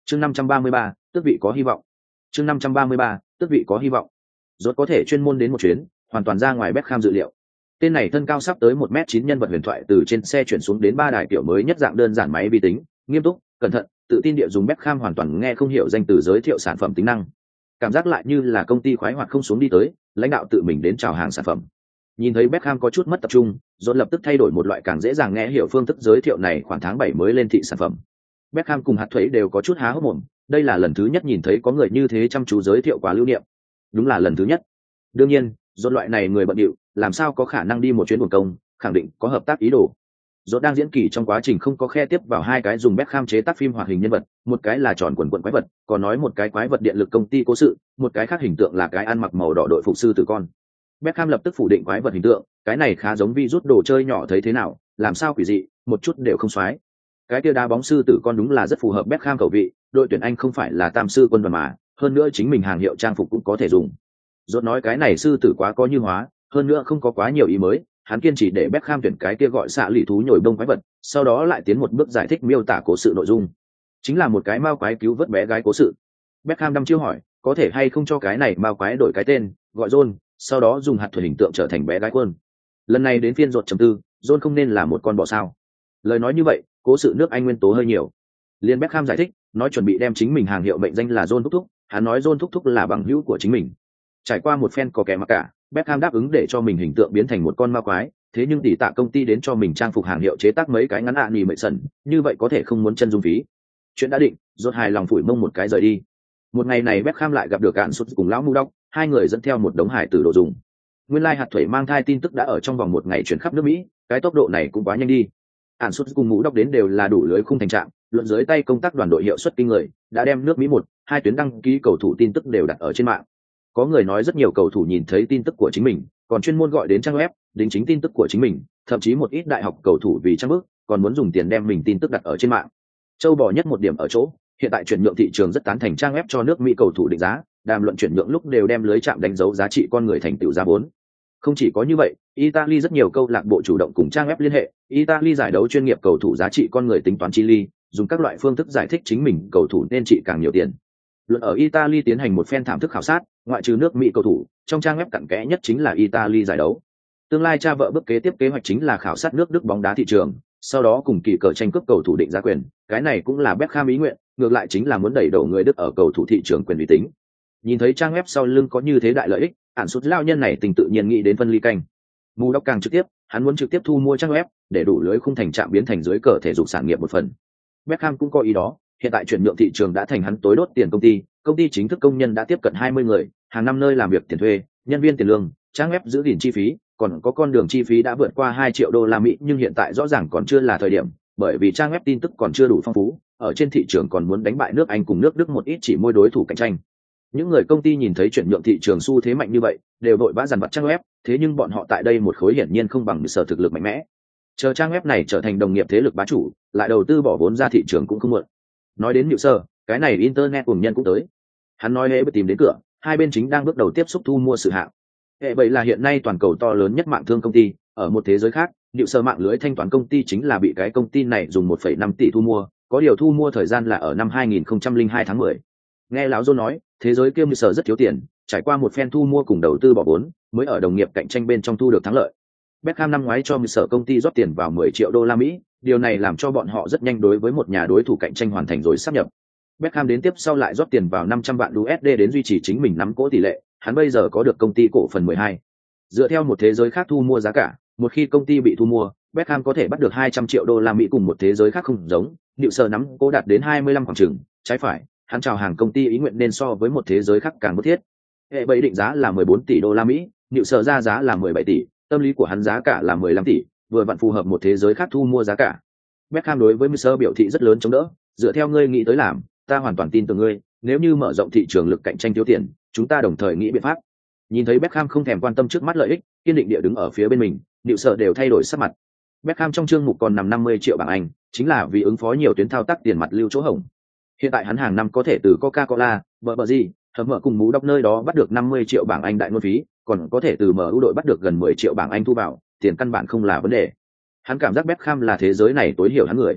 Chương 533, tước vị có hy vọng. Chương 533, tước vị có hy vọng. Rốt có thể chuyên môn đến một chuyến, hoàn toàn ra ngoài Beckham dự liệu. Tên này thân cao sắp tới 1m9 nhân vật huyền thoại từ trên xe chuyển xuống đến ba đài kiểu mới nhất dạng đơn giản máy vi tính, nghiêm túc, cẩn thận, tự tin địa dùng Beckham hoàn toàn nghe không hiểu danh từ giới thiệu sản phẩm tính năng. Cảm giác lại như là công ty khoái hoạt không xuống đi tới, lãnh đạo tự mình đến chào hàng sản phẩm. Nhìn thấy Beckham có chút mất tập trung, Rốt lập tức thay đổi một loại càng dễ dàng nghe hiểu phương thức giới thiệu này khoảng tháng 7 mới lên thị sản phẩm. Beckham cùng Hạt Thuế đều có chút há hốc mồm, đây là lần thứ nhất nhìn thấy có người như thế chăm chú giới thiệu quá lưu niệm. Đúng là lần thứ nhất. Đương nhiên, Rốt loại này người bận rộn, làm sao có khả năng đi một chuyến buồn công, khẳng định có hợp tác ý đồ. Rốt đang diễn kỳ trong quá trình không có khe tiếp vào hai cái dùng Beckham chế tác phim hoạt hình nhân vật, một cái là tròn quần quần quái vật, còn nói một cái quái vật điện lực công ty cố sự, một cái khác hình tượng là cái ăn mặc màu đỏ đội phục sư tử con. Beckham lập tức phủ định quái vật hình tượng, cái này khá giống virus đồ chơi nhỏ thấy thế nào, làm sao quỷ dị, một chút đều không xoái. Cái kia đá bóng sư tử con đúng là rất phù hợp Beckham khẩu vị, đội tuyển Anh không phải là tam sư quân đoàn mà, hơn nữa chính mình hàng hiệu trang phục cũng có thể dùng. Rốt nói cái này sư tử quá có như hóa, hơn nữa không có quá nhiều ý mới, hắn kiên trì để Beckham tuyển cái kia gọi xạ lì thú nhồi bông quái vật, sau đó lại tiến một bước giải thích miêu tả cố sự nội dung. Chính là một cái mao quái cứu vớt bé gái cố sự. Beckham đăm chiêu hỏi, có thể hay không cho cái này mao quái đổi cái tên, gọi John, sau đó dùng hạt thuần hình tượng trở thành bé gái quân. Lần này đến phiên Rốt trầm tư, John không nên là một con bò sao? Lời nói như vậy, cố sự nước Anh nguyên tố hơi nhiều. Liên Beckham giải thích, nói chuẩn bị đem chính mình hàng hiệu mệnh danh là John thúc thúc, hắn nói John thúc thúc là bằng hữu của chính mình. Trải qua một phen có kẻ mặc cả, Beckham đáp ứng để cho mình hình tượng biến thành một con ma quái, thế nhưng tỷ tạ công ty đến cho mình trang phục hàng hiệu chế tác mấy cái ngắn ạ nỉ mệ sần, như vậy có thể không muốn chân dung phí. Chuyện đã định, Rốt hài lòng phủi mông một cái rời đi. Một ngày này Beckham lại gặp được Cạn Sút cùng lão Mu Đốc, hai người dẫn theo một đống hải tử đồ dùng. Nguyên lai hạt thuẩy mang thai tin tức đã ở trong vòng một ngày chuyển khắp nước Mỹ, cái tốc độ này cũng quá nhanh đi. Cạn Sút cùng Mu Đốc đến đều là đủ lưới khung thành trạng, luận dưới tay công tác đoàn đội hiệu suất kinh người, đã đem nước Mỹ một, hai tuyến đăng ký cầu thủ tin tức đều đặt ở trên mạng. Có người nói rất nhiều cầu thủ nhìn thấy tin tức của chính mình, còn chuyên môn gọi đến trang web, đính chính tin tức của chính mình, thậm chí một ít đại học cầu thủ vì trang bức, còn muốn dùng tiền đem mình tin tức đặt ở trên mạng. Châu bò nhất một điểm ở chỗ, hiện tại chuyển nhượng thị trường rất tán thành trang web cho nước Mỹ cầu thủ định giá, đàm luận chuyển nhượng lúc đều đem lưới chạm đánh dấu giá trị con người thành tựu giá vốn. Không chỉ có như vậy, Italy rất nhiều câu lạc bộ chủ động cùng trang web liên hệ, Italy giải đấu chuyên nghiệp cầu thủ giá trị con người tính toán chi ly, dùng các loại phương thức giải thích chính mình cầu thủ nên trị càng nhiều tiền. Luận ở Italy tiến hành một phen thảm thức khảo sát, ngoại trừ nước Mỹ cầu thủ, trong trang web cặn kẽ nhất chính là Italy giải đấu. Tương lai cha vợ bước kế tiếp kế hoạch chính là khảo sát nước Đức bóng đá thị trường, sau đó cùng kỳ cờ tranh cướp cầu thủ định giá quyền, cái này cũng là Beckham ý nguyện, ngược lại chính là muốn đẩy đổ người Đức ở cầu thủ thị trường quyền uy tín. Nhìn thấy trang web sau lưng có như thế đại lợi ích, Ản Sút lao nhân này tình tự nhiên nghĩ đến phân ly canh. Mu Đốc càng trực tiếp, hắn muốn trực tiếp thu mua trang web, để đủ lưới khung thành trạm biến thành dưới cờ thể dục sản nghiệp một phần. Beckham cũng có ý đó, hiện tại chuyển nhượng thị trường đã thành hắn tối đốt tiền công ty chính thức công nhân đã tiếp cận 20 người, hàng năm nơi làm việc tiền thuê, nhân viên tiền lương, trang web giữ gìn chi phí, còn có con đường chi phí đã vượt qua 2 triệu đô la Mỹ, nhưng hiện tại rõ ràng còn chưa là thời điểm, bởi vì trang web tin tức còn chưa đủ phong phú, ở trên thị trường còn muốn đánh bại nước Anh cùng nước Đức một ít chỉ môi đối thủ cạnh tranh. Những người công ty nhìn thấy chuyển nhượng thị trường xu thế mạnh như vậy, đều vội vã dằn vặt trang web, thế nhưng bọn họ tại đây một khối hiển nhiên không bằng sở thực lực mạnh mẽ. Chờ trang web này trở thành đồng nghiệp thế lực bá chủ, lại đầu tư bỏ vốn ra thị trường cũng không muộn. Nói đến Niệu Sơ, cái này internet cùng nhân cũng tới. Hắn nói hễ bị tìm đến cửa, hai bên chính đang bước đầu tiếp xúc thu mua sự hạng. Hệ bảy là hiện nay toàn cầu to lớn nhất mạng thương công ty, ở một thế giới khác, Niệu Sơ mạng lưới thanh toán công ty chính là bị cái công ty này dùng 1,5 tỷ thu mua, có điều thu mua thời gian là ở năm 2002 tháng 10. Nghe lão John nói, thế giới kia Niệu Sơ rất thiếu tiền, trải qua một phen thu mua cùng đầu tư bỏ vốn, mới ở đồng nghiệp cạnh tranh bên trong thu được thắng lợi. Beckham năm ngoái cho Niệu Sơ công ty rót tiền vào 10 triệu đô la Mỹ, điều này làm cho bọn họ rất nhanh đối với một nhà đối thủ cạnh tranh hoàn thành rồi sáp nhập. Beckham đến tiếp sau lại rót tiền vào 500 vạn USD đến duy trì chính mình nắm cổ tỷ lệ, hắn bây giờ có được công ty cổ phần 12. Dựa theo một thế giới khác thu mua giá cả, một khi công ty bị thu mua, Beckham có thể bắt được 200 triệu đô la Mỹ cùng một thế giới khác không giống, Niệu Sơ nắm cổ đạt đến 25 khoảng chừng, trái phải, hắn chào hàng công ty ý nguyện nên so với một thế giới khác càng bức thiết. Hệ bảy định giá là 14 tỷ đô la Mỹ, Niệu Sơ ra giá là 17 tỷ, tâm lý của hắn giá cả là 15 tỷ, vừa vặn phù hợp một thế giới khác thu mua giá cả. Beckham đối với Niệu Sơ biểu thị rất lớn chống đỡ, dựa theo ngươi nghĩ tới làm, ta hoàn toàn tin tưởng ngươi, nếu như mở rộng thị trường lực cạnh tranh thiếu tiền, chúng ta đồng thời nghĩ biện pháp. Nhìn thấy Beckham không thèm quan tâm trước mắt lợi ích, kiên định địa đứng ở phía bên mình, Niệu Sơ đều thay đổi sắc mặt. Beckham trong chương mục còn nằm 50 triệu bảng Anh, chính là vì ứng phó nhiều tuyến thao tác tiền mặt lưu chỗ hổng. Hiện tại hắn hàng năm có thể từ Coca-Cola, Burberry, hầm mở cùng Mú Đốc nơi đó bắt được 50 triệu bảng Anh đại ngôn phí, còn có thể từ MU đội bắt được gần 10 triệu bảng Anh thu vào, tiền căn bản không là vấn đề. Hắn cảm giác Beckham là thế giới này tối hiểu hắn người.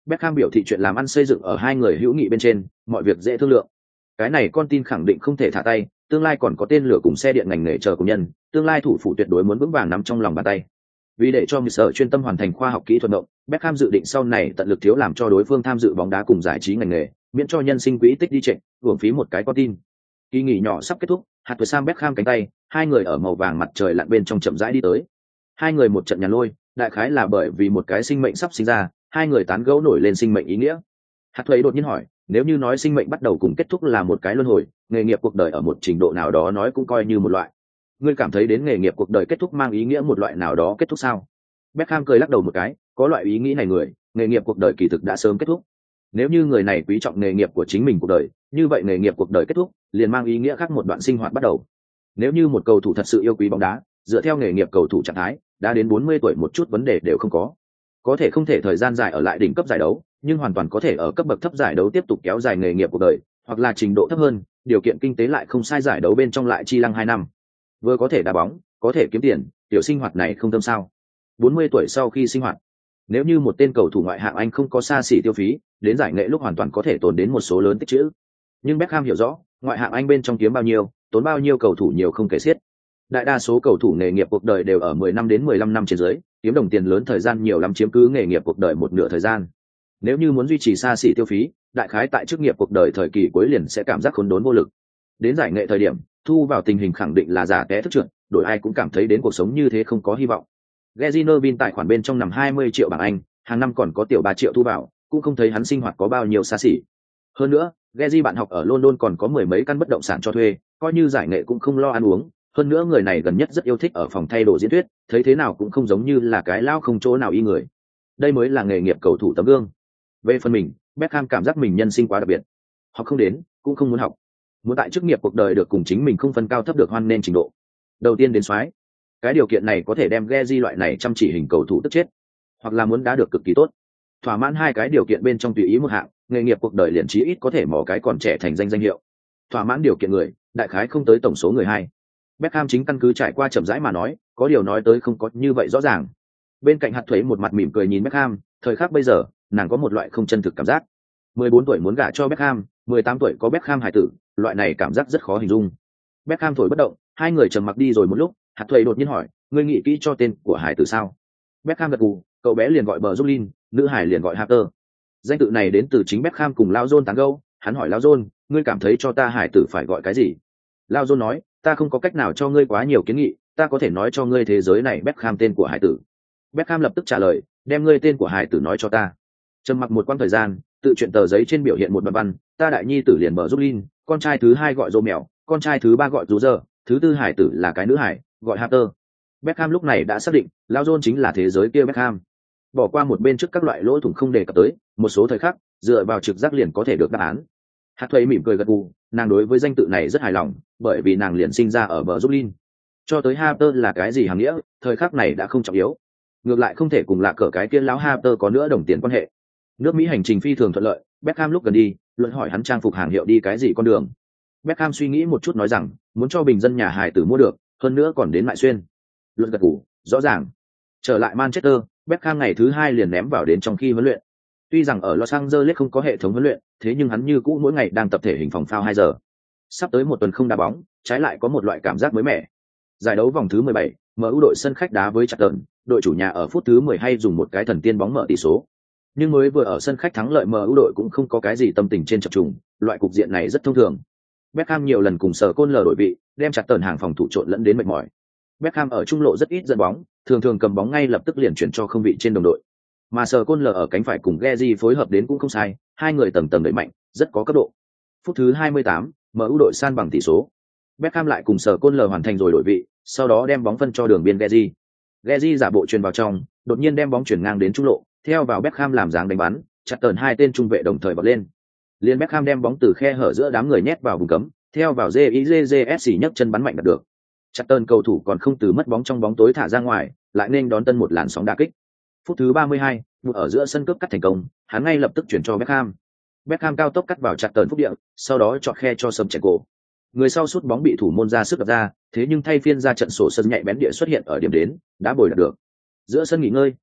Beckham biểu thị chuyện làm ăn xây dựng ở hai người hữu nghị bên trên, mọi việc dễ thương lượng. Cái này con tin khẳng định không thể thả tay, tương lai còn có tên lửa cùng xe điện ngành nghề chờ công nhân, tương lai thủ phủ tuyệt đối muốn vững vàng nắm trong lòng bàn tay. Vì để cho Mr. chuyên tâm hoàn thành khoa học kỹ thuật động, Beckham dự định sau này tận lực thiếu làm cho đối phương tham dự bóng đá cùng giải trí ngành nghề, miễn cho nhân sinh quỹ tích đi trệ, uổng phí một cái con tin. Kỳ nghỉ nhỏ sắp kết thúc, hạt với Sam Beckham cánh tay, hai người ở màu vàng mặt trời lặn bên trong chậm rãi đi tới. Hai người một trận nhàn lôi, đại khái là bởi vì một cái sinh mệnh sắp sinh ra, hai người tán gẫu nổi lên sinh mệnh ý nghĩa. Hạt thuế đột nhiên hỏi, nếu như nói sinh mệnh bắt đầu cùng kết thúc là một cái luân hồi, nghề nghiệp cuộc đời ở một trình độ nào đó nói cũng coi như một loại. Ngươi cảm thấy đến nghề nghiệp cuộc đời kết thúc mang ý nghĩa một loại nào đó kết thúc sao? Beckham cười lắc đầu một cái, có loại ý nghĩ này người, nghề nghiệp cuộc đời kỳ thực đã sớm kết thúc. Nếu như người này quý trọng nghề nghiệp của chính mình cuộc đời, như vậy nghề nghiệp cuộc đời kết thúc, liền mang ý nghĩa khác một đoạn sinh hoạt bắt đầu. Nếu như một cầu thủ thật sự yêu quý bóng đá, dựa theo nghề nghiệp cầu thủ trạng thái, đã đến 40 tuổi một chút vấn đề đều không có. Có thể không thể thời gian dài ở lại đỉnh cấp giải đấu, nhưng hoàn toàn có thể ở cấp bậc thấp giải đấu tiếp tục kéo dài nghề nghiệp cuộc đời, hoặc là trình độ thấp hơn, điều kiện kinh tế lại không sai giải đấu bên trong lại chi lăng 2 năm. Vừa có thể đá bóng, có thể kiếm tiền, tiểu sinh hoạt này không tâm sao? 40 tuổi sau khi sinh hoạt, nếu như một tên cầu thủ ngoại hạng Anh không có xa xỉ tiêu phí, đến giải nghệ lúc hoàn toàn có thể tồn đến một số lớn tích trữ. Nhưng Beckham hiểu rõ, ngoại hạng Anh bên trong kiếm bao nhiêu, tốn bao nhiêu cầu thủ nhiều không kể xiết. Đại đa số cầu thủ nghề nghiệp cuộc đời đều ở 10 năm đến 15 năm trên dưới, kiếm đồng tiền lớn thời gian nhiều lắm chiếm cứ nghề nghiệp cuộc đời một nửa thời gian. Nếu như muốn duy trì xa xỉ tiêu phí, đại khái tại chức nghiệp cuộc đời thời kỳ cuối liền sẽ cảm giác khốn đốn vô lực. Đến giải nghệ thời điểm, thu vào tình hình khẳng định là giả té thức trượt, đổi ai cũng cảm thấy đến cuộc sống như thế không có hy vọng. Gary Neville tài khoản bên trong nằm 20 triệu bảng Anh, hàng năm còn có tiểu 3 triệu thu vào, cũng không thấy hắn sinh hoạt có bao nhiêu xa xỉ. Hơn nữa, Gary bạn học ở London còn có mười mấy căn bất động sản cho thuê, coi như giải nghệ cũng không lo ăn uống. Hơn nữa người này gần nhất rất yêu thích ở phòng thay đồ diễn thuyết, thấy thế nào cũng không giống như là cái lao không chỗ nào y người. Đây mới là nghề nghiệp cầu thủ tấm gương. Về phần mình, Beckham cảm giác mình nhân sinh quá đặc biệt. Học không đến, cũng không muốn học. Muốn tại chức nghiệp cuộc đời được cùng chính mình không phân cao thấp được hoan nên trình độ. Đầu tiên đến soái. Cái điều kiện này có thể đem Gary loại này chăm chỉ hình cầu thủ tức chết, hoặc là muốn đá được cực kỳ tốt. Thỏa mãn hai cái điều kiện bên trong tùy ý một hạng, nghề nghiệp cuộc đời liền chí ít có thể mò cái còn trẻ thành danh hiệu. Thỏa mãn điều kiện người, đại khái không tới tổng số người hai. Beckham chính căn cứ trải qua chậm rãi mà nói, có điều nói tới không có như vậy rõ ràng. Bên cạnh hạt thuế một mặt mỉm cười nhìn Beckham, thời khắc bây giờ, nàng có một loại không chân thực cảm giác. 14 tuổi muốn gả cho Beckham, 18 tuổi có Beckham hài tử, loại này cảm giác rất khó hình dung. Beckham thổi bất động, hai người trầm mặc đi rồi một lúc, hạt thuế đột nhiên hỏi, ngươi nghĩ kỹ cho tên của hài tử sao? Beckham gật gù, cậu bé liền gọi bờ Jolin, nữ hài liền gọi Harper. Danh tự này đến từ chính Beckham cùng Lao John tán gẫu, hắn hỏi Lao John, ngươi cảm thấy cho ta hài tử phải gọi cái gì? Lao John nói, ta không có cách nào cho ngươi quá nhiều kiến nghị, ta có thể nói cho ngươi thế giới này Beckham tên của hải tử. Beckham lập tức trả lời, đem ngươi tên của hải tử nói cho ta. Trầm mặc một quãng thời gian, tự chuyện tờ giấy trên biểu hiện một đoạn văn, ta đại nhi tử liền mở giúp Lin, con trai thứ hai gọi Rô mèo, con trai thứ ba gọi Rú giờ, thứ tư hải tử là cái nữ hải, gọi Harper. Beckham lúc này đã xác định, Lao John chính là thế giới kia Beckham. Bỏ qua một bên trước các loại lỗ thủng không đề cập tới, một số thời khắc, dựa vào trực giác liền có thể được đáp án. Hạt thuế mỉm cười gật gù, nàng đối với danh tự này rất hài lòng, bởi vì nàng liền sinh ra ở bờ Dublin. Cho tới Harper là cái gì hàm nghĩa, thời khắc này đã không trọng yếu. Ngược lại không thể cùng lạc cỡ cái kia lão Harper có nữa đồng tiền quan hệ. Nước Mỹ hành trình phi thường thuận lợi, Beckham lúc gần đi, luận hỏi hắn trang phục hàng hiệu đi cái gì con đường. Beckham suy nghĩ một chút nói rằng, muốn cho bình dân nhà hài tử mua được, hơn nữa còn đến Mại Xuyên. Luận gật gù, rõ ràng. Trở lại Manchester, Beckham ngày thứ hai liền ném vào đến trong khi huấn luyện. Tuy rằng ở Los Angeles không có hệ thống huấn luyện, thế nhưng hắn như cũ mỗi ngày đang tập thể hình phòng phao 2 giờ. Sắp tới một tuần không đá bóng, trái lại có một loại cảm giác mới mẻ. Giải đấu vòng thứ 17, MU đội sân khách đá với Charlton, đội chủ nhà ở phút thứ 10 hay dùng một cái thần tiên bóng mở tỷ số. Nhưng mới vừa ở sân khách thắng lợi MU đội cũng không có cái gì tâm tình trên chập trùng, loại cục diện này rất thông thường. Beckham nhiều lần cùng sở côn lờ đổi vị, đem Charlton hàng phòng thủ trộn lẫn đến mệt mỏi. Beckham ở trung lộ rất ít dẫn bóng, thường thường cầm bóng ngay lập tức liền chuyển cho không vị trên đồng đội. Mà sở côn lờ ở cánh phải cùng Gezi phối hợp đến cũng không sai, hai người tầng tầng đẩy mạnh, rất có cấp độ. Phút thứ 28, MU đội san bằng tỷ số. Beckham lại cùng sở côn lờ hoàn thành rồi đổi vị, sau đó đem bóng phân cho đường biên Gezi. Gezi giả bộ truyền vào trong, đột nhiên đem bóng chuyển ngang đến trung lộ, theo vào Beckham làm dáng đánh bắn, chặt tờn hai tên trung vệ đồng thời bật lên. Liên Beckham đem bóng từ khe hở giữa đám người nhét vào vùng cấm, theo vào JIJJSC nhấc chân bắn mạnh đạt được. Chặt tờn cầu thủ còn không từ mất bóng trong bóng tối thả ra ngoài, lại nên đón tân một làn sóng đả kích. Phút thứ 32, một ở giữa sân cướp cắt thành công, hắn ngay lập tức chuyển cho Beckham. Beckham cao tốc cắt vào chặt tờn phúc địa, sau đó chọn khe cho sầm chèn cổ. Người sau sút bóng bị thủ môn ra sức đập ra, thế nhưng thay phiên ra trận sổ sân nhạy bén địa xuất hiện ở điểm đến, đã bồi đạt được. Giữa sân nghỉ ngơi,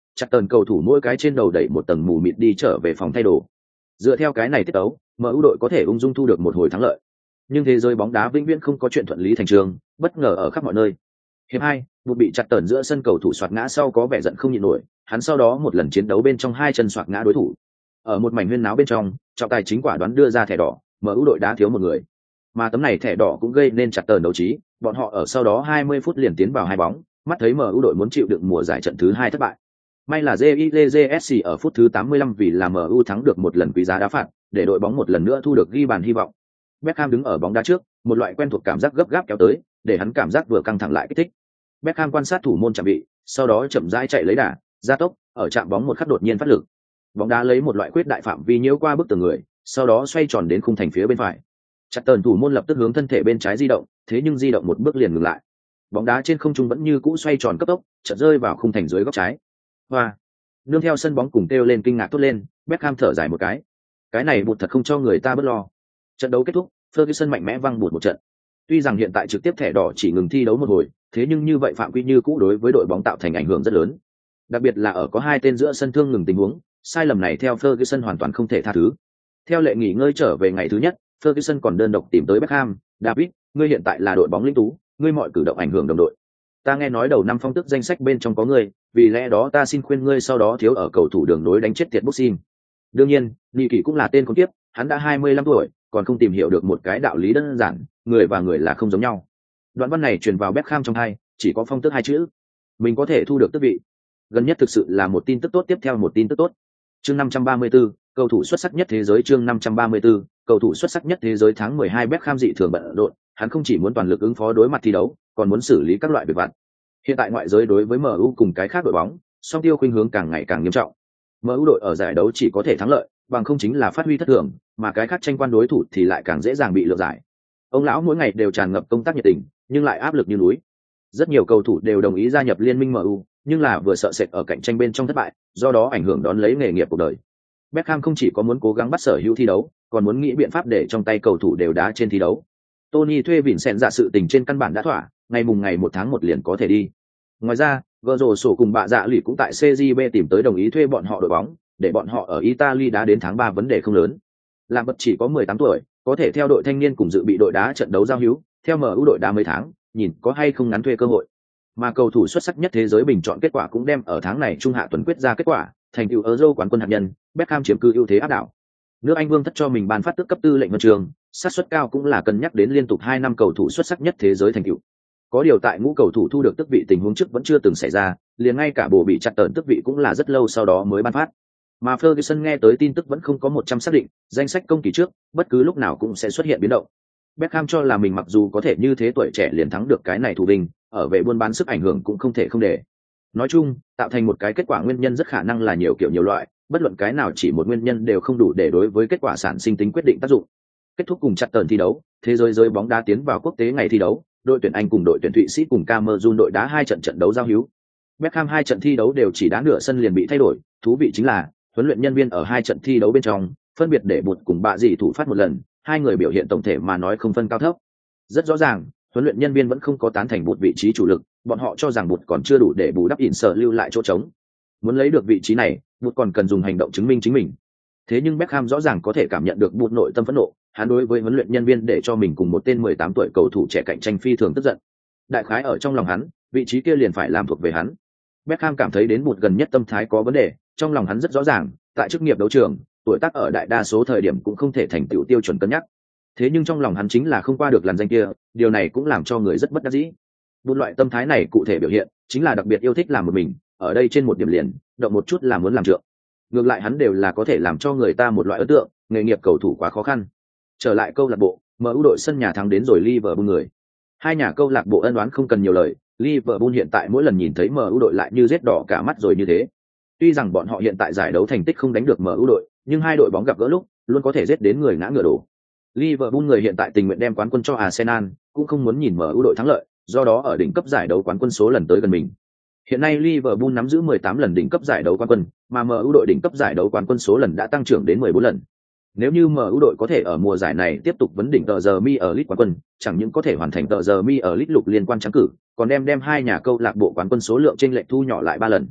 chặt tần cầu thủ mỗi cái trên đầu đẩy một tầng mù mịt đi trở về phòng thay đồ. Dựa theo cái này tiết tấu, MU đội có thể ung dung thu được một hồi thắng lợi. Nhưng thế giới bóng đá vĩnh viễn không có chuyện thuận lý thành章, bất ngờ ở khắp mọi nơi. Hiệp 2, một bị chặt tần giữa sân cầu thủ soạt ngã sau có vẻ giận không nhịn nổi, hắn sau đó một lần chiến đấu bên trong hai chân soạt ngã đối thủ. Ở một mảnh huyên náo bên trong, trọng tài chính quả đoán đưa ra thẻ đỏ, MU đội đá thiếu một người. Mà tấm này thẻ đỏ cũng gây nên chặt tần đấu trí, bọn họ ở sau đó 20 phút liền tiến vào hai bóng, mắt thấy MU đội muốn chịu đựng mùa giải trận thứ 2 thất bại. May là JIJSC ở phút thứ 85 vì là MU thắng được một lần quý giá đá phạt, để đội bóng một lần nữa thu được ghi bàn hy vọng. Beckham đứng ở bóng đá trước, một loại quen thuộc cảm giác gấp gáp kéo tới, để hắn cảm giác vừa căng thẳng lại kích thích. Beckham quan sát thủ môn chạm vị, sau đó chậm rãi chạy lấy đà, gia tốc, ở chạm bóng một khắc đột nhiên phát lực. Bóng đá lấy một loại quyết đại phạm vi nhiễu qua bức tường người, sau đó xoay tròn đến khung thành phía bên phải. Chặt tần thủ môn lập tức hướng thân thể bên trái di động, thế nhưng di động một bước liền ngừng lại. Bóng đá trên không trung vẫn như cũ xoay tròn cấp tốc, chợt rơi vào khung thành dưới góc trái. Và nương theo sân bóng cùng kêu lên kinh ngạc tốt lên, Beckham thở dài một cái. Cái này bụt thật không cho người ta bớt lo. Trận đấu kết thúc, Ferguson mạnh mẽ văng bụt một trận. Tuy rằng hiện tại trực tiếp thẻ đỏ chỉ ngừng thi đấu một hồi, thế nhưng như vậy phạm quy như cũ đối với đội bóng tạo thành ảnh hưởng rất lớn. Đặc biệt là ở có hai tên giữa sân thương ngừng tình huống, sai lầm này theo Ferguson hoàn toàn không thể tha thứ. Theo lệ nghỉ ngơi trở về ngày thứ nhất, Ferguson còn đơn độc tìm tới Beckham, "David, ngươi hiện tại là đội bóng lĩnh tú, ngươi mọi cử động ảnh hưởng đồng đội. Ta nghe nói đầu năm phong tức danh sách bên trong có ngươi, vì lẽ đó ta xin khuyên ngươi sau đó thiếu ở cầu thủ đường đối đánh chết tiệt Boxing." Đương nhiên, Nicky cũng là tên con tiếp, hắn đã 25 tuổi, còn không tìm hiểu được một cái đạo lý đơn giản, người và người là không giống nhau. Đoạn văn này truyền vào Beckham trong tai, chỉ có phong tước hai chữ. Mình có thể thu được tước vị. Gần nhất thực sự là một tin tức tốt tiếp theo một tin tức tốt. Chương 534, cầu thủ xuất sắc nhất thế giới. Chương 534, cầu thủ xuất sắc nhất thế giới. Tháng 12 Beckham dị thường bận rộn, hắn không chỉ muốn toàn lực ứng phó đối mặt thi đấu, còn muốn xử lý các loại việc vặt. Hiện tại ngoại giới đối với MU cùng cái khác đội bóng, song tiêu khuynh hướng càng ngày càng nghiêm trọng. MU đội ở giải đấu chỉ có thể thắng lợi, bằng không chính là phát huy thất thường, mà cái khác tranh quan đối thủ thì lại càng dễ dàng bị lựa giải. Ông lão mỗi ngày đều tràn ngập công tác nhiệt tình, nhưng lại áp lực như núi. Rất nhiều cầu thủ đều đồng ý gia nhập liên minh MU, nhưng là vừa sợ sệt ở cạnh tranh bên trong thất bại, do đó ảnh hưởng đón lấy nghề nghiệp cuộc đời. Beckham không chỉ có muốn cố gắng bắt sở hữu thi đấu, còn muốn nghĩ biện pháp để trong tay cầu thủ đều đá trên thi đấu. Tony thuê Vincent dạ sự tình trên căn bản đã thỏa, ngày 1 tháng 1 liền có thể đi. Ngoài ra, Goro sổ cùng bạ dạ lì cũng tại CJB tìm tới đồng ý thuê bọn họ đội bóng, để bọn họ ở Italy đá đến tháng 3 vấn đề không lớn. Làm bật chỉ có 18 tuổi, có thể theo đội thanh niên cùng dự bị đội đá trận đấu giao hữu, theo MU đội đá mấy tháng, nhìn có hay không ngắn thuê cơ hội. Mà cầu thủ xuất sắc nhất thế giới bình chọn kết quả cũng đem ở tháng này trung hạ tuần quyết ra kết quả, thành tựu Euro quán quân hạt nhân, Beckham chiếm cứ ưu thế áp đảo. Nước Anh vương thất cho mình ban phát tước cấp tư lệnh huân trường, xác suất cao cũng là cân nhắc đến liên tục 2 năm cầu thủ xuất sắc nhất thế giới thành tựu. Có điều tại ngũ cầu thủ thu được tước vị tình huống trước vẫn chưa từng xảy ra, liền ngay cả bộ bị chặt tợn tước vị cũng là rất lâu sau đó mới ban phát. Mà Ferguson nghe tới tin tức vẫn không có 100 xác định, danh sách công kỳ trước, bất cứ lúc nào cũng sẽ xuất hiện biến động. Beckham cho là mình mặc dù có thể như thế tuổi trẻ liền thắng được cái này thủ vinh, ở về buôn bán sức ảnh hưởng cũng không thể không để. Nói chung, tạo thành một cái kết quả nguyên nhân rất khả năng là nhiều kiểu nhiều loại, bất luận cái nào chỉ một nguyên nhân đều không đủ để đối với kết quả sản sinh tính quyết định tác dụng. Kết thúc cùng chặt tờn thi đấu, thế giới bóng đá tiến vào quốc tế ngày thi đấu, đội tuyển Anh cùng đội tuyển Thụy Sĩ cùng Cameroon đội đá 2 trận đấu giao hữu. Beckham 2 trận thi đấu đều chỉ đá nửa sân liền bị thay đổi, thú vị chính là huấn luyện nhân viên ở 2 trận thi đấu bên trong phân biệt để bụt cùng bạ dị thủ phát một lần, hai người biểu hiện tổng thể mà nói không phân cao thấp. Rất rõ ràng, huấn luyện nhân viên vẫn không có tán thành bụt vị trí chủ lực, bọn họ cho rằng bụt còn chưa đủ để bù đắp ỉn sở lưu lại chỗ trống. Muốn lấy được vị trí này, bụt còn cần dùng hành động chứng minh chính mình. Thế nhưng Beckham rõ ràng có thể cảm nhận được bụt nội tâm phẫn nộ, hắn đối với huấn luyện nhân viên để cho mình cùng một tên 18 tuổi cầu thủ trẻ cạnh tranh phi thường tức giận. Đại khái ở trong lòng hắn, vị trí kia liền phải làm thuộc về hắn. Beckham cảm thấy đến bụt gần nhất tâm thái có vấn đề, trong lòng hắn rất rõ ràng, tại chức nghiệp đấu trường, tuổi tác ở đại đa số thời điểm cũng không thể thành tựu tiêu chuẩn cân nhắc. Thế nhưng trong lòng hắn chính là không qua được làn danh kia, điều này cũng làm cho người rất bất đắc dĩ. Một loại tâm thái này cụ thể biểu hiện chính là đặc biệt yêu thích làm một mình, ở đây trên một điểm liền, động một chút là muốn làm trượng. Ngược lại hắn đều là có thể làm cho người ta một loại ấn tượng, nghề nghiệp cầu thủ quá khó khăn. Trở lại câu lạc bộ, MU đội sân nhà thắng đến rồi Liverpool người. Hai nhà câu lạc bộ ân oán không cần nhiều lời, Liverpool hiện tại mỗi lần nhìn thấy MU đội lại như rết đỏ cả mắt rồi như thế. Tuy rằng bọn họ hiện tại giải đấu thành tích không đánh được MU đội, nhưng hai đội bóng gặp gỡ lúc, luôn có thể giết đến người ngã ngựa đổ. Liverpool người hiện tại tình nguyện đem quán quân cho Arsenal, cũng không muốn nhìn MU đội thắng lợi, do đó ở đỉnh cấp giải đấu quán quân số lần tới gần mình. Hiện nay Liverpool nắm giữ 18 lần đỉnh cấp giải đấu quán quân, mà MU đội đỉnh cấp giải đấu quán quân số lần đã tăng trưởng đến 14 lần. Nếu như MU đội có thể ở mùa giải này tiếp tục vấn đỉnh tờ giờ mi ở League quán quân, chẳng những có thể hoàn thành tờ giờ mi ở League lục liên quan trắng cử, còn đem hai nhà câu lạc bộ quán quân số lượng chênh lệch thu nhỏ lại 3 lần.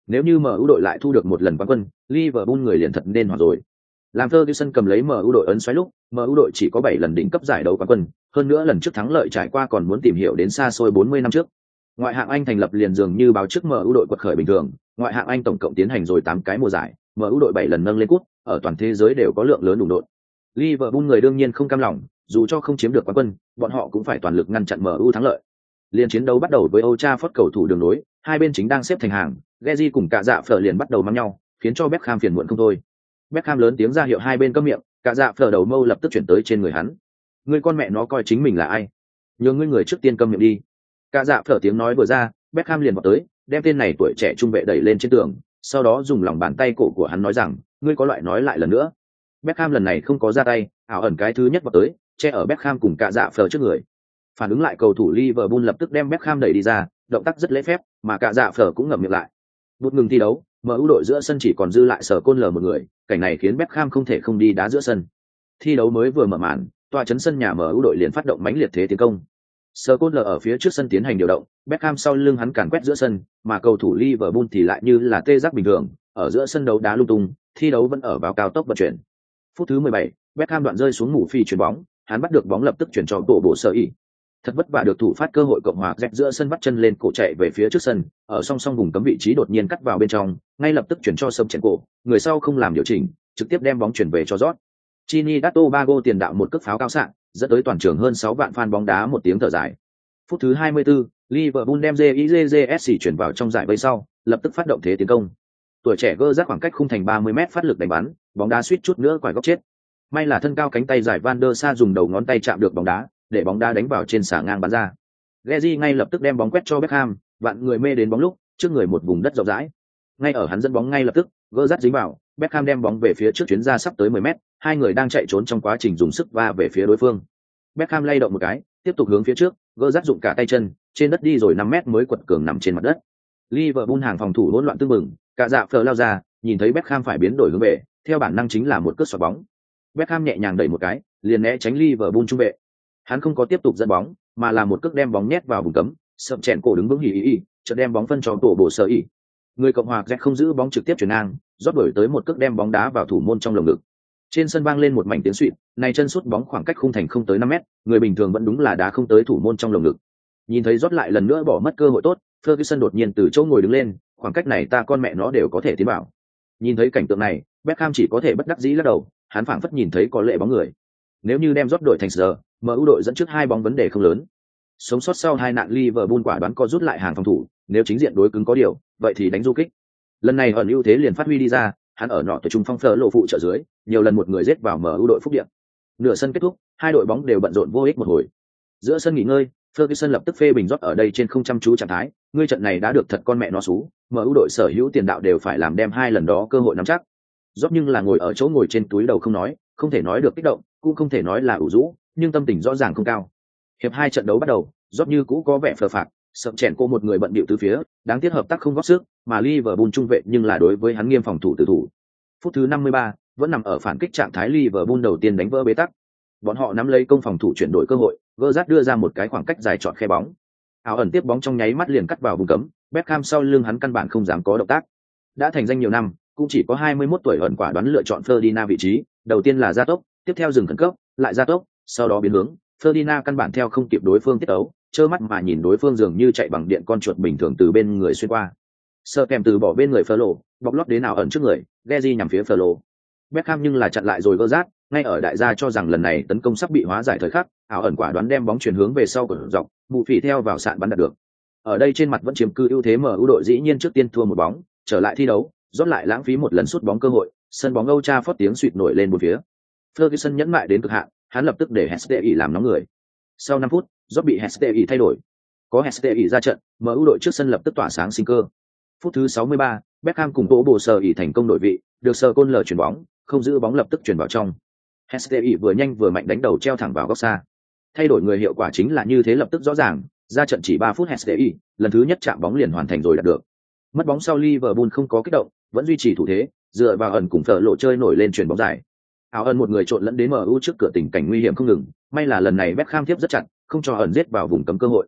Nếu như MU đội lại thu được một lần quán quân, Liverpool người liền thật nên hoảng rồi. Làm Ferguson cầm lấy MU đội ấn xoáy lúc, MU đội chỉ có 7 lần đỉnh cấp giải đấu quán quân, hơn nữa lần trước thắng lợi trải qua còn muốn tìm hiểu đến xa xôi 40 năm trước. Ngoại hạng Anh thành lập liền dường như báo trước MU đội quật khởi bình thường, ngoại hạng Anh tổng cộng tiến hành rồi 8 cái mùa giải, MU đội 7 lần nâng lên cúp, ở toàn thế giới đều có lượng lớn đủ đội. Liverpool người đương nhiên không cam lòng, dù cho không chiếm được quán quân, bọn họ cũng phải toàn lực ngăn chặn MU thắng lợi. Liên chiến đấu bắt đầu với Old Trafford cầu thủ đường nối, hai bên chính đang xếp thành hàng, Gezi cùng cả dạ phở liền bắt đầu mắng nhau, khiến cho Beckham phiền muộn không thôi. Beckham lớn tiếng ra hiệu hai bên câm miệng, cả dạ phở đầu mâu lập tức chuyển tới trên người hắn. Ngươi con mẹ nó coi chính mình là ai? Nhường ngươi người trước tiên câm miệng đi. Cả dạ phở tiếng nói vừa ra, Beckham liền vọt tới, đem tên này tuổi trẻ trung vệ đẩy lên trên tường, sau đó dùng lòng bàn tay cổ của hắn nói rằng, ngươi có loại nói lại lần nữa. Beckham lần này không có ra tay, ảo ẩn cái thứ nhất vọt tới, che ở Beckham cùng cả dạ phở trước người. Phản ứng lại cầu thủ Liverpool lập tức đem Beckham đẩy đi ra, động tác rất lễ phép, mà cả dạ phở cũng ngậm miệng lại. Bút ngừng thi đấu, MU đội giữa sân chỉ còn dư lại Sở Côn L một người, cảnh này khiến Beckham không thể không đi đá giữa sân. Thi đấu mới vừa mở màn, tòa trấn sân nhà MU đội liền phát động mãnh liệt thế tiến công. Sở Côn L ở phía trước sân tiến hành điều động, Beckham sau lưng hắn càn quét giữa sân, mà cầu thủ Liverpool thì lại như là tê giác bình thường, ở giữa sân đấu đá lung tung, thi đấu vẫn ở vào cao tốc vận chuyển. Phút thứ 17, Beckham đoạn rơi xuống ngủ phi chuyền bóng, hắn bắt được bóng lập tức chuyển cho tổ bộ sở ý. Thật vất vả được thủ phát cơ hội cộng hòa dẹp giữa sân bắt chân lên cổ chạy về phía trước sân, ở song song vùng cấm vị trí đột nhiên cắt vào bên trong, ngay lập tức chuyển cho sông chèn cổ, người sau không làm điều chỉnh, trực tiếp đem bóng chuyển về cho Rót. Trinidad Tobago tiền đạo một cước pháo cao xạ, dẫn tới toàn trường hơn 6 vạn fan bóng đá một tiếng thở dài. Phút thứ 24, Liverpool đem JIJJSC chuyển vào trong giải vây sau, lập tức phát động thế tiến công. Tuổi trẻ gơ rác khoảng cách khung thành 30m phát lực đánh bắn, bóng đá suýt chút nữa quải góc chết. May là thân cao cánh tay dài Van der Sa dùng đầu ngón tay chạm được bóng đá, để bóng đá đánh vào trên xà ngang bắn ra. Gezi ngay lập tức đem bóng quét cho Beckham, vạn người mê đến bóng lúc, trước người một vùng đất rộng rãi. Ngay ở hắn dẫn bóng ngay lập tức, gỡ dắt dính vào, Beckham đem bóng về phía trước chuyến ra sắp tới 10m, hai người đang chạy trốn trong quá trình dùng sức va về phía đối phương. Beckham lay động một cái, tiếp tục hướng phía trước, gỡ dắt dụng cả tay chân, trên đất đi rồi 5m mới quật cường nằm trên mặt đất. Liverpool hàng phòng thủ hỗn loạn tương mừng, cả dạ phờ lao ra, nhìn thấy Beckham phải biến đổi hướng về, theo bản năng chính là một cước xoạc bóng. Beckham nhẹ nhàng đẩy một cái, liền né tránh Liverpool trung vệ. Hắn không có tiếp tục dẫn bóng, mà là một cước đem bóng nhét vào vùng cấm, sậm chèn cổ đứng vững hì ý, chợt đem bóng phân cho tổ bổ sở ý. Người cộng hòa Jack không giữ bóng trực tiếp chuyển ngang, rót đổi tới một cước đem bóng đá vào thủ môn trong lồng ngực. Trên sân vang lên một mảnh tiếng xuýt, này chân sút bóng khoảng cách khung thành không tới 5m, người bình thường vẫn đúng là đá không tới thủ môn trong lồng ngực. Nhìn thấy rót lại lần nữa bỏ mất cơ hội tốt, Ferguson đột nhiên từ chỗ ngồi đứng lên, khoảng cách này ta con mẹ nó đều có thể tiến vào. Nhìn thấy cảnh tượng này, Beckham chỉ có thể bất đắc dĩ lắc đầu, hắn phảng phất nhìn thấy có lệ bóng người. Nếu như đem rót đổi thành giờ, MU đội dẫn trước 2 bóng vấn đề không lớn. Sống sót sau 2 nạn Liverpool quả đoán co rút lại hàng phòng thủ, nếu chính diện đối cứng có điều, vậy thì đánh du kích. Lần này ẩn ưu thế liền phát huy đi ra, hắn ở nọ tuổi trung phong phở lộ phụ trợ dưới, nhiều lần một người giết vào MU đội phúc điện. Nửa sân kết thúc, hai đội bóng đều bận rộn vô ích một hồi. Giữa sân nghỉ ngơi, Ferguson lập tức phê bình rót ở đây trên không chăm chú trạng thái, ngươi trận này đã được thật con mẹ nó xú, MU đội sở hữu tiền đạo đều phải làm đem 2 lần đó cơ hội nắm chắc. Rót nhưng là ngồi ở chỗ ngồi trên túi đầu không nói, không thể nói được kích động, cũng không thể nói là ủ rũ, nhưng tâm tình rõ ràng không cao. Hiệp 2 trận đấu bắt đầu, rót như cũ có vẻ phờ phạc, sậm chèn cô một người bận bịu từ phía, đáng tiếc hợp tác không góp sức, mà Liverpool trung vệ nhưng là đối với hắn nghiêm phòng thủ tử thủ. Phút thứ 53, vẫn nằm ở phản kích trạng thái Liverpool đầu tiên đánh vỡ bế tắc. Bọn họ nắm lấy công phòng thủ chuyển đổi cơ hội, Gerrard đưa ra một cái khoảng cách dài chọn khe bóng. Ảo ẩn tiếp bóng trong nháy mắt liền cắt vào vùng cấm, Beckham sau lưng hắn căn bản không dám có động tác. Đã thành danh nhiều năm, cũng chỉ có 21 tuổi ẩn quả đoán lựa chọn Ferdinand vị trí, đầu tiên là gia tốc, tiếp theo dừng khẩn cấp, lại gia tốc, sau đó biến hướng. Ferdinand căn bản theo không kịp đối phương tiết tấu, trơ mắt mà nhìn đối phương dường như chạy bằng điện con chuột bình thường từ bên người xuyên qua. Sơ kèm từ bỏ bên người Ferlo, bọc lót đến nào ẩn trước người, Gezi nhằm phía Ferlo. Beckham nhưng là chặn lại rồi Gerrard, ngay ở đại gia cho rằng lần này tấn công sắp bị hóa giải thời khắc, ảo ẩn quả đoán đem bóng chuyển hướng về sau của dọc, Mụ Phỉ theo vào sạn bắn đạt được. Ở đây trên mặt vẫn chiếm cư ưu thế MU đội dĩ nhiên trước tiên thua một bóng, trở lại thi đấu, rót lại lãng phí một lần sút bóng cơ hội, sân bóng Old Trafford tiếng suýt nổi lên bốn phía. Ferguson nhẫn mại đến cực hạn, hắn lập tức để HSTI làm nóng người. Sau 5 phút, rót bị HSTI thay đổi. Có HSTI ra trận, MU đội trước sân lập tức tỏa sáng sinh cơ. Phút thứ 63, Beckham cùng Tổ Bồ Sở ỉ thành công đổi vị, được Sơ Côn lờ chuyển bóng, không giữ bóng lập tức chuyển vào trong. HSTI vừa nhanh vừa mạnh đánh đầu treo thẳng vào góc xa. Thay đổi người hiệu quả chính là như thế lập tức rõ ràng, ra trận chỉ 3 phút HSTI, lần thứ nhất chạm bóng liền hoàn thành rồi đạt được. Mất bóng sau Liverpool không có kích động, vẫn duy trì thủ thế, dựa vào ẩn cùng Phở lộ chơi nổi lên chuyền bóng dài. Áo ẩn một người trộn lẫn đến MU trước cửa tình cảnh nguy hiểm không ngừng, may là lần này Beckham tiếp rất chặt, không cho ẩn giết vào vùng cấm cơ hội.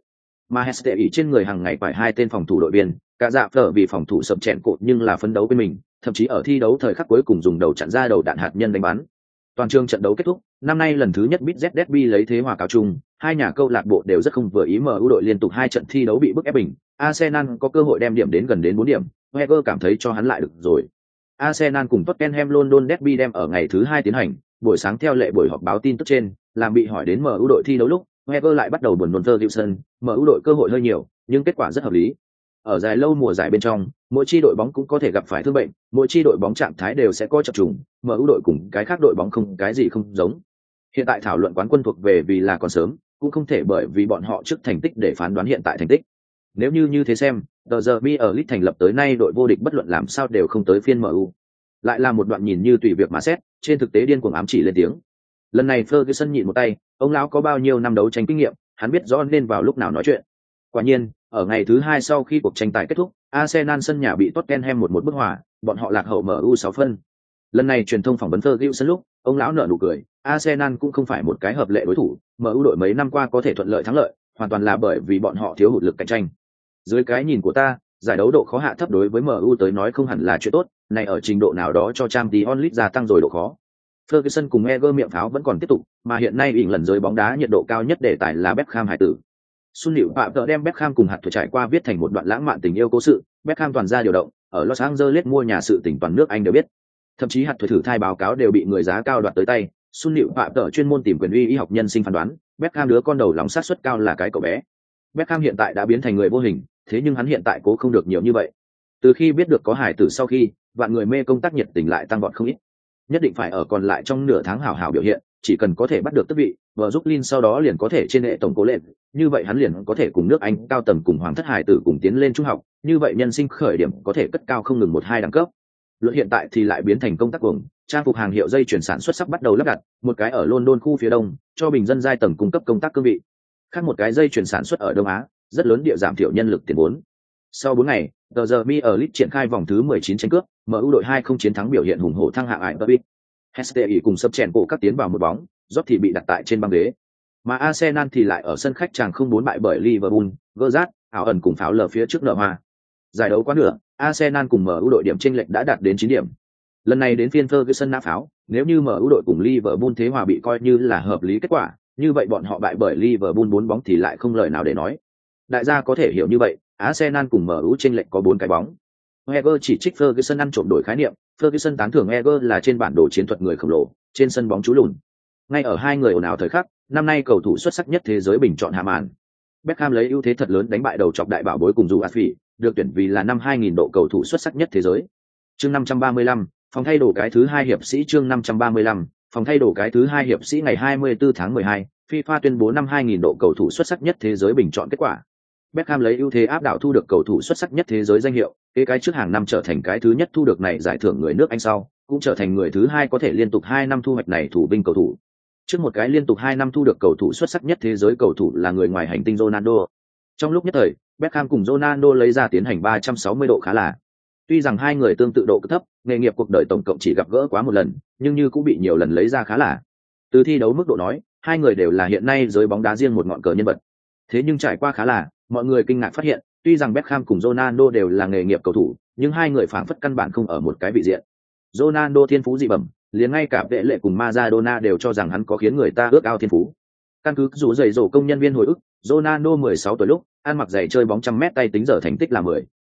Mà Hestey trên người hàng ngày phải hai tên phòng thủ đội viên, cả dạ phở vì phòng thủ sập chèn cột nhưng là phấn đấu với mình, thậm chí ở thi đấu thời khắc cuối cùng dùng đầu chặn ra đầu đạn hạt nhân đánh bắn. Toàn trường trận đấu kết thúc, năm nay lần thứ nhất BZ Derby lấy thế hòa cáo chung, hai nhà câu lạc bộ đều rất không vừa ý MU đội liên tục hai trận thi đấu bị bức ép bình. Arsenal có cơ hội đem điểm đến gần đến 4 điểm, Wenger cảm thấy cho hắn lại được rồi. Arsenal cùng Tottenham London Derby đem ở ngày thứ hai tiến hành, buổi sáng theo lệ buổi họp báo tin tức trên, làm bị hỏi đến MU đội thi đấu lúc, Wenger lại bắt đầu buồn nôn Ferguson, MU đội cơ hội hơi nhiều, nhưng kết quả rất hợp lý. Ở dài lâu mùa giải bên trong, mỗi chi đội bóng cũng có thể gặp phải thương bệnh, mỗi chi đội bóng trạng thái đều sẽ có chập trùng, MU đội cùng cái khác đội bóng không cái gì không giống. Hiện tại thảo luận quán quân thuộc về vì là còn sớm, cũng không thể bởi vì bọn họ trước thành tích để phán đoán hiện tại thành tích. Nếu như thế xem, The Derby ở Leeds thành lập tới nay đội vô địch bất luận làm sao đều không tới phiên MU. Lại là một đoạn nhìn như tùy việc mà xét, trên thực tế điên cuồng ám chỉ lên tiếng. Lần này Ferguson nhịn một tay, ông lão có bao nhiêu năm đấu tranh kinh nghiệm, hắn biết rõ nên vào lúc nào nói chuyện. Quả nhiên, ở ngày thứ hai sau khi cuộc tranh tài kết thúc, Arsenal sân nhà bị Tottenham 1-1 bức hòa, bọn họ lạc hậu MU 6 phân. Lần này truyền thông phỏng vấn Ferguson lúc, ông lão nở nụ cười, Arsenal cũng không phải một cái hợp lệ đối thủ, MU đội mấy năm qua có thể thuận lợi thắng lợi, hoàn toàn là bởi vì bọn họ thiếu hụt lực cạnh tranh. Dưới cái nhìn của ta, giải đấu độ khó hạ thấp đối với MU tới nói không hẳn là chuyện tốt, này ở trình độ nào đó cho Champions League gia tăng rồi độ khó. Ferguson cùng Wenger miệng pháo vẫn còn tiếp tục, mà hiện nay ỉn lần giới bóng đá nhiệt độ cao nhất đề tài là Beckham hải tử. Sun Liễu Phạm tợ đem Beckham cùng hạt tuổi trải qua viết thành một đoạn lãng mạn tình yêu cố sự, Beckham toàn ra điều động, ở Los Angeles mua nhà sự tỉnh toàn nước Anh đều biết. Thậm chí hạt tuổi thử thai báo cáo đều bị người giá cao đoạt tới tay, Sun Liễu Phạm tợ chuyên môn tìm quyền uy y học nhân sinh phán đoán, Beckham đứa con đầu lòng sát suất cao là cái cậu bé. Beckham hiện tại đã biến thành người vô hình, thế nhưng hắn hiện tại cố không được nhiều như vậy. Từ khi biết được có hải tử sau khi, vạn người mê công tác nhiệt tình lại tăng vọt không ít. Nhất định phải ở còn lại trong nửa tháng hảo hảo biểu hiện, chỉ cần có thể bắt được tước vị, vợ giúp Lin sau đó liền có thể trên hệ tổng cố lên, như vậy hắn liền có thể cùng nước Anh cao tầng cùng hoàng thất hải tử cùng tiến lên trung học, như vậy nhân sinh khởi điểm có thể cất cao không ngừng 1-2 đẳng cấp. Luận hiện tại thì lại biến thành công tác cuồng, trang phục hàng hiệu dây chuyển sản xuất sắp bắt đầu lắp đặt, một cái ở London khu phía đông, cho bình dân giai tầng cung cấp công tác cương vị. Khác một cái dây chuyển sản xuất ở Đông Á, rất lớn địa giảm thiểu nhân lực tiền vốn. Sau 4 ngày, The Derby ở Leeds triển khai vòng thứ 19 tranh cướp, MU đội 2 không chiến thắng biểu hiện hùng hổ thăng hạng Ivy. Hestey cùng sập chèn cổ các tiến vào một bóng, Jot thì bị đặt tại trên băng ghế. Mà Arsenal thì lại ở sân khách chàng không 4 bại bởi Liverpool, Gerrard, ảo ẩn cùng pháo lờ phía trước nợ hoa. Giải đấu quá nửa, Arsenal cùng MU đội điểm chênh lệch đã đạt đến 9 điểm. Lần này đến phiên Ferguson nã pháo, nếu như MU đội cùng Liverpool thế hòa bị coi như là hợp lý kết quả, như vậy bọn họ bại bởi Liverpool 4 bóng thì lại không lời nào để nói. Đại gia có thể hiểu như vậy, Arsenal cùng MU chênh lệch có 4 cái bóng. Wenger chỉ trích Ferguson ăn trộm đổi khái niệm, Ferguson tán thưởng Wenger là trên bản đồ chiến thuật người khổng lồ, trên sân bóng chú lùn. Ngay ở hai người ồn ào thời khắc, năm nay cầu thủ xuất sắc nhất thế giới bình chọn hạ màn. Beckham lấy ưu thế thật lớn đánh bại đầu chọc đại bảo bối cùng Du Asfi, được tuyển vì là năm 2000 độ cầu thủ xuất sắc nhất thế giới. Chương 535, phòng thay đồ cái thứ 2 hiệp sĩ chương 535, phòng thay đồ cái thứ 2 hiệp sĩ ngày 24 tháng 12, FIFA tuyên bố năm 2000 độ cầu thủ xuất sắc nhất thế giới bình chọn kết quả. Beckham lấy ưu thế áp đảo thu được cầu thủ xuất sắc nhất thế giới danh hiệu, kế cái trước hàng năm trở thành cái thứ nhất thu được này giải thưởng người nước Anh sau, cũng trở thành người thứ 2 có thể liên tục 2 năm thu hoạch này thủ binh cầu thủ. Trước một cái liên tục 2 năm thu được cầu thủ xuất sắc nhất thế giới cầu thủ là người ngoài hành tinh Ronaldo. Trong lúc nhất thời, Beckham cùng Ronaldo lấy ra tiến hành 360 độ khá là. Tuy rằng hai người tương tự độ cực thấp, nghề nghiệp cuộc đời tổng cộng chỉ gặp gỡ quá một lần, nhưng như cũng bị nhiều lần lấy ra khá là. Từ thi đấu mức độ nói, hai người đều là hiện nay giới bóng đá riêng một ngọn cờ nhân vật. Thế nhưng trải qua khá là, mọi người kinh ngạc phát hiện, tuy rằng Beckham cùng Ronaldo đều là nghề nghiệp cầu thủ, nhưng hai người phảng phất căn bản không ở một cái vị diện. Ronaldo thiên phú dị bẩm, liền ngay cả vệ lệ cùng Maradona đều cho rằng hắn có khiến người ta ước ao thiên phú. Căn cứ rủ giày rổ công nhân viên hồi ức, Ronaldo 16 tuổi lúc, ăn mặc giày chơi bóng 100m tay tính giờ thành tích là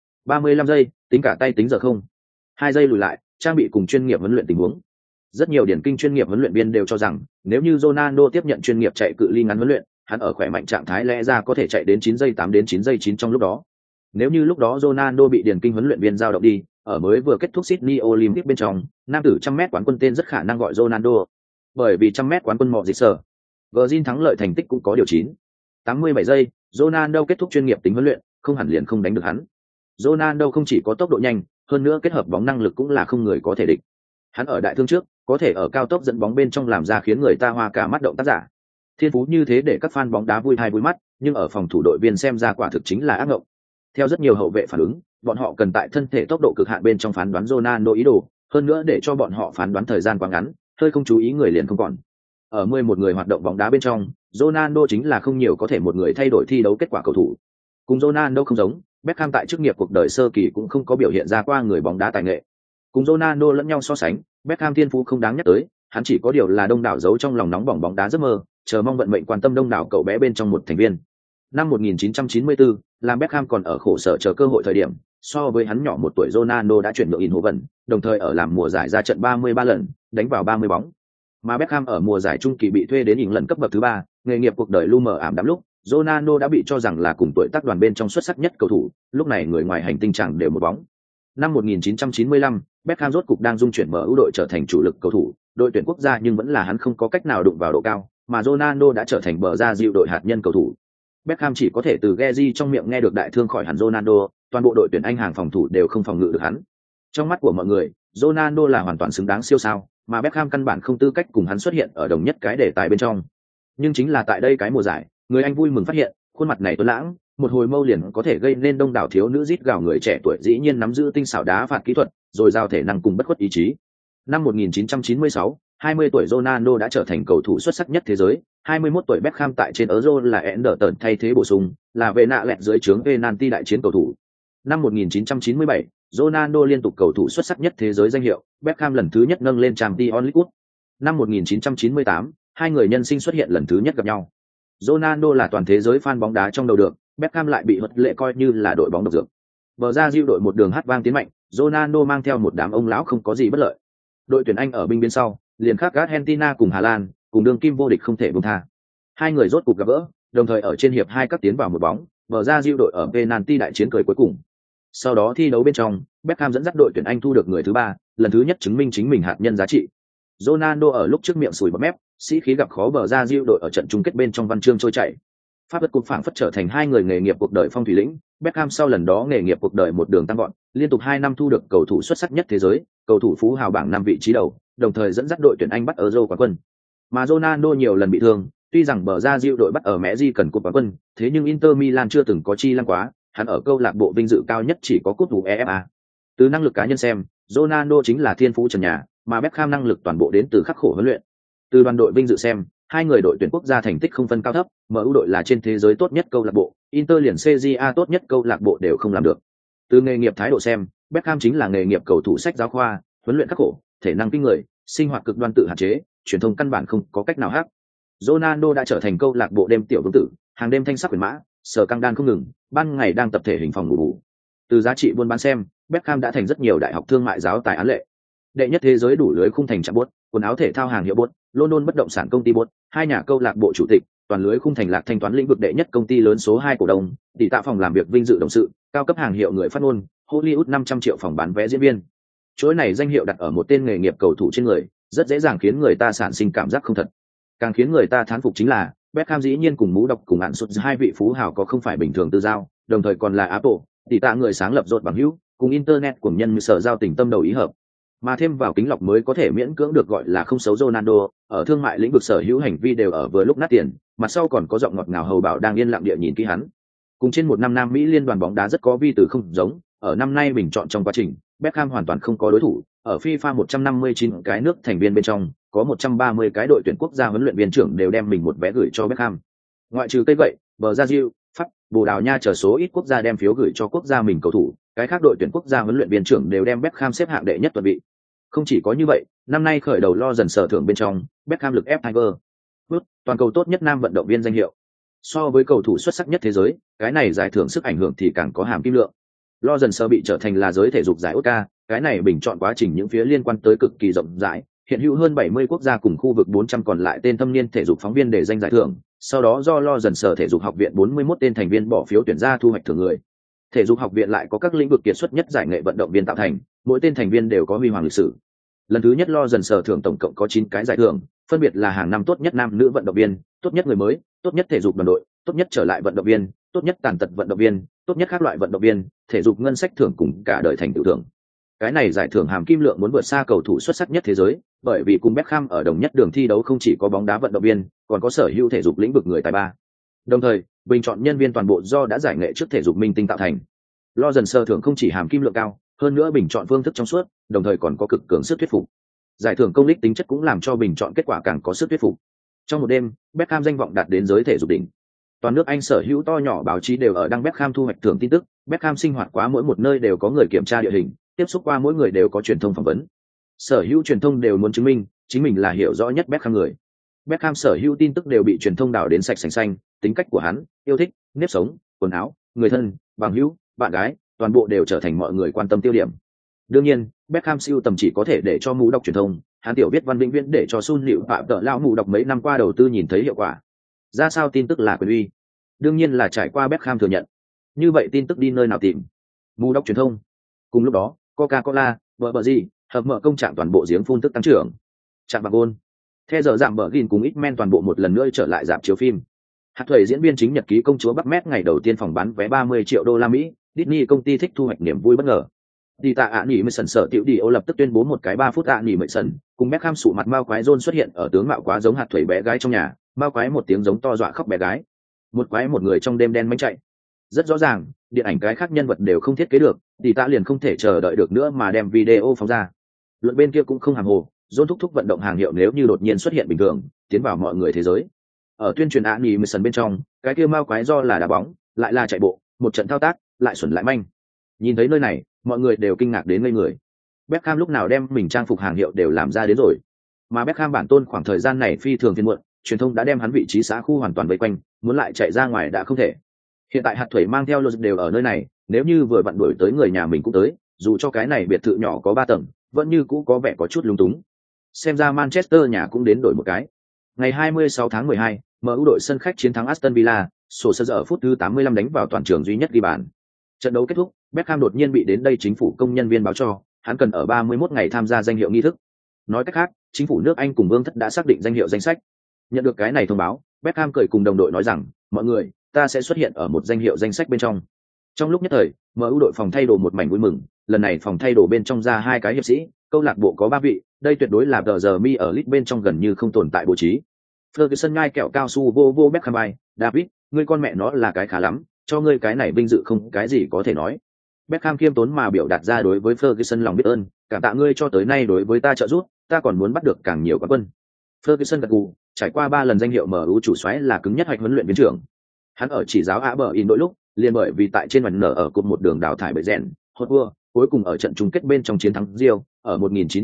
35 giây, tính cả tay tính giờ không. 2 giây lùi lại, trang bị cùng chuyên nghiệp huấn luyện tình huống. Rất nhiều điển kinh chuyên nghiệp huấn luyện viên đều cho rằng, nếu như Ronaldo tiếp nhận chuyên nghiệp chạy cự ly ngắn huấn luyện, hắn ở khỏe mạnh trạng thái lẽ ra có thể chạy đến 9 giây 8 đến 9 giây 9 trong lúc đó. Nếu như lúc đó Ronaldo bị điển kinh huấn luyện viên giao động đi, ở mới vừa kết thúc Sydney Olympic bên trong, nam tử 100m quán quân tên rất khả năng gọi Ronaldo. Bởi vì 100m quán quân mọ dịch sở. Virgin thắng lợi thành tích cũng có điều 87 giây, Ronaldo kết thúc chuyên nghiệp tính huấn luyện, không hẳn liền không đánh được hắn. Ronaldo không chỉ có tốc độ nhanh, hơn nữa kết hợp bóng năng lực cũng là không người có thể địch. Hắn ở đại thương trước, có thể ở cao tốc dẫn bóng bên trong làm ra khiến người ta hoa cả mắt động tác giả. Thiên phú như thế để các fan bóng đá vui hay vui mắt, nhưng ở phòng thủ đội viên xem ra quả thực chính là ác ngộng. Theo rất nhiều hậu vệ phản ứng, bọn họ cần tại thân thể tốc độ cực hạn bên trong phán đoán Ronaldo ý đồ, hơn nữa để cho bọn họ phán đoán thời gian quá ngắn, hơi không chú ý người liền không còn. Ở 11 người hoạt động bóng đá bên trong, Ronaldo chính là không nhiều có thể một người thay đổi thi đấu kết quả cầu thủ. Cùng Ronaldo không giống, Beckham tại chức nghiệp cuộc đời sơ kỳ cũng không có biểu hiện ra qua người bóng đá tài nghệ. Cùng Ronaldo lẫn nhau so sánh, Beckham thiên phú không đáng nhắc tới, hắn chỉ có điều là đông đảo giấu trong lòng nóng bỏng bóng đá giấc mơ, chờ mong vận mệnh quan tâm đông đảo cậu bé bên trong một thành viên. Năm 1994, làm Beckham còn ở khổ sở chờ cơ hội thời điểm, so với hắn nhỏ một tuổi Ronaldo đã chuyển nhượng Eindhoven, đồng thời ở làm mùa giải ra trận 33 lần, đánh vào 30 bóng. Mà Beckham ở mùa giải trung kỳ bị thuê đến lần cấp bậc thứ 3, nghề nghiệp cuộc đời lu mờ ảm đạm lúc, Ronaldo đã bị cho rằng là cùng tuổi tác đoàn bên trong xuất sắc nhất cầu thủ, lúc này người ngoài hành tinh chẳng đều một bóng. Năm 1995, Beckham rốt cục đang dung chuyển MU đội trở thành chủ lực cầu thủ, đội tuyển quốc gia nhưng vẫn là hắn không có cách nào đụng vào độ cao, mà Ronaldo đã trở thành bờ ra dịu đội hạt nhân cầu thủ. Beckham chỉ có thể từ Gezi trong miệng nghe được đại thương khỏi hẳn Ronaldo, toàn bộ đội tuyển Anh hàng phòng thủ đều không phòng ngự được hắn. Trong mắt của mọi người, Ronaldo là hoàn toàn xứng đáng siêu sao, mà Beckham căn bản không tư cách cùng hắn xuất hiện ở đồng nhất cái đề tài bên trong. Nhưng chính là tại đây cái mùa giải, người Anh vui mừng phát hiện, khuôn mặt này tuấn lãng, một hồi mâu liền có thể gây nên đông đảo thiếu nữ rít gào người trẻ tuổi dĩ nhiên nắm giữ tinh xảo đá phạt kỹ thuật, rồi giao thể năng cùng bất khuất ý chí. Năm 1996, 20 tuổi Ronaldo đã trở thành cầu thủ xuất sắc nhất thế giới, 21 tuổi Beckham tại trên Euro là Anderton thay thế bổ sung, là về nạ lẹt dưới trướng penalty đại chiến cầu thủ. Năm 1997, Ronaldo liên tục cầu thủ xuất sắc nhất thế giới danh hiệu, Beckham lần thứ nhất nâng lên Champions League. Năm 1998, hai người nhân sinh xuất hiện lần thứ nhất gặp nhau. Ronaldo là toàn thế giới fan bóng đá trong đầu được, Beckham lại bị huấn lệ coi như là đội bóng độc dược. Bờ ra diêu đội một đường hát vang tiến mạnh, Ronaldo mang theo một đám ông lão không có gì bất lợi. Đội tuyển Anh ở binh biến sau, liền khắc Argentina cùng Hà Lan, cùng đương kim vô địch không thể buông tha. Hai người rốt cục gặp gỡ, đồng thời ở trên hiệp 2 các tiến vào một bóng, bờ ra diêu đội ở penalty đại chiến cười cuối cùng. Sau đó thi đấu bên trong, Beckham dẫn dắt đội tuyển Anh thu được người thứ 3, lần thứ nhất chứng minh chính mình hạt nhân giá trị. Ronaldo ở lúc trước miệng sùi bọt mép, sĩ khí gặp khó bờ ra diêu đội ở trận chung kết bên trong văn chương trôi chảy. Pháp đất cục phảng phất trở thành hai người nghề nghiệp cuộc đời phong thủy lĩnh, Beckham sau lần đó nghề nghiệp cuộc đời một đường tăng vọt, liên tục 2 năm thu được cầu thủ xuất sắc nhất thế giới, cầu thủ phú hào bảng 5 vị trí đầu, đồng thời dẫn dắt đội tuyển Anh bắt Euro quán quân. Mà Ronaldo nhiều lần bị thương, tuy rằng bờ ra diêu đội bắt ở Messi cần cúp quán quân, thế nhưng Inter Milan chưa từng có chi lăng quá, hắn ở câu lạc bộ vinh dự cao nhất chỉ có cúp UEFA. Từ năng lực cá nhân xem, Ronaldo chính là thiên phú trần nhà, mà Beckham năng lực toàn bộ đến từ khắc khổ huấn luyện. Từ đoàn đội vinh dự xem, hai người đội tuyển quốc gia thành tích không phân cao thấp, MU đội là trên thế giới tốt nhất câu lạc bộ, Inter liền CJA tốt nhất câu lạc bộ đều không làm được. Từ nghề nghiệp thái độ xem, Beckham chính là nghề nghiệp cầu thủ sách giáo khoa, huấn luyện khắc khổ, thể năng kinh người, sinh hoạt cực đoan tự hạn chế, truyền thông căn bản không có cách nào khác. Ronaldo đã trở thành câu lạc bộ đêm tiểu vương tử, hàng đêm thanh sắc quyền mã, sờ căng đan không ngừng, ban ngày đang tập thể hình phòng ngủ bù. Từ giá trị buôn bán xem, Beckham đã thành rất nhiều đại học thương mại giáo tài án lệ. Đệ nhất thế giới đủ lưới khung thành chạm buốt, quần áo thể thao hàng hiệu buốt, London bất động sản công ty buốt, hai nhà câu lạc bộ chủ tịch, toàn lưới khung thành lạc thanh toán lĩnh vực đệ nhất công ty lớn số 2 cổ đông, tỷ tạ phòng làm việc vinh dự đồng sự, cao cấp hàng hiệu người phát ngôn, Hollywood 500 triệu phòng bán vé diễn viên. Chuỗi này danh hiệu đặt ở một tên nghề nghiệp cầu thủ trên người, rất dễ dàng khiến người ta sản sinh cảm giác không thật. Càng khiến người ta thán phục chính là, Beckham dĩ nhiên cùng mũ độc cùng án sụt hai vị phú hào có không phải bình thường tư giao, đồng thời còn là Apple, tỷ tạ người sáng lập rốt bằng hữu, cùng internet của nhân như sở giao tình tâm đầu ý hợp. Mà thêm vào kính lọc mới có thể miễn cưỡng được gọi là không xấu Ronaldo, ở thương mại lĩnh vực sở hữu hành vi đều ở vừa lúc nát tiền, mặt sau còn có giọng ngọt ngào hầu bảo đang yên lặng địa nhìn kỹ hắn. Cùng trên một năm Nam Mỹ liên đoàn bóng đá rất có vi từ không giống, ở năm nay bình chọn trong quá trình, Beckham hoàn toàn không có đối thủ, ở FIFA 159 cái nước thành viên bên trong, có 130 cái đội tuyển quốc gia huấn luyện viên trưởng đều đem mình một vé gửi cho Beckham. Ngoại trừ cây vậy, Brazil, Pháp, Bồ Đào Nha chờ số ít quốc gia đem phiếu gửi cho quốc gia mình cầu thủ, cái khác đội tuyển quốc gia huấn luyện viên trưởng đều đem Beckham xếp hạng đệ nhất tuần vị. Không chỉ có như vậy, năm nay khởi đầu lo dần sở thưởng bên trong, Beckham lực ép Tiger Woods, toàn cầu tốt nhất nam vận động viên danh hiệu. So với cầu thủ xuất sắc nhất thế giới, cái này giải thưởng sức ảnh hưởng thì càng có hàm kim lượng. Lo dần sở bị trở thành là giới thể dục giải Oscar, cái này bình chọn quá trình những phía liên quan tới cực kỳ rộng rãi, hiện hữu hơn 70 quốc gia cùng khu vực 400 còn lại tên thâm niên thể dục phóng viên để danh giải thưởng, sau đó do lo dần sở thể dục học viện 41 tên thành viên bỏ phiếu tuyển ra thu hoạch thưởng người. Thể dục học viện lại có các lĩnh vực kiệt xuất nhất giải nghệ vận động viên tạo thành, mỗi tên thành viên đều có huy hoàng lịch sử. Lần thứ nhất lo dần sở thưởng tổng cộng có 9 cái giải thưởng, phân biệt là hàng năm tốt nhất nam nữ vận động viên, tốt nhất người mới, tốt nhất thể dục đoàn đội, tốt nhất trở lại vận động viên, tốt nhất tàn tật vận động viên, tốt nhất các loại vận động viên, thể dục ngân sách thưởng cùng cả đời thành tựu thưởng. Cái này giải thưởng hàm kim lượng muốn vượt xa cầu thủ xuất sắc nhất thế giới, bởi vì cùng Beckham ở đồng nhất đường thi đấu không chỉ có bóng đá vận động viên, còn có sở hữu thể dục lĩnh vực người tài ba. Đồng thời, bình chọn nhân viên toàn bộ do đã giải nghệ trước thể dục minh tinh tạo thành. Lo dần sơ thưởng không chỉ hàm kim lượng cao, hơn nữa bình chọn phương thức trong suốt, đồng thời còn có cực cường sức thuyết phục. Giải thưởng công lý tính chất cũng làm cho bình chọn kết quả càng có sức thuyết phục. Trong một đêm, Beckham danh vọng đạt đến giới thể dục đỉnh. Toàn nước Anh sở hữu to nhỏ báo chí đều ở đăng Beckham thu hoạch thưởng tin tức, Beckham sinh hoạt quá mỗi một nơi đều có người kiểm tra địa hình, tiếp xúc qua mỗi người đều có truyền thông phỏng vấn. Sở hữu truyền thông đều muốn chứng minh chính mình là hiểu rõ nhất Beckham người. Beckham sở hữu tin tức đều bị truyền thông đào đến sạch sành xanh, tính cách của hắn, yêu thích, nếp sống, quần áo, người thân, bằng hữu, bạn gái, toàn bộ đều trở thành mọi người quan tâm tiêu điểm. Đương nhiên, Beckham siêu tầm chỉ có thể để cho mũ đọc truyền thông, hắn tiểu viết văn vĩnh viễn để cho Sun Liễu Phạm tợ lão mũ đọc mấy năm qua đầu tư nhìn thấy hiệu quả. Ra sao tin tức là quyền uy? Đương nhiên là trải qua Beckham thừa nhận. Như vậy tin tức đi nơi nào tìm? Mũ đọc truyền thông. Cùng lúc đó, Coca-Cola, bờ gì, hợp mở công trạng toàn bộ giếng phun tức tăng trưởng. Trạng bạc gôn. Theo giờ giảm bờ gin cùng X-Men toàn bộ một lần nữa trở lại rạp chiếu phim. Hạt thuẩy diễn viên chính nhật ký công chúa Bắc Mét ngày đầu tiên phòng bán vé 30 triệu đô la Mỹ, Disney công ty thích thu hoạch niềm vui bất ngờ. Đi tạ ạ nỉ mười sần sở tiểu đi ô lập tức tuyên bố một cái 3 phút ạ nỉ mười sần, cùng Beckham sụ mặt mao quái John xuất hiện ở tướng mạo quá giống hạt thuẩy bé gái trong nhà, mao quái một tiếng giống to dọa khóc bé gái. Một quái một người trong đêm đen mánh chạy. Rất rõ ràng, điện ảnh cái khác nhân vật đều không thiết kế được, thì tạ liền không thể chờ đợi được nữa mà đem video phóng ra. Luận bên kia cũng không hàm hồ, John thúc vận động hàng hiệu nếu như đột nhiên xuất hiện bình thường, tiến vào mọi người thế giới. Ở tuyên truyền ạ nỉ mười sần bên trong, cái kia mao quái do là đá bóng, lại là chạy bộ, một trận thao tác, lại xuẩn lại manh. Nhìn thấy nơi này, mọi người đều kinh ngạc đến ngây người. Beckham lúc nào đem mình trang phục hàng hiệu đều làm ra đến rồi. Mà Beckham bản tôn khoảng thời gian này phi thường phiền muộn, truyền thông đã đem hắn vị trí xã khu hoàn toàn vây quanh, muốn lại chạy ra ngoài đã không thể. Hiện tại hạt thuẩy mang theo lô đều ở nơi này, nếu như vừa vặn đuổi tới người nhà mình cũng tới, dù cho cái này biệt thự nhỏ có 3 tầng, vẫn như cũ có vẻ có chút lung túng. Xem ra Manchester nhà cũng đến đổi một cái. Ngày 26 tháng 12, MU đội sân khách chiến thắng Aston Villa, sổ sơ ở phút thứ 85 đánh vào toàn trường duy nhất ghi bàn. Trận đấu kết thúc, Beckham đột nhiên bị đến đây chính phủ công nhân viên báo cho, hắn cần ở 31 ngày tham gia danh hiệu nghi thức. Nói cách khác, chính phủ nước Anh cùng Vương thất đã xác định danh hiệu danh sách. Nhận được cái này thông báo, Beckham cười cùng đồng đội nói rằng, mọi người, ta sẽ xuất hiện ở một danh hiệu danh sách bên trong. Trong lúc nhất thời, MU đội phòng thay đồ một mảnh vui mừng, lần này phòng thay đồ bên trong ra 2 cái hiệp sĩ, câu lạc bộ có 3 vị, đây tuyệt đối là giờ mi ở Leeds bên trong gần như không tồn tại bố trí. Ferguson ngai kẹo cao su vô Beckham bay, David, ngươi con mẹ nó là cái khá lắm, cho ngươi cái này vinh dự không cái gì có thể nói. Beckham khiêm tốn mà biểu đạt ra đối với Ferguson lòng biết ơn, cảm tạ ngươi cho tới nay đối với ta trợ giúp, ta còn muốn bắt được càng nhiều quán quân. Ferguson gật gù, trải qua 3 lần danh hiệu MU chủ soái là cứng nhất hoạch huấn luyện viên trưởng. Hắn ở chỉ giáo Aberdeen đội lúc, liền bởi vì tại trên màn nở ở cột một đường đào thải bởi rèn, Hotspur, cuối cùng ở trận chung kết bên trong chiến thắng Real, ở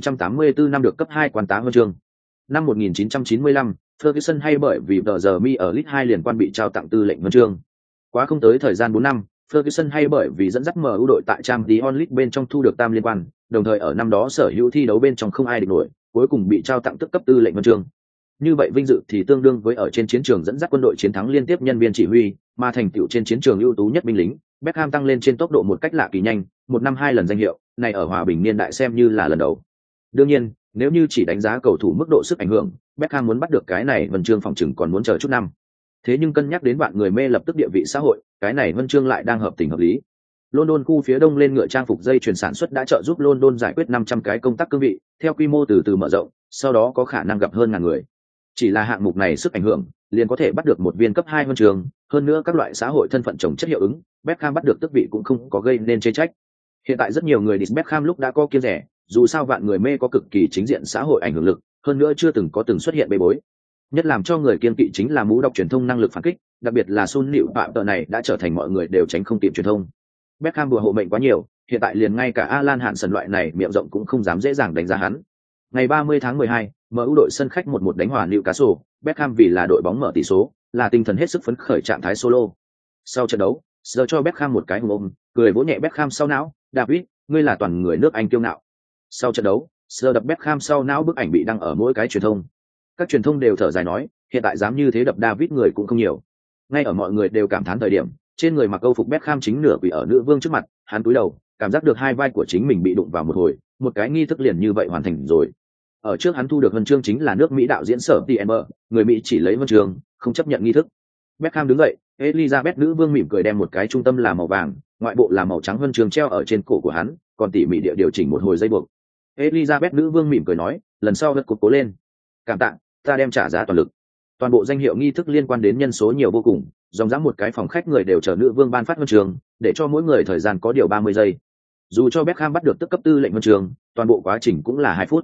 1984 năm được cấp 2 quan tá huân chương. Năm 1995, Ferguson hay bởi vì giờ mi ở Leeds 2 liền quan bị trao tặng tư lệnh huân chương. Quá không tới thời gian 4 năm, Ferguson hay bởi vì dẫn dắt MU đội tại Champions League bên trong thu được tam liên quan, đồng thời ở năm đó sở hữu thi đấu bên trong không ai địch nổi, cuối cùng bị trao tặng tức cấp tư lệnh huân chương. Như vậy vinh dự thì tương đương với ở trên chiến trường dẫn dắt quân đội chiến thắng liên tiếp nhân viên chỉ huy, mà thành tựu trên chiến trường ưu tú nhất binh lính. Beckham tăng lên trên tốc độ một cách lạ kỳ nhanh, một năm 2 lần danh hiệu, này ở hòa bình niên đại xem như là lần đầu. Đương nhiên, nếu như chỉ đánh giá cầu thủ mức độ sức ảnh hưởng, Beckham muốn bắt được cái này huân chương phòng chừng còn muốn chờ chút năm. Thế nhưng cân nhắc đến bạn người mê lập tức địa vị xã hội, cái này huân chương lại đang hợp tình hợp lý. London khu phía đông lên ngựa trang phục dây chuyền sản xuất đã trợ giúp London giải quyết 500 cái công tác cương vị, theo quy mô từ từ mở rộng, sau đó có khả năng gặp hơn ngàn người. Chỉ là hạng mục này sức ảnh hưởng, liền có thể bắt được một viên cấp 2 huân chương, hơn nữa các loại xã hội thân phận chồng chất hiệu ứng, Beckham bắt được tước vị cũng không có gây nên chê trách. Hiện tại rất nhiều người diss Beckham lúc đã có kiêng rẻ, dù sao vạn người mê có cực kỳ chính diện xã hội ảnh hưởng lực, hơn nữa chưa từng xuất hiện bê bối. Nhất làm cho người kiêng kỵ chính là mũ đọc truyền thông năng lực phản kích, đặc biệt là Sun Liễu Phạm tợ này đã trở thành mọi người đều tránh không kịp truyền thông. Beckham đùa hộ mệnh quá nhiều, hiện tại liền ngay cả Alan Hansen loại này miệng rộng cũng không dám dễ dàng đánh giá hắn. Ngày 30 tháng 12, MU đội sân khách 1-1 đánh hòa Newcastle, Beckham vì là đội bóng mở tỷ số, là tinh thần hết sức phấn khởi trạng thái solo. Sau trận đấu, giờ cho Beckham một cái hùng ôm, cười vỗ nhẹ Beckham sau não, David, ngươi là toàn người nước Anh kiêu ngạo. Sau trận đấu, giờ đập Beckham sau não bức ảnh bị đăng ở mỗi cái truyền thông. Các truyền thông đều thở dài nói, hiện tại dám như thế đập David người cũng không nhiều. Ngay ở mọi người đều cảm thán thời điểm, trên người mặc câu phục Beckham chính nửa quỳ ở nữ vương trước mặt, hắn cúi đầu, cảm giác được hai vai của chính mình bị đụng vào một hồi, một cái nghi thức liền như vậy hoàn thành rồi. Ở trước hắn thu được huân chương chính là nước Mỹ đạo diễn sở T.M. Người Mỹ chỉ lấy huân chương, không chấp nhận nghi thức. Beckham đứng dậy, Elizabeth nữ vương mỉm cười đem một cái trung tâm là màu vàng, ngoại bộ là màu trắng huân chương treo ở trên cổ của hắn, còn tỉ mỉ địa điều chỉnh một hồi dây buộc. Elizabeth nữ vương mỉm cười nói, lần sau rất cột cố lên. Cảm tạ, ta đem trả giá toàn lực. Toàn bộ danh hiệu nghi thức liên quan đến nhân số nhiều vô cùng, dòng dã một cái phòng khách người đều chờ nữ vương ban phát huân chương, để cho mỗi người thời gian có điều 30 giây. Dù cho Beckham bắt được tức cấp tư lệnh huân chương, toàn bộ quá trình cũng là 2 phút.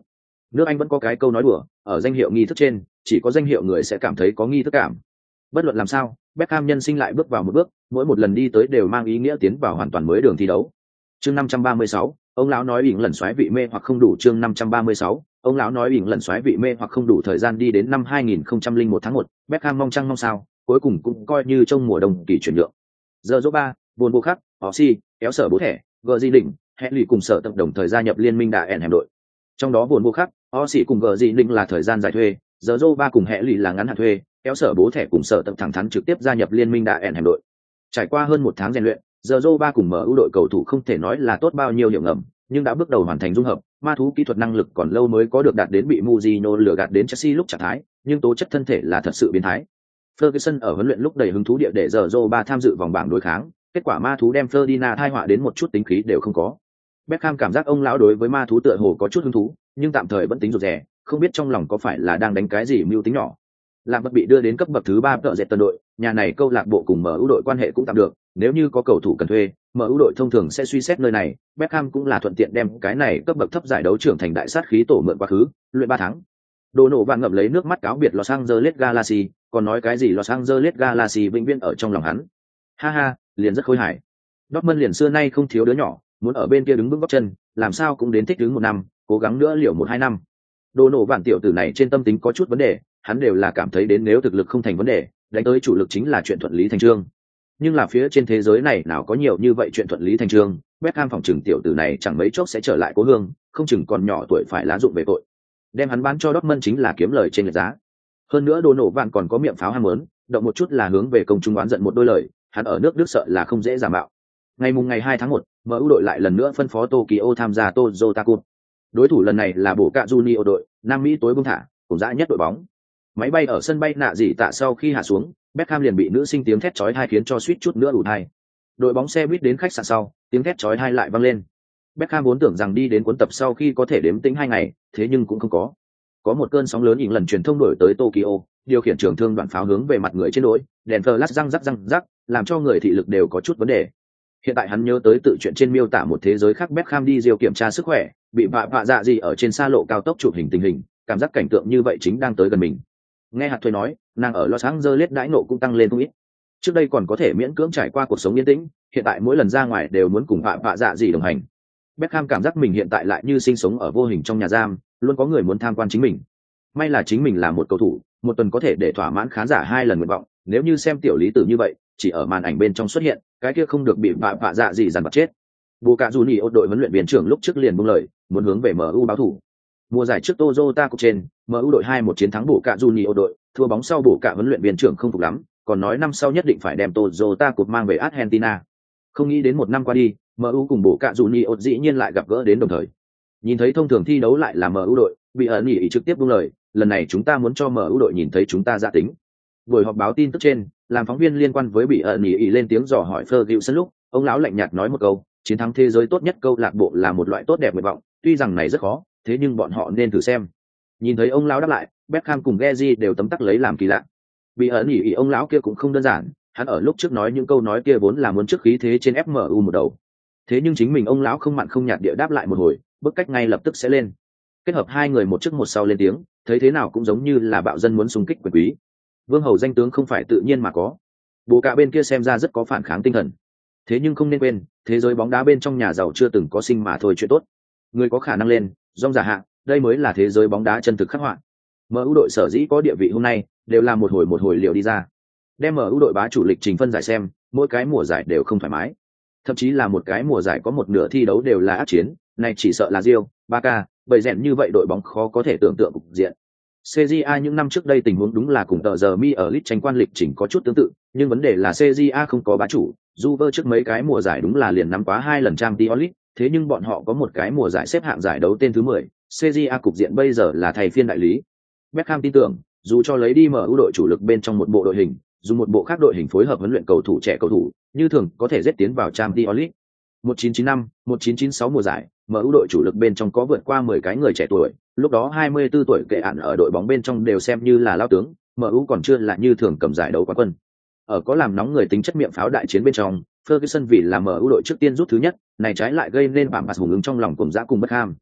Nước Anh vẫn có cái câu nói đùa, ở danh hiệu nghi thức trên, chỉ có danh hiệu người sẽ cảm thấy có nghi thức cảm. Bất luận làm sao, Beckham nhân sinh lại bước vào một bước, mỗi một lần đi tới đều mang ý nghĩa tiến vào hoàn toàn mới đường thi đấu. Chương 536, ông lão nói ỉn lần xoáy vị mê hoặc không đủ. Chương 536, ông lão nói ỉn lần xoáy vị mê hoặc không đủ. Thời gian đi đến năm 2001 tháng 1, Beckham mong trăng mong sao, cuối cùng cũng coi như trong mùa đông kỳ chuyển nhượng. Giờ dỗ ba, buồn vô khắc, Ossi, kéo sở bố thẻ, gờ di đỉnh, hẹn lì cùng sở tập đồng thời gia nhập liên minh đại ẻn hẻm đội. Trong đó buồn vô khắc, Ossi cùng gờ di đỉnh là thời gian dài thuê, giờ dỗ ba cùng hẹn lì là ngắn hạn thuê, kéo sở bố thẻ cùng sở tập thẳng thắn trực tiếp gia nhập liên minh đại ẻn hẻm đội. Trải qua hơn một tháng rèn luyện, giờ dô ba cùng MU đội cầu thủ không thể nói là tốt bao nhiêu hiệu ngầm, nhưng đã bước đầu hoàn thành dung hợp, ma thú kỹ thuật năng lực còn lâu mới có được đạt đến bị Mourinho lừa gạt đến Chelsea lúc trạng thái, nhưng tố chất thân thể là thật sự biến thái. Ferguson ở huấn luyện lúc đầy hứng thú địa để giờ dô ba tham dự vòng bảng đối kháng, kết quả ma thú đem Ferdinand thai họa đến một chút tính khí đều không có. Beckham cảm giác ông lão đối với ma thú tựa hồ có chút hứng thú, nhưng tạm thời vẫn tính rụt rè, không biết trong lòng có phải là đang đánh cái gì mưu tính nhỏ. Làm bất bị đưa đến cấp bậc thứ 3 tợ dệt tân đội, nhà này câu lạc bộ cùng MU đội quan hệ cũng tạm được, nếu như có cầu thủ cần thuê, MU đội thông thường sẽ suy xét nơi này, Beckham cũng là thuận tiện đem cái này cấp bậc thấp giải đấu trưởng thành đại sát khí tổ mượn quá khứ, luyện 3 tháng. Đồ nổ vàng ngậm lấy nước mắt cáo biệt Los Angeles Galaxy, còn nói cái gì Los Angeles Galaxy vĩnh viễn ở trong lòng hắn. Ha ha, liền rất khôi hài. Dortmund liền xưa nay không thiếu đứa nhỏ, muốn ở bên kia đứng vững gót chân, làm sao cũng đến thích đứng 1 năm, cố gắng nữa liệu 1-2 năm. Đồ nổ vàng tiểu tử này trên tâm tính có chút vấn đề, hắn đều là cảm thấy đến nếu thực lực không thành vấn đề, đánh tới chủ lực chính là chuyện thuận lý thành chương. Nhưng là phía trên thế giới này nào có nhiều như vậy chuyện thuận lý thành chương, Beckham phòng trừng tiểu tử này chẳng mấy chốc sẽ trở lại cố hương, không chừng còn nhỏ tuổi phải lá dụng về tội. Đem hắn bán cho Dortmund chính là kiếm lời trên lệch giá. Hơn nữa đồ nổ vàng còn có miệng pháo ham muốn, động một chút là hướng về công chúng oán giận một đôi lời, hắn ở nước Đức sợ là không dễ giả mạo. Ngày 2 tháng 1, MU đội lại lần nữa phân phó Tokyo tham gia Toyota Cup. Đối thủ lần này là Boca Juniors đội, Nam Mỹ tối buông thả, cùng dã nhất đội bóng. Máy bay ở sân bay nạ dị tạ sau khi hạ xuống, Beckham liền bị nữ sinh tiếng thét chói tai khiến cho suýt chút nữa ù tai. Đội bóng xe buýt đến khách sạn sau, tiếng thét chói tai lại vang lên. Beckham vốn tưởng rằng đi đến cuốn tập sau khi có thể đếm tính 2 ngày, thế nhưng cũng không có. Có một cơn sóng lớn ỉn lần truyền thông đổi tới Tokyo, điều khiển trường thương đoạn pháo hướng về mặt người trên đối, đèn flash răng rắc, làm cho người thị lực đều có chút vấn đề. Hiện tại hắn nhớ tới tự chuyện trên miêu tả một thế giới khác Beckham đi diêu kiểm tra sức khỏe, bị vạ dạ gì ở trên xa lộ cao tốc chụp hình tình hình, cảm giác cảnh tượng như vậy chính đang tới gần mình. Nghe hạt thuê nói, nàng ở Los Angeles đãi nộ cũng tăng lên không ít. Trước đây còn có thể miễn cưỡng trải qua cuộc sống yên tĩnh, hiện tại mỗi lần ra ngoài đều muốn cùng vạ dạ gì đồng hành. Beckham cảm giác mình hiện tại lại như sinh sống ở vô hình trong nhà giam, luôn có người muốn tham quan chính mình. May là chính mình là một cầu thủ, một tuần có thể để thỏa mãn khán giả 2 lần nguyện vọng, nếu như xem tiểu lý tử như vậy, chỉ ở màn ảnh bên trong xuất hiện, cái kia không được bị vạ dạ gì dằn vặt chết. Boca Juniors đội huấn luyện viên trưởng lúc trước liền buông lời, muốn hướng về MU báo thủ. Mùa giải trước Toyota Cup trên, MU đội 2-1 chiến thắng Boca Juniors đội, thua bóng sau Boca huấn luyện viên trưởng không phục lắm, còn nói năm sau nhất định phải đem Toyota Cup mang về Argentina. Không nghĩ đến 1 năm qua đi, MU cùng Boca Juniors dĩ nhiên lại gặp gỡ đến đồng thời. Nhìn thấy thông thường thi đấu lại là MU đội, bị ẩn ý trực tiếp buông lời, lần này chúng ta muốn cho MU đội nhìn thấy chúng ta dạ tính. Buổi họp báo tin tức trên, làm phóng viên liên quan với bị ẩn ý lên tiếng dò hỏi Ferguson lúc, ông lão lạnh nhạt nói một câu, chiến thắng thế giới tốt nhất câu lạc bộ là một loại tốt đẹp nguyện vọng, tuy rằng này rất khó, thế nhưng bọn họ nên thử xem. Nhìn thấy ông lão đáp lại, Beckham cùng Gezi đều tấm tắc lấy làm kỳ lạ. Bị ẩn ý ông lão kia cũng không đơn giản, hắn ở lúc trước nói những câu nói kia vốn là muốn trước khí thế trên FMU một đầu. Thế nhưng chính mình ông lão không mặn không nhạt địa đáp lại một hồi, bức cách ngay lập tức sẽ lên. Kết hợp 2 người một trước một sau lên tiếng, thấy thế nào cũng giống như là bạo dân muốn xung kích quyền quý. Vương hầu danh tướng không phải tự nhiên mà có. Bố cả bên kia xem ra rất có phản kháng tinh thần. Thế nhưng không nên quên, thế giới bóng đá bên trong nhà giàu chưa từng có sinh mà thôi chuyện tốt. Người có khả năng lên, rong giả hạ, đây mới là thế giới bóng đá chân thực khắc họa. MU đội sở dĩ có địa vị hôm nay, đều là một hồi liệu đi ra. Đem MU đội bá chủ lịch trình phân giải xem, mỗi cái mùa giải đều không thoải mái. Thậm chí là một cái mùa giải có một nửa thi đấu đều là ác chiến, này chỉ sợ là Real, Barca, bởi rèn như vậy đội bóng khó có thể tưởng tượng cục diện. CJA những năm trước đây tình huống đúng là cùng tờ giờ mi ở League tranh quan lịch trình có chút tương tự, nhưng vấn đề là CJA không có bá chủ, Juve trước mấy cái mùa giải đúng là liền nắm quá 2 lần Champions League, thế nhưng bọn họ có một cái mùa giải xếp hạng giải đấu tên thứ 10, CJA cục diện bây giờ là thầy phiên đại lý. Beckham tin tưởng, dù cho lấy đi MU đội chủ lực bên trong một bộ đội hình, dùng một bộ khác đội hình phối hợp huấn luyện cầu thủ trẻ cầu thủ, như thường có thể giết tiến vào Champions League. 1995, 1996 mùa giải, MU đội chủ lực bên trong có vượt qua 10 cái người trẻ tuổi, lúc đó 24 tuổi kệ ạn ở đội bóng bên trong đều xem như là lao tướng, MU còn chưa là như thường cầm giải đấu quán quân. Ở có làm nóng người tính chất miệng pháo đại chiến bên trong, Ferguson vì là MU đội trước tiên rút thứ nhất, này trái lại gây nên bảm bạc hùng ứng trong lòng cuồng dã cùng bất ham.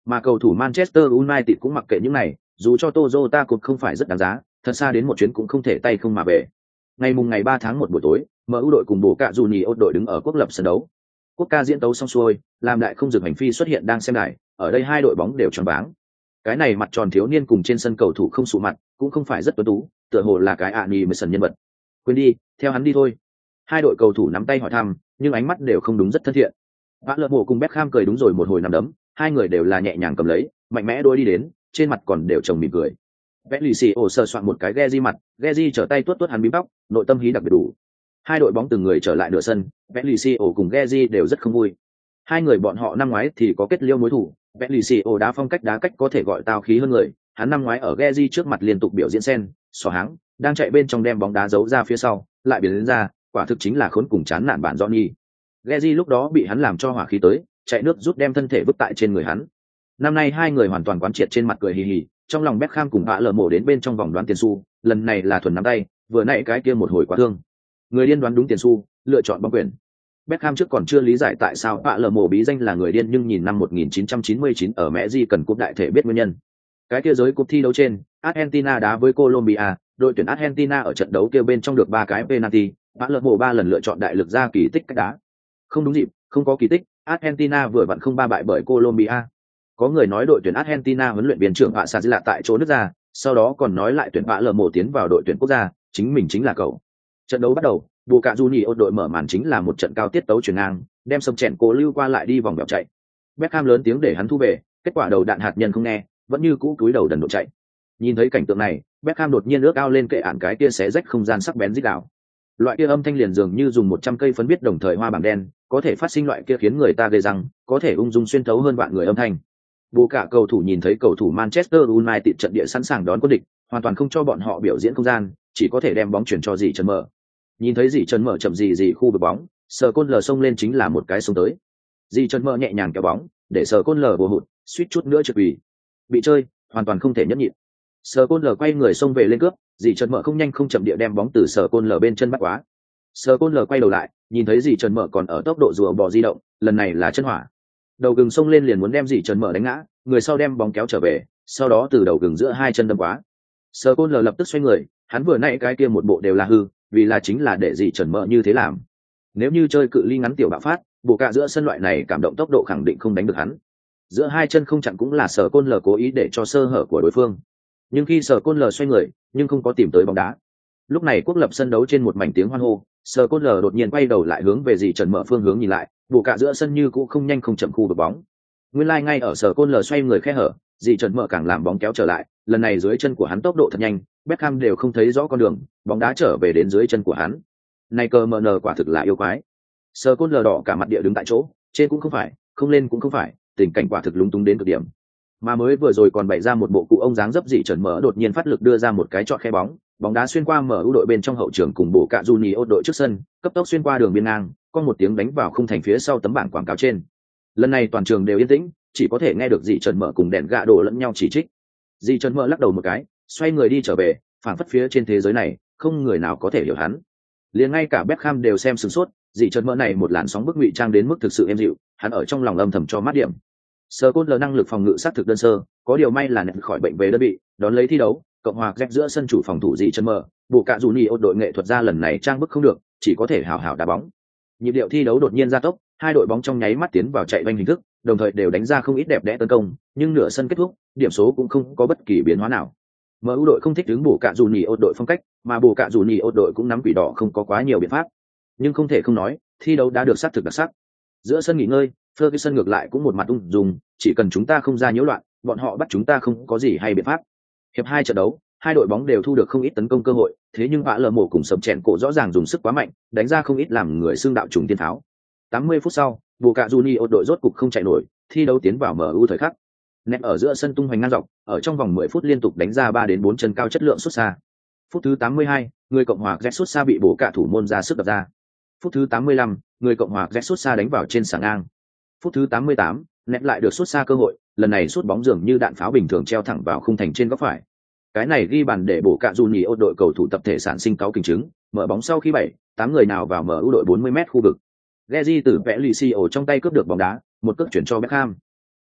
Mà cầu thủ Manchester United cũng mặc kệ những này, dù cho Toyota cũng không phải rất đáng giá, thật xa đến một chuyến cũng không thể tay không mà về. Ngày 3 tháng 1 buổi tối, MU đội cùng Boca Juniors đội đứng ở quốc lập sân đấu. Quốc ca diễn tấu xong xuôi, làm đại không dừng hành phi xuất hiện đang xem đài, ở đây hai đội bóng đều choáng váng. Cái này mặt tròn thiếu niên cùng trên sân cầu thủ không sụ mặt, cũng không phải rất tuấn tú, tựa hồ là cái animation nhân vật. Quên đi, theo hắn đi thôi. Hai đội cầu thủ nắm tay hỏi thăm, nhưng ánh mắt đều không đúng rất thân thiện. Vã lợn bộ cùng Beckham cười đúng rồi một hồi nằm đấm, hai người đều là nhẹ nhàng cầm lấy, mạnh mẽ đôi đi đến, trên mặt còn đều trồng mỉm cười. Benicio sờ soạn một cái Gezi mặt, Gezi trở tay tuốt hắn bím tóc, nội tâm hí đặc biệt đủ. Hai đội bóng từng người trở lại nửa sân, Benicio cùng Gezi đều rất không vui. Hai người bọn họ năm ngoái thì có kết liêu mối thù, Benicio đá phong cách đá cách có thể gọi tao khí hơn người, hắn năm ngoái ở Gezi trước mặt liên tục biểu diễn sen, xỏ háng, đang chạy bên trong đem bóng đá giấu ra phía sau, lại biến đến ra, quả thực chính là khốn cùng chán nản bản Johnny. Gezi lúc đó bị hắn làm cho hỏa khí tới, chạy nước rút đem thân thể vứt tại trên người hắn. Năm nay hai người hoàn toàn quán triệt trên mặt cười hì hì, trong lòng Beckham cùng vạ lờ mổ đến bên trong vòng đoán tiền xu, lần này là thuần nắm tay, vừa nãy cái kia một hồi quá thương. Người điên đoán đúng tiền xu, lựa chọn bóng quyền. Beckham trước còn chưa lý giải tại sao vạ lờ mổ bí danh là người điên, nhưng nhìn năm 1999 ở Mẹ Di cần cúp đại thể biết nguyên nhân. Cái kia giới cúp thi đấu trên, Argentina đá với Colombia, đội tuyển Argentina ở trận đấu kia bên trong được 3 cái penalty, vạ lờ mổ 3 lần lựa chọn đại lực ra kỳ tích cách đá. Không đúng dịp, không có kỳ tích, Argentina vừa vặn 0-3 bại bởi Colombia. Có người nói đội tuyển Argentina huấn luyện viên trưởng Họa Sa Lạ tại chỗ nước ra, sau đó còn nói lại tuyển vạ lờ mổ tiến vào đội tuyển quốc gia, chính mình chính là cậu. Trận đấu bắt đầu, Boca Juniors đội mở màn chính là một trận cao tiết tấu chuyền ngang, đem sông chèn cố lưu qua lại đi vòng bèo chạy. Beckham lớn tiếng để hắn thu về, kết quả đầu đạn hạt nhân không nghe, vẫn như cũ cúi đầu đần độn chạy. Nhìn thấy cảnh tượng này, Beckham đột nhiên ước ao lên kệ ản cái kia xé rách không gian sắc bén rít gào. Loại kia âm thanh liền dường như dùng 100 cây phấn viết đồng thời hoa bảng đen, có thể phát sinh loại kia khiến người ta ghê răng, có thể ung dung xuyên thấu hơn vạn người âm thanh. Boca cầu thủ nhìn thấy cầu thủ Manchester United trận địa sẵn sàng đón quân địch, hoàn toàn không cho bọn họ biểu diễn không gian, chỉ có thể đem bóng chuyển cho dì Trần Mở. Nhìn thấy dì Trần Mở chậm gì khu vực bóng, sờ côn lờ xông lên chính là một cái xông tới. Dì Trần Mở nhẹ nhàng kéo bóng, để sờ côn lờ vô hụt, suýt chút nữa trượt quỳ. Bị chơi, hoàn toàn không thể nhẫn nhịn. Sờ côn lờ quay người xông về lên cướp, dì Trần Mở không nhanh không chậm địa đem bóng từ sờ côn lờ bên chân bắt quá. Sờ côn lờ quay đầu lại, nhìn thấy dì Trần Mở còn ở tốc độ rùa bò di động, lần này là chân hỏa. Đầu gừng xông lên liền muốn đem dì Trần Mở đánh ngã, người sau đem bóng kéo trở về, sau đó từ đầu gừng giữa hai chân đâm quá. Sờ côn lờ lập tức xoay người, hắn vừa nãy cái kia một bộ đều là hư, vì là chính là để dì Trần Mở như thế làm. Nếu như chơi cự ly ngắn tiểu bạo phát, bổ cả giữa sân loại này cảm động tốc độ khẳng định không đánh được hắn. Giữa hai chân không chặn cũng là sờ côn lờ cố ý để cho sơ hở của đối phương. Nhưng khi sờ côn lờ xoay người, nhưng không có tìm tới bóng đá. Lúc này quốc lập sân đấu trên một mảnh tiếng hoan hô, sờ côn lờ đột nhiên quay đầu lại hướng về dì Trần Mở phương hướng nhìn lại, bổ cả giữa sân như cũ không nhanh không chậm khu vực bóng. Nguyên lai ngay ở sờ côn lờ xoay người khe hở, dì Trần Mở càng làm bóng kéo trở lại, lần này dưới chân của hắn tốc độ thật nhanh, Beckham đều không thấy rõ con đường, bóng đá trở về đến dưới chân của hắn. Này cờ MN quả thực là yêu quái. Sờ côn lờ đỏ cả mặt địa đứng tại chỗ, trên cũng không phải, không lên cũng không phải, tình cảnh quả thực lúng túng đến cực điểm. Mà mới vừa rồi còn bày ra một bộ cụ ông dáng dấp dì Trần Mở đột nhiên phát lực đưa ra một cái chọn khe bóng, bóng đá xuyên qua MU đội bên trong hậu trường cùng bổ cả Juniors đội trước sân, cấp tốc xuyên qua đường biên ngang, có một tiếng đánh vào khung thành phía sau tấm bảng quảng cáo trên. Lần này toàn trường đều yên tĩnh, chỉ có thể nghe được dì Trần Mở cùng đèn gạ đổ lẫn nhau chỉ trích. Dì Trần Mở lắc đầu một cái, xoay người đi trở về, phảng phất phía trên thế giới này không người nào có thể hiểu hắn. Liền ngay cả Beckham đều xem sửng sốt, dì Trần Mở này một làn sóng bức ngụy trang đến mức thực sự êm dịu, hắn ở trong lòng âm thầm cho mát điểm. Sờ côn lờ năng lực phòng ngự sát thực đơn sơ, có điều may là nẹt khỏi bệnh về đơn bị, đón lấy thi đấu, cộng hòa rách giữa sân chủ phòng thủ dì Trần Mở, bổ cả Juniors đội nghệ thuật ra lần này trang bức không được, chỉ có thể hào hào đá bóng. Nhịp điệu thi đấu đột nhiên gia tốc, hai đội bóng trong nháy mắt tiến vào chạy vanh hình thức, đồng thời đều đánh ra không ít đẹp đẽ tấn công, nhưng nửa sân kết thúc, điểm số cũng không có bất kỳ biến hóa nào. MU đội không thích đứng bổ cả Juniors đội phong cách, mà bổ cả Juniors đội cũng nắm quỷ đỏ không có quá nhiều biện pháp. Nhưng không thể không nói, thi đấu đã được sát thực đặc sắc. Giữa sân nghỉ ngơi, Ferguson ngược lại cũng một mặt ung dung, chỉ cần chúng ta không ra nhiễu loạn, bọn họ bắt chúng ta không có gì hay biện pháp. Hiệp 2 trận đấu, hai đội bóng đều thu được không ít tấn công cơ hội, thế nhưng vạ lờ mổ cùng sập chèn cổ rõ ràng dùng sức quá mạnh, đánh ra không ít làm người xương đạo trùng tiên tháo. 80 phút sau, Boca Juniors đội rốt cục không chạy nổi, thi đấu tiến vào MU thời khắc. Nét ở giữa sân tung hoành ngang dọc, ở trong vòng 10 phút liên tục đánh ra 3 đến 4 chân cao chất lượng sút xa. Phút thứ 82, người Cộng hòa Jet sút xa bị Boca thủ môn ra sức đập ra. Phút thứ 85, người Cộng hòa Jet sút xa đánh vào trên sảng ngang. Phút thứ 88, Nét lại được sút xa cơ hội, lần này sút bóng dường như đạn pháo bình thường treo thẳng vào khung thành trên góc phải. Cái này ghi bàn để Boca Juniors đội cầu thủ tập thể sản sinh cáu kình chứng, mở bóng sau khi 7-8 người nào vào MU đội 40m khu vực. Gezi từ Pelicio trong tay cướp được bóng đá, một cước chuyển cho Beckham.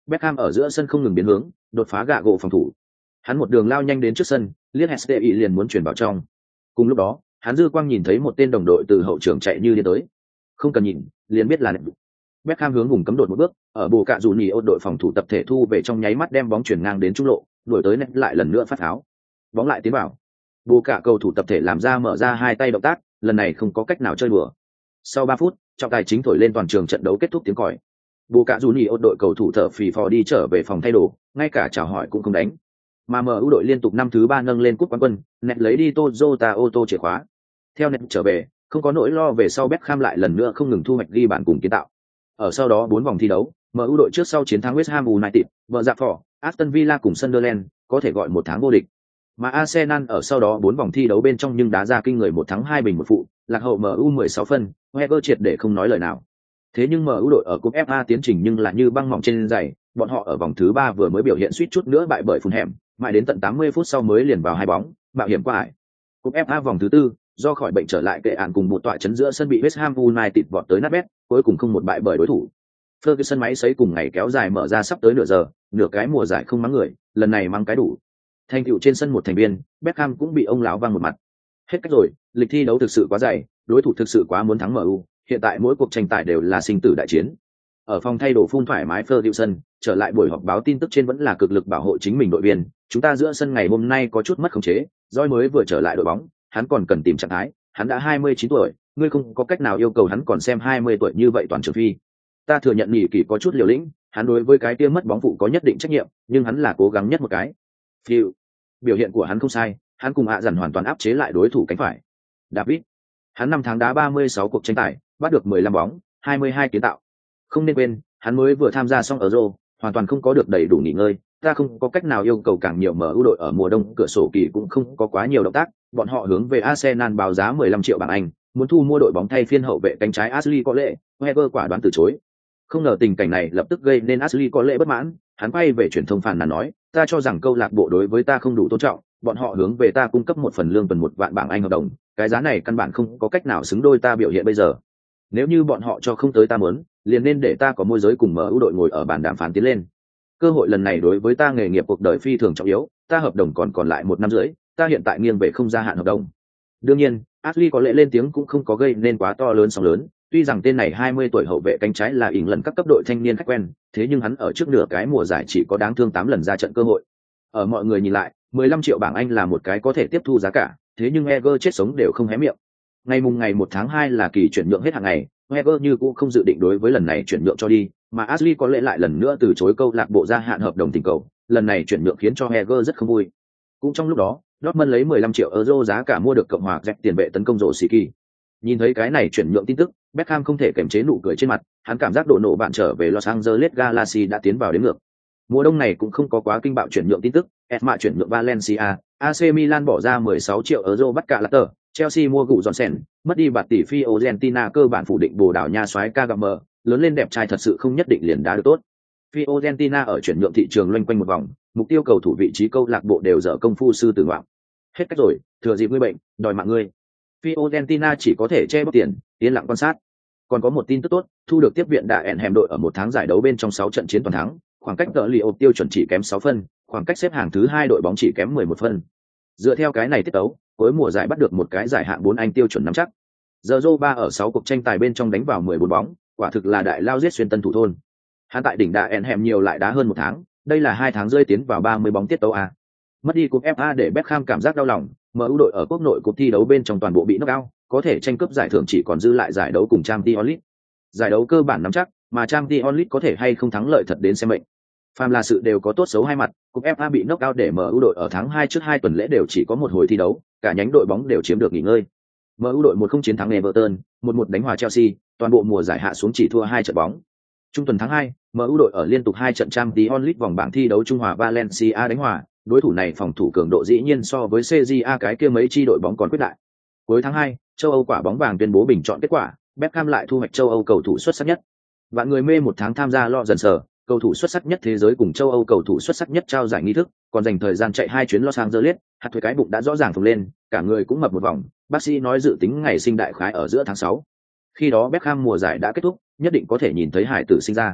Beckham ở giữa sân không ngừng biến hướng, đột phá gạ gỗ phòng thủ. Hắn một đường lao nhanh đến trước sân, liếc HSTI liền muốn chuyển vào trong. Cùng lúc đó, hắn dư quang nhìn thấy một tên đồng đội từ hậu trường chạy như điên tới. Không cần nhìn, liền biết là nệm. Beckham hướng vùng cấm đột một bước, ở bù cạ dù nhì ôn đội phòng thủ tập thể thu về trong nháy mắt đem bóng chuyển ngang đến trung lộ, đuổi tới nệm lại lần nữa phát tháo. Bóng lại tiến vào. Bù cạ cầu thủ tập thể làm ra mở ra hai tay động tác, lần này không có cách nào chơi đùa. Sau 3 phút, trọng tài chính thổi lên toàn trường trận đấu kết thúc tiếng còi. Bù cạ dù nhì ôn đội cầu thủ thở phì phò đi trở về phòng thay đồ, ngay cả chào hỏi cũng không đánh. Mà MU đội liên tục năm thứ 3 nâng lên cúp quán quân, nẹt lấy đi Toyota ô tô chìa khóa. Theo nẹt trở về, không có nỗi lo về sau Beckham lại lần nữa không ngừng thu hoạch ghi bàn cùng kiến tạo. Ở sau đó 4 vòng thi đấu, MU đội trước sau chiến thắng West Ham United, vợ dạ phỏ, Aston Villa cùng Sunderland, có thể gọi một tháng vô địch. Mà Arsenal ở sau đó 4 vòng thi đấu bên trong nhưng đá ra kinh người một thắng 2 bình một phụ, lạc hậu MU 16 phân, Wenger triệt để không nói lời nào. Thế nhưng MU đội ở cúp FA tiến trình nhưng là như băng mỏng trên giày, bọn họ ở vòng thứ 3 vừa mới biểu hiện suýt chút nữa bại bởi Fulham, mãi đến tận 80 phút sau mới liền vào hai bóng, mạo hiểm quá ải. Cúp FA vòng thứ 4, do khỏi bệnh trở lại kệ án cùng một tọa chấn giữa sân bị West Ham United vọt tới nát bét, cuối cùng không một bại bởi đối thủ. Ferguson máy sấy cùng ngày kéo dài mở ra sắp tới nửa giờ, nửa cái mùa giải không mắng người, lần này mắng cái đủ. Thành tựu trên sân một thành viên, Beckham cũng bị ông lão văng một mặt. Hết cách rồi, lịch thi đấu thực sự quá dày, đối thủ thực sự quá muốn thắng MU, hiện tại mỗi cuộc tranh tài đều là sinh tử đại chiến. Ở phòng thay đồ phun thoải mái Ferguson, trở lại buổi họp báo tin tức trên vẫn là cực lực bảo hộ chính mình đội viên, chúng ta giữa sân ngày hôm nay có chút mất khống chế, Roy mới vừa trở lại đội bóng, hắn còn cần tìm trạng thái, hắn đã 29 tuổi, ngươi không có cách nào yêu cầu hắn còn xem 20 tuổi như vậy toàn trường phi. Ta thừa nhận nghỉ kỳ có chút liều lĩnh, hắn đối với cái kia mất bóng phụ có nhất định trách nhiệm, nhưng hắn là cố gắng nhất một cái. Phiu. Biểu hiện của hắn không sai, hắn cùng dần hoàn toàn áp chế lại đối thủ cánh phải. David, hắn 5 tháng đá 36 cuộc tranh tài, bắt được 15 bóng, 22 kiến tạo. Không nên quên, hắn mới vừa tham gia xong Euro, hoàn toàn không có được đầy đủ nghỉ ngơi, ta không có cách nào yêu cầu càng nhiều MU đội ở mùa đông cửa sổ kỳ cũng không có quá nhiều động tác, bọn họ hướng về Arsenal báo giá 15 triệu bảng Anh, muốn thu mua đội bóng thay phiên hậu vệ cánh trái Ashley Cole, Wenger quả đoán từ chối. Không ngờ tình cảnh này lập tức gây nên Ashley Cole bất mãn, hắn quay về truyền thông phàn nàn nói, ta cho rằng câu lạc bộ đối với ta không đủ tôn trọng, bọn họ hướng về ta cung cấp một phần lương tuần 1 vạn bảng Anh hợp đồng, cái giá này căn bản không có cách nào xứng đôi ta biểu hiện bây giờ. Nếu như bọn họ cho không tới ta muốn, liền nên để ta có môi giới cùng MU đội ngồi ở bàn đàm phán tiến lên. Cơ hội lần này đối với ta nghề nghiệp cuộc đời phi thường trọng yếu, ta hợp đồng còn lại 1 năm rưỡi, ta hiện tại nghiêng về không gia hạn hợp đồng. Đương nhiên, Ashley có lẽ lên tiếng cũng không có gây nên quá to lớn sóng lớn, tuy rằng tên này 20 tuổi hậu vệ cánh trái là ỉn lần các cấp đội thanh niên khách quen, thế nhưng hắn ở trước nửa cái mùa giải chỉ có đáng thương 8 lần ra trận cơ hội. Ở mọi người nhìn lại, 15 triệu bảng Anh là một cái có thể tiếp thu giá cả, thế nhưng Wenger chết sống đều không hé miệng. Ngày 1 tháng 2 là kỳ chuyển nhượng hết hàng ngày, Wenger như cũng không dự định đối với lần này chuyển nhượng cho đi, mà Ashley có lẽ lại lần nữa từ chối câu lạc bộ gia hạn hợp đồng tình cầu, lần này chuyển nhượng khiến cho Wenger rất không vui. Cũng trong lúc đó, Dortmund lấy 15 triệu euro giá cả mua được Cộng hòa Czech tiền vệ tấn công rổ Siki. Nhìn thấy cái này chuyển nhượng tin tức, Beckham không thể kiềm chế nụ cười trên mặt, hắn cảm giác độ nổ bạn trở về Los Angeles Galaxy đã tiến vào đến ngược. Mùa đông này cũng không có quá kinh bạo chuyển nhượng tin tức, Esma chuyển nhượng Valencia, AC Milan bỏ ra 16 triệu euro bắt cả Latter, Chelsea mua gụ Johnson, mất đi bạt tỷ phi Argentina cơ bản phủ định Bồ Đào Nha soái KGM, lớn lên đẹp trai thật sự không nhất định liền đá được tốt. Phi Argentina ở chuyển nhượng thị trường loanh quanh một vòng, mục tiêu cầu thủ vị trí câu lạc bộ đều dở công phu sư tử ngoạm. Hết cách rồi, thừa dịp ngươi bệnh, đòi mạng ngươi. Phi Argentina chỉ có thể che bớt tiền, yên lặng quan sát. Còn có một tin tức tốt, thu được tiếp viện đại hẻm đội ở 1 tháng giải đấu bên trong 6 trận chiến toàn thắng, khoảng cách tợ Lyon tiêu chuẩn chỉ kém 6 phân, khoảng cách xếp hạng thứ 2 đội bóng chỉ kém 11 phân. Dựa theo cái này tiết tấu, cuối mùa giải bắt được một cái giải hạng 4 Anh tiêu chuẩn nắm chắc. Giờ Zoba ở 6 cuộc tranh tài bên trong đánh vào 14 bóng, quả thực là đại lao giết xuyên tân thủ thôn. Hắn tại đỉnh đại hẻm nhiều lại đá hơn 1 tháng, đây là 2 tháng rơi tiến vào 30 bóng tiết tấu a. Mất đi cúp FA để Beckham cảm giác đau lòng, MU đội ở quốc nội cuộc thi đấu bên trong toàn bộ bị knock out, có thể tranh cướp giải thưởng chỉ còn dư lại giải đấu cùng Champions League. Giải đấu cơ bản nắm chắc, mà Champions League có thể hay không thắng lợi thật đến xem mệnh. Phàm là sự đều có tốt xấu hai mặt, cúp FA bị knock out để MU đội ở tháng 2 trước 2 tuần lễ đều chỉ có một hồi thi đấu, cả nhánh đội bóng đều chiếm được nghỉ ngơi. MU đội 1-0 chiến thắng Everton, 1-1 đánh hòa Chelsea, toàn bộ mùa giải hạ xuống chỉ thua 2 trận bóng. Trung tuần tháng 2, MU đội ở liên tục 2 trận Champions League vòng bảng thi đấu Trung hòa Valencia đánh hòa, đối thủ này phòng thủ cường độ dĩ nhiên so với CJA cái kia mấy chi đội bóng còn quyết đại. Cuối tháng 2, châu Âu quả bóng vàng tuyên bố bình chọn kết quả, Beckham lại thu hoạch châu Âu cầu thủ xuất sắc nhất. Vạn người mê 1 tháng tham gia lo dần sở, cầu thủ xuất sắc nhất thế giới cùng châu Âu cầu thủ xuất sắc nhất trao giải nghi thức, còn dành thời gian chạy 2 chuyến Los Angeles, hạt thuế cái bụng đã rõ ràng phồng lên, cả người cũng mập một vòng, bác sĩ nói dự tính ngày sinh đại khái ở giữa tháng 6. Khi đó Beckham mùa giải đã kết thúc, nhất định có thể nhìn thấy hải tử sinh ra.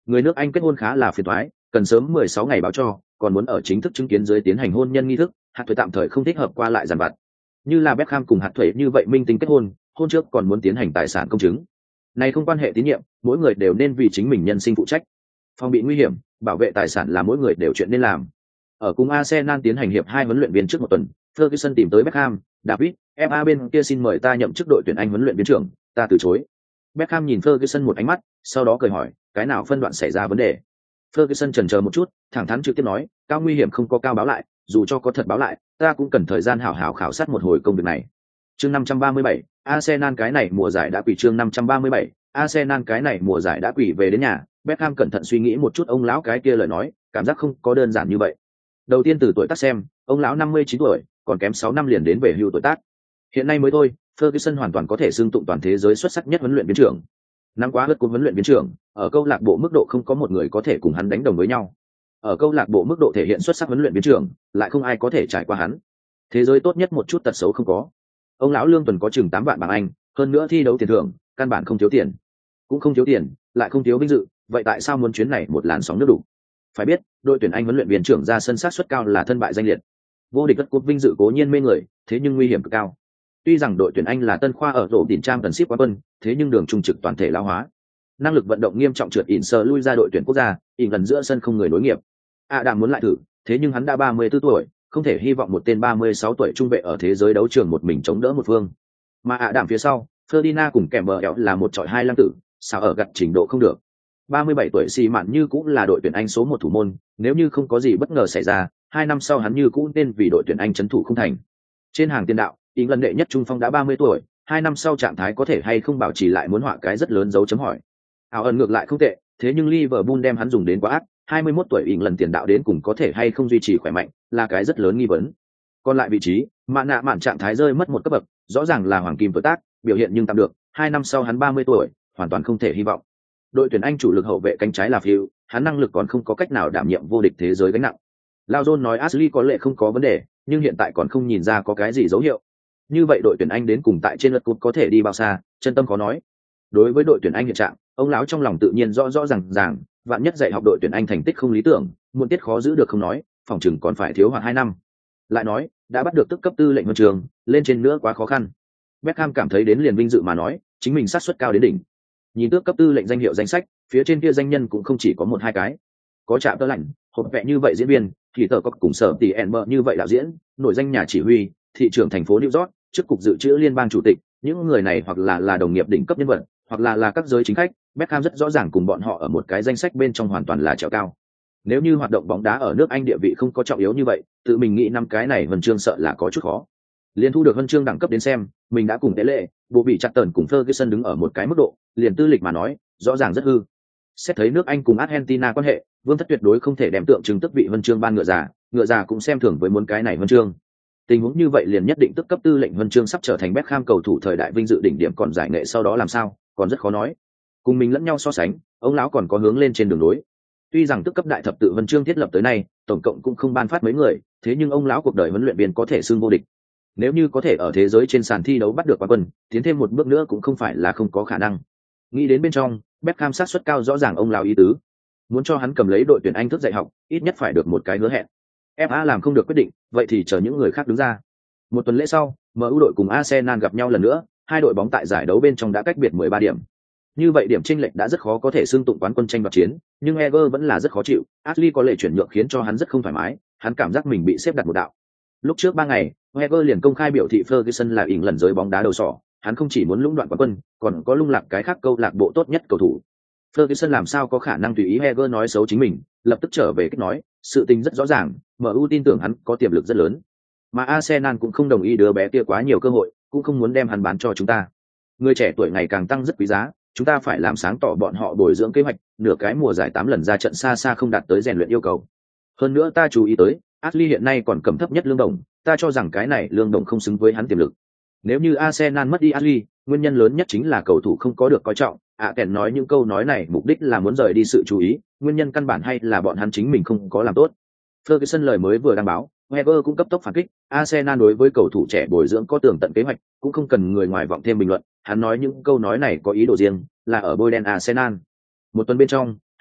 Người nước Anh kết hôn khá là phiền toái, cần sớm 16 ngày báo cho, còn muốn ở chính thức chứng kiến dưới tiến hành hôn nhân nghi thức, hạt thuế tạm thời không thích hợp qua lại giàn vặt. Như là Beckham cùng hạt thuế như vậy minh tinh kết hôn, hôn trước còn muốn tiến hành tài sản công chứng. Này không quan hệ tín nhiệm, mỗi người đều nên vì chính mình nhân sinh phụ trách. Phòng bị nguy hiểm, bảo vệ tài sản là mỗi người đều chuyện nên làm. Ở cùng Arsenal tiến hành hiệp 2 huấn luyện viên trước một tuần, Ferguson tìm tới Beckham, David, FA bên kia xin mời ta nhậm chức đội tuyển Anh huấn luyện viên trưởng, ta từ chối. Beckham nhìn Ferguson một ánh mắt, sau đó cười hỏi, cái nào phân đoạn xảy ra vấn đề? Ferguson chần chờ một chút, thẳng thắn trực tiếp nói, cao nguy hiểm không có cao báo lại, dù cho có thật báo lại, ta cũng cần thời gian hảo hảo khảo sát một hồi công việc này. Chương 537, Arsenal cái này mùa giải đã quỷ chương 537, Arsenal cái này mùa giải đã quỷ về đến nhà, Beckham cẩn thận suy nghĩ một chút ông lão cái kia lời nói, cảm giác không có đơn giản như vậy. Đầu tiên từ tuổi tác xem, ông lão 59 tuổi, còn kém 6 năm liền đến về hưu tuổi tác. Hiện nay mới thôi, Ferguson hoàn toàn có thể xưng tụng toàn thế giới xuất sắc nhất huấn luyện viên trưởng. Năm quá hất của huấn luyện viên trưởng, ở câu lạc bộ mức độ không có một người có thể cùng hắn đánh đồng với nhau. Ở câu lạc bộ mức độ thể hiện xuất sắc huấn luyện viên trưởng, lại không ai có thể trải qua hắn. Thế giới tốt nhất một chút tật xấu không có. Ông lão lương tuần có chừng 8 vạn bảng Anh, hơn nữa thi đấu tiền thưởng, căn bản không thiếu tiền. Cũng không thiếu tiền, lại không thiếu vinh dự, vậy tại sao muốn chuyến này một làn sóng nước đủ? Phải biết, đội tuyển Anh huấn luyện viên trưởng ra sân sát suất cao là thân bại danh liệt. Vô địch đất cúp vinh dự cố nhiên mê người, thế nhưng nguy hiểm cực cao. Tuy rằng đội tuyển Anh là tân khoa ở rổ đỉnh trang tần ship quán quân, thế nhưng đường trung trực toàn thể lão hóa. Năng lực vận động nghiêm trọng trượt ỉn sờ lui ra đội tuyển quốc gia, ỉn gần giữa sân không người nối nghiệp. Đàm muốn lại thử, thế nhưng hắn đã 34 tuổi, không thể hy vọng một tên 36 tuổi trung vệ ở thế giới đấu trường một mình chống đỡ một phương. Mà Đàm phía sau, Ferdinand cùng kèm bờ éo là một trọi hai lăng tử, sao ở gặt trình độ không được. 37 tuổi xì mạn như cũng là đội tuyển Anh số 1 thủ môn, nếu như không có gì bất ngờ xảy ra, 2 năm sau hắn như cũng nên vì đội tuyển Anh trấn thủ không thành. Trên hàng tiền đạo, England đệ nhất trung phong đã 30 tuổi, 2 năm sau trạng thái có thể hay không bảo trì lại muốn họa cái rất lớn dấu chấm hỏi. Ảo ẩn ngược lại không tệ, thế nhưng Liverpool đem hắn dùng đến quá ác, 21 tuổi England tiền đạo đến cùng có thể hay không duy trì khỏe mạnh, là cái rất lớn nghi vấn. Còn lại vị trí, mạn trạng thái rơi mất một cấp bậc, rõ ràng là hoàng kim tuổi tác, biểu hiện nhưng tạm được, 2 năm sau hắn 30 tuổi, hoàn toàn không thể hy vọng. Đội tuyển Anh chủ lực hậu vệ cánh trái là Phil, hắn năng lực còn không có cách nào đảm nhiệm vô địch thế giới gánh nặng. Lao John nói Ashley có lẽ không có vấn đề, nhưng hiện tại còn không nhìn ra có cái gì dấu hiệu. Như vậy đội tuyển Anh đến cùng tại trên lượt cúp có thể đi bao xa, chân tâm khó nói. Đối với đội tuyển Anh hiện trạng, ông lão trong lòng tự nhiên rõ ràng, vạn nhất dạy học đội tuyển Anh thành tích không lý tưởng, muôn tiết khó giữ được không nói, phòng chừng còn phải thiếu khoảng 2 năm. Lại nói, đã bắt được tức cấp tư lệnh huân trường, lên trên nữa quá khó khăn. Beckham cảm thấy đến liền vinh dự mà nói, chính mình sát suất cao đến đỉnh. Nhìn tước cấp tư lệnh danh hiệu danh sách, phía trên kia danh nhân cũng không chỉ có 1-2 cái. Có Trạm Tơ Lạnh, hộp vẽ như vậy diễn viên, thì tờ có cùng sở tỷ Enber như vậy đạo diễn, nổi danh nhà chỉ huy, thị trưởng thành phố New York, chức cục dự trữ liên bang chủ tịch, những người này hoặc là đồng nghiệp đỉnh cấp nhân vật, hoặc là các giới chính khách, Beckham rất rõ ràng cùng bọn họ ở một cái danh sách bên trong hoàn toàn là trèo cao. Nếu như hoạt động bóng đá ở nước Anh địa vị không có trọng yếu như vậy, tự mình nghĩ năm cái này huân chương sợ là có chút khó. Liên thu được huân chương đẳng cấp đến xem, mình đã cùng Tế Lệ, bộ bị chặt tần cùng Ferguson đứng ở một cái mức độ, liền tư lịch mà nói, rõ ràng rất hư. Xét thấy nước Anh cùng Argentina quan hệ, Vương Thất tuyệt đối không thể đem tượng trưng tức vị huân chương ban ngựa già cũng xem thường với muốn cái này huân chương. Tình huống như vậy liền nhất định tức cấp tư lệnh huân chương sắp trở thành Beckham cầu thủ thời đại vinh dự đỉnh điểm, còn giải nghệ sau đó làm sao, còn rất khó nói. Cùng mình lẫn nhau so sánh, ông lão còn có hướng lên trên đường đối. Tuy rằng tức cấp đại thập tự huân chương thiết lập tới nay, tổng cộng cũng không ban phát mấy người, thế nhưng ông lão cuộc đời huấn luyện viên có thể xưng vô địch. Nếu như có thể ở thế giới trên sàn thi đấu bắt được quán quân, tiến thêm một bước nữa cũng không phải là không có khả năng. Nghĩ đến bên trong, Beckham sát suất cao rõ ràng ông lão ý tứ. Muốn cho hắn cầm lấy đội tuyển Anh thức dạy học, ít nhất phải được một cái hứa hẹn. FA làm không được quyết định, vậy thì chờ những người khác đứng ra. Một tuần lễ sau, MU đội cùng Arsenal gặp nhau lần nữa, hai đội bóng tại giải đấu bên trong đã cách biệt 13 điểm. Như vậy điểm chênh lệch đã rất khó có thể xưng tụng quán quân tranh đoạt chiến, nhưng Eger vẫn là rất khó chịu, Ashley có lệ chuyển nhượng khiến cho hắn rất không thoải mái, hắn cảm giác mình bị xếp đặt một đạo. Lúc trước 3 ngày, Eger liền công khai biểu thị Ferguson là ỉn lần giới bóng đá đầu sỏ, hắn không chỉ muốn lũng đoạn quán quân, còn có lung lạc cái khác câu lạc bộ tốt nhất cầu thủ. Ferguson làm sao có khả năng tùy ý Eger nói xấu chính mình, lập tức trở về kích nói, sự tình rất rõ ràng, MU tin tưởng hắn có tiềm lực rất lớn. Mà Arsenal cũng không đồng ý đứa bé kia quá nhiều cơ hội, cũng không muốn đem hắn bán cho chúng ta. Người trẻ tuổi ngày càng tăng rất quý giá, chúng ta phải làm sáng tỏ bọn họ bồi dưỡng kế hoạch, nửa cái mùa giải 8 lần ra trận xa xa không đạt tới rèn luyện yêu cầu. Hơn nữa ta chú ý tới, Ashley hiện nay còn cầm thấp nhất lương đồng, ta cho rằng cái này lương đồng không xứng với hắn tiềm lực. Nếu như Arsenal mất đi Ashley, nguyên nhân lớn nhất chính là cầu thủ không có được coi trọng. Kèn nói những câu nói này mục đích là muốn rời đi sự chú ý, nguyên nhân căn bản hay là bọn hắn chính mình không có làm tốt. Ferguson lời mới vừa đăng báo, Wenger cũng cấp tốc phản kích, Arsenal đối với cầu thủ trẻ bồi dưỡng có tường tận kế hoạch, cũng không cần người ngoài vọng thêm bình luận, hắn nói những câu nói này có ý đồ riêng, là ở bôi đen Arsenal. Một tuần bên trong,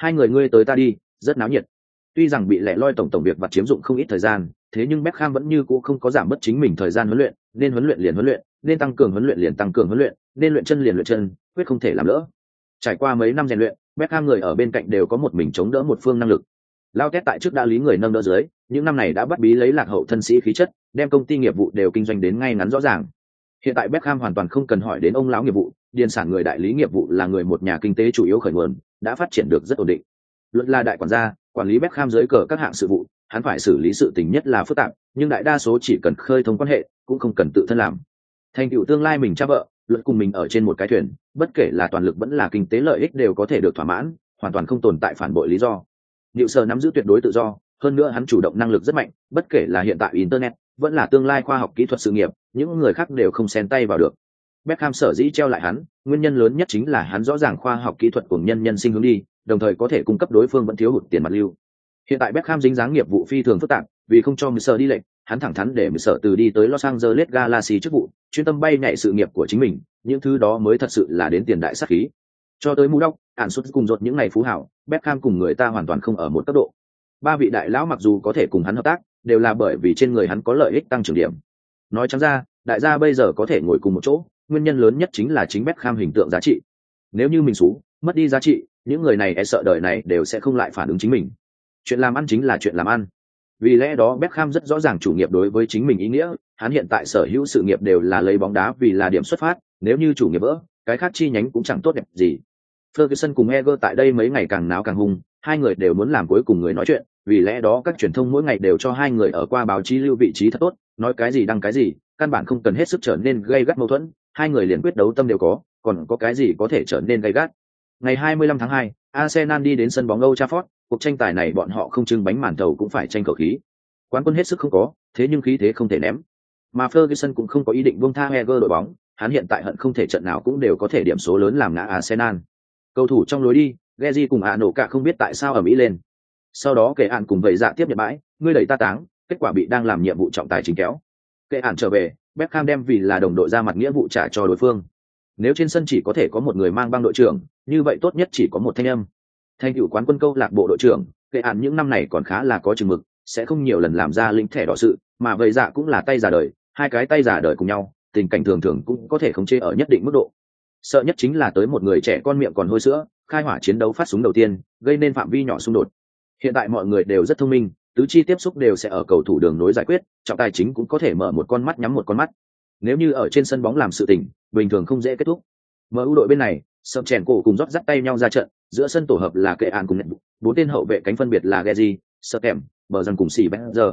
Hai người ngươi tới ta đi, rất náo nhiệt. Tuy rằng bị lẻ loi tổng việc vặt chiếm dụng không ít thời gian, thế nhưng Beckham vẫn như cũ không có giảm bớt chính mình thời gian huấn luyện, nên huấn luyện liền huấn luyện, nên tăng cường huấn luyện liền tăng cường huấn luyện, nên luyện chân liền luyện chân, quyết không thể làm lỡ. Trải qua mấy năm rèn luyện, Beckham người ở bên cạnh đều có một mình chống đỡ một phương năng lực. Lao Tét tại trước đã lý người nâng đỡ dưới, những năm này đã bắt bí lấy lạc hậu thân sĩ khí chất, đem công ty nghiệp vụ đều kinh doanh đến ngay ngắn rõ ràng. Hiện tại Beckham hoàn toàn không cần hỏi đến ông lão nghiệp vụ, điền sản người đại lý nghiệp vụ là người một nhà kinh tế chủ yếu khởi nguồn, đã phát triển được rất ổn định. Luật là đại quản gia, quản lý Beckham dưới cờ các hạng sự vụ, hắn phải xử lý sự tình nhất là phức tạp, nhưng đại đa số chỉ cần khơi thông quan hệ, cũng không cần tự thân làm. Thành tựu tương lai mình cha vợ, Luật cùng mình ở trên một cái thuyền, bất kể là toàn lực vẫn là kinh tế lợi ích đều có thể được thỏa mãn, hoàn toàn không tồn tại phản bội lý do. Diệu Sở nắm giữ tuyệt đối tự do, hơn nữa hắn chủ động năng lực rất mạnh, bất kể là hiện tại internet, vẫn là tương lai khoa học kỹ thuật sự nghiệp, những người khác đều không xen tay vào được. Beckham sở dĩ treo lại hắn, nguyên nhân lớn nhất chính là hắn rõ ràng khoa học kỹ thuật của nhân sinh hướng đi, đồng thời có thể cung cấp đối phương vẫn thiếu hụt tiền mặt lưu. Hiện tại Beckham dính dáng nghiệp vụ phi thường phức tạp, vì không cho Mr. đi lệnh, hắn thẳng thắn để Mr. từ đi tới Los Angeles Galaxy chức vụ, chuyên tâm bay nhảy sự nghiệp của chính mình, những thứ đó mới thật sự là đến tiền đại sát khí. Cho tới Mũ Đốc, ản xuất cùng rột những ngày phú hảo, Beckham cùng người ta hoàn toàn không ở một cấp độ. Ba vị đại lão mặc dù có thể cùng hắn hợp tác, đều là bởi vì trên người hắn có lợi ích tăng trưởng điểm. Nói trắng ra, đại gia bây giờ có thể ngồi cùng một chỗ, nguyên nhân lớn nhất chính là chính Beckham hình tượng giá trị. Nếu như mình xú, mất đi giá trị, những người này e sợ đời này đều sẽ không lại phản ứng chính mình. Chuyện làm ăn chính là chuyện làm ăn. Vì lẽ đó Beckham rất rõ ràng chủ nghiệp đối với chính mình ý nghĩa, hắn hiện tại sở hữu sự nghiệp đều là lấy bóng đá vì là điểm xuất phát, nếu như chủ nghiệp vỡ, cái khác chi nhánh cũng chẳng tốt đẹp gì. Ferguson cùng Eger tại đây mấy ngày càng náo càng hung, hai người đều muốn làm cuối cùng người nói chuyện, vì lẽ đó các truyền thông mỗi ngày đều cho hai người ở qua báo chí lưu vị trí thật tốt, nói cái gì đăng cái gì, căn bản không cần hết sức trở nên gây gắt mâu thuẫn, hai người liền quyết đấu tâm đều có, còn có cái gì có thể trở nên gây gắt. Ngày 25 tháng 2, Arsenal đi đến sân bóng Old Trafford, cuộc tranh tài này bọn họ không trưng bánh màn thầu cũng phải tranh khẩu khí. Quán quân hết sức không có, thế nhưng khí thế không thể ném. Mà Ferguson cũng không có ý định buông tha Eger đội bóng, hắn hiện tại hận không thể trận nào cũng đều có thể điểm số lớn làm ngã Arsenal. Cầu thủ trong lối đi, Gezi cùng nổ cả không biết tại sao ở Mỹ lên. Sau đó Kệ Ản cùng vậy dạ tiếp nhận bãi, ngươi đẩy ta táng, kết quả bị đang làm nhiệm vụ trọng tài chính kéo. Kệ Ản trở về, Beckham đem vì là đồng đội ra mặt nghĩa vụ trả cho đối phương. Nếu trên sân chỉ có thể có một người mang băng đội trưởng, như vậy tốt nhất chỉ có một thanh âm. Thành tựu quán quân câu lạc bộ đội trưởng, Kệ Ản những năm này còn khá là có chừng mực, sẽ không nhiều lần làm ra lĩnh thẻ đỏ sự, mà vậy dạ cũng là tay giả đời, hai cái tay giả đời cùng nhau, tình cảnh thường thường cũng có thể khống chế ở nhất định mức độ. Sợ nhất chính là tới một người trẻ con miệng còn hôi sữa, khai hỏa chiến đấu phát súng đầu tiên, gây nên phạm vi nhỏ xung đột. Hiện tại mọi người đều rất thông minh, tứ chi tiếp xúc đều sẽ ở cầu thủ đường nối giải quyết, trọng tài chính cũng có thể mở một con mắt nhắm một con mắt. Nếu như ở trên sân bóng làm sự tình, bình thường không dễ kết thúc. MU đội bên này, Sập chèn cổ cùng rót dắt tay nhau ra trận, giữa sân tổ hợp là Kệ Ản cùng Nệm, bốn tên hậu vệ cánh phân biệt là Gezi, Sập kèm, bờ dân cùng Sĩ Benzer.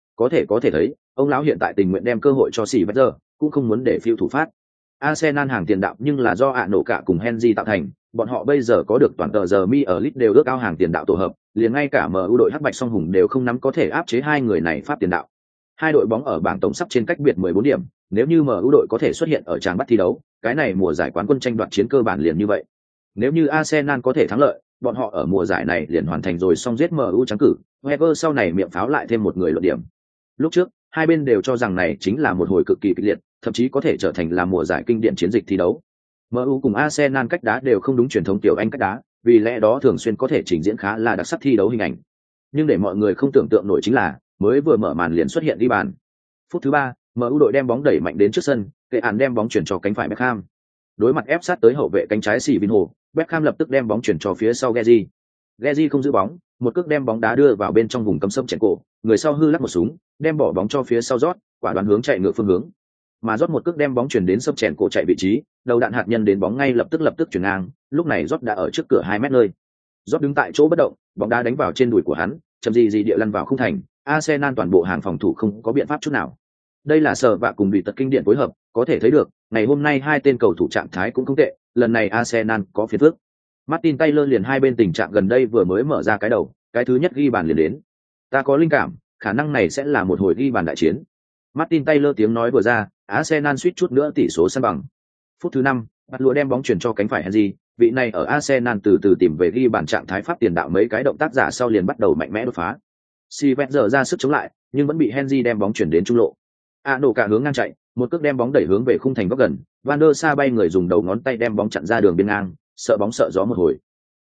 Có thể thấy, ông lão hiện tại tình nguyện đem cơ hội cho Sĩ Benzer, cũng không muốn để phiêu thủ phát. Arsenal hàng tiền đạo nhưng là do nổ cả cùng Henry tạo thành, bọn họ bây giờ có được toàn tờ giờ mi ở Leeds đều ước ao hàng tiền đạo tổ hợp, liền ngay cả MU đội hắc bạch song hùng đều không nắm có thể áp chế hai người này pháp tiền đạo. Hai đội bóng ở bảng tổng sắp trên cách biệt 14 điểm, nếu như MU đội có thể xuất hiện ở tràng bắt thi đấu, cái này mùa giải quán quân tranh đoạt chiến cơ bản liền như vậy. Nếu như Arsenal có thể thắng lợi, bọn họ ở mùa giải này liền hoàn thành rồi xong giết MU trắng cử, Wenger sau này miệng pháo lại thêm một người luận điểm. Lúc trước, hai bên đều cho rằng này chính là một hồi cực kỳ kịch liệt, thậm chí có thể trở thành là mùa giải kinh điển chiến dịch thi đấu. MU cùng Arsenal cách đá đều không đúng truyền thống tiểu Anh cách đá, vì lẽ đó thường xuyên có thể trình diễn khá là đặc sắc thi đấu hình ảnh. Nhưng để mọi người không tưởng tượng nổi chính là, mới vừa mở màn liền xuất hiện ghi bàn. Phút thứ 3, MU đội đem bóng đẩy mạnh đến trước sân, Kệ Ản đem bóng chuyển cho cánh phải Beckham. Đối mặt ép sát tới hậu vệ cánh trái Sĩ Vinh Hồ, Beckham lập tức đem bóng chuyển cho phía sau Gezi. Gezi không giữ bóng, một cước đem bóng đá đưa vào bên trong vùng cấm sâm chèn cổ, người sau hư lắc một súng, đem bỏ bóng cho phía sau rót, quả đoán hướng chạy ngược phương hướng. Mà rót một cước đem bóng chuyển đến sâm chèn cổ chạy vị trí, đầu đạn hạt nhân đến bóng ngay lập tức chuyển ngang, lúc này rót đã ở trước cửa 2 mét nơi. Rót đứng tại chỗ bất động, bóng đá đánh vào trên đùi của hắn, chậm gì địa lăn vào không thành, Arsenal toàn bộ hàng phòng thủ không có biện pháp chút nào. Đây là sở vạ cùng bị tật kinh điển phối hợp, có thể thấy được, ngày hôm nay hai tên cầu thủ trạng thái cũng không tệ, lần này Arsenal có phiền phức. Martin Taylor liền hai bên tình trạng gần đây vừa mới mở ra cái đầu, cái thứ nhất ghi bàn liền đến. Ta có linh cảm, khả năng này sẽ là một hồi ghi bàn đại chiến. Martin Taylor tiếng nói vừa ra, Arsenal suýt chút nữa tỷ số san bằng. Phút thứ 5, bắt lúa đem bóng chuyển cho cánh phải Henry, vị này ở Arsenal từ từ tìm về ghi bàn trạng thái pháp tiền đạo mấy cái động tác giả sau liền bắt đầu mạnh mẽ đột phá. Sivert ra sức chống lại, nhưng vẫn bị Henry đem bóng chuyển đến trung lộ. Nổ cả hướng ngang chạy, một cước đem bóng đẩy hướng về khung thành góc gần, Van der Sa bay người dùng đầu ngón tay đem bóng chặn ra đường biên ngang, sợ bóng sợ gió một hồi.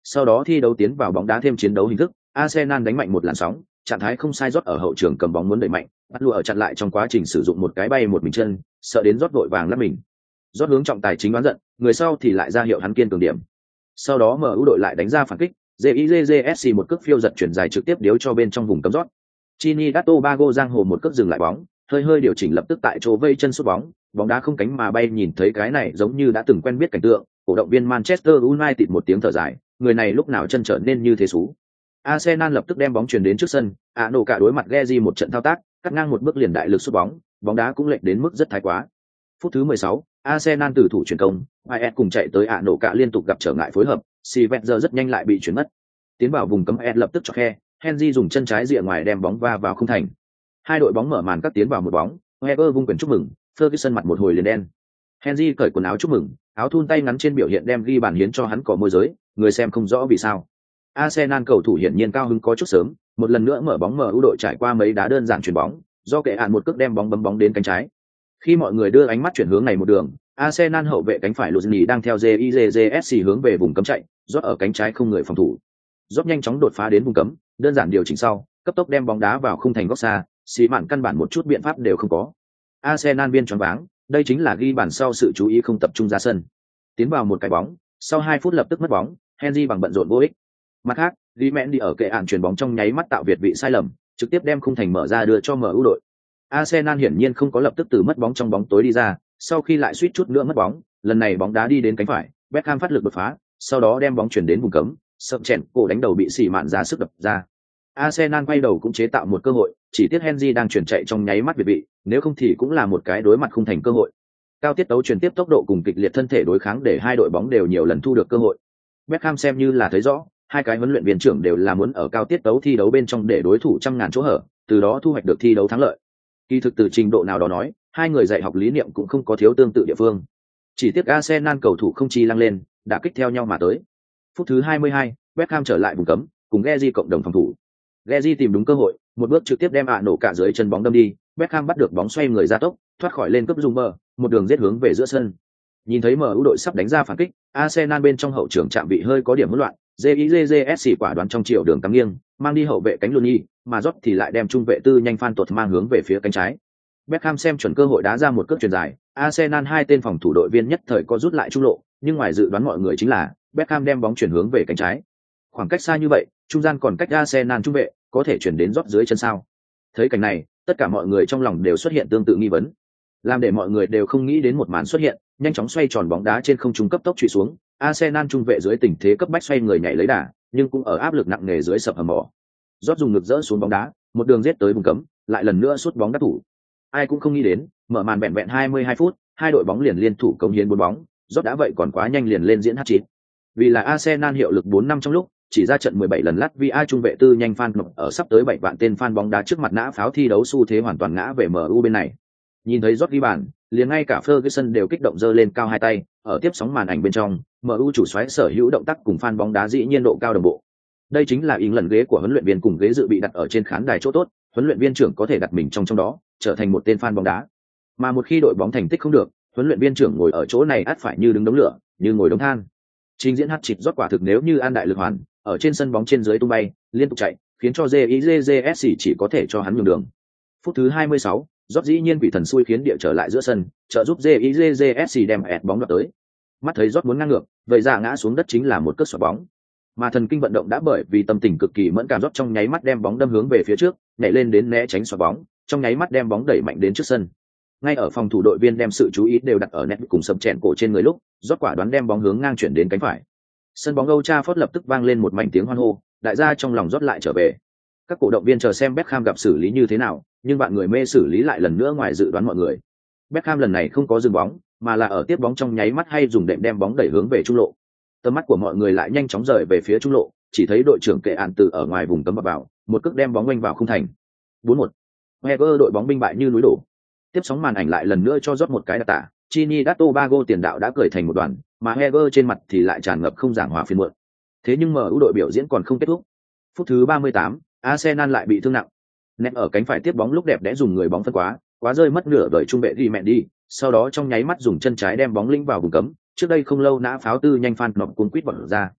Sau đó thi đấu tiến vào bóng đá thêm chiến đấu hình thức, Arsenal đánh mạnh một làn sóng, trạng thái không sai rót ở hậu trường cầm bóng muốn đẩy mạnh, bắt lùa ở chặn lại trong quá trình sử dụng một cái bay một mình chân, sợ đến rót vội vàng lắp mình. Rót hướng trọng tài chính đoán giận, người sau thì lại ra hiệu hắn kiên cường điểm. Sau đó MU đội lại đánh ra phản kích, JIJJSC một cước phiêu giật chuyển dài trực tiếp điếu cho bên trong vùng cấm rót. Trinidad Tobago giang hồ một cước dừng lại bóng, hơi điều chỉnh lập tức tại chỗ vây chân sút bóng, bóng đá không cánh mà bay, nhìn thấy cái này giống như đã từng quen biết cảnh tượng, cổ động viên Manchester United một tiếng thở dài, người này lúc nào chân trở nên như thế sú. Arsenal lập tức đem bóng truyền đến trước sân, nổ cả đối mặt Gezi một trận thao tác, cắt ngang một bước liền đại lực sút bóng, bóng đá cũng lệch đến mức rất thái quá. Phút thứ 16, Arsenal tử thủ chuyển công, AS cùng chạy tới nổ cả liên tục gặp trở ngại phối hợp, Svenzer rất nhanh lại bị chuyển mất. Tiến vào vùng cấm AS lập tức cho khe, Henry dùng chân trái rìa ngoài đem bóng va vào khung thành. Hai đội bóng mở màn cắt tiến vào một bóng, Weber vung quyền chúc mừng, Ferguson mặt một hồi liền đen. Henry cởi quần áo chúc mừng, áo thun tay ngắn trên biểu hiện đem ghi bàn hiến cho hắn cỏ môi giới, người xem không rõ vì sao. Arsenal cầu thủ hiển nhiên cao hứng có chút sớm, một lần nữa mở bóng MU đội trải qua mấy đá đơn giản chuyền bóng, do kệ án một cước đem bóng bấm bóng đến cánh trái. Khi mọi người đưa ánh mắt chuyển hướng này một đường, Arsenal hậu vệ cánh phải Luzini đang theo JIJJSC hướng về vùng cấm chạy, rót ở cánh trái không người phòng thủ. Rót nhanh chóng đột phá đến vùng cấm, đơn giản điều chỉnh sau, cấp tốc đem bóng đá vào khung thành góc xa, xì mạn căn bản một chút biện pháp đều không có. Arsenal biên choáng váng, đây chính là ghi bàn sau sự chú ý không tập trung ra sân. Tiến vào một cái bóng, sau 2 phút lập tức mất bóng, Henry bằng bận rộn vô ích. Mặt khác, Griezmann đi ở kệ án chuyền bóng trong nháy mắt tạo việt vị sai lầm, trực tiếp đem khung thành mở ra đưa cho MU đội. Arsenal hiển nhiên không có lập tức từ mất bóng trong bóng tối đi ra, sau khi lại suýt chút nữa mất bóng, lần này bóng đá đi đến cánh phải, Beckham phát lực đột phá, sau đó đem bóng chuyển đến vùng cấm, sập chèn cổ đánh đầu bị xỉ mạn ra sức đập ra. Arsenal quay đầu cũng chế tạo một cơ hội, chỉ tiếc Henry đang chuyển chạy trong nháy mắt việt vị, nếu không thì cũng là một cái đối mặt khung thành cơ hội. Cao tiết tấu truyền tiếp tốc độ cùng kịch liệt thân thể đối kháng để hai đội bóng đều nhiều lần thu được cơ hội. Beckham xem như là thấy rõ, hai cái huấn luyện viên trưởng đều là muốn ở cao tiết tấu thi đấu bên trong để đối thủ trăm ngàn chỗ hở, từ đó thu hoạch được thi đấu thắng lợi. Kỳ thực từ trình độ nào đó nói, hai người dạy học lý niệm cũng không có thiếu tương tự địa phương. Chỉ tiếc Arsenal cầu thủ không chi lăng lên, đã kích theo nhau mà tới. Phút thứ 22, Beckham trở lại vùng cấm, cùng Gezi cộng đồng phòng thủ. Gezi tìm đúng cơ hội, một bước trực tiếp đem nổ cả dưới chân bóng đâm đi, Beckham bắt được bóng xoay người ra tốc, thoát khỏi lên cấp Zumber, một đường giết hướng về giữa sân. Nhìn thấy MU đội sắp đánh ra phản kích, Arsenal bên trong hậu trường chạm vị hơi có điểm hỗn loạn, JIJJSC quả đoán trong chiều đường cắm nghiêng, mang đi hậu vệ cánh Looney, mà Jot thì lại đem trung vệ tư nhanh phan tuột mang hướng về phía cánh trái. Beckham xem chuẩn cơ hội đá ra một cước chuyền dài, Arsenal hai tên phòng thủ đội viên nhất thời có rút lại trung lộ, nhưng ngoài dự đoán mọi người chính là Beckham đem bóng chuyển hướng về cánh trái. Khoảng cách xa như vậy, trung gian còn cách Arsenal trung vệ, có thể chuyển đến Jot dưới chân sao? Thấy cảnh này, tất cả mọi người trong lòng đều xuất hiện tương tự nghi vấn. Làm để mọi người đều không nghĩ đến một màn xuất hiện, nhanh chóng xoay tròn bóng đá trên không trung cấp tốc truy xuống, Arsenal trung vệ dưới tình thế cấp bách xoay người nhảy lấy đà, nhưng cũng ở áp lực nặng nề dưới sập hầm mỏ. Rót dùng ngực dỡ xuống bóng đá, một đường giết tới vùng cấm, lại lần nữa sút bóng đắc thủ. Ai cũng không nghĩ đến, mở màn vẹn vẹn 22 phút, hai đội bóng liền liên thủ cống hiến 4 bóng, Rót đã vậy còn quá nhanh liền lên diễn hat-trick. Vì là Arsenal hiệu lực 4 năm trong lúc, chỉ ra trận 17 lần Latvia trung vệ tư nhanh fan ở sắp tới 7 vạn tên fan bóng đá trước mặt nã pháo thi đấu xu thế hoàn toàn ngã về MU bên này. Nhìn thấy Rót ghi bàn, liền ngay cả Ferguson đều kích động giơ lên cao hai tay, ở tiếp sóng màn ảnh bên trong, MU chủ soái sở hữu động tác cùng fan bóng đá dĩ nhiên độ cao đồng bộ. Đây chính là lần ghế của huấn luyện viên cùng ghế dự bị đặt ở trên khán đài chỗ tốt, huấn luyện viên trưởng có thể đặt mình trong đó, trở thành một tên fan bóng đá. Mà một khi đội bóng thành tích không được, huấn luyện viên trưởng ngồi ở chỗ này ắt phải như đứng đống lửa, như ngồi đống than. Trình diễn hat-trick Rót quả thực nếu như an đại lực hoàn, ở trên sân bóng trên dưới tung bay, liên tục chạy, khiến cho JIJJSC chỉ có thể cho hắn nhường đường. Phút thứ 26, Rót dĩ nhiên bị thần xui khiến địa trở lại giữa sân, trợ giúp JIJJSC đem ẹt bóng đoạt tới. Mắt thấy Rót muốn ngang ngược, vậy ra ngã xuống đất chính là một cước xoạc bóng. Mà thần kinh vận động đã bởi vì tâm tình cực kỳ mẫn cảm, Rót trong nháy mắt đem bóng đâm hướng về phía trước, nhảy lên đến né tránh xoạc bóng, trong nháy mắt đem bóng đẩy mạnh đến trước sân. Ngay ở phòng thủ đội viên đem sự chú ý đều đặt ở net cùng sập chèn cổ trên người lúc, Rót quả đoán đem bóng hướng ngang chuyển đến cánh phải. Sân bóng Old Trafford lập tức vang lên một mảnh tiếng hoan hô, đại gia trong lòng Rót lại trở về. Các cổ động viên chờ xem Beckham gặp xử lý như thế nào, nhưng bạn người mê xử lý lại lần nữa ngoài dự đoán mọi người. Beckham lần này không có dừng bóng, mà là ở tiếp bóng trong nháy mắt hay dùng đệm đem bóng đẩy hướng về trung lộ. Tầm mắt của mọi người lại nhanh chóng rời về phía trung lộ, chỉ thấy đội trưởng kệ ạn từ ở ngoài vùng cấm vào, một cước đem bóng quanh vào khung thành. 4-1. Heger đội bóng binh bại như núi đổ. Tiếp sóng màn ảnh lại lần nữa cho Rót một cái đặc tả, Trinidad Tobago tiền đạo đã cười thành một đoàn, mà Heger trên mặt thì lại tràn ngập không giảng hòa phiền muộn. Thế nhưng MU đội biểu diễn còn không kết thúc. Phút thứ 38, Arsenal lại bị thương nặng. Net ở cánh phải tiếp bóng lúc đẹp đẽ dùng người bóng phân quá rơi mất nửa đời trung vệ Griezmann đi, sau đó trong nháy mắt dùng chân trái đem bóng lĩnh vào vùng cấm, trước đây không lâu nã pháo tư nhanh phan nọc cuốn quýt bật ra.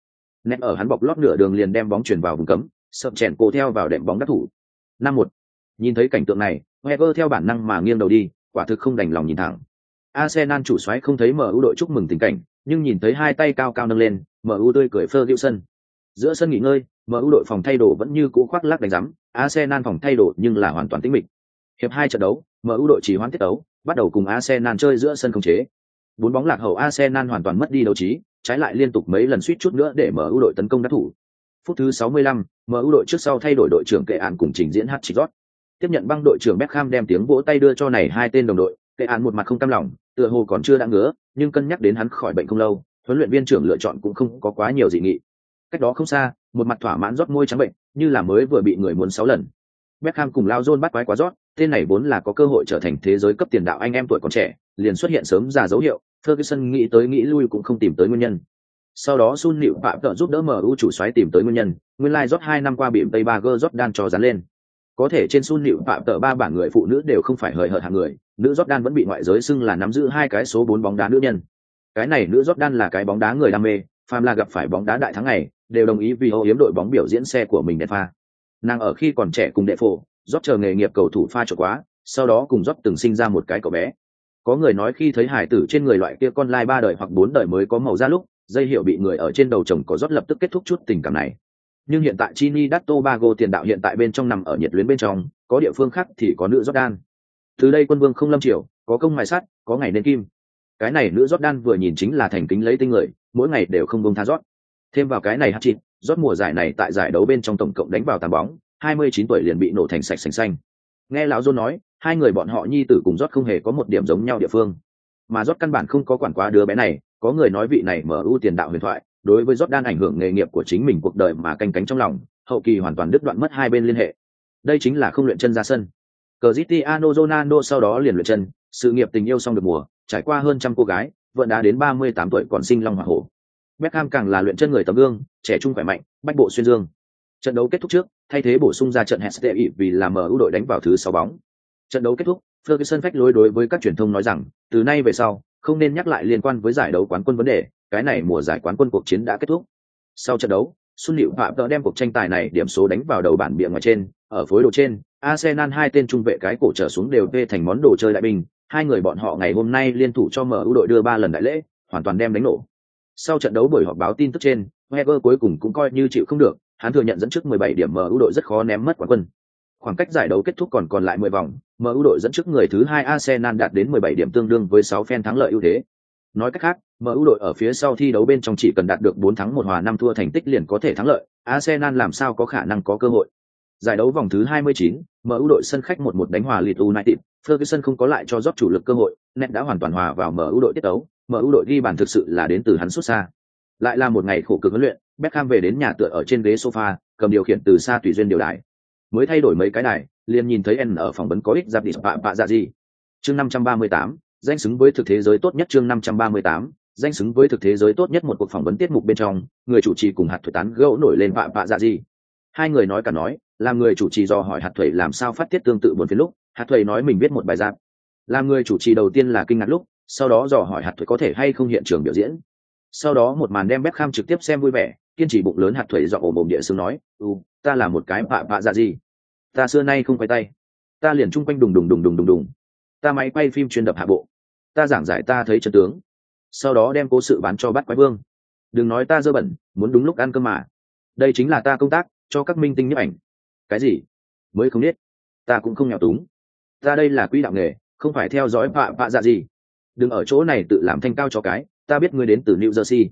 Nét ở hắn bọc lót nửa đường liền đem bóng chuyển vào vùng cấm, sập chèn cổ theo vào đệm bóng đắc thủ. 5-1. Nhìn thấy cảnh tượng này, Wenger theo bản năng mà nghiêng đầu đi, quả thực không đành lòng nhìn thẳng. Arsenal chủ soái không thấy MU đội chúc mừng tình cảnh, nhưng nhìn thấy hai tay cao cao nâng lên, MU tươi cười Ferguson. Giữa sân nghỉ ngơi, MU đội phòng thay đồ vẫn như cũ khoác lác đánh rắm, Arsenal phòng thay đồ nhưng là hoàn toàn tĩnh mịch. Hiệp 2 trận đấu, MU đội chỉ hoãn tiết tấu, bắt đầu cùng Arsenal chơi giữa sân khống chế. 4 bóng lạc hậu Arsenal hoàn toàn mất đi đấu trí, trái lại liên tục mấy lần suýt chút nữa để MU đội tấn công đắc thủ. Phút thứ 65, MU đội trước sau thay đổi đội trưởng Kệ Án cùng trình diễn hat-trick. Tiếp nhận băng đội trưởng Beckham đem tiếng vỗ tay đưa cho này hai tên đồng đội, Kệ Án một mặt không cam lòng, tựa hồ còn chưa đã ngứa, nhưng cân nhắc đến hắn khỏi bệnh không lâu, huấn luyện viên trưởng lựa chọn cũng không có quá nhiều dị nghị. Cách đó không xa, một mặt thỏa mãn rót môi trắng bệnh, như là mới vừa bị người muốn 6 lần. Beckham cùng lao John bắt quái quá rót, tên này vốn là có cơ hội trở thành thế giới cấp tiền đạo anh em tuổi còn trẻ, liền xuất hiện sớm già dấu hiệu, Ferguson nghĩ tới nghĩ lui cũng không tìm tới nguyên nhân. Sau đó Sun Liễu Phạm tự giúp đỡ MU chủ soái tìm tới nguyên nhân, nguyên lai rót 2 năm qua bị Tây Bagger Jordan cho dán lên. Có thể trên Sun Liễu Phạm tự 3 bảng người phụ nữ đều không phải hời hợt hạng người, nữ Jordan vẫn bị ngoại giới xưng là nắm giữ 2 cái số 4 bóng đá nữ nhân. Cái này nữ Jordan là cái bóng đá người đam mê, phàm là gặp phải bóng đá đại thắng này, đều đồng ý vì ô yếm đội bóng biểu diễn xe của mình đèn pha. Nàng ở khi còn trẻ cùng đệ phổ, rót chờ nghề nghiệp cầu thủ pha trộn quá, sau đó cùng rót từng sinh ra một cái cậu bé. Có người nói khi thấy hải tử trên người loại kia con lai 3 đời hoặc 4 đời mới có màu da lúc, dây hiệu bị người ở trên đầu chồng có rót lập tức kết thúc chút tình cảm này. Nhưng hiện tại Trinidad Tobago tiền đạo hiện tại bên trong nằm ở nhiệt luyến bên trong, có địa phương khác thì có nữ Jordan. Từ đây quân vương không lâm triều, có công mài sắt, có ngày nên kim. Cái này nữ Jordan vừa nhìn chính là thành kính lấy tinh người, mỗi ngày đều không buông tha rót. Thêm vào cái này hat-trick, rót mùa giải này tại giải đấu bên trong tổng cộng đánh vào 8 bóng, 29 tuổi liền bị nổ thành sạch sành xanh. Nghe lão John nói, hai người bọn họ nhi tử cùng rót không hề có một điểm giống nhau địa phương. Mà rót căn bản không có quản quá đứa bé này, có người nói vị này MU tiền đạo huyền thoại, đối với Jordan ảnh hưởng nghề nghiệp của chính mình cuộc đời mà canh cánh trong lòng, hậu kỳ hoàn toàn đứt đoạn mất hai bên liên hệ. Đây chính là không luyện chân ra sân. Cristiano Ronaldo sau đó liền luyện chân, sự nghiệp tình yêu xong được mùa, trải qua hơn trăm cô gái, vợ đã đến 38 tuổi còn sinh long hỏa hổ. Beckham càng là luyện chân người tấm gương, trẻ trung khỏe mạnh, bách bộ xuyên dương. Trận đấu kết thúc trước, thay thế bổ sung ra trận Hestey vì là MU đội đánh vào thứ 6 bóng. Trận đấu kết thúc, Ferguson phách lối đối với các truyền thông nói rằng, từ nay về sau, không nên nhắc lại liên quan với giải đấu quán quân vấn đề, cái này mùa giải quán quân cuộc chiến đã kết thúc. Sau trận đấu, Sun Liễu Phạm tự đem cuộc tranh tài này điểm số đánh vào đầu bản bìa ngoài trên, ở phối đồ trên, Arsenal hai tên trung vệ cái cổ trở xuống đều vê thành món đồ chơi đại binh, hai người bọn họ ngày hôm nay liên thủ cho MU đội đưa 3 lần đại lễ, hoàn toàn đem đánh nổ. Sau trận đấu buổi họp báo tin tức trên, Wenger cuối cùng cũng coi như chịu không được, hắn thừa nhận dẫn trước 17 điểm MU đội rất khó ném mất quán quân. Khoảng cách giải đấu kết thúc còn lại 10 vòng, MU đội dẫn trước người thứ 2 Arsenal đạt đến 17 điểm tương đương với 6 phen thắng lợi ưu thế. Nói cách khác, MU đội ở phía sau thi đấu bên trong chỉ cần đạt được 4 thắng 1 hòa 5 thua thành tích liền có thể thắng lợi, Arsenal làm sao có khả năng có cơ hội. Giải đấu vòng thứ 29, MU đội sân khách 1-1 đánh hòa Leeds United, Ferguson không có lại cho dốc chủ lực cơ hội, Net đã hoàn toàn hòa vào MU đội tiết tấu, MU đội ghi bàn thực sự là đến từ hắn xuất xa. Lại là một ngày khổ cực huấn luyện, Beckham về đến nhà tựa ở trên ghế sofa, cầm điều khiển từ xa tùy duyên điều đài. Mới thay đổi mấy cái đài, liền nhìn thấy N ở phỏng vấn có ích giáp đi bạ dạ gì. Chương 538, danh xứng với thực thế giới tốt nhất. Chương 538, danh xứng với thực thế giới tốt nhất. Một cuộc phỏng vấn tiết mục bên trong, người chủ trì cùng hạt thuẩy tán gẫu nổi lên bạ dạ gì. Hai người nói cả nói, làm người chủ trì dò hỏi hạt thuẩy làm sao phát tiết tương tự buồn phiền lúc, hạt thuẩy nói mình viết một bài giáp. Làm người chủ trì đầu tiên là kinh ngạc lúc, sau đó dò hỏi hạt thuẩy có thể hay không hiện trường biểu diễn. Sau đó một màn đem Beckham trực tiếp xem vui vẻ, kiên trì bụng lớn hạt thuẩy dọ ồm ồm địa sướng nói, ta là một cái bạ dạ gì. Ta xưa nay không quay tay, ta liền chung quanh đùng, ta máy quay phim chuyên đập hạ bộ, ta giảng giải ta thấy chân tướng, sau đó đem cố sự bán cho Bắt Quái Vương. Đừng nói ta dơ bẩn, muốn đúng lúc ăn cơm mà. Đây chính là ta công tác, cho các minh tinh nhiếp ảnh. Cái gì? Mới không biết. Ta cũng không nghèo túng. Ta đây là quỹ đạo nghề, không phải theo dõi bạ dạ gì. Đừng ở chỗ này tự làm thanh cao cho cái, ta biết ngươi đến từ New Jersey.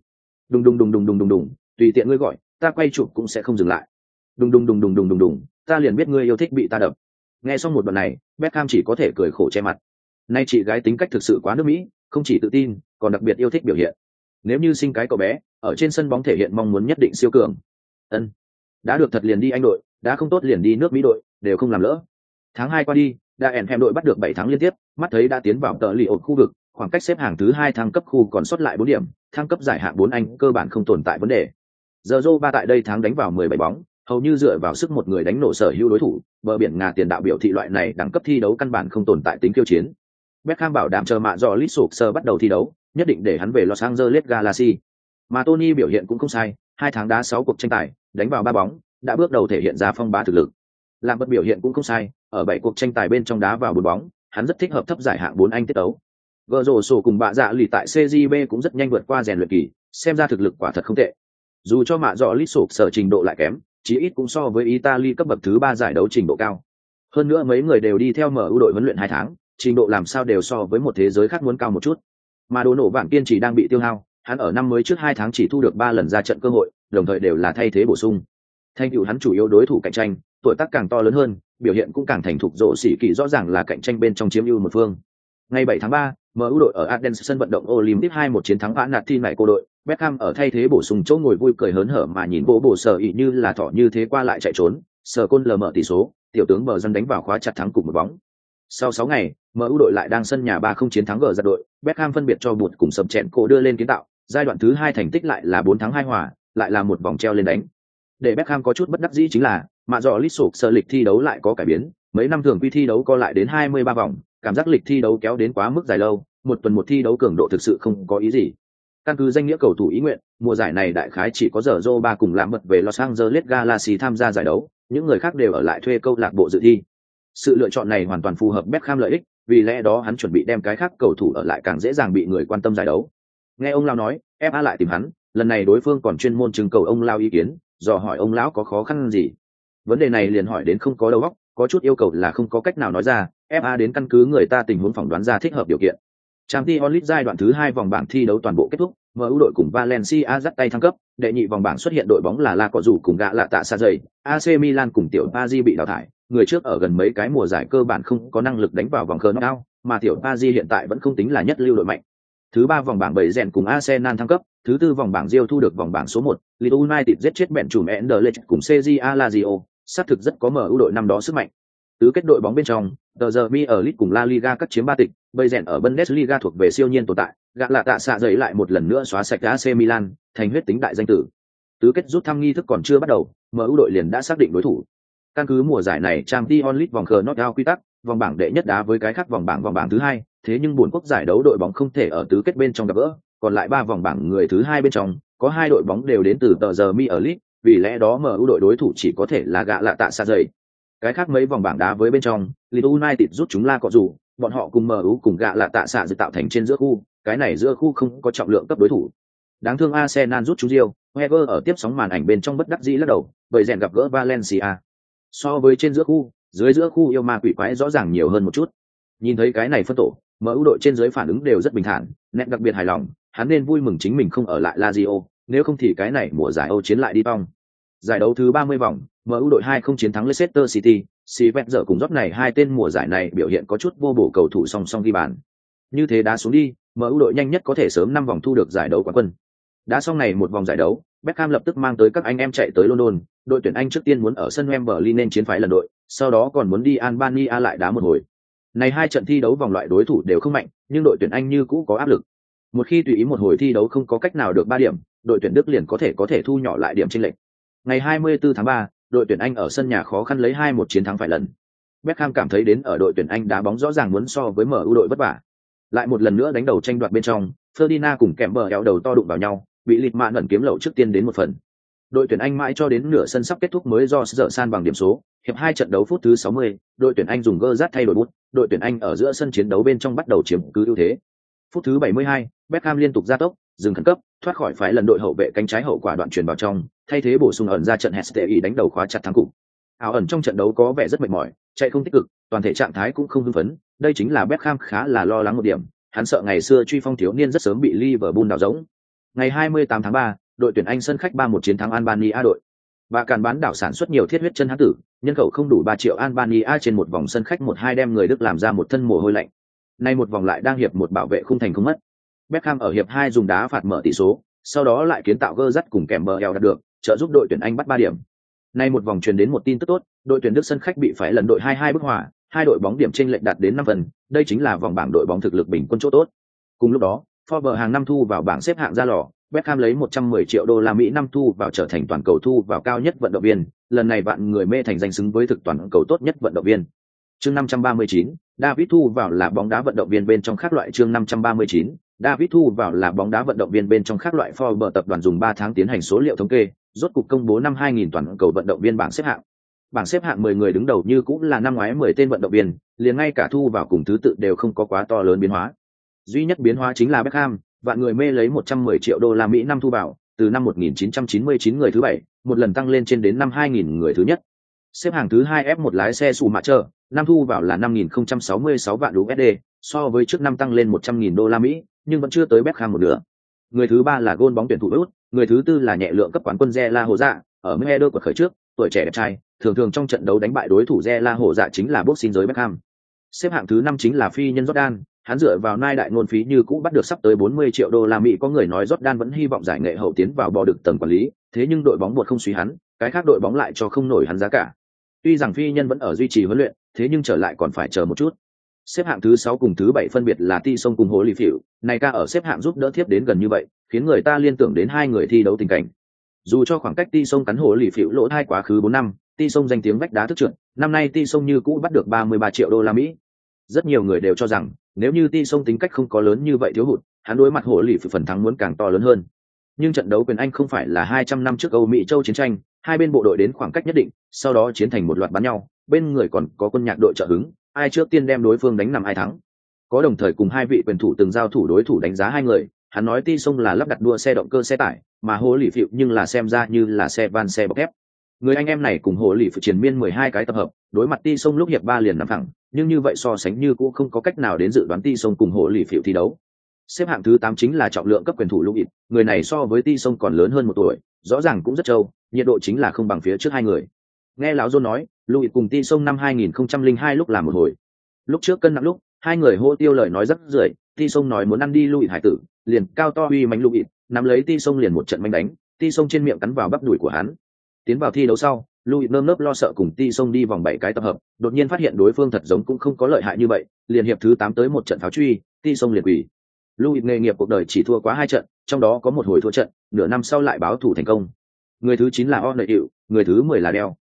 Đùng, tùy tiện ngươi gọi, ta quay chụp cũng sẽ không dừng lại. Đùng, ta liền biết ngươi yêu thích bị ta đập. Nghe xong một đoạn này, Beckham chỉ có thể cười khổ che mặt. Nay chị gái tính cách thực sự quá nước Mỹ, không chỉ tự tin, còn đặc biệt yêu thích biểu hiện. Nếu như sinh cái cậu bé, ở trên sân bóng thể hiện mong muốn nhất định siêu cường. Đã được thật liền đi Anh đội, đã không tốt liền đi nước Mỹ đội, đều không làm lỡ. Tháng 2 qua đi, Dagenham đội bắt được 7 thắng liên tiếp, mắt thấy đã tiến vào tờ lì ột khu vực, khoảng cách xếp hạng thứ 2 thăng cấp khu còn sót lại 4 điểm, thăng cấp giải hạng 4 Anh cơ bản không tồn tại vấn đề. Giờ ba tại đây tháng đánh vào 17 bóng, hầu như dựa vào sức một người đánh nổ sở hữu đối thủ, bờ biển Ngà tiền đạo biểu thị loại này đẳng cấp thi đấu căn bản không tồn tại tính khiêu chiến. Beckham bảo đảm chờ mạ dò Lít sụp sơ bắt đầu thi đấu, nhất định để hắn về Los Angeles Galaxy. Mà Tony biểu hiện cũng không sai, 2 tháng đá 6 cuộc tranh tài, đánh vào 3 bóng, đã bước đầu thể hiện ra phong bá thực lực. Làm bất biểu hiện cũng không sai, ở 7 cuộc tranh tài bên trong đá vào 4 bóng, hắn rất thích hợp thấp giải hạng 4 Anh tiết tấu. Gờ rổ sổ cùng bạ dạ lì tại CJB cũng rất nhanh vượt qua rèn luyện kỳ, xem ra thực lực quả thật không tệ. Dù cho mạ dọ lít sổ sở trình độ lại kém, chí ít cũng so với Italy cấp bậc thứ 3 giải đấu trình độ cao. Hơn nữa mấy người đều đi theo MU đội huấn luyện 2 tháng, trình độ làm sao đều so với một thế giới khác muốn cao một chút. Mà đồ nổ vạn kiên chỉ đang bị tiêu hao, hắn ở năm mới trước 2 tháng chỉ thu được 3 lần ra trận cơ hội, đồng thời đều là thay thế bổ sung. Thành tựu hắn chủ yếu đối thủ cạnh tranh, tuổi tác càng to lớn hơn, biểu hiện cũng càng thành thục, rộ sĩ kỳ rõ ràng là cạnh tranh bên trong chiếm ưu một phương. Ngày 7 tháng 3, MU đội ở Athens sân vận động Olympic 2-1 chiến thắng vã nạt thi mại cô đội, Beckham ở thay thế bổ sung chỗ ngồi vui cười hớn hở mà nhìn bố sở ý như là thỏ như thế qua lại chạy trốn, sờ côn lờ mở tỷ số, tiểu tướng bờ dân đánh vào khóa chặt thắng cùng một bóng. Sau 6 ngày, MU đội lại đang sân nhà 3-0 chiến thắng gờ giật đội, Beckham phân biệt cho bụt cùng sập chèn cổ đưa lên kiến tạo, giai đoạn thứ 2 thành tích lại là 4 thắng 2 hòa, lại là một vòng treo lên đánh. Để Beckham có chút bất đắc dĩ chính là, mạ dọ lít sụp sở lịch thi đấu lại có cải biến, mấy năm thường quy thi đấu co lại đến 23 vòng, cảm giác lịch thi đấu kéo đến quá mức dài lâu, một tuần một thi đấu cường độ thực sự không có ý gì. Căn cứ danh nghĩa cầu thủ ý nguyện, mùa giải này đại khái chỉ có giờ ba cùng làm mật về Los Angeles Galaxy tham gia giải đấu, những người khác đều ở lại thuê câu lạc bộ dự thi. Sự lựa chọn này hoàn toàn phù hợp Beckham lợi ích, vì lẽ đó hắn chuẩn bị đem cái khác cầu thủ ở lại càng dễ dàng bị người quan tâm giải đấu. Nghe ông Lao nói, FA lại tìm hắn, lần này đối phương còn chuyên môn trưng cầu ông Lao ý kiến, dò hỏi ông lão có khó khăn gì. Vấn đề này liền hỏi đến không có đầu óc, có chút yêu cầu là không có cách nào nói ra, FA đến căn cứ người ta tình huống phỏng đoán ra thích hợp điều kiện. Champions League giai đoạn thứ 2 vòng bảng thi đấu toàn bộ kết thúc, MU đội cùng Valencia dắt tay thăng cấp, đệ nhị vòng bảng xuất hiện đội bóng là La Cọ Rủ cùng gạ lạ tạ xa dày, AC Milan cùng tiểu Paris bị đào thải, người trước ở gần mấy cái mùa giải cơ bản không có năng lực đánh vào vòng knockout, mà tiểu Paris hiện tại vẫn không tính là nhất lưu đội mạnh. Thứ 3 vòng bảng bảy rèn cùng Arsenal thăng cấp, thứ 4 vòng bảng Real thu được vòng bảng số 1, Leeds United giết chết bẹn chùm Anderlecht cùng CJA Lazio, xác thực rất có MU đội năm đó sức mạnh. Tứ kết đội bóng bên trong, The Derby ở Leeds cùng La Liga cắt chiếm 3 tịch, bây rèn ở Bundesliga thuộc về siêu nhiên tồn tại, gạ lạ tạ xạ dậy lại một lần nữa xóa sạch AC Milan, thành huyết tính đại danh tử. Tứ kết rút thăm nghi thức còn chưa bắt đầu, MU đội liền đã xác định đối thủ. Căn cứ mùa giải này Champions League vòng knockout quy tắc, vòng bảng đệ nhất đá với cái khác vòng bảng thứ 2, thế nhưng buồn quốc giải đấu đội bóng không thể ở tứ kết bên trong gặp gỡ, còn lại 3 vòng bảng người thứ 2 bên trong, có 2 đội bóng đều đến từ The Derby ở Leeds, vì lẽ đó MU đội đối thủ chỉ có thể là gạ lạ tạ xạ dậy. Cái khác mấy vòng bảng đá với bên trong, Leeds United rút chúng La Cọ Rủ, bọn họ cùng MU cùng gạ lạ tạ xạ dậy tạo thành trên giữa khu, cái này giữa khu không có trọng lượng cấp đối thủ. Đáng thương Arsenal rút chúng Real, Wenger ở tiếp sóng màn ảnh bên trong bất đắc dĩ lắc đầu, bởi rèn gặp gỡ Valencia. So với trên giữa khu, dưới giữa khu yêu ma quỷ quái rõ ràng nhiều hơn một chút. Nhìn thấy cái này phân tổ, MU đội trên dưới phản ứng đều rất bình thản, nét đặc biệt hài lòng, hắn nên vui mừng chính mình không ở lại Lazio, nếu không thì cái này mùa giải Âu chiến lại đi vòng. Giải đấu thứ 30 vòng, MU đội 2-0 chiến thắng Leicester City, Sivert cùng rót này hai tên mùa giải này biểu hiện có chút vô bổ cầu thủ song song ghi bàn. Như thế đá xuống đi, MU đội nhanh nhất có thể sớm 5 vòng thu được giải đấu quán quân. Đá xong này một vòng giải đấu, Beckham lập tức mang tới các anh em chạy tới London, đội tuyển Anh trước tiên muốn ở sân Wembley nên chiến phái lần đội, sau đó còn muốn đi Albania lại đá một hồi. Này hai trận thi đấu vòng loại đối thủ đều không mạnh, nhưng đội tuyển Anh như cũ có áp lực. Một khi tùy ý một hồi thi đấu không có cách nào được 3 điểm, đội tuyển Đức liền có thể thu nhỏ lại điểm chênh lệch. Ngày 24 tháng 3, đội tuyển Anh ở sân nhà khó khăn lấy 2-1 chiến thắng phải lần. Beckham cảm thấy đến ở đội tuyển Anh đá bóng rõ ràng muốn so với MU đội vất vả. Lại một lần nữa đánh đầu tranh đoạt bên trong, Ferdinand cùng kèm bờ eo đầu to đụng vào nhau, bị lịt mạn ẩn kiếm lậu trước tiên đến một phần. Đội tuyển Anh mãi cho đến nửa sân sắp kết thúc mới do dở san bằng điểm số, hiệp 2 trận đấu phút thứ 60, đội tuyển Anh dùng gơ rát thay đổi bút, đội tuyển Anh ở giữa sân chiến đấu bên trong bắt đầu chiếm cứ ưu thế. Phút thứ 72, Beckham liên tục gia tốc, dừng khẩn cấp, thoát khỏi phái lần đội hậu vệ cánh trái hậu quả đoạn chuyển vào trong, thay thế bổ sung ẩn ra trận Hestey đánh đầu khóa chặt thắng cục. Áo ẩn trong trận đấu có vẻ rất mệt mỏi, chạy không tích cực, toàn thể trạng thái cũng không hưng phấn, đây chính là Beckham khá là lo lắng một điểm, hắn sợ ngày xưa truy phong thiếu niên rất sớm bị Liverpool đào rỗng. Ngày 28 tháng 3, đội tuyển Anh sân khách 3-1 chiến thắng Albania đội. Và càn bán đảo sản xuất nhiều thiết huyết chân hán tử, nhân khẩu không đủ 3 triệu Albania trên một vòng sân khách 1-2 đem người Đức làm ra một thân mồ hôi lạnh. Nay một vòng lại đang hiệp một bảo vệ khung thành không mất. Beckham ở hiệp 2 dùng đá phạt mở tỷ số, sau đó lại kiến tạo gơ dắt cùng kèm bờ eo đạt được, trợ giúp đội tuyển Anh bắt 3 điểm. Nay một vòng truyền đến một tin tức tốt, đội tuyển Đức sân khách bị phải lần đội 2-2 bức hòa, hai đội bóng điểm chênh lệch đạt đến 5 phần, đây chính là vòng bảng đội bóng thực lực bình quân chỗ tốt. Cùng lúc đó, Forbes hàng năm thu vào bảng xếp hạng ra lò, Beckham lấy 110 triệu đô la Mỹ năm thu vào trở thành toàn cầu thu vào cao nhất vận động viên, lần này vạn người mê thành danh xứng với thực toàn cầu tốt nhất vận động viên. Chương 539, David thu vào là bóng đá vận động viên bên trong khác loại chương 539, David thu vào là bóng đá vận động viên bên trong các loại Forbes tập đoàn dùng 3 tháng tiến hành số liệu thống kê, rốt cục công bố năm 2000 toàn cầu vận động viên bảng xếp hạng. Bảng xếp hạng 10 người đứng đầu như cũng là năm ngoái 10 tên vận động viên, liền ngay cả thu vào cùng thứ tự đều không có quá to lớn biến hóa. Duy nhất biến hóa chính là Beckham, vạn người mê lấy 110 triệu đô la Mỹ năm thu vào, từ năm 1999 người thứ 7, một lần tăng lên trên đến năm 2000 người thứ nhất. Xếp hạng thứ 2 F1 lái xe Schumacher, năm thu vào là 5066 vạn USD, so với trước năm tăng lên 100.000 đô la Mỹ, nhưng vẫn chưa tới Beckham một nửa. Người thứ 3 là gôn bóng tuyển thủ Út, người thứ 4 là nhẹ lượng cấp quán quân Zela Hồ Dạ, ở Mayweather quật khởi trước, tuổi trẻ đẹp trai, thường trong trận đấu đánh bại đối thủ Zela Hồ Dạ chính là boxing giới Beckham. Xếp hạng thứ 5 chính là phi nhân Jordan, hắn dựa vào nai đại ngôn phí như cũ bắt được sắp tới 40 triệu đô la Mỹ, có người nói Jordan vẫn hy vọng giải nghệ hậu tiến vào bò được tầng quản lý, thế nhưng đội bóng buộc không suy hắn, cái khác đội bóng lại cho không nổi hắn giá cả. Tuy rằng phi nhân vẫn ở duy trì huấn luyện, thế nhưng trở lại còn phải chờ một chút. Xếp hạng thứ 6 cùng thứ 7 phân biệt là Ti Sông cùng Hồ Lì Phỉu, này ca ở xếp hạng giúp đỡ thiếp đến gần như vậy, khiến người ta liên tưởng đến hai người thi đấu tình cảnh. Dù cho khoảng cách Ti Sông cắn Hồ Lì Phỉu lỗ hai quá khứ 4 năm, Ti Sông danh tiếng vách đá thức trượt, năm nay Ti Sông như cũ bắt được 33 triệu đô la Mỹ. Rất nhiều người đều cho rằng, nếu như Ti Sông tính cách không có lớn như vậy thiếu hụt, hắn đối mặt Hồ Lì Phỉu phần thắng muốn càng to lớn hơn. Nhưng trận đấu quyền Anh không phải là 200 năm trước Âu Mỹ châu chiến tranh, hai bên bộ đội đến khoảng cách nhất định, sau đó chiến thành một loạt bắn nhau, bên người còn có quân nhạc đội trợ hứng, ai trước tiên đem đối phương đánh nằm ai thắng. Có đồng thời cùng hai vị quyền thủ từng giao thủ đối thủ đánh giá hai người, hắn nói Ti Sông là lắp đặt đua xe động cơ xe tải, mà Hồ Lì Phỉu nhưng là xem ra như là xe van xe bọc thép. Người anh em này cùng Hồ Lì Phỉu triền miên 12 cái tập hợp, đối mặt Ti Sông lúc hiệp 3 liền nằm thẳng, nhưng như vậy so sánh như cũng không có cách nào đến dự đoán Ti Sông cùng Hồ Lì Phỉu thi đấu. Xếp hạng thứ 8 chính là trọng lượng cấp quyền thủ Louis, người này so với Ti Sông còn lớn hơn 1 tuổi, rõ ràng cũng rất trâu, nhiệt độ chính là không bằng phía trước hai người. Nghe lão John nói, Louis cùng Ti Sông năm 2002 lúc làm một hồi. Lúc trước cân nặng lúc, hai người hô tiêu lời nói rất rưởi, Ti Sông nói muốn ăn đi Louis hải tử, liền cao to uy mãnh Louis, nắm lấy Ti Sông liền một trận manh đánh, Ti Sông trên miệng cắn vào bắp đùi của hắn. Tiến vào thi đấu sau, Louis nơm nớp lo sợ cùng Ti Sông đi vòng 7 cái tập hợp, đột nhiên phát hiện đối phương thật giống cũng không có lợi hại như vậy, liền hiệp thứ 8 tới một trận pháo truy, Ti Sông liền quỳ. Louis nghề nghiệp cuộc đời chỉ thua quá 2 trận, trong đó có một hồi thua trận, nửa năm sau lại báo thủ thành công. Người thứ 9 là Ornette Hiệu, người thứ 10 là Đeo.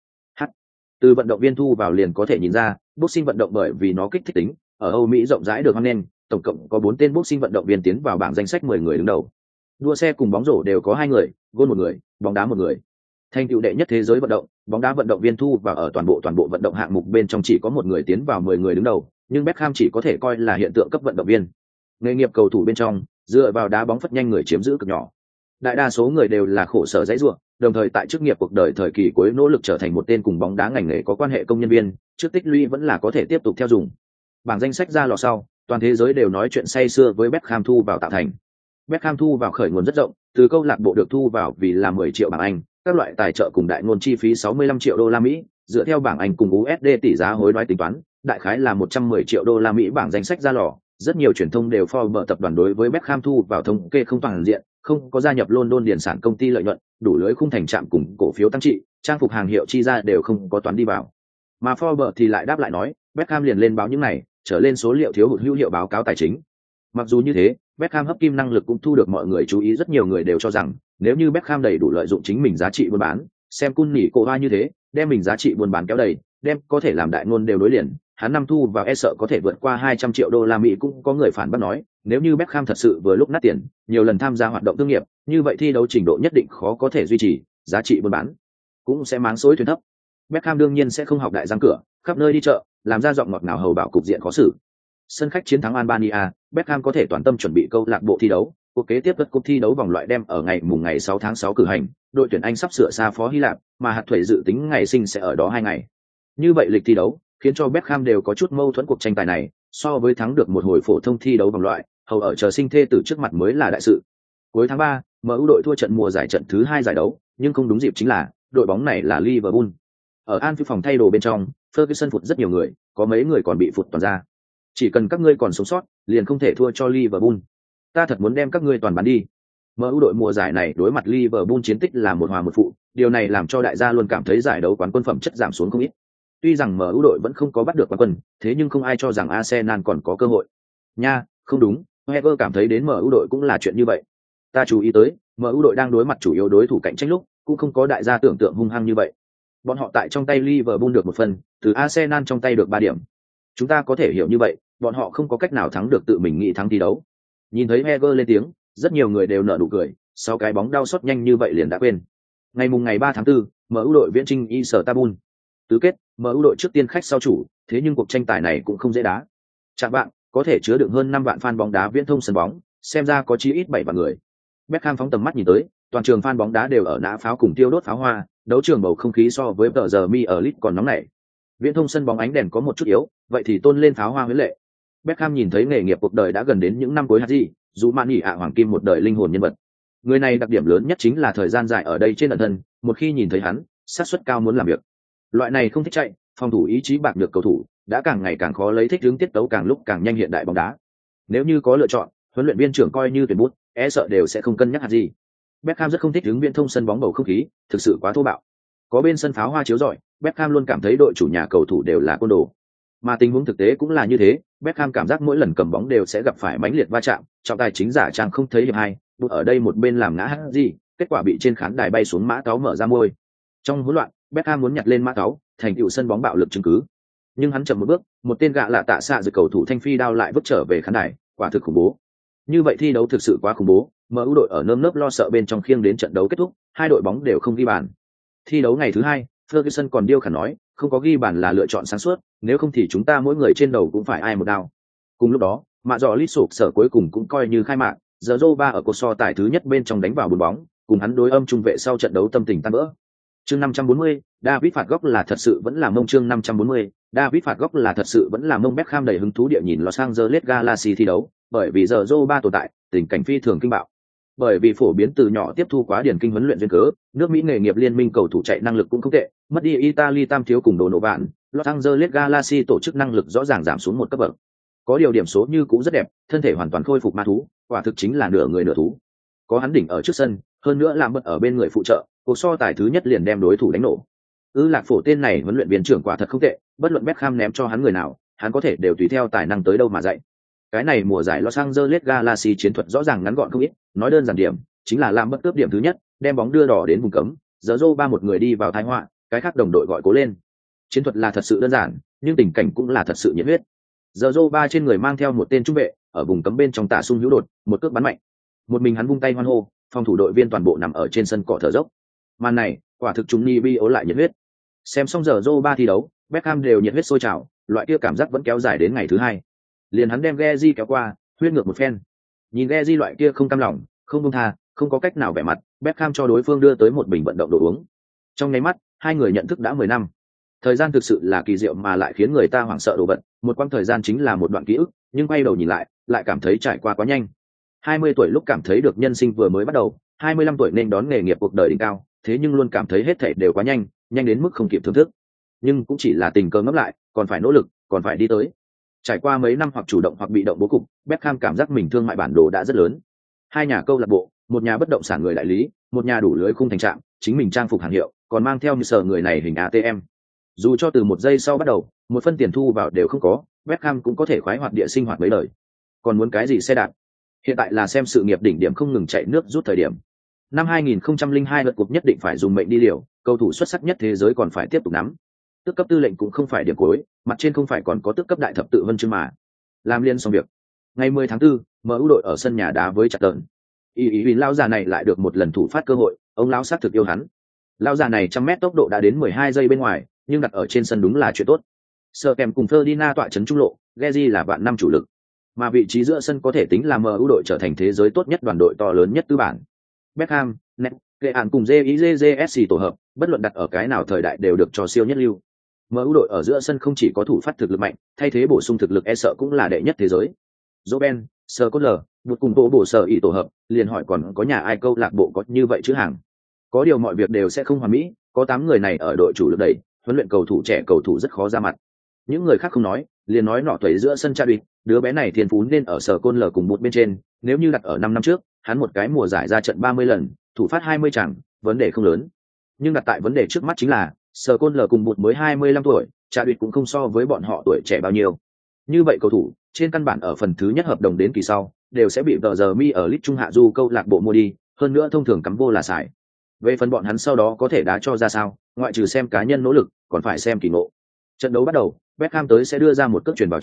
Từ vận động viên thu vào liền có thể nhìn ra, boxing vận động bởi vì nó kích thích tính, ở Âu Mỹ rộng rãi được hoan nghênh, tổng cộng có 4 tên boxing vận động viên tiến vào bảng danh sách 10 người đứng đầu. Đua xe cùng bóng rổ đều có 2 người, gôn 1 người, bóng đá 1 người. Thành tựu đệ nhất thế giới vận động, bóng đá vận động viên thu vào ở toàn bộ vận động hạng mục bên trong chỉ có 1 người tiến vào 10 người đứng đầu, nhưng Beckham chỉ có thể coi là hiện tượng cấp vận động viên. Nghề nghiệp cầu thủ bên trong, dựa vào đá bóng phất nhanh người chiếm giữ cực nhỏ. Đại đa số người đều là khổ sở dãy rủa, đồng thời tại chức nghiệp cuộc đời thời kỳ cuối nỗ lực trở thành một tên cùng bóng đá ngành nghề có quan hệ công nhân viên, trước tích lũy vẫn là có thể tiếp tục theo dùng. Bảng danh sách ra lò sau, toàn thế giới đều nói chuyện say sưa với Beckham thu vào tạo thành. Beckham thu vào khởi nguồn rất rộng, từ câu lạc bộ được thu vào vì là 10 triệu bảng Anh, các loại tài trợ cùng đại ngôn chi phí 65 triệu đô la Mỹ, dựa theo bảng Anh cùng USD tỷ giá hối đoái tính toán, đại khái là 110 triệu đô la Mỹ bảng danh sách ra lò. Rất nhiều truyền thông đều Forbes tập đoàn đối với Beckham thu vào thống kê không toàn diện, không có gia nhập London điển sản công ty lợi nhuận, đủ lưới khung thành trạm cùng cổ phiếu tăng trị, trang phục hàng hiệu chi ra đều không có toán đi vào. Mà Forbes thì lại đáp lại nói, Beckham liền lên báo những này, trở lên số liệu thiếu hụt hữu hiệu báo cáo tài chính. Mặc dù như thế, Beckham hấp kim năng lực cũng thu được mọi người chú ý, rất nhiều người đều cho rằng, nếu như Beckham đầy đủ lợi dụng chính mình giá trị buôn bán, xem cun nỉ cổ hoa như thế, đem mình giá trị buôn bán kéo đầy, đem có thể làm đại ngôn đều đối liền, hắn năm thu vào e sợ có thể vượt qua 200 triệu đô la Mỹ. Cũng có người phản bác nói, nếu như Beckham thật sự vừa lúc nát tiền, nhiều lần tham gia hoạt động thương nghiệp, như vậy thi đấu trình độ nhất định khó có thể duy trì, giá trị buôn bán cũng sẽ máng xối thuyền thấp. Beckham đương nhiên sẽ không học đại giang cửa, khắp nơi đi chợ, làm ra giọng ngọt ngào hầu bảo cục diện khó xử. Sân khách chiến thắng Albania, Beckham có thể toàn tâm chuẩn bị câu lạc bộ thi đấu. Cuộc kế tiếp cuộc thi đấu vòng loại đem ở ngày 6 tháng 6 cử hành, đội tuyển Anh sắp sửa xa phó Hy Lạp, mà hạt thuẩy dự tính ngày sinh sẽ ở đó 2 ngày. Như vậy lịch thi đấu khiến cho Beckham đều có chút mâu thuẫn. Cuộc tranh tài này so với thắng được một hồi phổ thông thi đấu vòng loại, hầu ở chờ sinh thê từ trước mặt mới là đại sự. Cuối tháng 3, MU đội thua trận mùa giải trận thứ 2 giải đấu, nhưng không đúng dịp chính là đội bóng này là Liverpool. Ở Anfield phòng thay đồ bên trong, Ferguson phụt rất nhiều người, có mấy người còn bị phụt toàn ra. Chỉ cần các ngươi còn sống sót, liền không thể thua cho Liverpool. Ta thật muốn đem các ngươi toàn bán đi. MU đội mùa giải này đối mặt Liverpool chiến tích là 1 hòa 1 phụ, điều này làm cho đại gia luôn cảm thấy giải đấu quán quân phẩm chất giảm xuống không ít. Tuy rằng MU đội vẫn không có bắt được quán quân, thế nhưng không ai cho rằng Arsenal còn có cơ hội. Nha, không đúng, Wenger cảm thấy đến MU đội cũng là chuyện như vậy. Ta chú ý tới, MU đội đang đối mặt chủ yếu đối thủ cạnh tranh lúc, cũng không có đại gia tưởng tượng hung hăng như vậy. Bọn họ tại trong tay Liverpool được 1 phần, từ Arsenal trong tay được 3 điểm. Chúng ta có thể hiểu như vậy, bọn họ không có cách nào thắng được tự mình nghĩ thắng thi đấu. Nhìn thấy Heger lên tiếng, rất nhiều người đều nở nụ cười, sau cái bóng đau xót nhanh như vậy liền đã quên. Ngày 3 tháng 4, MU đội viễn chinh Istanbul. Tứ kết, MU đội trước tiên khách sau chủ, thế nhưng cuộc tranh tài này cũng không dễ đá. Chạm bạn, có thể chứa đựng hơn 5 vạn fan bóng đá viễn thông sân bóng, xem ra có chí ít 7 vạn người. Beckham phóng tầm mắt nhìn tới, toàn trường fan bóng đá đều ở nã pháo cùng tiêu đốt pháo hoa, đấu trường bầu không khí so với tờ giờ mi ở Leeds còn nóng nảy. Viễn thông sân bóng ánh đèn có một chút yếu, vậy thì tôn lên pháo hoa huyễn lệ. Beckham nhìn thấy nghề nghiệp cuộc đời đã gần đến những năm cuối hạt gì, dù mạn nghỉ ạ hoàng kim một đời linh hồn nhân vật. Người này đặc điểm lớn nhất chính là thời gian dài ở đây trên ẩn thân, một khi nhìn thấy hắn, xác suất cao muốn làm việc. Loại này không thích chạy, phòng thủ ý chí bạc được cầu thủ, đã càng ngày càng khó lấy thích ứng tiết tấu càng lúc càng nhanh hiện đại bóng đá. Nếu như có lựa chọn, huấn luyện viên trưởng coi như tuyển bút, e sợ đều sẽ không cân nhắc hạt gì. Beckham rất không thích ứng viễn thông sân bóng bầu không khí, thực sự quá thô bạo. Có bên sân pháo hoa chiếu rọi, Beckham luôn cảm thấy đội chủ nhà cầu thủ đều là côn đồ. Mà tình huống thực tế cũng là như thế, Beckham cảm giác mỗi lần cầm bóng đều sẽ gặp phải mãnh liệt va chạm, trọng tài chính giả trang không thấy hiệp hai, bút ở đây một bên làm ngã gì, kết quả bị trên khán đài bay xuống mã táo mở ra môi. Trong hỗn loạn, Beckham muốn nhặt lên mã táo, thành tựu sân bóng bạo lực chứng cứ. Nhưng hắn chậm một bước, một tên gạ lạ tạ xạ giật cầu thủ thanh phi đao lại vứt trở về khán đài, quả thực khủng bố. Như vậy thi đấu thực sự quá khủng bố, MU đội ở nơm nớp lo sợ bên trong khiêng đến trận đấu kết thúc, hai đội bóng đều không ghi bàn. Thi đấu ngày thứ hai, Ferguson còn điêu khản nói, không có ghi bàn là lựa chọn sáng suốt, nếu không thì chúng ta mỗi người trên đầu cũng phải ai một đao. Cùng lúc đó, mạ dọ lít sụp sở cuối cùng cũng coi như khai mạc, giờ Zoba ở cuộc so tài thứ nhất bên trong đánh vào 4 bóng, cùng hắn đối âm trung vệ sau trận đấu tâm tình tan vỡ. Chương 540, David phạt góc là thật sự vẫn là mông chương 540, David phạt góc là thật sự vẫn là mông Beckham đầy hứng thú địa nhìn Los Angeles Galaxy thi đấu, bởi vì giờ Zoba tồn tại, tình cảnh phi thường kinh bạo. Bởi vì phổ biến từ nhỏ tiếp thu quá điển kinh huấn luyện duyên cớ, nước Mỹ nghề nghiệp liên minh cầu thủ chạy năng lực cũng không tệ, mất đi Italy tam thiếu cùng đồ nổ bạn, Los Angeles Galaxy tổ chức năng lực rõ ràng giảm xuống một cấp bậc. Có điều điểm số như cũ rất đẹp, thân thể hoàn toàn khôi phục ma thú, quả thực chính là nửa người nửa thú. Có hắn đỉnh ở trước sân, hơn nữa làm bật ở bên người phụ trợ, cuộc so tài thứ nhất liền đem đối thủ đánh nổ. Lạc Phổ tên này huấn luyện viên trưởng quả thật không tệ, bất luận Beckham ném cho hắn người nào, hắn có thể đều tùy theo tài năng tới đâu mà dạy. Cái này mùa giải Los Angeles Galaxy chiến thuật rõ ràng ngắn gọn không ít, nói đơn giản điểm, chính là làm bất cướp điểm thứ nhất, đem bóng đưa đỏ đến vùng cấm, giờ Zoba một người đi vào tai họa, cái khác đồng đội gọi cố lên. Chiến thuật là thật sự đơn giản, nhưng tình cảnh cũng là thật sự nhiệt huyết. Giờ Zoba trên người mang theo một tên trung vệ, ở vùng cấm bên trong tả xung hữu đột, một cước bắn mạnh. Một mình hắn vung tay hoan hô, phòng thủ đội viên toàn bộ nằm ở trên sân cỏ thở dốc. Màn này, quả thực chúng Nibi ố lại nhiệt huyết. Xem xong giờ Zoba thi đấu, Beckham đều nhiệt huyết sôi trào, loại kia cảm giác vẫn kéo dài đến ngày thứ hai. Liền hắn đem Geji kéo qua, huyết ngược một phen. Nhìn Geji loại kia không cam lòng, không buông tha, không có cách nào vẻ mặt, Beckham cho đối phương đưa tới một bình vận động đồ uống. Trong nháy mắt, hai người nhận thức đã 10 năm. Thời gian thực sự là kỳ diệu mà lại khiến người ta hoảng sợ đồ vật, một quãng thời gian chính là một đoạn ký ức, nhưng quay đầu nhìn lại cảm thấy trải qua quá nhanh. 20 tuổi lúc cảm thấy được nhân sinh vừa mới bắt đầu, 25 tuổi nên đón nghề nghiệp cuộc đời đỉnh cao, thế nhưng luôn cảm thấy hết thảy đều quá nhanh, nhanh đến mức không kịp thưởng thức. Nhưng cũng chỉ là tình cờ ngẫm lại, còn phải nỗ lực, còn phải đi tới. Trải qua mấy năm hoặc chủ động hoặc bị động bố cục, Beckham cảm giác mình thương mại bản đồ đã rất lớn. Hai nhà câu lạc bộ, một nhà bất động sản người đại lý, một nhà đủ lưới khung thành trạm, chính mình trang phục hàng hiệu, còn mang theo như sở người này hình ATM. Dù cho từ một giây sau bắt đầu, một phân tiền thu vào đều không có, Beckham cũng có thể khoái hoạt địa sinh hoạt mấy lời. Còn muốn cái gì xe đạp? Hiện tại là xem sự nghiệp đỉnh điểm không ngừng chạy nước rút thời điểm. Năm 2002 lượt cuộc nhất định phải dùng mệnh đi liều, cầu thủ xuất sắc nhất thế giới còn phải tiếp tục nắm. Tước cấp tư lệnh cũng không phải điểm cuối, mặt trên không phải còn có tước cấp đại thập tự vân chương mà. Làm liên xong việc. Ngày 10 tháng 4, MU đội ở sân nhà đá với chặt tợn. Ý lão già này lại được một lần thủ phát cơ hội, ông lão xác thực yêu hắn. Lão già này 100 mét tốc độ đã đến 12 giây bên ngoài, nhưng đặt ở trên sân đúng là chuyện tốt. Sơ kèm cùng Ferdinand tọa chấn trung lộ, Geji là vạn năm chủ lực. Mà vị trí giữa sân có thể tính là MU đội trở thành thế giới tốt nhất đoàn đội to lớn nhất tư bản. Beckham, Net, Kệ cùng JIJJSC tổ hợp, bất luận đặt ở cái nào thời đại đều được cho siêu nhất lưu. MU đội ở giữa sân không chỉ có thủ phát thực lực mạnh, thay thế bổ sung thực lực e sợ cũng là đệ nhất thế giới. Roben, Scottler, một cùng bổ sở ý tổ hợp, liền hỏi còn có nhà ai câu lạc bộ có như vậy chứ hàng. Có điều mọi việc đều sẽ không hoàn mỹ, có 8 người này ở đội chủ lực đẩy, huấn luyện cầu thủ trẻ cầu thủ rất khó ra mặt. Những người khác không nói, liền nói nọ tuổi giữa sân Chadwick, đứa bé này thiên phú nên ở sở côn lở cùng một bên trên, nếu như đặt ở 5 năm trước, hắn một cái mùa giải ra trận 30 lần, thủ phát 20 chẳng, vấn đề không lớn. Nhưng đặt tại vấn đề trước mắt chính là, sở côn lở cùng một mới 25 tuổi, Chadwick cũng không so với bọn họ tuổi trẻ bao nhiêu. Như vậy cầu thủ, trên căn bản ở phần thứ nhất hợp đồng đến kỳ sau, đều sẽ bị tờ giờ mi ở Leeds Trung Hạ Du câu lạc bộ mua đi, hơn nữa thông thường cắm vô là xài. Về phần bọn hắn sau đó có thể đá cho ra sao, ngoại trừ xem cá nhân nỗ lực, còn phải xem kỳ ngộ. Trận đấu bắt đầu, Beckham tới sẽ đưa ra một cước chuyền vào trong,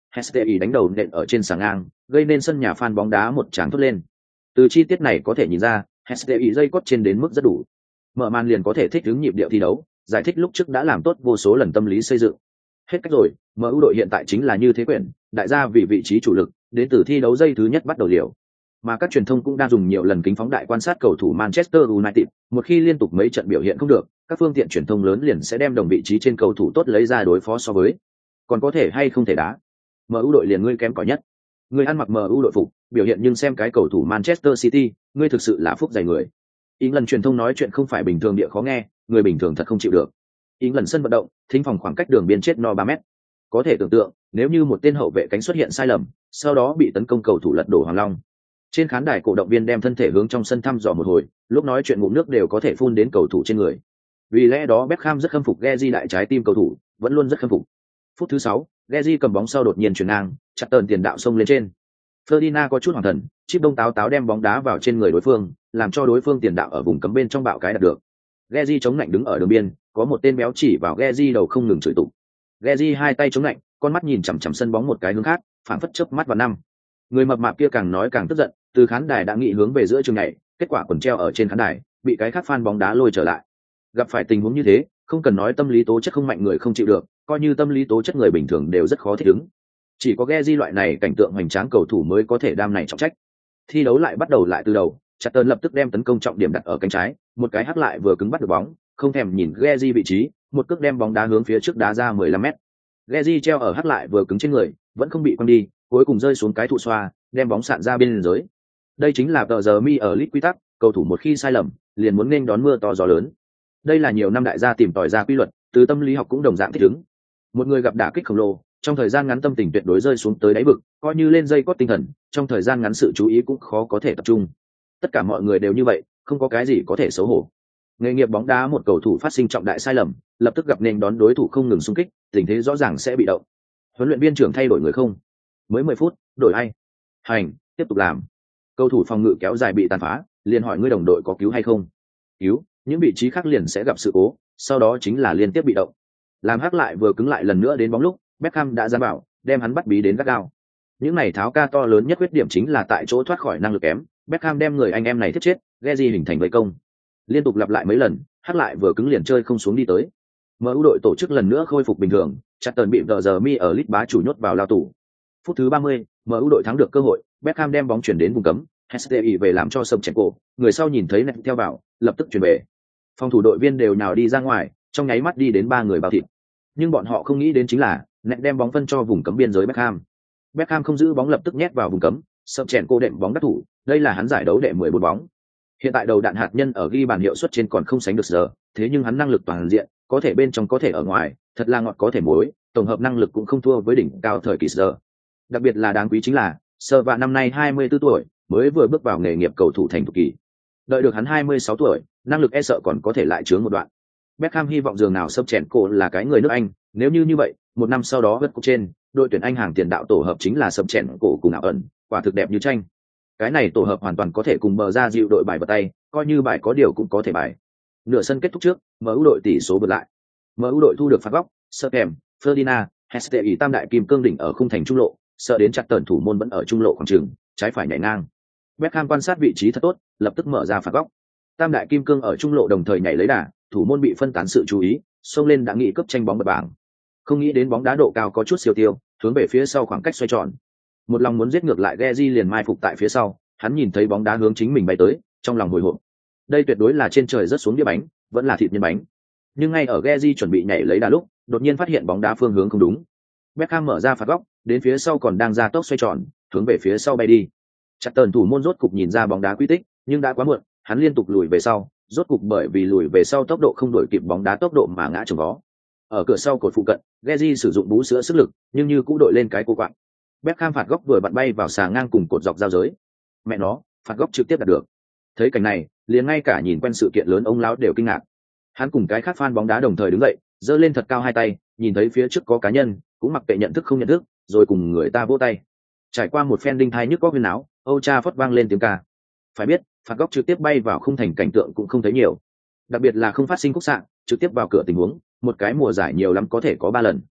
HSTI đánh đầu nện ở trên sàng ngang, gây nên sân nhà fan bóng đá một tràng thốt lên. Từ chi tiết này có thể nhìn ra, HSTI dây cót trên đến mức rất đủ. Mở màn liền có thể thích ứng nhịp điệu thi đấu, giải thích lúc trước đã làm tốt vô số lần tâm lý xây dựng. Hết cách rồi, MU đội hiện tại chính là như thế quyển, đại gia vì vị trí chủ lực, đến từ thi đấu giây thứ nhất bắt đầu liều. Mà các truyền thông cũng đang dùng nhiều lần kính phóng đại quan sát cầu thủ Manchester United, một khi liên tục mấy trận biểu hiện không được, các phương tiện truyền thông lớn liền sẽ đem đồng vị trí trên cầu thủ tốt lấy ra đối phó so với. Còn có thể hay không thể đá. MU đội liền ngươi kém cỏi nhất. Ngươi ăn mặc MU đội phục, biểu hiện nhưng xem cái cầu thủ Manchester City, ngươi thực sự là phúc dày người. Lần truyền thông nói chuyện không phải bình thường địa khó nghe, người bình thường thật không chịu được. Lần sân vận động, thính phòng khoảng cách đường biên chết no 3 mét. Có thể tưởng tượng, nếu như một tên hậu vệ cánh xuất hiện sai lầm, sau đó bị tấn công cầu thủ lật đổ Hoàng Long. Trên khán đài cổ động viên đem thân thể hướng trong sân thăm dò một hồi, lúc nói chuyện ngụm nước đều có thể phun đến cầu thủ trên người. Vì lẽ đó Beckham rất khâm phục Gezi đại trái tim cầu thủ, vẫn luôn rất khâm phục. Phút thứ 6, Gezi cầm bóng sau đột nhiên chuyển ngang, chặt tờn tiền đạo xông lên trên. Ferdinand có chút hoảng thần, chip đông táo táo đem bóng đá vào trên người đối phương, làm cho đối phương tiền đạo ở vùng cấm bên trong bạo cái đạt được. Gezi chống lạnh đứng ở đường biên, có một tên béo chỉ vào Gezi đầu không ngừng chửi tục. Gezi hai tay chống lạnh, con mắt nhìn chằm chằm sân bóng một cái hướng khác, phảng phất chớp mắt vào năm. Người mập mạp kia càng nói càng tức giận, từ khán đài đã nghị hướng về giữa trường này, kết quả quần treo ở trên khán đài, bị cái khác fan bóng đá lôi trở lại. Gặp phải tình huống như thế, không cần nói tâm lý tố chất không mạnh người không chịu được, coi như tâm lý tố chất người bình thường đều rất khó thích ứng. Chỉ có Gezi loại này cảnh tượng hoành tráng cầu thủ mới có thể đam này trọng trách. Thi đấu lại bắt đầu lại từ đầu, Charlton lập tức đem tấn công trọng điểm đặt ở cánh trái, một cái hắc lại vừa cứng bắt được bóng, không thèm nhìn Gezi vị trí, một cước đem bóng đá hướng phía trước đá ra 15m. Gezi treo ở hắc lại vừa cứng trên người, vẫn không bị quăng đi, cuối cùng rơi xuống cái thụ xoa, đem bóng sạn ra bên dưới. Đây chính là tờ giờ mi ở lit quy tắc, cầu thủ một khi sai lầm, liền muốn nên đón mưa to gió lớn. Đây là nhiều năm đại gia tìm tòi ra quy luật, từ tâm lý học cũng đồng dạng thích ứng. Một người gặp đả kích khổng lồ, trong thời gian ngắn tâm tình tuyệt đối rơi xuống tới đáy vực, coi như lên dây cót tinh thần, trong thời gian ngắn sự chú ý cũng khó có thể tập trung. Tất cả mọi người đều như vậy, không có cái gì có thể xấu hổ. Nghề nghiệp bóng đá một cầu thủ phát sinh trọng đại sai lầm, lập tức gặp nên đón đối thủ không ngừng xung kích, tình thế rõ ràng sẽ bị động. Huấn luyện viên trưởng thay đổi người không? Mới 10 phút, đổi ai? Hành, tiếp tục làm. Cầu thủ phòng ngự kéo dài bị tàn phá, liền hỏi ngươi đồng đội có cứu hay không? Cứu, những vị trí khác liền sẽ gặp sự cố, sau đó chính là liên tiếp bị động. Làm hắc lại vừa cứng lại lần nữa đến bóng lúc, Beckham đã giam bảo, đem hắn bắt bí đến gắt gao. Những này tháo ca to lớn nhất khuyết điểm chính là tại chỗ thoát khỏi năng lực kém, Beckham đem người anh em này thiết chết, Gezi hình thành vây công. Liên tục lặp lại mấy lần, hắc lại vừa cứng liền chơi không xuống đi tới. MU đội tổ chức lần nữa khôi phục bình thường, Charlton bị giờ mi ở lit bá chủ nhốt vào lao tù. Phút thứ 30, MU đội thắng được cơ hội, Beckham đem bóng chuyển đến vùng cấm, HSTI về làm cho sầm chèn cổ, người sau nhìn thấy nẹt theo vào, lập tức chuyển về. Phòng thủ đội viên đều nhào đi ra ngoài, trong nháy mắt đi đến 3 người bao thịt. Nhưng bọn họ không nghĩ đến chính là, nẹt đem bóng phân cho vùng cấm biên giới Beckham. Beckham không giữ bóng lập tức nhét vào vùng cấm, sầm chèn cổ đệm bóng đắc thủ, đây là hắn giải đấu đệ 14 bóng. Hiện tại đầu đạn hạt nhân ở ghi bàn hiệu suất trên còn không sánh được giờ, thế nhưng hắn năng lực toàn diện, có thể bên trong có thể ở ngoài, thật là ngọt có thể muối, tổng hợp năng lực cũng không thua với đỉnh cao thời kỳ giờ. Đặc biệt là đáng quý chính là, Sơ Vạ năm nay 24 tuổi, mới vừa bước vào nghề nghiệp cầu thủ thành thục kỳ. Đợi được hắn 26 tuổi, năng lực e sợ còn có thể lại chướng một đoạn. Beckham hy vọng dường nào sấp chèn cổ là cái người nước Anh, nếu như vậy, một năm sau đó vượt cúp trên, đội tuyển Anh hàng tiền đạo tổ hợp chính là sấp chèn cổ cùng ảo ẩn, quả thực đẹp như tranh. Cái này tổ hợp hoàn toàn có thể cùng bờ ra dịu đội bài vào tay, coi như bài có điều cũng có thể bài. Nửa sân kết thúc trước, MU đội tỷ số vượt lại. MU đội thu được phạt góc, Serkem, Ferdinand, HSTI tam đại kim cương đỉnh ở khung thành trung lộ, sợ đến chặt tần thủ môn vẫn ở trung lộ khoảng trường, trái phải nhảy ngang. Beckham quan sát vị trí thật tốt, lập tức mở ra phạt góc. Tam đại kim cương ở trung lộ đồng thời nhảy lấy đà, thủ môn bị phân tán sự chú ý, xông lên đã nghĩ cướp tranh bóng bật bảng. Không nghĩ đến bóng đá độ cao có chút siêu tiêu, hướng về phía sau khoảng cách xoay tròn. Một lòng muốn giết ngược lại Gezi liền mai phục tại phía sau, hắn nhìn thấy bóng đá hướng chính mình bay tới, trong lòng hồi hộp. Đây tuyệt đối là trên trời rớt xuống đĩa bánh, vẫn là thịt nhân bánh. Nhưng ngay ở Gezi chuẩn bị nhảy lấy đà lúc, đột nhiên phát hiện bóng đá phương hướng không đúng. Beckham mở ra phạt góc, đến phía sau còn đang ra tốc xoay tròn, hướng về phía sau bay đi. Chặt tần thủ môn rốt cục nhìn ra bóng đá quy tích, nhưng đã quá muộn, hắn liên tục lùi về sau, rốt cục bởi vì lùi về sau tốc độ không đuổi kịp bóng đá tốc độ mà ngã trồng vó. Ở cửa sau cột phụ cận, Gezi sử dụng bú sữa sức lực, nhưng như cũng đội lên cái cô quạng. Beckham phạt góc vừa vặn bay vào xà ngang cùng cột dọc giao giới. Mẹ nó, phạt góc trực tiếp đạt được. Thấy cảnh này, liền ngay cả nhìn quen sự kiện lớn ông lão đều kinh ngạc. Hắn cùng cái khác fan bóng đá đồng thời đứng dậy, giơ lên thật cao hai tay, nhìn thấy phía trước có cá nhân, cũng mặc kệ nhận thức không nhận thức, rồi cùng người ta vỗ tay. Trải qua một phen đinh thai nhức góc huyên áo, Âu Cha phất vang lên tiếng ca. Phải biết, phạt góc trực tiếp bay vào khung thành cảnh tượng cũng không thấy nhiều. Đặc biệt là không phát sinh khúc xạ, trực tiếp vào cửa tình huống, một cái mùa giải nhiều lắm có thể có 3 lần.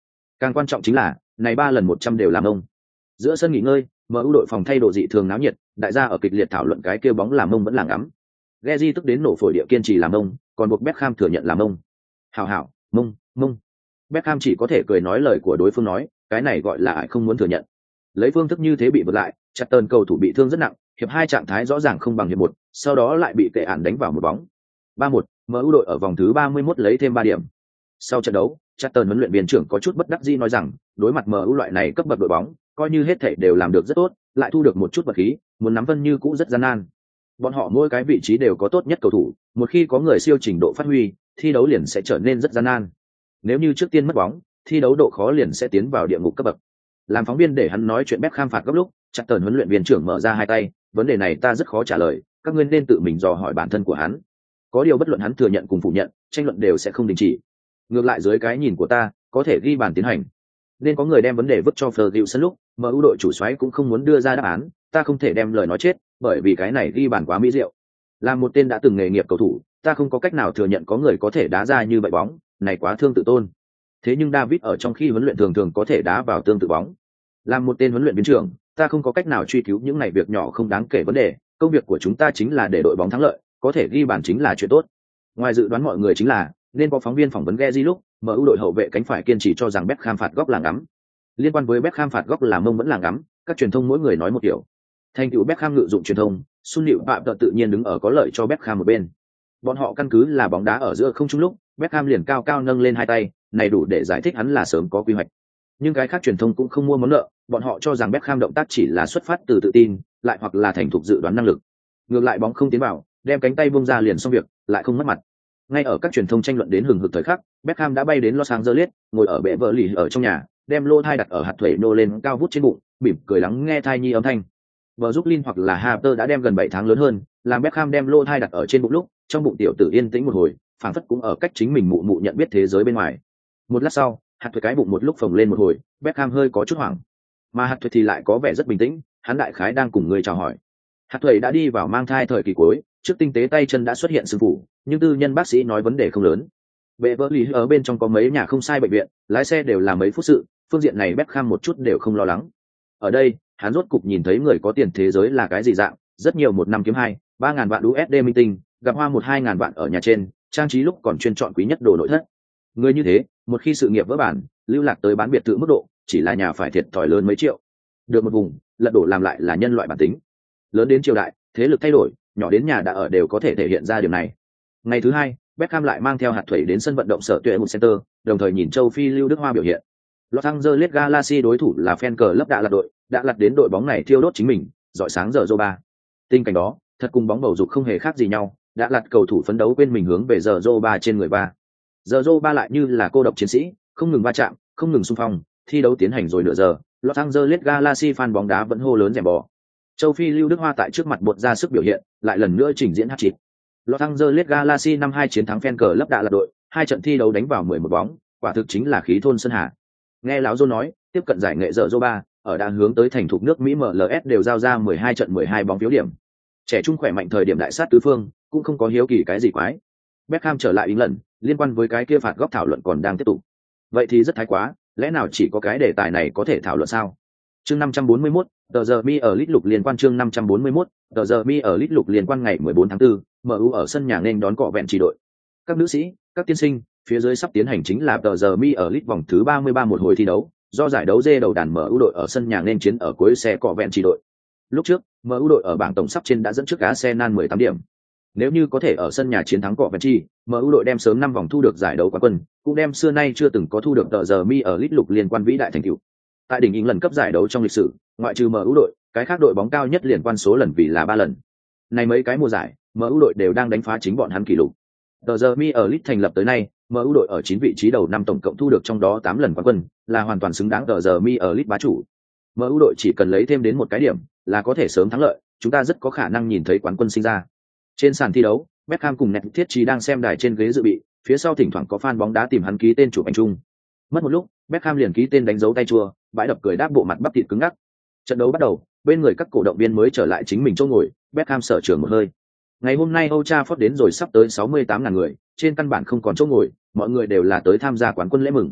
Càng quan trọng chính là này 3 lần 100 đều làm ông. Giữa sân nghỉ ngơi, MU đội phòng thay đồ dị thường náo nhiệt, đại gia ở kịch liệt thảo luận cái kêu bóng làm ông vẫn là ngắm. Gezi tức đến nổ phổi địa kiên trì làm ông, còn buộc Beckham thừa nhận làm ông. Hảo hảo, mông. Beckham chỉ có thể cười nói lời của đối phương nói, cái này gọi là ai không muốn thừa nhận. Lấy phương thức như thế bị vượt lại, chặt tờn cầu thủ bị thương rất nặng, hiệp 2 trạng thái rõ ràng không bằng hiệp 1, sau đó lại bị Kệ Ản đánh vào một bóng. 3-1, MU đội ở vòng thứ 31 lấy thêm 3 điểm. Sau trận đấu, Chatten huấn luyện viên trưởng có chút bất đắc dĩ nói rằng, đối mặt MU loại này cấp bậc đội bóng, coi như hết thảy đều làm được rất tốt, lại thu được một chút vật khí, muốn nắm vân như cũ rất gian nan. Bọn họ mỗi cái vị trí đều có tốt nhất cầu thủ, một khi có người siêu trình độ phát huy, thi đấu liền sẽ trở nên rất gian nan. Nếu như trước tiên mất bóng, thi đấu độ khó liền sẽ tiến vào địa ngục cấp bậc. Làm phóng viên để hắn nói chuyện Beckham phạt góc lúc, Chatten huấn luyện viên trưởng mở ra hai tay, vấn đề này ta rất khó trả lời, các ngươi nên tự mình dò hỏi bản thân của hắn. Có điều bất luận hắn thừa nhận cùng phủ nhận, tranh luận đều sẽ không đình chỉ. Ngược lại dưới cái nhìn của ta, có thể ghi bàn tiến hành. Nên có người đem vấn đề vứt cho Ferguson lúc, MU đội chủ soái cũng không muốn đưa ra đáp án, ta không thể đem lời nói chết, bởi vì cái này ghi bàn quá mỹ diệu. Là một tên đã từng nghề nghiệp cầu thủ, ta không có cách nào thừa nhận có người có thể đá ra như vậy bóng, này quá thương tự tôn. Thế nhưng David ở trong khi huấn luyện thường thường có thể đá vào tương tự bóng. Làm một tên huấn luyện viên trưởng, ta không có cách nào truy cứu những này việc nhỏ không đáng kể vấn đề, công việc của chúng ta chính là để đội bóng thắng lợi, có thể ghi bàn chính là chuyện tốt. Ngoài dự đoán mọi người chính là, nên có phóng viên phỏng vấn Gezi lúc, MU đội hậu vệ cánh phải kiên trì cho rằng Beckham phạt góc là ngắm. Liên quan với Beckham phạt góc là mông vẫn là ngắm, các truyền thông mỗi người nói một kiểu. Thành tựu Beckham ngự dụng truyền thông, Sun Liễu Phạm tự nhiên đứng ở có lợi cho Beckham một bên. Bọn họ căn cứ là bóng đá ở giữa không trung lúc, Beckham liền cao cao nâng lên hai tay, này đủ để giải thích hắn là sớm có quy hoạch. Nhưng cái khác truyền thông cũng không mua món nợ, bọn họ cho rằng Beckham động tác chỉ là xuất phát từ tự tin, lại hoặc là thành thục dự đoán năng lực. Ngược lại bóng không tiến vào, đem cánh tay buông ra liền xong việc, lại không mất mặt. Ngay ở các truyền thông tranh luận đến hừng hực thời khắc, Beckham đã bay đến Los Angeles, ngồi ở bệ vợ lì ở trong nhà, đem lô thai đặt ở hạt thuẩy nô lên cao vút trên bụng, mỉm cười lắng nghe thai nhi âm thanh. Vợ giúp Lin hoặc là Harper đã đem gần 7 tháng lớn hơn, làm Beckham đem lô thai đặt ở trên bụng lúc, trong bụng tiểu tử yên tĩnh một hồi, phảng phất cũng ở cách chính mình mụ nhận biết thế giới bên ngoài. Một lát sau, hạt thuẩy cái bụng một lúc phồng lên một hồi, Beckham hơi có chút hoảng, mà hạt thuẩy thì lại có vẻ rất bình tĩnh, hắn đại khái đang cùng người chào hỏi. Hạt thuẩy đã đi vào mang thai thời kỳ cuối, trước tinh tế tay chân đã xuất hiện sưng phủ, nhưng tư nhân bác sĩ nói vấn đề không lớn. Bệ vợ lý ở bên trong có mấy nhà không sai bệnh viện, lái xe đều là mấy phút sự, phương diện này Beckham một chút đều không lo lắng. Ở đây, hắn rốt cục nhìn thấy người có tiền thế giới là cái gì dạng, rất nhiều một năm kiếm 2-3 ngàn vạn USD minh tinh, gặp hoa 1-2 ngàn vạn ở nhà trên, trang trí lúc còn chuyên chọn quý nhất đồ nội thất. Người như thế, một khi sự nghiệp vỡ bản, lưu lạc tới bán biệt thự mức độ, chỉ là nhà phải thiệt thòi lớn mấy triệu. Được một vùng, lật đổ làm lại là nhân loại bản tính. Lớn đến triều đại, thế lực thay đổi, nhỏ đến nhà đã ở đều có thể thể hiện ra điều này. Ngày thứ hai, Beckham lại mang theo hạt thuẩy đến sân vận động sở tuyển một center, đồng thời nhìn châu Phi Lưu Đức Hoa biểu hiện. Los Angeles Galaxy đối thủ là fan cờ lấp đã lật đội, đã lật đến đội bóng này thiêu đốt chính mình, rọi sáng giờ Zoba. Tình cảnh đó, thật cùng bóng bầu dục không hề khác gì nhau, đã lật cầu thủ phấn đấu quên mình hướng về giờ Zoba trên người ba. Giờ Zoba lại như là cô độc chiến sĩ, không ngừng va chạm, không ngừng xung phong, thi đấu tiến hành rồi nửa giờ, Los Angeles Galaxy fan bóng đá vẫn hô lớn rèm bò. Châu Phi Lưu Đức Hoa tại trước mặt bột ra sức biểu hiện, lại lần nữa trình diễn hat-trick. Los Angeles Galaxy 5-2 chiến thắng fan cờ lấp đã là đội, 2 trận thi đấu đánh vào 11 bóng, quả thực chính là khí thôn sơn hà. Nghe lão Joe nói, tiếp cận giải nghệ giờ Zoba, ở đang hướng tới thành thục nước Mỹ MLS đều giao ra 12 trận 12 bóng phiếu điểm. Trẻ trung khỏe mạnh thời điểm đại sát tứ phương, cũng không có hiếu kỳ cái gì quái. Beckham trở lại England, liên quan với cái kia phạt góc thảo luận còn đang tiếp tục. Vậy thì rất thái quá, lẽ nào chỉ có cái đề tài này có thể thảo luận sao? Chương 541, tờ giờ mi ở lít lục liên quan chương 541, tờ giờ mi ở lít lục liên quan ngày 14 tháng 4, MU ở sân nhà nên đón cọ vẹn chỉ đội. Các nữ sĩ, các tiên sinh, phía dưới sắp tiến hành chính là tờ giờ mi ở lít vòng thứ 33 một hồi thi đấu, do giải đấu dê đầu đàn MU đội ở sân nhà nên chiến ở cuối xe cọ vẹn chỉ đội. Lúc trước, MU đội ở bảng tổng sắp trên đã dẫn trước Arsenal 18 điểm. Nếu như có thể ở sân nhà chiến thắng cọ vẹn chỉ, MU đội đem sớm 5 vòng thu được giải đấu quán quân, cũng đem xưa nay chưa từng có thu được tờ giờ mi ở lít lục liên quan vĩ đại thành tựu. Tại đỉnh England cấp giải đấu trong lịch sử, ngoại trừ MU đội, cái khác đội bóng cao nhất liên quan số lần vì là 3 lần. Này mấy cái mùa giải, MU đội đều đang đánh phá chính bọn hắn kỷ lục. Tờ giờ mi ở League thành lập tới nay, MU đội ở 9 vị trí đầu năm tổng cộng thu được trong đó 8 lần quán quân, là hoàn toàn xứng đáng tờ giờ mi ở League bá chủ. MU đội chỉ cần lấy thêm đến một cái điểm, là có thể sớm thắng lợi, chúng ta rất có khả năng nhìn thấy quán quân sinh ra. Trên sàn thi đấu, Beckham cùng Ned Thiết Trí đang xem đài trên ghế dự bị, phía sau thỉnh thoảng có fan bóng đá tìm hắn ký tên chụp ảnh chung. Mất một lúc, Beckham liền ký tên đánh dấu tay chua, bãi đập cười đáp bộ mặt bắp thịt cứng ngắc. Trận đấu bắt đầu, bên người các cổ động viên mới trở lại chính mình chỗ ngồi, Beckham sở trường một hơi. Ngày hôm nay Old Trafford đến rồi sắp tới 68.000 người, trên căn bản không còn chỗ ngồi, mọi người đều là tới tham gia quán quân lễ mừng.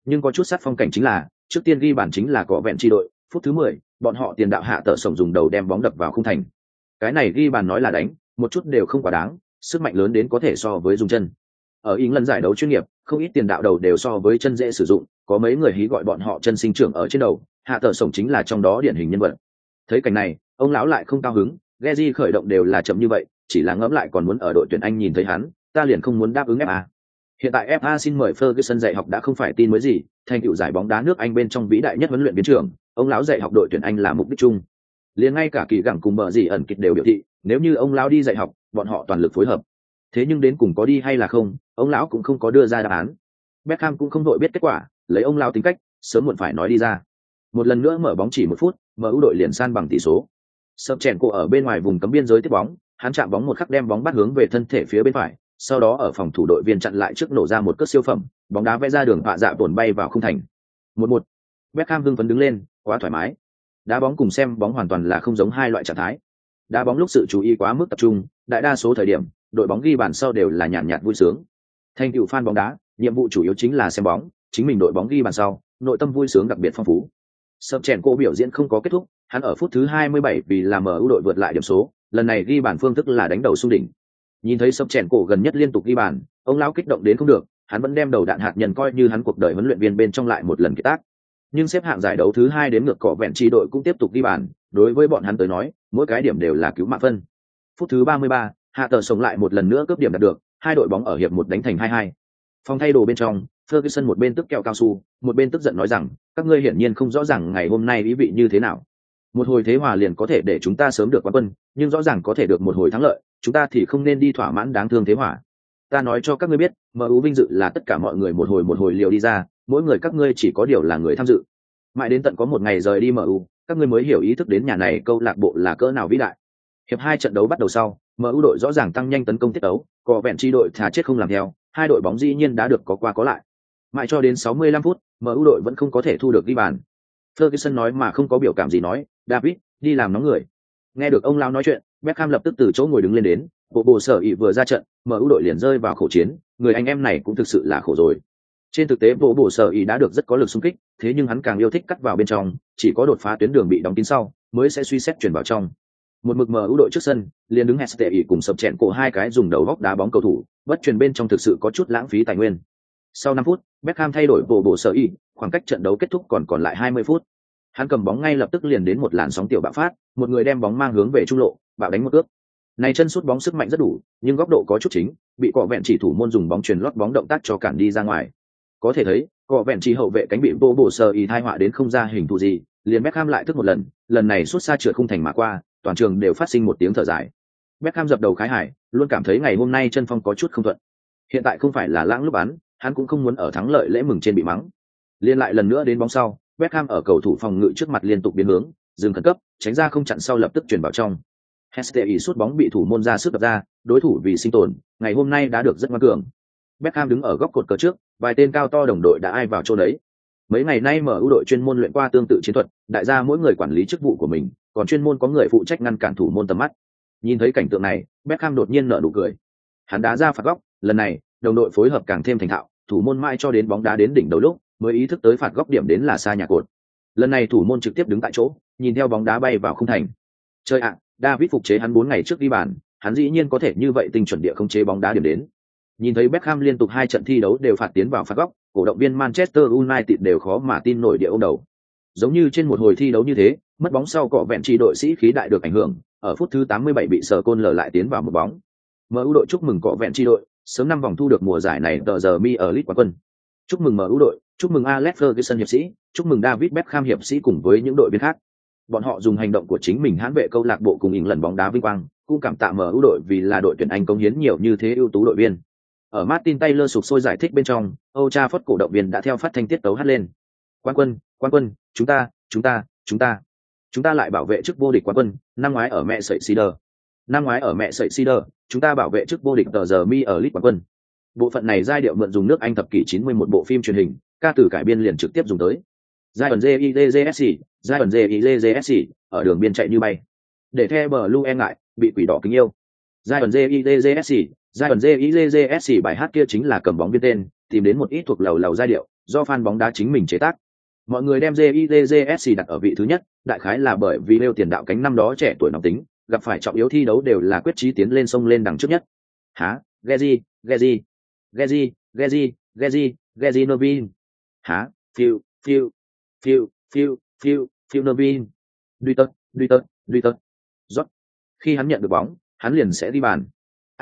Nhưng có chút sát phong cảnh chính là, trước tiên ghi bàn chính là cọ vẹn tri đội, phút thứ 10, bọn họ tiền đạo hạ tợ sổng dùng đầu đem bóng đập vào khung thành. Cái này ghi bàn nói là đánh, một chút đều không quá đáng, sức mạnh lớn đến có thể so với dùng chân. Ở Ý lần giải đấu chuyên nghiệp, không ít tiền đạo đầu đều so với chân dễ sử dụng, có mấy người hí gọi bọn họ chân sinh trưởng ở trên đầu, hạ tợ sổng chính là trong đó điển hình nhân vật. Thấy cảnh này, ông lão lại không cao hứng, Geji khởi động đều là chậm như vậy, chỉ là ngẫm lại còn muốn ở đội tuyển Anh nhìn thấy hắn, ta liền không muốn đáp ứng FA. Hiện tại FA xin mời Ferguson dạy học đã không phải tin mới gì, thành tựu giải bóng đá nước Anh bên trong vĩ đại nhất huấn luyện viên trưởng, ông lão dạy học đội tuyển Anh là mục đích chung. Liền ngay cả kỳ gẳng cùng bờ gì ẩn kịch đều biểu thị, nếu như ông lão đi dạy học, bọn họ toàn lực phối hợp. Thế nhưng đến cùng có đi hay là không, ông lão cũng không có đưa ra đáp án. Beckham cũng không đội biết kết quả, lấy ông lão tính cách, sớm muộn phải nói đi ra. Một lần nữa mở bóng chỉ 1 phút, MU đội liền san bằng tỷ số. Sập chèn cổ ở bên ngoài vùng cấm biên giới tiếp bóng, hắn chạm bóng một khắc đem bóng bắt hướng về thân thể phía bên phải, sau đó ở phòng thủ đội viên chặn lại trước nổ ra một cước siêu phẩm, bóng đá vẽ ra đường vạ dạ tổn bay vào khung thành. 1-1. Beckham hưng phấn đứng lên, quá thoải mái. Đá bóng cùng xem bóng hoàn toàn là không giống hai loại trạng thái. Đá bóng lúc sự chú ý quá mức tập trung, đại đa số thời điểm, đội bóng ghi bàn sau đều là nhàn nhạt vui sướng. Thành tựu fan bóng đá, nhiệm vụ chủ yếu chính là xem bóng, chính mình đội bóng ghi bàn sau, nội tâm vui sướng đặc biệt phong phú. Sập chèn cổ biểu diễn không có kết thúc, hắn ở phút thứ 27 vì làm MU đội vượt lại điểm số, lần này ghi bàn phương thức là đánh đầu xung đỉnh. Nhìn thấy sập chèn cổ gần nhất liên tục ghi bàn, ông lão kích động đến không được, hắn vẫn đem đầu đạn hạt nhân coi như hắn cuộc đời huấn luyện viên bên trong lại một lần kết tác. Nhưng xếp hạng giải đấu thứ 2 đến ngược cọ vẹn chi đội cũng tiếp tục ghi bàn, đối với bọn hắn tới nói, mỗi cái điểm đều là cứu mạng phân. Phút thứ 33, hạ tờ sống lại một lần nữa cướp điểm đạt được, hai đội bóng ở hiệp 1 đánh thành 2-2. Phòng thay đồ bên trong, Ferguson một bên tức kẹo cao su, một bên tức giận nói rằng, các ngươi hiển nhiên không rõ ràng ngày hôm nay ý vị như thế nào. Một hồi thế hòa liền có thể để chúng ta sớm được quán quân, nhưng rõ ràng có thể được một hồi thắng lợi, chúng ta thì không nên đi thỏa mãn đáng thương thế hòa. Ta nói cho các ngươi biết, MU vinh dự là tất cả mọi người một hồi liều đi ra, mỗi người các ngươi chỉ có điều là người tham dự. Mãi đến tận có một ngày rời đi MU, các ngươi mới hiểu ý thức đến nhà này câu lạc bộ là cỡ nào vĩ đại. Hiệp 2 trận đấu bắt đầu sau, MU đội rõ ràng tăng nhanh tấn công tiết đấu, cọ vẹn chi đội thà chết không làm theo, hai đội bóng dĩ nhiên đã được có qua có lại. Mãi cho đến 65 phút, MU đội vẫn không có thể thu được ghi bàn. Ferguson nói mà không có biểu cảm gì nói, David, đi làm nóng người. Nghe được ông lão nói chuyện, Beckham lập tức từ chỗ ngồi đứng lên đến, bộ sở ỉ vừa ra trận, MU đội liền rơi vào khổ chiến, người anh em này cũng thực sự là khổ rồi. Trên thực tế bộ sở ỉ đã được rất có lực xung kích, thế nhưng hắn càng yêu thích cắt vào bên trong, chỉ có đột phá tuyến đường bị đóng kín sau, mới sẽ suy xét chuyển vào trong. Một mực MU đội trước sân, liền đứng Hesse ỉ cùng sập chèn cổ hai cái dùng đầu góc đá bóng cầu thủ, bất truyền bên trong thực sự có chút lãng phí tài nguyên. Sau 5 phút, Beckham thay đổi bộ sở ỉ, khoảng cách trận đấu kết thúc còn lại 20 phút. Hắn cầm bóng ngay lập tức liền đến một làn sóng tiểu bạo phát, một người đem bóng mang hướng về trung lộ, bạo đánh một cước. Này chân sút bóng sức mạnh rất đủ, nhưng góc độ có chút chính, bị cọ vẹn chỉ thủ môn dùng bóng truyền lót bóng động tác cho cản đi ra ngoài. Có thể thấy, cọ vẹn chỉ hậu vệ cánh bị bộ sở ỉ thai họa đến không ra hình thù gì, liền Beckham lại thức một lần này sút xa trượt khung thành mà qua, toàn trường đều phát sinh một tiếng thở dài. Beckham dập đầu khái hải, luôn cảm thấy ngày hôm nay chân phong có chút không thuận. Hiện tại không phải là lãng lúc bắn, hắn cũng không muốn ở thắng lợi lễ mừng trên bị mắng. Liên lại lần nữa đến bóng sau, Beckham ở cầu thủ phòng ngự trước mặt liên tục biến hướng, dừng khẩn cấp, tránh ra không chặn sau lập tức chuyển vào trong. Hesse sút bóng bị thủ môn ra sức đập ra, đối thủ vì sinh tồn, ngày hôm nay đã được rất ngoan cường. Beckham đứng ở góc cột cờ trước, vài tên cao to đồng đội đã ai vào chỗ đấy. Mấy ngày nay MU đội chuyên môn luyện qua tương tự chiến thuật, đại gia mỗi người quản lý chức vụ của mình, còn chuyên môn có người phụ trách ngăn cản thủ môn tầm mắt. Nhìn thấy cảnh tượng này, Beckham đột nhiên nở nụ cười. Hắn đá ra phạt góc, lần này, đồng đội phối hợp càng thêm thành thạo, thủ môn mãi cho đến bóng đá đến đỉnh đầu lúc, mới ý thức tới phạt góc điểm đến là xa nhà cột. Lần này thủ môn trực tiếp đứng tại chỗ, nhìn theo bóng đá bay vào khung thành. Chơi ạ, David phục chế hắn 4 ngày trước ghi bàn, hắn dĩ nhiên có thể như vậy tinh chuẩn địa khống chế bóng đá điểm đến. Nhìn thấy Beckham liên tục 2 trận thi đấu đều phạt tiến vào phạt góc, cổ động viên Manchester United đều khó mà tin nổi địa ôm đầu. Giống như trên một hồi thi đấu như thế, mất bóng sau cọ vẹn chỉ đội sĩ khí đại được ảnh hưởng, ở phút thứ 87 bị Sở Côn lờ lại tiến vào một bóng. MU đội chúc mừng cọ vẹn chi đội, sớm 5 vòng thu được mùa giải này tờ giờ mi ở League quán quân. Chúc mừng MU đội, chúc mừng Alex Ferguson hiệp sĩ, chúc mừng David Beckham hiệp sĩ cùng với những đội viên khác. Bọn họ dùng hành động của chính mình hãn vệ câu lạc bộ cùng lần bóng đá vinh quang, cũng cảm tạ MU đội vì là đội tuyển Anh cống hiến nhiều như thế ưu tú đội viên. Ở Martin Taylor sục sôi giải thích bên trong, Old Trafford cổ động viên đã theo phát thanh tiết tấu hát lên. Quán quân, chúng ta lại bảo vệ chức vô địch quán quân, năm ngoái ở mẹ sậy Cider, chúng ta bảo vệ chức vô địch tờ giờ mi ở League quán quân. Bộ phận này giai điệu mượn dùng nước Anh thập kỷ 90 một bộ phim truyền hình, ca từ cải biên liền trực tiếp dùng tới. Giai ẩn JIDJSC, ở đường biên chạy như bay. Để The Blue e ngại, bị quỷ đỏ kính yêu. Giai ẩn JIDJSC, bài hát kia chính là cầm bóng biên tên, tìm đến một ít thuộc lầu giai điệu, do fan bóng đá chính mình chế tác. Mọi người đem JIJSC đặt ở vị thứ nhất, đại khái là bởi vì Leo tiền đạo cánh năm đó trẻ tuổi nóng tính, gặp phải trọng yếu thi đấu đều là quyết chí tiến lên sông lên đằng trước nhất. Hả? Gezi Novin. Hả? Phil Novin. Duy tật. Rót. Khi hắn nhận được bóng, hắn liền sẽ đi bàn.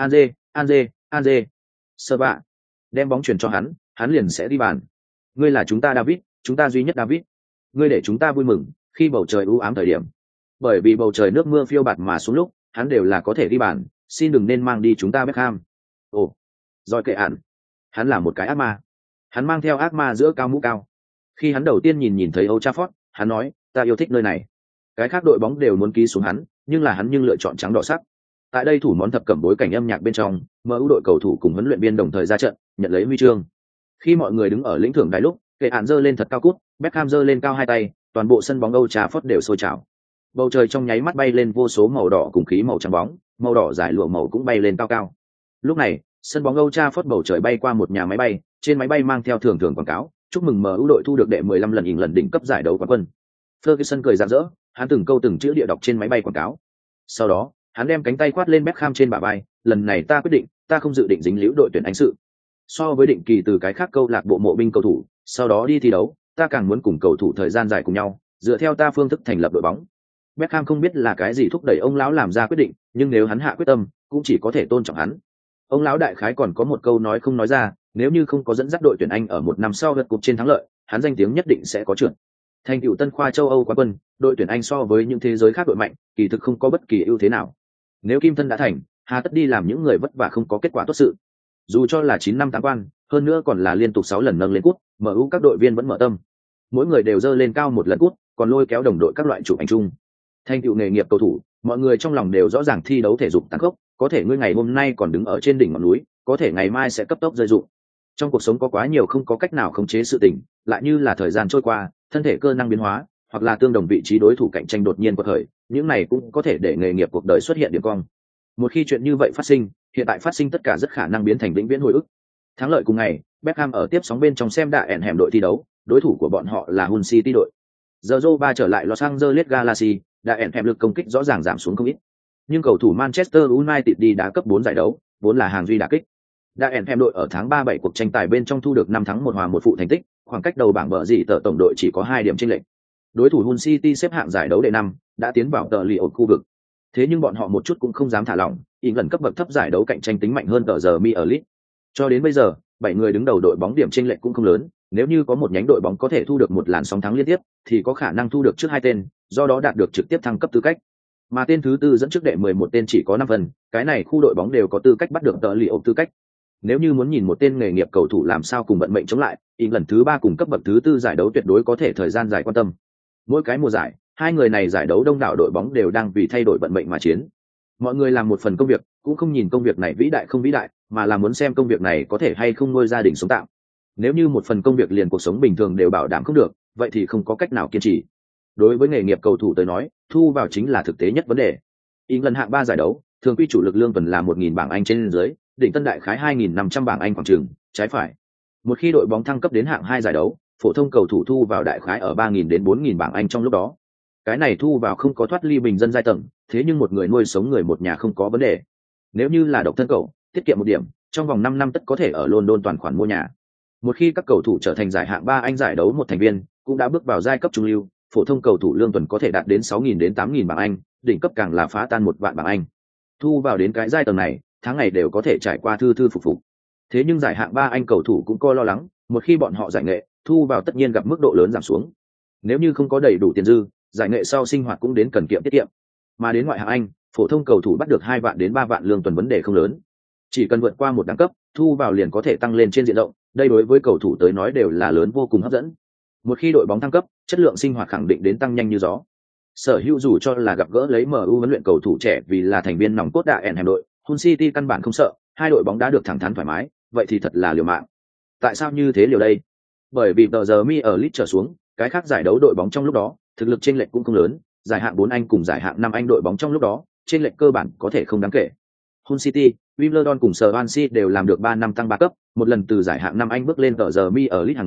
Anze. Sơ bạ. Đem bóng chuyển cho hắn liền sẽ đi bàn. Ngươi là chúng ta David, chúng ta duy nhất David. Ngươi để chúng ta vui mừng, khi bầu trời u ám thời điểm. Bởi vì bầu trời nước mưa phiêu bạt mà xuống lúc, hắn đều là có thể đi bàn, xin đừng nên mang đi chúng ta Beckham. Ồ, rồi kệ ản. Hắn là một cái ác ma. Hắn mang theo ác ma giữa cao mũ cao. Khi hắn đầu tiên nhìn thấy Old Trafford, hắn nói, ta yêu thích nơi này. Cái khác đội bóng đều muốn ký xuống hắn, nhưng lựa chọn trắng đỏ sắc. Tại đây thủ món thập cẩm bối cảnh âm nhạc bên trong, MU đội cầu thủ cùng huấn luyện viên đồng thời ra trận, nhận lấy huy chương. Khi mọi người đứng ở lĩnh thưởng đài lúc, kệ ản giơ lên thật cao cút, Beckham giơ lên cao hai tay, toàn bộ sân bóng Old Trafford đều sôi trào. Bầu trời trong nháy mắt bay lên vô số màu đỏ cùng khí màu trắng bóng, màu đỏ giải lụa màu cũng bay lên cao cao. Lúc này, sân bóng Old Trafford bầu trời bay qua một nhà máy bay, trên máy bay mang theo thường quảng cáo, chúc mừng MU đội thu được đệ 15 lần lần đỉnh cấp giải đấu quán quân. Ferguson cười rạng rỡ, hắn từng câu từng chữ địa đọc trên máy bay quảng cáo. Sau đó, hắn đem cánh tay quát lên Beckham trên bả vai, lần này ta quyết định, ta không dự định dính líu đội tuyển Anh sự. So với định kỳ từ cái khác câu lạc bộ mộ binh cầu thủ, sau đó đi thi đấu, ta càng muốn cùng cầu thủ thời gian dài cùng nhau, dựa theo ta phương thức thành lập đội bóng. Beckham không biết là cái gì thúc đẩy ông lão làm ra quyết định, nhưng nếu hắn hạ quyết tâm, cũng chỉ có thể tôn trọng hắn. Ông lão đại khái còn có một câu nói không nói ra, nếu như không có dẫn dắt đội tuyển Anh ở một năm sau lượt cúp trên thắng lợi, hắn danh tiếng nhất định sẽ có trượt. Thành tựu tân khoa châu Âu quán quân, đội tuyển Anh so với những thế giới khác đội mạnh, kỳ thực không có bất kỳ ưu thế nào. Nếu kim thân đã thành, hà tất đi làm những người vất vả không có kết quả tốt sự. Dù cho là 9 năm táng quan, hơn nữa còn là liên tục 6 lần nâng lên cúp, MU các đội viên vẫn mở tâm. Mỗi người đều dơ lên cao một lần cúp, còn lôi kéo đồng đội các loại chụp ảnh chung. Thành tựu nghề nghiệp cầu thủ, mọi người trong lòng đều rõ ràng thi đấu thể dục tàn khốc, có thể ngươi ngày hôm nay còn đứng ở trên đỉnh ngọn núi, có thể ngày mai sẽ cấp tốc rơi rụng. Trong cuộc sống có quá nhiều không có cách nào khống chế sự tình, lại như là thời gian trôi qua, thân thể cơ năng biến hóa, hoặc là tương đồng vị trí đối thủ cạnh tranh đột nhiên quật khởi, những này cũng có thể để nghề nghiệp cuộc đời xuất hiện điểm cong. Một khi chuyện như vậy phát sinh, hiện tại phát sinh tất cả rất khả năng biến thành vĩnh viễn hồi ức. Thắng lợi cùng ngày, Beckham ở tiếp sóng bên trong xem đạ ẻn hẻm đội thi đấu, đối thủ của bọn họ là Hull City đội. Giờ Zoba trở lại Los Angeles Galaxy, đạ ẻn hẻm lực công kích rõ ràng giảm xuống không ít. Nhưng cầu thủ Manchester United đi đá cấp 4 giải đấu, vốn là hàng duy đả kích. Đạ ẻn hẻm đội ở tháng 3-7 cuộc tranh tài bên trong thu được 5 thắng 1 hòa 1 phụ thành tích, khoảng cách đầu bảng bờ gì tờ tổng đội chỉ có 2 điểm chênh lệch. Đối thủ Hull City xếp hạng giải đấu đệ 5, đã tiến vào tờ lì ổ khu vực. Thế nhưng bọn họ một chút cũng không dám thả lỏng, lần cấp bậc thấp giải đấu cạnh tranh tính mạnh hơn tờ giờ Mi ở League. Cho đến bây giờ, 7 người đứng đầu đội bóng điểm chênh lệch cũng không lớn, nếu như có một nhánh đội bóng có thể thu được một làn sóng thắng liên tiếp, thì có khả năng thu được trước 2 tên, do đó đạt được trực tiếp thăng cấp tư cách. Mà tên thứ tư dẫn trước đệ 11 tên chỉ có 5 phần, cái này khu đội bóng đều có tư cách bắt được tờ lì ổ tư cách. Nếu như muốn nhìn một tên nghề nghiệp cầu thủ làm sao cùng vận mệnh chống lại, lần thứ 3 cùng cấp bậc thứ tư giải đấu tuyệt đối có thể thời gian dài quan tâm. Mỗi cái mùa giải, hai người này giải đấu đông đảo đội bóng đều đang vì thay đổi vận mệnh mà chiến. Mọi người làm một phần công việc, cũng không nhìn công việc này vĩ đại không vĩ đại, mà là muốn xem công việc này có thể hay không nuôi gia đình sống tạm. Nếu như một phần công việc liền cuộc sống bình thường đều bảo đảm không được, vậy thì không có cách nào kiên trì. Đối với nghề nghiệp cầu thủ tới nói, thu vào chính là thực tế nhất vấn đề. Lần hạng 3 giải đấu, thường quy chủ lực lương tuần là 1.000 bảng Anh trên dưới, đỉnh tân đại khái 2.500 bảng Anh khoảng chừng, trái phải. Một khi đội bóng thăng cấp đến hạng 2 giải đấu, phổ thông cầu thủ thu vào đại khái ở 3.000 đến 4.000 bảng Anh trong lúc đó. Cái này thu vào không có thoát ly bình dân giai tầng, thế nhưng một người nuôi sống người một nhà không có vấn đề. Nếu như là độc thân cậu, tiết kiệm một điểm, trong vòng 5 năm tất có thể ở London toàn khoản mua nhà. Một khi các cầu thủ trở thành giải hạng 3 Anh giải đấu một thành viên, cũng đã bước vào giai cấp trung lưu, phổ thông cầu thủ lương tuần có thể đạt đến 6.000 đến 8.000 bảng Anh, đỉnh cấp càng là phá tan 1 vạn bảng Anh. Thu vào đến cái giai tầng này, tháng ngày đều có thể trải qua thư thư phục phục. Thế nhưng giải hạng 3 Anh cầu thủ cũng coi lo lắng, một khi bọn họ giải nghệ, thu vào tất nhiên gặp mức độ lớn giảm xuống. Nếu như không có đầy đủ tiền dư, giải nghệ sau sinh hoạt cũng đến cần kiệm tiết kiệm. Mà đến ngoại hạng Anh, phổ thông cầu thủ bắt được 2 vạn đến 3 vạn lương tuần vấn đề không lớn. Chỉ cần vượt qua một đẳng cấp, thu vào liền có thể tăng lên trên diện rộng, đây đối với cầu thủ tới nói đều là lớn vô cùng hấp dẫn. Một khi đội bóng thăng cấp, chất lượng sinh hoạt khẳng định đến tăng nhanh như gió. Sở hữu dù cho là gặp gỡ lấy MU huấn luyện cầu thủ trẻ vì là thành viên nòng cốt đạ ẻn hẻm đội, Hull City căn bản không sợ, hai đội bóng đã được thẳng thắn thoải mái, vậy thì thật là liều mạng. Tại sao như thế liều đây? Bởi vì tờ giờ Mi ở League trở xuống, cái khác giải đấu đội bóng trong lúc đó, thực lực chênh lệch cũng không lớn, giải hạng 4 Anh cùng giải hạng 5 Anh đội bóng trong lúc đó, chênh lệch cơ bản có thể không đáng kể. Hull City, Wimbledon cùng Swansea đều làm được 3 năm tăng 3 cấp, một lần từ giải hạng 5 Anh bước lên tờ giờ Mi ở League hàng ngũ,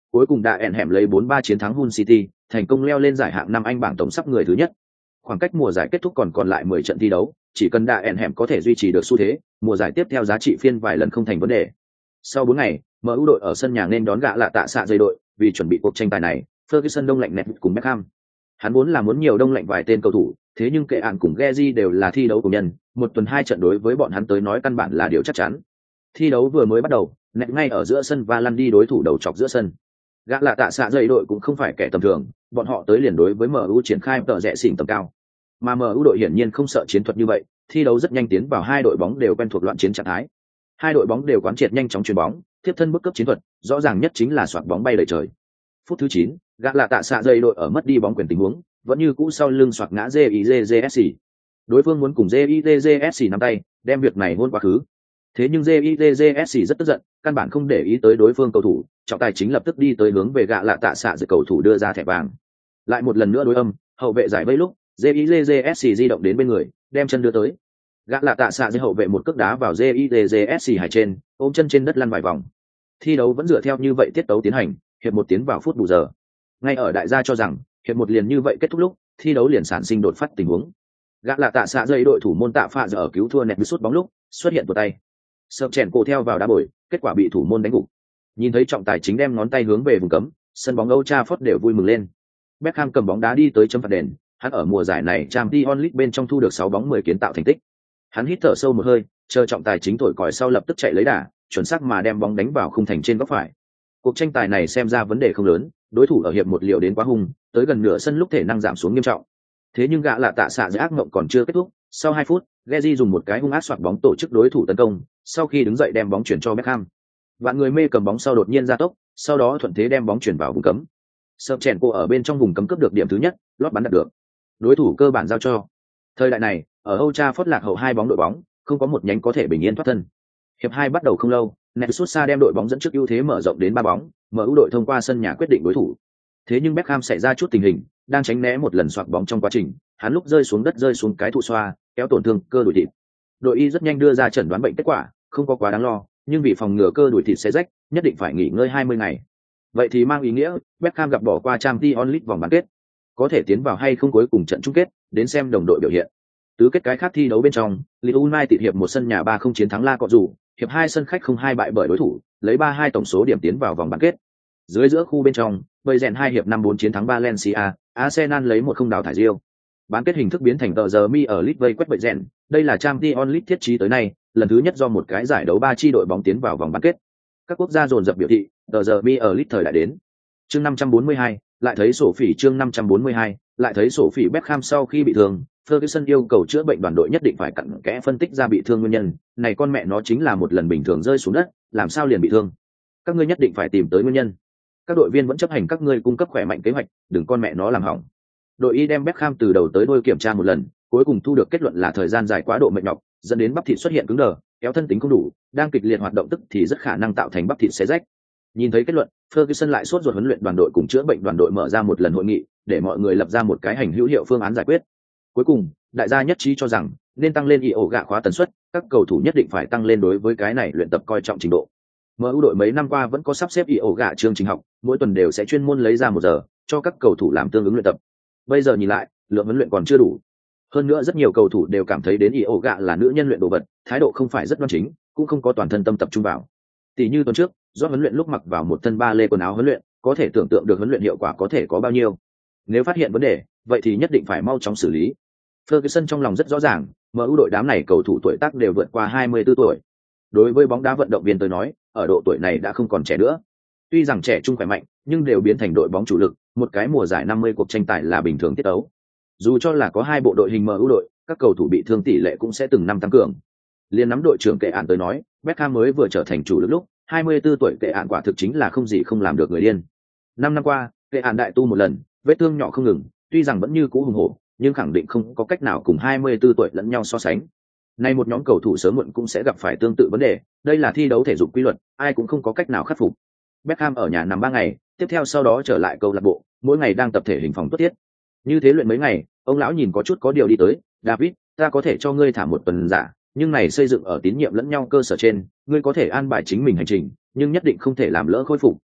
Cuối cùng đã ẻn hẻm lấy 4-3 chiến thắng Hull City, thành công leo lên giải hạng năm Anh bảng tổng sắp người thứ nhất. Khoảng cách mùa giải kết thúc còn lại 10 trận thi đấu, chỉ cần đã ẻn hẻm có thể duy trì được xu thế, mùa giải tiếp theo giá trị phiên vài lần không thành vấn đề. Sau 4 ngày, MU đội ở sân nhà nên đón gạ lạ tạ xạ dây đội, vì chuẩn bị cuộc tranh tài này, Ferguson đông lạnh nẹt cùng Beckham. Hắn vốn là muốn nhiều đông lạnh vài tên cầu thủ, thế nhưng kệ ạn cùng Gezi đều là thi đấu của nhân, một tuần 2 trận đối với bọn hắn tới nói căn bản là điều chắc chắn. Thi đấu vừa mới bắt đầu, nẹt ngay ở giữa sân và lăn đi đối thủ đầu chọc giữa sân. Gã lạ tạ xạ dây đội cũng không phải kẻ tầm thường, bọn họ tới liền đối với MU triển khai tợ rẽ xỉn tầm cao. Mà MU đội hiển nhiên không sợ chiến thuật như vậy, thi đấu rất nhanh tiến vào hai đội bóng đều quen thuộc loạn chiến trạng thái. Hai đội bóng đều quán triệt nhanh chóng chuyền bóng, tiếp thân bức cấp chiến thuật, rõ ràng nhất chính là xoạc bóng bay đầy trời. Phút thứ 9, gã lạ tạ xạ dây đội ở mất đi bóng quyền tình huống, vẫn như cũ sau lưng xoạc ngã JIJJSC. Đối phương muốn cùng JIJJSC nắm tay, đem việc này hôn quá khứ. Thế nhưng JIJJSC rất tức giận, căn bản không để ý tới đối phương cầu thủ, trọng tài chính lập tức đi tới hướng về gã lạ tạ xạ dây cầu thủ đưa ra thẻ vàng. Lại một lần nữa đối âm, hậu vệ giải vây lúc, JIJJSC di động đến bên người, đem chân đưa tới. Gã lạ tạ xạ dưới hậu vệ một cước đá vào JIJJSC hải trên, ôm chân trên đất lăn vài vòng. Thi đấu vẫn dựa theo như vậy tiết tấu tiến hành, hiệp một tiến vào phút bù giờ. Ngay ở đại gia cho rằng hiệp một liền như vậy kết thúc lúc, thi đấu liền sản sinh đột phát tình huống. Gã lạ tạ xạ dây đội thủ môn tạ phạ giờ ở cứu thua nẹt sút bóng lúc xuất hiện một tay, sợp chèn cổ theo vào đá bồi, kết quả bị thủ môn đánh gục. Nhìn thấy trọng tài chính đem ngón tay hướng về vùng cấm, sân bóng Old Trafford đều vui mừng lên. Beckham cầm bóng đá đi tới chấm phạt đền, hắn ở mùa giải này Champions League bên trong thu được 6 bóng 10 kiến tạo thành tích. Hắn hít thở sâu một hơi, chờ trọng tài chính thổi còi sau lập tức chạy lấy đà, chuẩn xác mà đem bóng đánh vào khung thành trên góc phải. Cuộc tranh tài này xem ra vấn đề không lớn, đối thủ ở hiệp một liệu đến quá hung, tới gần nửa sân lúc thể năng giảm xuống nghiêm trọng. Thế nhưng gã lạ tạ xạ dưới ác mộng còn chưa kết thúc, sau 2 phút, Gezi dùng một cái hung ác xoạc bóng tổ chức đối thủ tấn công, sau khi đứng dậy đem bóng chuyển cho Beckham. Vạn người mê cầm bóng sau đột nhiên ra tốc, sau đó thuận thế đem bóng chuyển vào vùng cấm. Sợp chèn cô ở bên trong vùng cấm cướp được điểm thứ nhất, lót bắn đạt được. Đối thủ cơ bản giao cho. Thời đại này, ở Old Trafford lạc hậu 2 bóng đội bóng, không có một nhánh có thể bình yên thoát thân. Hiệp 2 bắt đầu không lâu, Netsusa đem đội bóng dẫn trước ưu thế mở rộng đến 3 bóng, MU đội thông qua sân nhà quyết định đối thủ. Thế nhưng Beckham xảy ra chút tình hình, đang tránh né một lần xoạc bóng trong quá trình, hắn lúc rơi xuống đất rơi xuống cái thụ xoa, kéo tổn thương cơ đùi thịt. Đội y rất nhanh đưa ra chẩn đoán bệnh kết quả, không có quá đáng lo, nhưng vì phòng ngừa cơ đùi thịt xé rách, nhất định phải nghỉ ngơi 20 ngày. Vậy thì mang ý nghĩa, Beckham gặp bỏ qua Champions League vòng bán kết. Có thể tiến vào hay không cuối cùng trận chung kết, đến xem đồng đội biểu hiện. Tứ kết cái khác thi đấu bên trong, Leeds United hiệp một sân nhà 3-0 chiến thắng La Cọ Dù, hiệp 2 sân khách 0-2 bại bởi đối thủ, lấy 3-2 tổng số điểm tiến vào vòng bán kết. Dưới giữa khu bên trong, Bayern 2 hiệp 5-4 chiến thắng Valencia, Arsenal lấy 1-0 đào thải Real. Bán kết hình thức biến thành tờ giờ mi ở League vây quét Bayern, đây là Champions League thiết trí tới nay, lần thứ nhất do một cái giải đấu 3 chi đội bóng tiến vào vòng bán kết. Các quốc gia dồn dập biểu thị, tờ giờ mi ở League thời đại đến. Chương 542, lại thấy sổ phỉ chương 542, lại thấy sổ phỉ Beckham sau khi bị thương, Ferguson yêu cầu chữa bệnh đoàn đội nhất định phải cặn kẽ phân tích ra bị thương nguyên nhân, này con mẹ nó chính là một lần bình thường rơi xuống đất, làm sao liền bị thương? Các ngươi nhất định phải tìm tới nguyên nhân. Các đội viên vẫn chấp hành các ngươi cung cấp khỏe mạnh kế hoạch, đừng con mẹ nó làm hỏng. Đội y đem Beckham từ đầu tới đuôi kiểm tra một lần, cuối cùng thu được kết luận là thời gian dài quá độ mệt nhọc, dẫn đến bắp thịt xuất hiện cứng đờ, kéo thân tính không đủ, đang kịch liệt hoạt động tức thì rất khả năng tạo thành bắp thịt xé rách. Nhìn thấy kết luận, Ferguson lại sốt ruột huấn luyện đoàn đội cùng chữa bệnh đoàn đội mở ra một lần hội nghị, để mọi người lập ra một cái hành hữu hiệu phương án giải quyết. Cuối cùng, đại gia nhất trí cho rằng nên tăng lên ổ gạ khóa tần suất, các cầu thủ nhất định phải tăng lên đối với cái này luyện tập coi trọng trình độ. MU đội mấy năm qua vẫn có sắp xếp ổ gạ chương trình học, mỗi tuần đều sẽ chuyên môn lấy ra 1 giờ cho các cầu thủ làm tương ứng luyện tập. Bây giờ nhìn lại, lượng huấn luyện còn chưa đủ. Hơn nữa rất nhiều cầu thủ đều cảm thấy đến ổ gạ là nữ nhân luyện đồ vật, thái độ không phải rất đoan chính, cũng không có toàn thân tâm tập trung vào. Tỷ như tuần trước, do huấn luyện lúc mặc vào một thân ba lê quần áo huấn luyện, có thể tưởng tượng được huấn luyện hiệu quả có thể có bao nhiêu. Nếu phát hiện vấn đề, vậy thì nhất định phải mau chóng xử lý. Ferguson trong lòng rất rõ ràng, MU đội đám này cầu thủ tuổi tác đều vượt qua 24 tuổi. Đối với bóng đá vận động viên tôi nói, ở độ tuổi này đã không còn trẻ nữa. Tuy rằng trẻ trung khỏe mạnh, nhưng đều biến thành đội bóng chủ lực, một cái mùa giải 50 cuộc tranh tài là bình thường tiết tấu. Dù cho là có 2 bộ đội hình MU đội, các cầu thủ bị thương tỷ lệ cũng sẽ từng năm tăng cường. Liên nắm đội trưởng Kệ Ản tới nói, Beckham mới vừa trở thành chủ lực lúc, 24 tuổi Kệ Ản quả thực chính là không gì không làm được người điên. 5 năm qua, Kệ Ản đại tu một lần, vết thương nhỏ không ngừng, tuy rằng vẫn như cũ hùng hổ, nhưng khẳng định không có cách nào cùng 24 tuổi lẫn nhau so sánh. Nay một nhóm cầu thủ sớm muộn cũng sẽ gặp phải tương tự vấn đề, đây là thi đấu thể dục quy luật, ai cũng không có cách nào khắc phục. Beckham ở nhà nằm 3 ngày, tiếp theo sau đó trở lại câu lạc bộ, mỗi ngày đang tập thể hình phòng tuất tiết. Như thế luyện mấy ngày, ông lão nhìn có chút có điều đi tới, "David, ta có thể cho ngươi thả một tuần giả, nhưng này xây dựng ở tín nhiệm lẫn nhau cơ sở trên, ngươi có thể an bài chính mình hành trình, nhưng nhất định không thể làm lỡ khôi phục,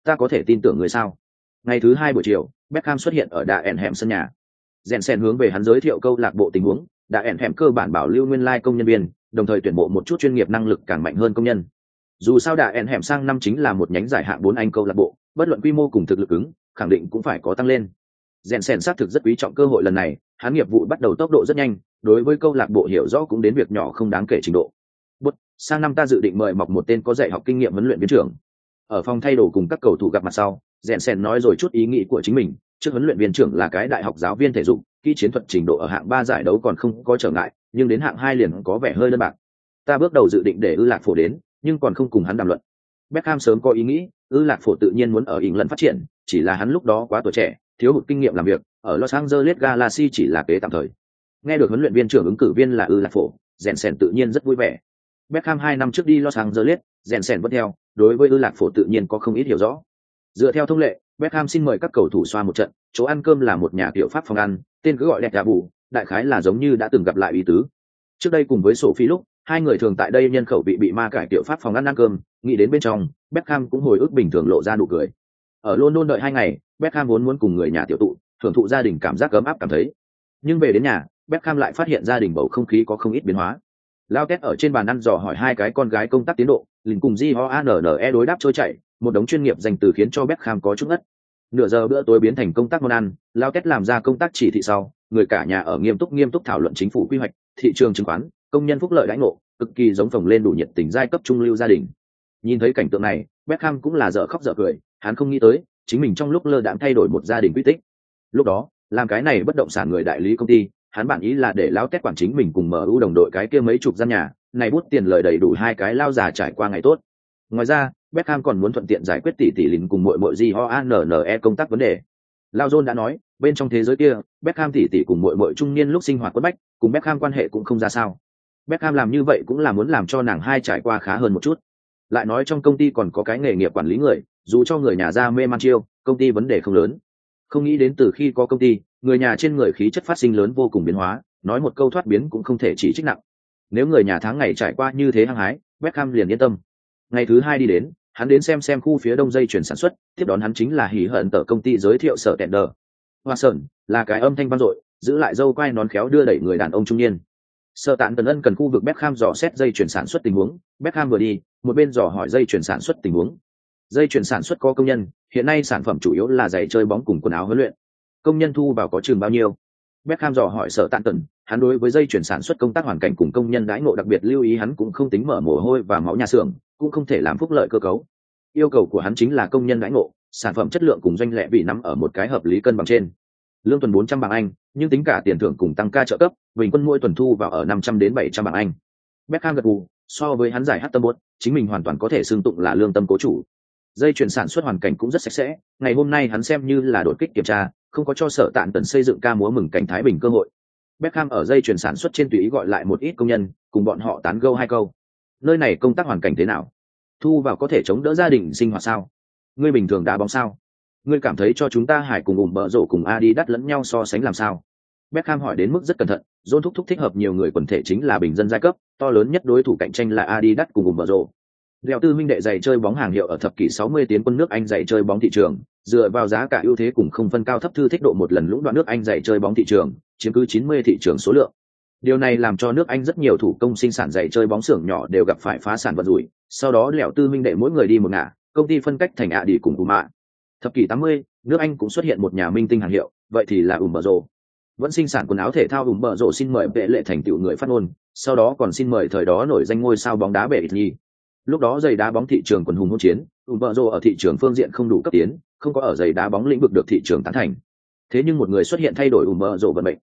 ta có thể tin tưởng người sao? Ngày thứ hai buổi chiều, Beckham xuất hiện ở đà ẻn hẻm sân nhà. Jensen hướng về hắn giới thiệu câu lạc bộ tình huống, đà ẻn hẻm cơ bản bảo lưu nguyên lai công nhân viên, đồng thời tuyển mộ một chút chuyên nghiệp năng lực càng mạnh hơn công nhân. Dù sao đà ẻn hẻm sang năm chính là một nhánh giải hạng 4 Anh câu lạc bộ, bất luận quy mô cùng thực lực ứng, khẳng định cũng phải có tăng lên. Jensen xác thực rất quý trọng cơ hội lần này, hắn nghiệp vụ bắt đầu tốc độ rất nhanh, đối với câu lạc bộ hiểu rõ cũng đến việc nhỏ không đáng kể trình độ. Sang năm ta dự định mời mọc một tên có dạy học kinh nghiệm huấn luyện viên trưởng. Ở phòng thay đồ cùng các cầu thủ gặp mặt sau, Jensen nói rồi chút ý nghĩ của chính mình, trước huấn luyện viên trưởng là cái đại học giáo viên thể dục, kỹ chiến thuật trình độ ở hạng 3 giải đấu còn không có trở ngại, nhưng đến hạng 2 liền có vẻ hơi đơn bạc. Ta bước đầu dự định để Lạc Phổ đến, nhưng còn không cùng hắn đàm luận. Beckham sớm có ý nghĩ, Lạc Phổ tự nhiên muốn ở England phát triển, chỉ là hắn lúc đó quá tuổi trẻ, thiếu hụt kinh nghiệm làm việc, ở Los Angeles Galaxy chỉ là kế tạm thời. Nghe được huấn luyện viên trưởng ứng cử viên là Lạc Phổ, Jensen tự nhiên rất vui vẻ. Beckham 2 năm trước đi Los Angeles, Jensen vẫn theo, đối với Lạc Phổ tự nhiên có không ít hiểu rõ. Dựa theo thông lệ, Beckham xin mời các cầu thủ xoa một trận, chỗ ăn cơm là một nhà tiểu pháp phòng ăn, tên cứ gọi đẹp gà bù, đại khái là giống như đã từng gặp lại ý tứ. Trước đây cùng với Sophie lúc, hai người thường tại đây nhân khẩu bị ma cải tiểu pháp phòng ăn cơm, nghĩ đến bên trong, Beckham cũng hồi ức bình thường lộ ra nụ cười. Ở London đợi 2 ngày, Beckham vốn muốn cùng người nhà tiểu tụ, thưởng thụ gia đình cảm giác ấm áp cảm thấy. Nhưng về đến nhà, Beckham lại phát hiện gia đình bầu không khí có không ít biến hóa. Lao Tét ở trên bàn ăn dò hỏi hai cái con gái công tác tiến độ, liền cùng Joanne đối đáp trôi chảy, một đống chuyên nghiệp dành từ khiến cho Beckham có chút ngất. Nửa giờ bữa tối biến thành công tác món ăn, Lao Tét làm ra công tác chỉ thị sau, người cả nhà ở nghiêm túc thảo luận chính phủ quy hoạch, thị trường chứng khoán, công nhân phúc lợi đãi ngộ, cực kỳ giống phồng lên đủ nhiệt tình giai cấp trung lưu gia đình. Nhìn thấy cảnh tượng này, Beckham cũng là dở khóc dở cười, hắn không nghĩ tới, chính mình trong lúc lơ đãng thay đổi một gia đình quy tích. Lúc đó, làm cái này bất động sản người đại lý công ty, hắn bản ý là để Lao Tét quản chính mình cùng MU đồng đội cái kia mấy chục gian nhà, này bút tiền lời đầy đủ hai cái lao già trải qua ngày tốt. Ngoài ra, Beckham còn muốn thuận tiện giải quyết tỷ lính cùng muội Joanne công tác vấn đề. Lao John đã nói, bên trong thế giới kia, Beckham tỷ cùng muội trung niên lúc sinh hoạt quất bách, cùng Beckham quan hệ cũng không ra sao. Beckham làm như vậy cũng là muốn làm cho nàng hai trải qua khá hơn một chút. Lại nói trong công ty còn có cái nghề nghiệp quản lý người, dù cho người nhà ra mê man chiêu, công ty vấn đề không lớn. Không nghĩ đến từ khi có công ty, người nhà trên người khí chất phát sinh lớn vô cùng biến hóa, nói một câu thoát biến cũng không thể chỉ trích nặng. Nếu người nhà tháng ngày trải qua như thế hăng hái, Beckham liền yên tâm. Ngày thứ hai đi đến, hắn đến xem khu phía đông dây chuyển sản xuất, tiếp đón hắn chính là hỉ hận tờ công ty giới thiệu sở Tender. Hoa Sơn là cái âm thanh vang dội, giữ lại dâu quai nón khéo đưa đẩy người đàn ông trung niên. Sở Tạn Tần Ân cần khu vực Beckham dò xét dây chuyển sản xuất tình huống, Beckham vừa đi, một bên dò hỏi dây chuyển sản xuất tình huống. Dây chuyển sản xuất có công nhân, hiện nay sản phẩm chủ yếu là giày chơi bóng cùng quần áo huấn luyện. Công nhân thu vào có chừng bao nhiêu? Beckham dò hỏi Sở Tạn Tần, hắn đối với dây chuyển sản xuất công tác hoàn cảnh cùng công nhân đãi ngộ đặc biệt lưu ý, hắn cũng không tính mở mồ hôi và máu nhà xưởng, cũng không thể làm phúc lợi cơ cấu. Yêu cầu của hắn chính là công nhân đãi ngộ, sản phẩm chất lượng cùng doanh lệ bị nắm ở một cái hợp lý cân bằng trên. Lương tuần 400 bảng Anh, nhưng tính cả tiền thưởng cùng tăng ca trợ cấp, bình quân mỗi tuần thu vào ở 500 đến 700 bảng Anh. Beckham gật gù, so với hắn giải hát tâm bốt, chính mình hoàn toàn có thể xưng tụng là lương tâm cố chủ. Dây chuyển sản xuất hoàn cảnh cũng rất sạch sẽ, ngày hôm nay hắn xem như là đột kích kiểm tra, không có cho Sở Tạn Tần xây dựng ca múa mừng cảnh Thái Bình cơ hội. Beckham ở dây chuyển sản xuất trên tùy ý gọi lại một ít công nhân, cùng bọn họ tán gẫu hai câu. Nơi này công tác hoàn cảnh thế nào? Thu vào có thể chống đỡ gia đình sinh hoạt sao? Ngươi bình thường đá bóng sao? Ngươi cảm thấy cho chúng ta Hải cùng bợ rổ cùng Adidas lẫn nhau so sánh làm sao? Beckham hỏi đến mức rất cẩn thận, John thúc thích hợp nhiều người quần thể chính là bình dân giai cấp, to lớn nhất đối thủ cạnh tranh là Adidas cùng bợ rổ. Đèo Tư minh đệ giày chơi bóng hàng hiệu ở thập kỷ 60 tiến quân nước Anh giày chơi bóng thị trường, dựa vào giá cả ưu thế cùng không phân cao thấp thư thích độ một lần lũng đoạn nước Anh giày chơi bóng thị trường, chiếm cứ 90 thị trường số lượng. Điều này làm cho nước Anh rất nhiều thủ công sinh sản giày chơi bóng xưởng nhỏ đều gặp phải phá sản vận rủi, sau đó Đèo Tư minh đệ mỗi người đi một ngả, công ty phân cách thành Adidas cùng Puma. Thập kỷ 80, nước Anh cũng xuất hiện một nhà minh tinh hàng hiệu, vậy thì là Umbro. Vẫn sinh sản quần áo thể thao Umbro xin mời vệ lệ thành tựu người phát ngôn, sau đó còn xin mời thời đó nổi danh ngôi sao bóng đá bể Nhi. Lúc đó giày đá bóng thị trường quần hùng hỗn chiến, Umbro ở thị trường phương diện không đủ cấp tiến, không có ở giày đá bóng lĩnh vực được thị trường tán thành. Thế nhưng một người xuất hiện thay đổi Umbro vận mệnh.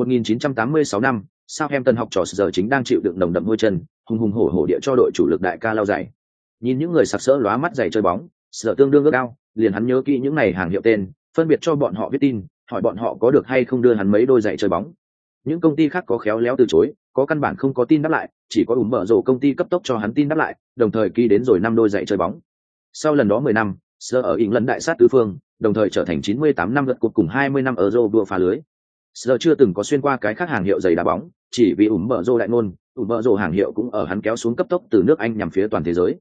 1986 năm, Southampton học trò giờ chính đang chịu đựng nồng đậm hôi chân, hùng hổ hổ địa cho đội chủ lực đại ca lao giày. Nhìn những người sặc sỡ lóa mắt giày chơi bóng, sở tương đương ước ao, liền hắn nhớ kỹ những này hàng hiệu tên, phân biệt cho bọn họ viết tin, hỏi bọn họ có được hay không đưa hắn mấy đôi giày chơi bóng. Những công ty khác có khéo léo từ chối, có căn bản không có tin đáp lại, chỉ có Umbro công ty cấp tốc cho hắn tin đáp lại, đồng thời ký đến rồi 5 đôi giày chơi bóng. Sau lần đó 10 năm, Sir ở England đại sát tứ phương, đồng thời trở thành 98 năm lượt cột cùng 20 năm Euro đua phá lưới. Sir chưa từng có xuyên qua cái khác hàng hiệu giày đá bóng, chỉ vì Umbro đại ngôn, Umbro hàng hiệu cũng ở hắn kéo xuống cấp tốc từ nước Anh nhằm phía toàn thế giới.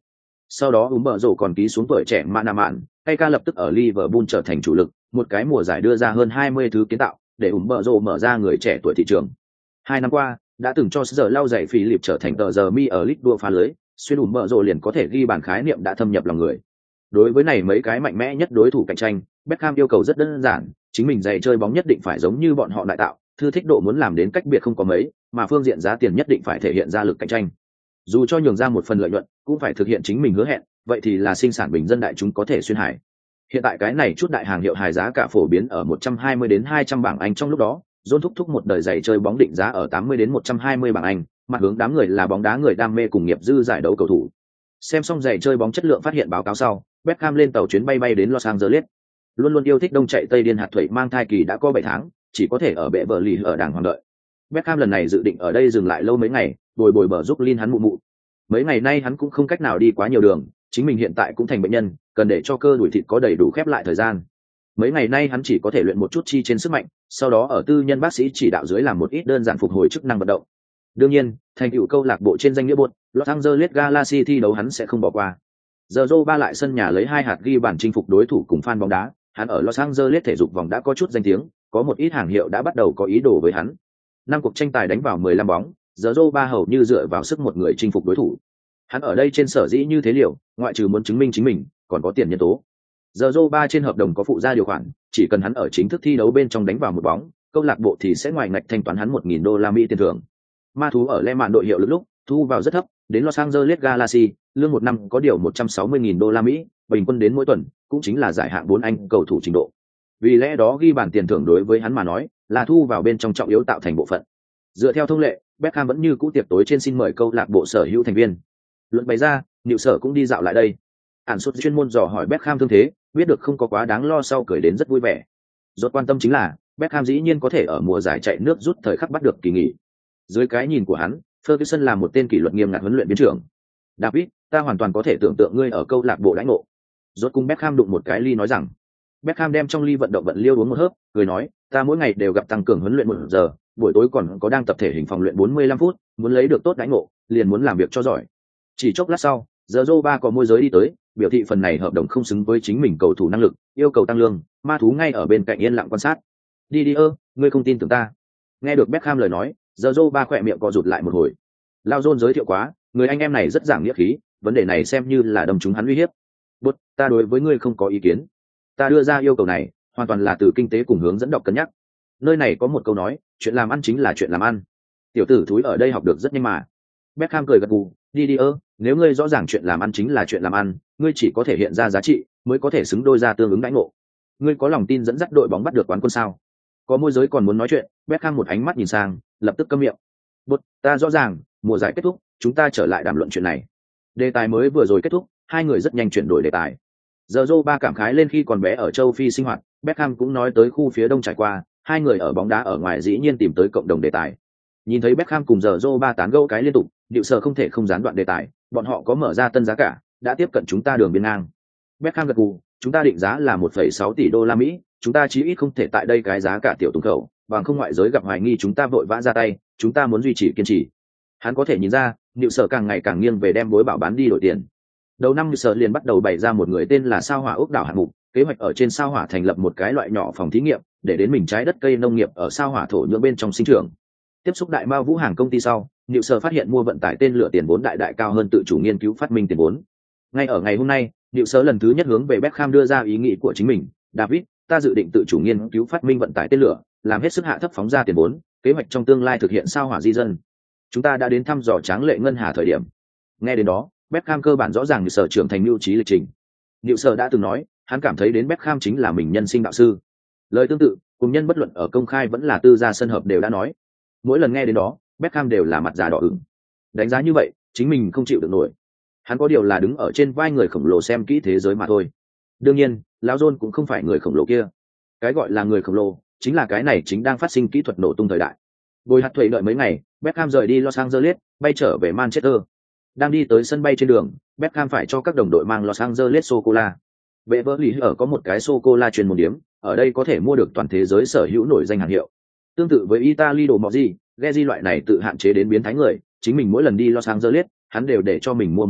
Sau đó bờ rổ còn ký xuống tuổi trẻ mạn mạn, cây ca lập tức ở Liverpool trở thành chủ lực, một cái mùa giải đưa ra hơn 20 thứ kiến tạo, để bờ rổ mở ra người trẻ tuổi thị trường. 2 năm qua, đã từng cho giờ lau giày Philip trở thành tờ giờ mi ở League đua phá lưới, xuyên bờ rổ liền có thể ghi bàn khái niệm đã thâm nhập lòng người. Đối với này mấy cái mạnh mẽ nhất đối thủ cạnh tranh, Beckham yêu cầu rất đơn giản, chính mình giày chơi bóng nhất định phải giống như bọn họ đại tạo, thư thích độ muốn làm đến cách biệt không có mấy, mà phương diện giá tiền nhất định phải thể hiện ra lực cạnh tranh. Dù cho nhường ra một phần lợi nhuận, cũng phải thực hiện chính mình hứa hẹn, vậy thì là sinh sản bình dân đại chúng có thể xuyên hải. Hiện tại cái này chút đại hàng hiệu hài giá cả phổ biến ở 120 đến 200 bảng Anh trong lúc đó, John thúc một đời giày chơi bóng định giá ở 80 đến 120 bảng Anh, mặt hướng đám người là bóng đá người đam mê cùng nghiệp dư giải đấu cầu thủ. Xem xong giày chơi bóng chất lượng phát hiện báo cáo sau, Beckham lên tàu chuyến bay đến Los Angeles. Luôn luôn yêu thích đông chạy tây điên hạt thủy mang thai kỳ đã có 7 tháng, chỉ có thể ở bệ bờ lì ở đàng hoàng đợi. Beckham lần này dự định ở đây dừng lại lâu mấy ngày, bồi bờ giúp Lin hắn mụ mụ. Mấy ngày nay hắn cũng không cách nào đi quá nhiều đường, chính mình hiện tại cũng thành bệnh nhân, cần để cho cơ đùi thịt có đầy đủ khép lại thời gian. Mấy ngày nay hắn chỉ có thể luyện một chút chi trên sức mạnh, sau đó ở tư nhân bác sĩ chỉ đạo dưới làm một ít đơn giản phục hồi chức năng vận động. Đương nhiên, thành tựu câu lạc bộ trên danh nghĩa buốt, Los Angeles Galaxy thi đấu hắn sẽ không bỏ qua. Giờ Zoba lại sân nhà lấy 2 hạt ghi bàn chinh phục đối thủ cùng fan bóng đá, hắn ở Los Angeles thể dục vòng đã có chút danh tiếng, có một ít hàng hiệu đã bắt đầu có ý đồ với hắn. 5 cuộc tranh tài đánh vào 15 bóng, giờ Zoba hầu như dựa vào sức một người chinh phục đối thủ. Hắn ở đây trên sở dĩ như thế liệu, ngoại trừ muốn chứng minh chính mình, còn có tiền nhân tố. Giờ Zoba trên hợp đồng có phụ gia điều khoản, chỉ cần hắn ở chính thức thi đấu bên trong đánh vào một bóng, câu lạc bộ thì sẽ ngoài ngạch thanh toán hắn 1.000 đô la Mỹ tiền thưởng. Ma thú ở Le Mans đội hiệu lúc thu vào rất thấp, đến Los Angeles Galaxy, lương một năm có điều 160.000 đô la Mỹ, bình quân đến mỗi tuần, cũng chính là giải hạng 4 Anh cầu thủ trình độ. Vì lẽ đó ghi bàn tiền thưởng đối với hắn mà nói, là thu vào bên trong trọng yếu tạo thành bộ phận. Dựa theo thông lệ, Beckham vẫn như cũ tiệc tối trên xin mời câu lạc bộ sở hữu thành viên. Luận bày ra, Niệu Sở cũng đi dạo lại đây. Ản Sút chuyên môn dò hỏi Beckham thương thế, biết được không có quá đáng lo sau cười đến rất vui vẻ. Rốt quan tâm chính là, Beckham dĩ nhiên có thể ở mùa giải chạy nước rút thời khắc bắt được kỳ nghỉ. Dưới cái nhìn của hắn, Ferguson là một tên kỷ luật nghiêm ngặt huấn luyện viên trưởng. David, ta hoàn toàn có thể tưởng tượng ngươi ở câu lạc bộ lãnh ngộ. Rốt cùng Beckham đụng một cái ly nói rằng. Beckham đem trong ly vận động vận liêu uống một hớp, cười nói, ta mỗi ngày đều gặp tăng cường huấn luyện 1 giờ, buổi tối còn có đang tập thể hình phòng luyện 45 phút, muốn lấy được tốt lãnh ngộ, liền muốn làm việc cho giỏi. Chỉ chốc lát sau, giờ Zoba có môi giới đi tới, biểu thị phần này hợp đồng không xứng với chính mình cầu thủ năng lực, yêu cầu tăng lương. Ma thú ngay ở bên cạnh yên lặng quan sát. Đi ngươi không tin tưởng ta? Nghe được Beckham lời nói, giờ Zoba khỏe miệng co rụt lại một hồi. Lao John giới thiệu quá, người anh em này rất giảng nghĩa khí, vấn đề này xem như là đâm trúng hắn uy hiếp. Bút, ta đối với ngươi không có ý kiến. Ta đưa ra yêu cầu này, hoàn toàn là từ kinh tế cùng hướng dẫn đọc cân nhắc. Nơi này có một câu nói, chuyện làm ăn chính là chuyện làm ăn. Tiểu tử thúi ở đây học được rất nhanh mà. Beckham cười gật gù, đi nếu ngươi rõ ràng chuyện làm ăn chính là chuyện làm ăn, ngươi chỉ có thể hiện ra giá trị, mới có thể xứng đôi ra tương ứng đãi ngộ. Ngươi có lòng tin dẫn dắt đội bóng bắt được quán quân sao? Có môi giới còn muốn nói chuyện, Beckham một ánh mắt nhìn sang, lập tức câm miệng. Bút, ta rõ ràng, mùa giải kết thúc, chúng ta trở lại đàm luận chuyện này. Đề tài mới vừa rồi kết thúc, hai người rất nhanh chuyển đổi đề tài. Giờ Zoba cảm khái lên khi còn bé ở châu Phi sinh hoạt, Beckham cũng nói tới khu phía đông trải qua, hai người ở bóng đá ở ngoài dĩ nhiên tìm tới cộng đồng đề tài. Nhìn thấy Beckham cùng giờ Zoba tán gẫu cái liên tục, Diệu Sở không thể không gián đoạn đề tài, bọn họ có mở ra tân giá cả, đã tiếp cận chúng ta đường biên ngang. Beckham gật gù, chúng ta định giá là 1,6 tỷ đô la Mỹ, chúng ta chí ít không thể tại đây cái giá cả tiểu tùng khẩu, bằng không ngoại giới gặp hoài nghi chúng ta vội vã ra tay, chúng ta muốn duy trì kiên trì. Hắn có thể nhìn ra, Diệu Sở càng ngày càng nghiêng về đem bối bảo bán đi đổi tiền. Đầu năm Diệu Sở liền bắt đầu bày ra một người tên là Sao Hỏa ốc đảo hạng mục, kế hoạch ở trên Sao Hỏa thành lập một cái loại nhỏ phòng thí nghiệm, để đến mình trái đất cây nông nghiệp ở Sao Hỏa thổ nhưỡng bên trong sinh trưởng. Tiếp xúc đại mao vũ hàng công ty sau, Diệu Sở phát hiện mua vận tải tên lửa tiền vốn đại cao hơn tự chủ nghiên cứu phát minh tiền vốn. Ngay ở ngày hôm nay, Diệu Sở lần thứ nhất hướng về Beckham đưa ra ý nghĩ của chính mình, David, ta dự định tự chủ nghiên cứu phát minh vận tải tên lửa, làm hết sức hạ thấp phóng ra tiền vốn, kế hoạch trong tương lai thực hiện Sao Hỏa di dân. Chúng ta đã đến thăm dò tráng lệ ngân hà thời điểm. Nghe đến đó, Beckham cơ bản rõ ràng Diệu Sở trưởng thành mưu trí lịch trình. Diệu Sở đã từng nói, hắn cảm thấy đến Beckham chính là mình nhân sinh đạo sư. Lời tương tự, cùng nhân bất luận ở công khai vẫn là tư gia sân hợp đều đã nói. Mỗi lần nghe đến đó, Beckham đều là mặt già đỏ ửng. Đánh giá như vậy, chính mình không chịu được nổi. Hắn có điều là đứng ở trên vai người khổng lồ xem kỹ thế giới mà thôi. Đương nhiên, lão John cũng không phải người khổng lồ kia. Cái gọi là người khổng lồ, chính là cái này chính đang phát sinh kỹ thuật nổ tung thời đại. Bồi hạt thuế đợi mấy ngày, Beckham rời đi Los Angeles, bay trở về Manchester. Đang đi tới sân bay trên đường, Beckham phải cho các đồng đội mang Los Angeles sô-cô-la. Beverly ở có một cái sô-cô-la chuyên môn điếm, ở đây có thể mua được toàn thế giới sở hữu nổi danh hàng hiệu. Tương tự với Italy đồ Mozzi, Gezi loại này tự hạn chế đến biến thái người, chính mình mỗi lần đi Los Angeles, hắn đều để cho mình mua một ít,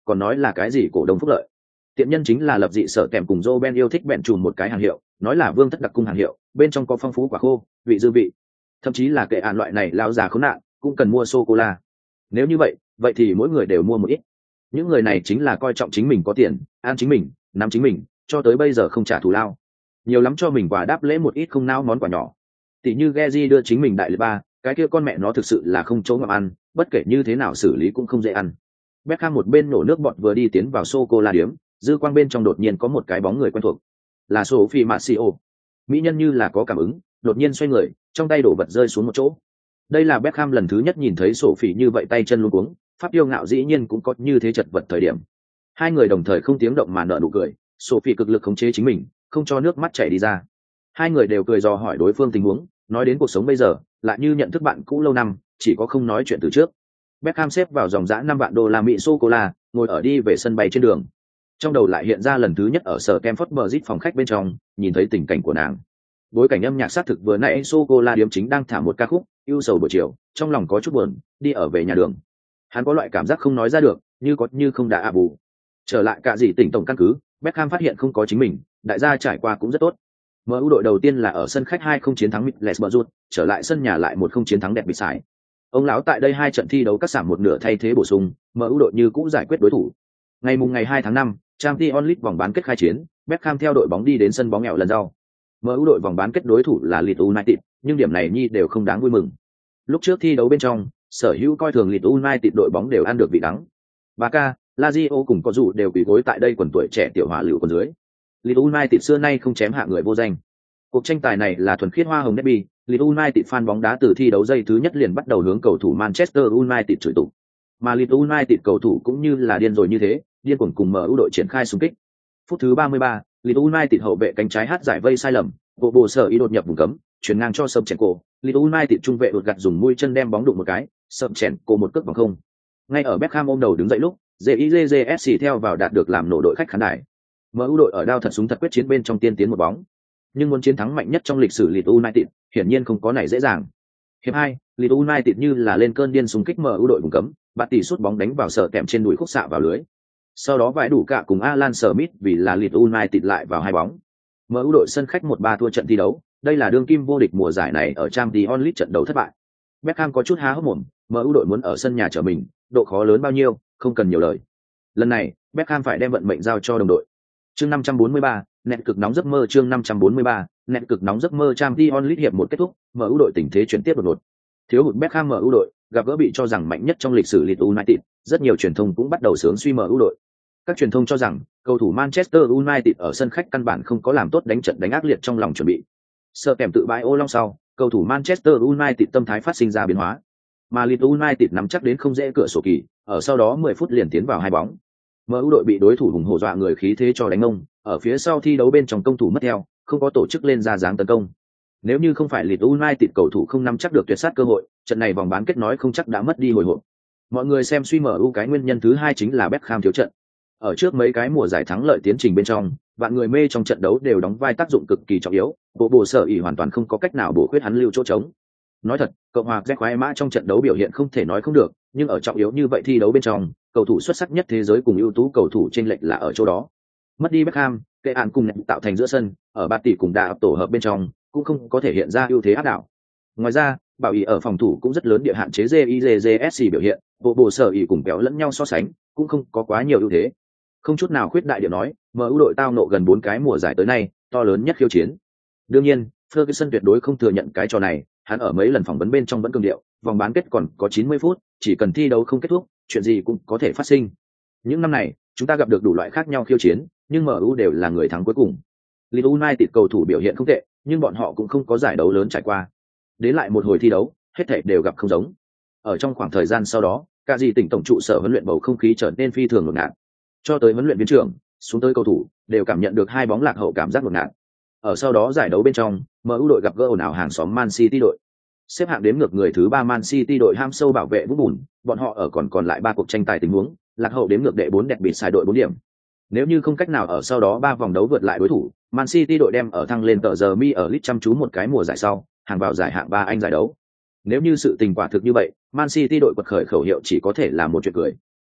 còn nói là cái gì cổ đông phúc lợi. Tiện nhân chính là lập dị sở kèm cùng Joe Ben yêu thích bẹn chùm một cái hàng hiệu, nói là vương thất đặc cung hàng hiệu, bên trong có phong phú quả khô, vị dư vị. Thậm chí là kệ án loại này lao già khốn nạn, cũng cần mua sô cô la. Nếu như vậy thì mỗi người đều mua một ít. Những người này chính là coi trọng chính mình có tiền, ăn chính mình, nắm chính mình, cho tới bây giờ không trả thù lao. Nhiều lắm cho mình quà đáp lễ một ít không nao món quà nhỏ. Tỷ như Geji đưa chính mình đại liệt ba, cái kia con mẹ nó thực sự là không chỗ ngậm ăn, bất kể như thế nào xử lý cũng không dễ ăn. Beckham một bên nổ nước bọt vừa đi tiến vào sô cô la điếm, dư quang bên trong đột nhiên có một cái bóng người quen thuộc, là Sophie Marcio. Mỹ nhân như là có cảm ứng, đột nhiên xoay người, trong tay đổ vật rơi xuống một chỗ. Đây là Beckham lần thứ nhất nhìn thấy Sophie như vậy tay chân luống cuống, pháp yêu ngạo dĩ nhiên cũng có như thế chật vật thời điểm. Hai người đồng thời không tiếng động mà nở nụ cười, Sophie cực lực khống chế chính mình, không cho nước mắt chảy đi ra. Hai người đều cười dò hỏi đối phương tình huống, nói đến cuộc sống bây giờ, lại như nhận thức bạn cũ lâu năm, chỉ có không nói chuyện từ trước. Beckham xếp vào dòng dã $5,000 sô-cô-la, ngồi ở đi về sân bay trên đường. Trong đầu lại hiện ra lần thứ nhất ở sở Stamford Bridge phòng khách bên trong, nhìn thấy tình cảnh của nàng. Bối cảnh âm nhạc sát thực vừa nãy sô-cô-la điếm chính đang thả một ca khúc, ưu sầu buổi chiều, trong lòng có chút buồn, đi ở về nhà đường. Hắn có loại cảm giác không nói ra được, như có như không đã bù. Trở lại cả gì tỉnh tổng căn cứ, Beckham phát hiện không có chính mình, đại gia trải qua cũng rất tốt. MU đội đầu tiên là ở sân khách 2-0 chiến thắng Middlesbrough, trở lại sân nhà lại 1-0 chiến thắng đẹp bị sải. Ông lão tại đây hai trận thi đấu cắt giảm một nửa thay thế bổ sung, MU đội như cũ giải quyết đối thủ. Ngày 2 tháng 5, Champions League vòng bán kết khai chiến, Beckham theo đội bóng đi đến sân bóng nghèo lần rau. MU đội vòng bán kết đối thủ là Leeds United, nhưng điểm này nhi đều không đáng vui mừng. Lúc trước thi đấu bên trong, sở hữu coi thường Leeds United đội bóng đều ăn được vị đắng. Barca, Lazio cùng có dù đều quỳ gối tại đây quần tuổi trẻ tiểu hỏa lựu quần dưới. Leeds United xưa nay không chém hạ người vô danh. Cuộc tranh tài này là thuần khiết hoa hồng derby, Leeds United fan bóng đá từ thi đấu giây thứ nhất liền bắt đầu hướng cầu thủ Manchester United chửi tục. Mà Leeds United cầu thủ cũng như là điên rồi như thế, điên cuồng cùng MU đội triển khai xung kích. Phút thứ 33, Leeds United hậu vệ cánh trái hát giải vây sai lầm, bộ sở ý đột nhập vùng cấm, chuyển ngang cho Sopchenko, Leeds United trung vệ đột gạt dùng mũi chân đem bóng đụng một cái, Sopchenko một cước vòng không. Ngay ở Beckham ôm đầu đứng dậy lúc, JIJJSC theo vào đạt được làm nổ đội khách khán đài. MU đội ở đao thật súng thật quyết chiến bên trong tiên tiến một bóng. Nhưng muốn chiến thắng mạnh nhất trong lịch sử Leeds United, hiển nhiên không có này dễ dàng. Hiệp 2, Leeds United như là lên cơn điên xung kích MU đội vùng cấm, bạt tỷ sút bóng đánh vào sở kèm trên đùi khúc xạ vào lưới. Sau đó vãi đủ cả cùng Alan Smith vì là Leeds United lại vào hai bóng. MU đội sân khách 1-3 thua trận thi đấu, đây là đương kim vô địch mùa giải này ở Champions League trận đấu thất bại. Beckham có chút há hốc mồm, MU đội muốn ở sân nhà trở mình, độ khó lớn bao nhiêu, không cần nhiều lời. Lần này, Beckham phải đem vận mệnh giao cho đồng đội. Chương 543, nẹt cực nóng giấc mơ chương 543, nẹt cực nóng giấc mơ Champions League hiệp một kết thúc, MU đội tình thế chuyển tiếp đột ngột. Thiếu hụt Beckham MU đội, gặp gỡ bị cho rằng mạnh nhất trong lịch sử Leeds United, rất nhiều truyền thông cũng bắt đầu sướng suy MU đội. Các truyền thông cho rằng, cầu thủ Manchester United ở sân khách căn bản không có làm tốt đánh trận đánh ác liệt trong lòng chuẩn bị. Sợ kèm tự bãi ô long sau, cầu thủ Manchester United tâm thái phát sinh ra biến hóa. Mà Leeds United nắm chắc đến không dễ cửa sổ kỳ, ở sau đó 10 phút liền tiến vào hai bóng. MU đội bị đối thủ hùng hổ dọa người khí thế cho đánh ông, ở phía sau thi đấu bên trong công thủ mất theo, không có tổ chức lên ra dáng tấn công. Nếu như không phải Leeds United cầu thủ không nắm chắc được tuyệt sát cơ hội, trận này vòng bán kết nói không chắc đã mất đi hồi hộp. Mọi người xem suy MU cái nguyên nhân thứ hai chính là Beckham thiếu trận. Ở trước mấy cái mùa giải thắng lợi tiến trình bên trong, vạn người mê trong trận đấu đều đóng vai tác dụng cực kỳ trọng yếu, bộ sở ỷ hoàn toàn không có cách nào bổ khuyết hắn lưu chỗ trống. Nói thật, Cộng hòa Czech khoái mã trong trận đấu biểu hiện không thể nói không được, nhưng ở trọng yếu như vậy thi đấu bên trong, cầu thủ xuất sắc nhất thế giới cùng ưu tú cầu thủ trên lệch là ở chỗ đó. Mất đi Beckham, kệ án cùng tạo thành giữa sân, ở ba tỷ cùng đà tổ hợp bên trong, cũng không có thể hiện ra ưu thế áp đảo. Ngoài ra, bảo ý ở phòng thủ cũng rất lớn địa hạn chế JIJJSC biểu hiện, bộ sở ỷ cùng kéo lẫn nhau so sánh, cũng không có quá nhiều ưu thế. Không chút nào khuyết đại điểm nói, MU đội tao nộ gần 4 cái mùa giải tới nay, to lớn nhất khiêu chiến. Đương nhiên, Ferguson tuyệt đối không thừa nhận cái trò này, hắn ở mấy lần phỏng vấn bên trong vẫn cường điệu, vòng bán kết còn có 90 phút, chỉ cần thi đấu không kết thúc, chuyện gì cũng có thể phát sinh. Những năm này, chúng ta gặp được đủ loại khác nhau khiêu chiến, nhưng MU đều là người thắng cuối cùng. Leeds United cầu thủ biểu hiện không tệ, nhưng bọn họ cũng không có giải đấu lớn trải qua. Đến lại một hồi thi đấu, hết thảy đều gặp không giống. Ở trong khoảng thời gian sau đó, cả gì tỉnh tổng trụ sở huấn luyện bầu không khí trở nên phi thường ngột ngạt. Cho tới huấn luyện viên trưởng, xuống tới cầu thủ, đều cảm nhận được hai bóng lạc hậu cảm giác ngột ngạt. Ở sau đó giải đấu bên trong, MU đội gặp gỡ ồn ào hàng xóm Man City đội. Xếp hạng đếm ngược người thứ 3 Man City đội ham sâu bảo vệ vũng bùn, bọn họ ở còn lại 3 cuộc tranh tài tình huống, lạc hậu đếm ngược đệ 4 đẹp bị xài đội 4 điểm. Nếu như không cách nào ở sau đó 3 vòng đấu vượt lại đối thủ, Man City đội đem ở thăng lên tờ giờ mi ở League chăm chú một cái mùa giải sau, hàng vào giải hạng 3 Anh giải đấu. Nếu như sự tình quả thực như vậy, Man City đội quật khởi khẩu hiệu chỉ có thể là một chuyện cười.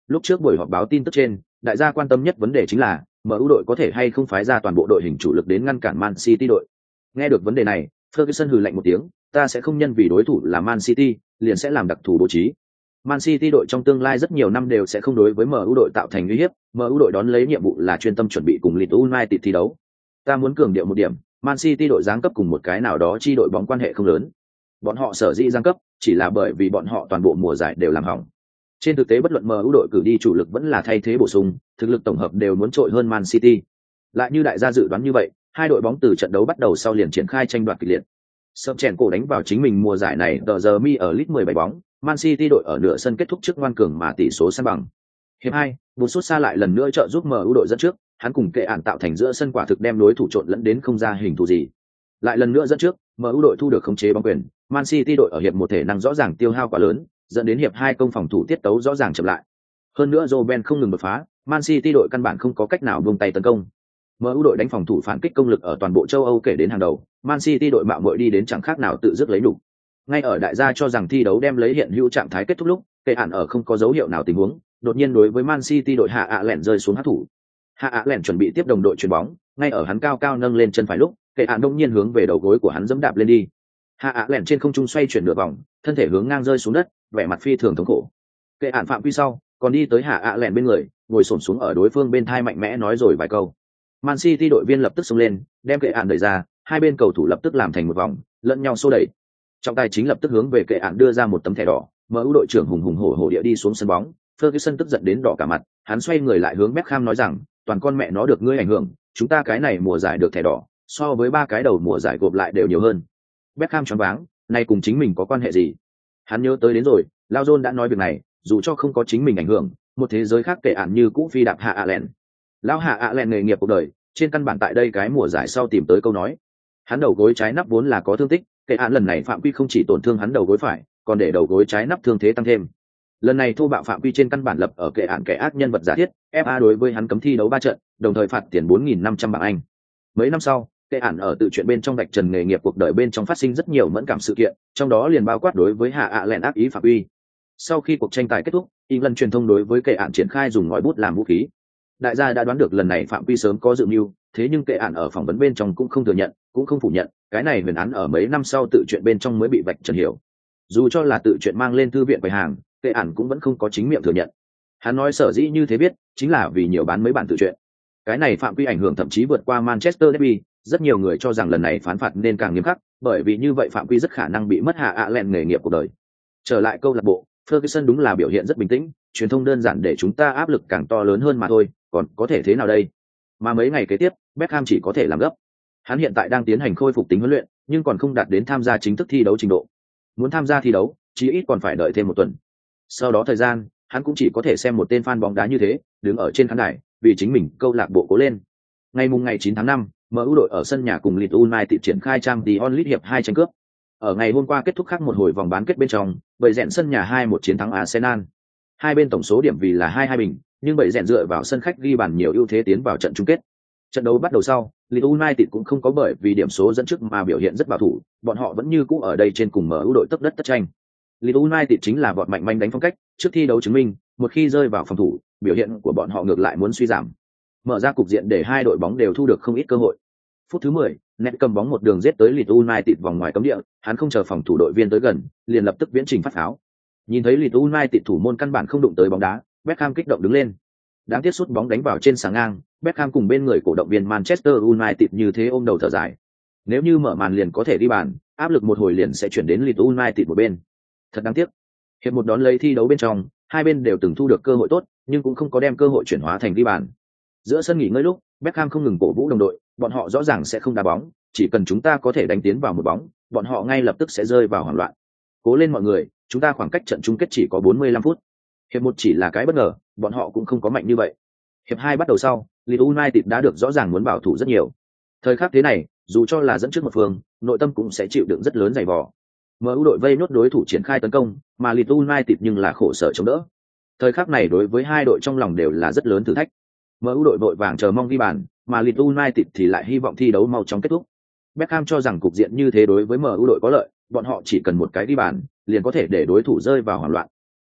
Lúc trước buổi họp báo tin tức trên, đại gia quan tâm nhất vấn đề chính là MU đội có thể hay không phái ra toàn bộ đội hình chủ lực đến ngăn cản Man City đội. Nghe được vấn đề này, Ferguson hừ lạnh một tiếng, ta sẽ không nhân vì đối thủ là Man City, liền sẽ làm đặc thù bố trí. Man City đội trong tương lai rất nhiều năm đều sẽ không đối với MU đội tạo thành uy hiếp, MU đội đón lấy nhiệm vụ là chuyên tâm chuẩn bị cùng Leeds United thi đấu. Ta muốn cường điệu một điểm, Man City đội giáng cấp cùng một cái nào đó chi đội bóng quan hệ không lớn. Bọn họ sở dĩ giáng cấp chỉ là bởi vì bọn họ toàn bộ mùa giải đều làm hỏng. Trên thực tế bất luận MU đội cử đi chủ lực vẫn là thay thế bổ sung, thực lực tổng hợp đều muốn trội hơn Man City. Lại như đại gia dự đoán như vậy, hai đội bóng từ trận đấu bắt đầu sau liền triển khai tranh đoạt kịch liệt. Sớm chèn cổ đánh vào chính mình mùa giải này tờ giờ mi ở Leeds 17 bóng, Man City đội ở nửa sân kết thúc trước ngoan cường mà tỷ số san bằng. Hiệp 2, Busquets lại lần nữa trợ giúp MU đội dẫn trước, hắn cùng kệ ản tạo thành giữa sân quả thực đem đối thủ trộn lẫn đến không ra hình thù gì. Lại lần nữa dẫn trước, MU đội thu được khống chế bóng quyền, Man City đội ở hiệp một thể năng rõ ràng tiêu hao quá lớn, dẫn đến hiệp 2 công phòng thủ tiết tấu rõ ràng chậm lại. Hơn nữa Robben không ngừng đột phá, Man City đội căn bản không có cách nào buông tay tấn công. MU đội đánh phòng thủ phản kích công lực ở toàn bộ châu Âu kể đến hàng đầu, Man City đội mạo muội đi đến chẳng khác nào tự dứt lấy nhục. Ngay ở đại gia cho rằng thi đấu đem lấy hiện hữu trạng thái kết thúc lúc, kệ ản ở không có dấu hiệu nào tình huống, đột nhiên đối với Man City đội hạ ạ lẹn rơi xuống hất thủ. Hạ ạ lẹn chuẩn bị tiếp đồng đội chuyền bóng, ngay ở hắn cao cao nâng lên chân phải lúc, kệ ản đột nhiên hướng về đầu gối của hắn giẫm đạp lên đi. Hạ ạ lẹn trên không trung xoay chuyển nửa vòng, thân thể hướng ngang rơi xuống đất, vẻ mặt phi thường thống khổ. Kệ ản phạm quy sau, còn đi tới hạ ạ lẹn bên người, ngồi xổm xuống ở đối phương bên thai mạnh mẽ nói rồi vài câu. Man City đội viên lập tức xông lên, đem kệ ản đẩy ra, hai bên cầu thủ lập tức làm thành một vòng, lẫn nhau xô đẩy. Trọng tài chính lập tức hướng về kệ ản đưa ra một tấm thẻ đỏ, MU đội trưởng hùng hùng hổ hổ địa đi xuống sân bóng, Ferguson tức giận đến đỏ cả mặt, hắn xoay người lại hướng Beckham nói rằng, toàn con mẹ nó được ngươi ảnh hưởng, chúng ta cái này mùa giải được thẻ đỏ, so với ba cái đầu mùa giải gộp lại đều nhiều hơn. Beckham choáng váng, này cùng chính mình có quan hệ gì? Hắn nhớ tới đến rồi, Lao John đã nói việc này, dù cho không có chính mình ảnh hưởng, một thế giới khác kệ ản như cũ phi đạp hạ ạ lẹn. Lão hạ ạ lẹn nghề nghiệp cuộc đời, trên căn bản tại đây cái mùa giải sau tìm tới câu nói. Hắn đầu gối trái nắp vốn là có thương tích, kệ ản lần này phạm quy không chỉ tổn thương hắn đầu gối phải, còn để đầu gối trái nắp thương thế tăng thêm. Lần này thô bạo phạm quy trên căn bản lập ở kệ ản kẻ ác nhân vật giả thiết, FA đối với hắn cấm thi đấu 3 trận, đồng thời phạt tiền 4.500 bảng Anh. Mấy năm sau, kệ ản ở tự chuyện bên trong vạch trần nghề nghiệp cuộc đời bên trong phát sinh rất nhiều mẫn cảm sự kiện, trong đó liền bao quát đối với hạ ạ lẹn ác ý phạm quy. Sau khi cuộc tranh tài kết thúc, England truyền thông đối với kệ ản triển khai dùng ngòi bút làm vũ khí. Đại gia đã đoán được lần này phạm quy sớm có dự mưu, thế nhưng kệ ản ở phỏng vấn bên trong cũng không thừa nhận, cũng không phủ nhận, cái này huyền án ở mấy năm sau tự chuyện bên trong mới bị vạch trần hiểu. Dù cho là tự chuyện mang lên thư viện quầy hàng, kệ ản cũng vẫn không có chính miệng thừa nhận. Hắn nói sở dĩ như thế biết, chính là vì nhiều bán mấy bản tự chuyện. Cái này phạm quy ảnh hưởng thậm chí vượt qua Manchester Derby, rất nhiều người cho rằng lần này phán phạt nên càng nghiêm khắc, bởi vì như vậy phạm quy rất khả năng bị mất hạ ạ lẹn nghề nghiệp cuộc đời. Trở lại câu lạc bộ, Ferguson đúng là biểu hiện rất bình tĩnh, truyền thông đơn giản để chúng ta áp lực càng to lớn hơn mà thôi, còn có thể thế nào đây? Mà mấy ngày kế tiếp, Beckham chỉ có thể làm gấp. Hắn hiện tại đang tiến hành khôi phục tính huấn luyện, nhưng còn không đạt đến tham gia chính thức thi đấu trình độ. Muốn tham gia thi đấu, chí ít còn phải đợi thêm một tuần. Sau đó thời gian, hắn cũng chỉ có thể xem một tên fan bóng đá như thế, đứng ở trên khán đài, vì chính mình câu lạc bộ cố lên. Ngày 9 tháng 5, MU đội ở sân nhà cùng Leeds United triển khai Champions League hiệp 2 tranh cướp. Ở ngày hôm qua kết thúc khác một hồi vòng bán kết bên trong, bầy rèn sân nhà 2-1 chiến thắng Arsenal. Hai bên tổng số điểm vì là 2-2 bình, nhưng bầy rèn dựa vào sân khách ghi bàn nhiều ưu thế tiến vào trận chung kết. Trận đấu bắt đầu sau, Leeds United cũng không có bởi vì điểm số dẫn trước mà biểu hiện rất bảo thủ, bọn họ vẫn như cũ ở đây trên cùng MU đội tấp đất tất tranh. Leeds United chính là vọt mạnh manh đánh phong cách, trước thi đấu chứng minh, một khi rơi vào phòng thủ, biểu hiện của bọn họ ngược lại muốn suy giảm. Mở ra cục diện để hai đội bóng đều thu được không ít cơ hội. Phút thứ 10, Ned cầm bóng một đường giết tới Leeds United vòng ngoài cấm địa, hắn không chờ phòng thủ đội viên tới gần, liền lập tức viễn trình phát pháo. Nhìn thấy Leeds United thủ môn căn bản không đụng tới bóng đá, Beckham kích động đứng lên. Đáng tiếc sút bóng đánh vào trên sàng ngang, Beckham cùng bên người cổ động viên Manchester United như thế ôm đầu thở dài. Nếu như mở màn liền có thể đi bàn, áp lực một hồi liền sẽ chuyển đến Leeds United một bên. Thật đáng tiếc. Hiệp một đón lấy thi đấu bên trong, hai bên đều từng thu được cơ hội tốt, nhưng cũng không có đem cơ hội chuyển hóa thành đi bàn. Giữa sân nghỉ ngơi lúc, Beckham không ngừng cổ vũ đồng đội, bọn họ rõ ràng sẽ không đá bóng, chỉ cần chúng ta có thể đánh tiến vào một bóng, bọn họ ngay lập tức sẽ rơi vào hoảng loạn. Cố lên mọi người, chúng ta khoảng cách trận chung kết chỉ có 45 phút. Hiệp một chỉ là cái bất ngờ, bọn họ cũng không có mạnh như vậy. Hiệp 2 bắt đầu sau, Leeds United đã được rõ ràng muốn bảo thủ rất nhiều. Thời khắc thế này, dù cho là dẫn trước một phương, nội tâm cũng sẽ chịu đựng rất lớn dày vò. MU đội vây nốt đối thủ triển khai tấn công, mà Leeds United nhưng là khổ sở chống đỡ. Thời khắc này đối với hai đội trong lòng đều là rất lớn thử thách. MU đội vội vàng chờ mong ghi bàn, mà Leeds United thì lại hy vọng thi đấu mau chóng kết thúc. Beckham cho rằng cục diện như thế đối với MU đội có lợi, bọn họ chỉ cần một cái ghi bàn, liền có thể để đối thủ rơi vào hoảng loạn.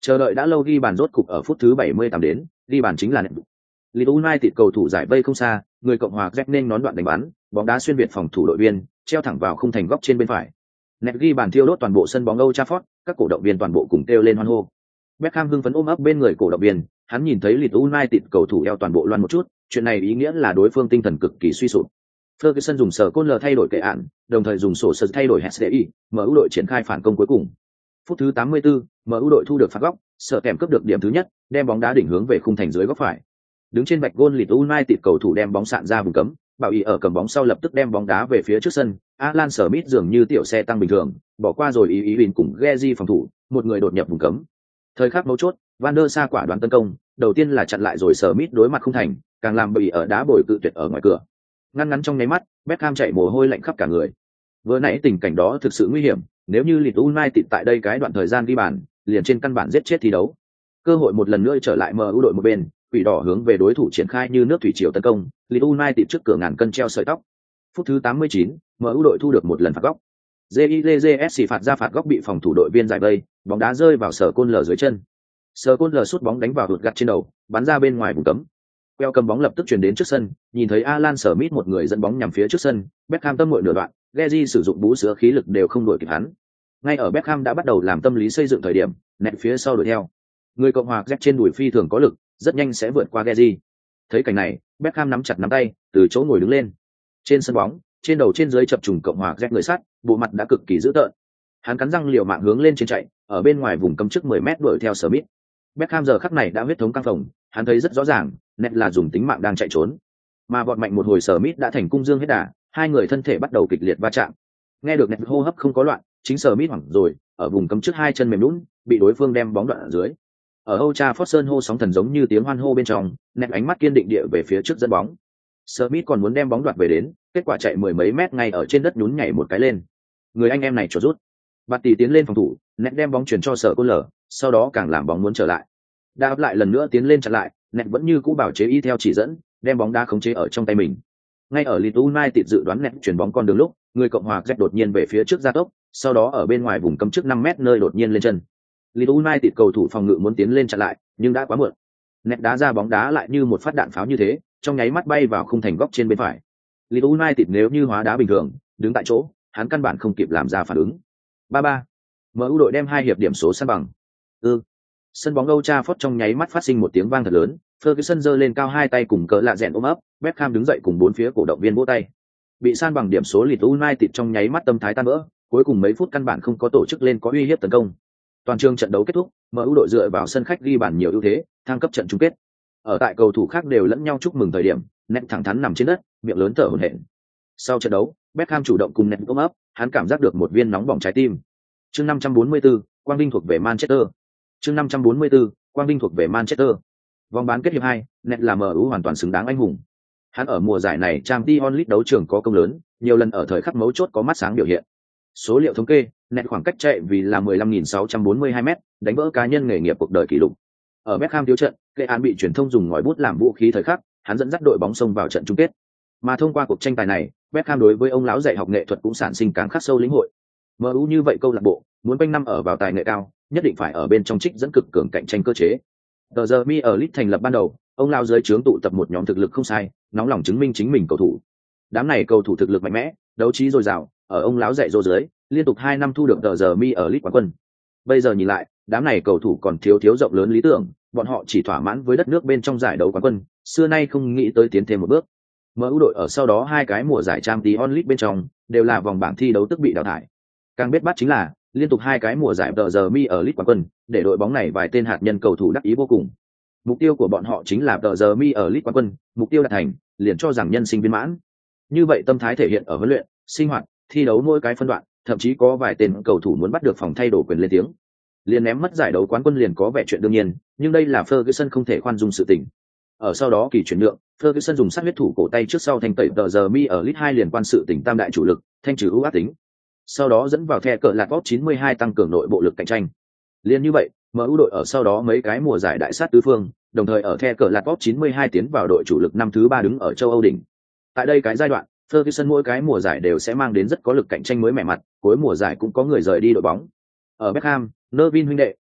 Chờ đợi đã lâu ghi bàn rốt cục ở phút thứ 78 đến, ghi bàn chính là Leeds United cầu thủ giải vây không xa, người Cộng hòa Jack nên nón đoạn đánh bắn, bóng đá xuyên việt phòng thủ đội viên, treo thẳng vào khung thành góc trên bên phải. Net ghi bàn thiêu đốt toàn bộ sân bóng Old Trafford, các cổ động viên toàn bộ cùng kêu lên hoan hô. Beckham hưng phấn ôm ấp bên người cổ động viên, hắn nhìn thấy Leeds United cầu thủ eo toàn bộ loan một chút, chuyện này ý nghĩa là đối phương tinh thần cực kỳ suy sụp. Ferguson dùng sở côn lờ thay đổi kệ án, đồng thời dùng sổ sờ thay đổi HDI, MU đội triển khai phản công cuối cùng. Phút thứ 84, MU đội thu được phạt góc, sở kèm cướp được điểm thứ nhất, đem bóng đá đỉnh hướng về khung thành dưới góc phải. Đứng trên vạch gôn Leeds United cầu thủ đem bóng sạn ra vùng cấm, Bảo Ý ở cầm bóng sau lập tức đem bóng đá về phía trước sân, Alan Smith dường như tiểu xe tăng bình thường, bỏ qua rồi ý Win cùng Gezi phòng thủ, một người đột nhập vùng cấm. Thời khắc mấu chốt, Van der Sa quả đoán tấn công, đầu tiên là chặn lại rồi Smith đối mặt khung thành, càng làm Bảo Ý ở đá bồi cự tuyệt ở ngoài cửa. Ngắn trong nháy mắt, Beckham chạy mồ hôi lạnh khắp cả người. Vừa nãy tình cảnh đó thực sự nguy hiểm, nếu như Leeds United tại đây cái đoạn thời gian ghi bàn, liền trên căn bản giết chết thi đấu. Cơ hội một lần nữa trở lại MU đội một bên, quỷ đỏ hướng về đối thủ triển khai như nước thủy triều tấn công, Leeds United trước cửa ngàn cân treo sợi tóc. Phút thứ 89, MU đội thu được một lần phạt góc. JILJS phạt ra phạt góc bị phòng thủ đội viên giải vây, bóng đá rơi vào sở côn lờ dưới chân. Sở côn lờ sút bóng đánh vào hụt gặt trên đầu, bắn ra bên ngoài vùng cấm. Queo cầm bóng lập tức chuyển đến trước sân, nhìn thấy Alan Smith một người dẫn bóng nhằm phía trước sân, Beckham tâm muội nửa đoạn, Gezi sử dụng bú sữa khí lực đều không đuổi kịp hắn. Ngay ở Beckham đã bắt đầu làm tâm lý xây dựng thời điểm, nẹt phía sau đuổi theo. Người Cộng hòa Jack trên đùi phi thường có lực, rất nhanh sẽ vượt qua Gezi. Thấy cảnh này, Beckham nắm chặt nắm tay, từ chỗ ngồi đứng lên. Trên sân bóng, trên đầu trên dưới chập trùng Cộng hòa Jack người sát, bộ mặt đã cực kỳ dữ tợn. Hắn cắn răng liều mạng hướng lên trên chạy, ở bên ngoài vùng cấm trước 10 mét đuổi theo Smith. Beckham giờ khắc này đã huyết thống căng phồng, hắn thấy rất rõ ràng, nẹt là dùng tính mạng đang chạy trốn. Mà vọt mạnh một hồi Smith đã thành cung dương hết đà, hai người thân thể bắt đầu kịch liệt va chạm. Nghe được nẹt hô hấp không có loạn, chính Smith hoảng rồi, ở vùng cấm trước hai chân mềm nhũn, bị đối phương đem bóng đoạn ở dưới. Ở Old Trafford sơn hô sóng thần giống như tiếng hoan hô bên trong, nẹt ánh mắt kiên định địa về phía trước dẫn bóng. Smith còn muốn đem bóng đoạt về đến, kết quả chạy mười mấy mét ngay ở trên đất nhún nhảy một cái lên. Người anh em này chuột rút. Bạt tỷ tiến lên phòng thủ, nẹt đem bóng chuyển cho sở côn lở, sau đó càng làm bóng muốn trở lại. Đáp lại lần nữa tiến lên chặn lại, nẹt vẫn như cũ bảo chế y theo chỉ dẫn, đem bóng đá khống chế ở trong tay mình. Ngay ở Leeds United dự đoán nẹt chuyển bóng con đường lúc, người Cộng hòa Jack đột nhiên về phía trước gia tốc, sau đó ở bên ngoài vùng cấm trước 5 mét nơi đột nhiên lên chân. Leeds United cầu thủ phòng ngự muốn tiến lên chặn lại, nhưng đã quá muộn. Nẹt đá ra bóng đá lại như một phát đạn pháo như thế, trong nháy mắt bay vào khung thành góc trên bên phải. Leeds United nếu như hóa đá bình thường, đứng tại chỗ, hắn căn bản không kịp làm ra phản ứng. 3-3. MU đội đem 2 hiệp điểm số san bằng. Sân bóng Old Trafford trong nháy mắt phát sinh một tiếng vang thật lớn, Ferguson giơ lên cao hai tay cùng cỡ lạ rèn ôm ấp, Beckham đứng dậy cùng bốn phía cổ động viên vỗ tay. Bị san bằng điểm số Leeds United trong nháy mắt tâm thái tan vỡ, cuối cùng mấy phút căn bản không có tổ chức lên có uy hiếp tấn công. Toàn trường trận đấu kết thúc, MU đội dựa vào sân khách ghi bàn nhiều ưu thế, thăng cấp trận chung kết. Ở tại cầu thủ khác đều lẫn nhau chúc mừng thời điểm, Ned thẳng thắn nằm trên đất, miệng lớn thở hổn hển. Sau trận đấu, Beckham chủ động cùng Ned ôm ấp, hắn cảm giác được một viên nóng bỏng trái tim. Chương 544, Quang Vinh thuộc về Manchester. Chương 544, Quang Vinh thuộc về Manchester. Vòng bán kết hiệp 2, Ned là MU hoàn toàn xứng đáng anh hùng. Hắn ở mùa giải này Champions League đấu trường có công lớn, nhiều lần ở thời khắc mấu chốt có mắt sáng biểu hiện. Số liệu thống kê, Ned khoảng cách chạy vì là 15.642m, đánh vỡ cá nhân nghề nghiệp cuộc đời kỷ lục. Ở Beckham thiếu trận, Kệ án bị truyền thông dùng ngòi bút làm vũ khí thời khắc, hắn dẫn dắt đội bóng xông vào trận chung kết. Mà thông qua cuộc tranh tài này, Beckham đối với ông lão dạy học nghệ thuật cũng sản sinh càng khắc sâu lĩnh hội. MU như vậy câu lạc bộ, muốn quanh năm ở vào tài nghệ cao, nhất định phải ở bên trong trích dẫn cực cường cạnh tranh cơ chế. Tờ giờ Mi ở Leeds thành lập ban đầu, ông lão dưới trướng tụ tập một nhóm thực lực không sai, nóng lòng chứng minh chính mình cầu thủ. Đám này cầu thủ thực lực mạnh mẽ, đấu trí dồi dào, ở ông lão dạy dỗ dưới, liên tục 2 năm thu được tờ giờ Mi ở Leeds quán quân. Bây giờ nhìn lại, đám này cầu thủ còn thiếu rộng lớn lý tưởng, bọn họ chỉ thỏa mãn với đất nước bên trong giải đấu quán quân, xưa nay không nghĩ tới tiến thêm một bước. MU đội ở sau đó 2 cái mùa giải Champions League bên trong đều là vòng bảng thi đấu tức bị đào thải. Càng biết bắt chính là liên tục 2 cái mùa giải tờ giờ Mi ở Leeds quán quân, để đội bóng này vài tên hạt nhân cầu thủ đắc ý vô cùng. Mục tiêu của bọn họ chính là tờ giờ Mi ở Leeds quán quân, mục tiêu đạt thành, liền cho rằng nhân sinh viên mãn. Như vậy tâm thái thể hiện ở huấn luyện, sinh hoạt, thi đấu mỗi cái phân đoạn, thậm chí có vài tên cầu thủ muốn bắt được phòng thay đổi quyền lên tiếng. Liền ném mất giải đấu quán quân liền có vẻ chuyện đương nhiên, nhưng đây là Ferguson không thể khoan dung sự tình. Ở sau đó kỳ chuyển nhượng, Ferguson dùng sát huyết thủ cổ tay trước sau thanh tẩy tờ giờ Mi ở Leeds 2 liền quan sự tình tam đại chủ lực, thanh trừ ưu ác tính. Sau đó dẫn vào The cờ lạt top 92 tăng cường nội bộ lực cạnh tranh. Liên như vậy, MU đội ở sau đó mấy cái mùa giải đại sát tứ phương, đồng thời ở The cờ lạt top 92 tiến vào đội chủ lực năm thứ 3 đứng ở châu Âu đỉnh. Tại đây cái giai đoạn, Ferguson mỗi cái mùa giải đều sẽ mang đến rất có lực cạnh tranh mới mẻ mặt, cuối mùa giải cũng có người rời đi đội bóng. Ở Beckham, Nevin huynh đệ,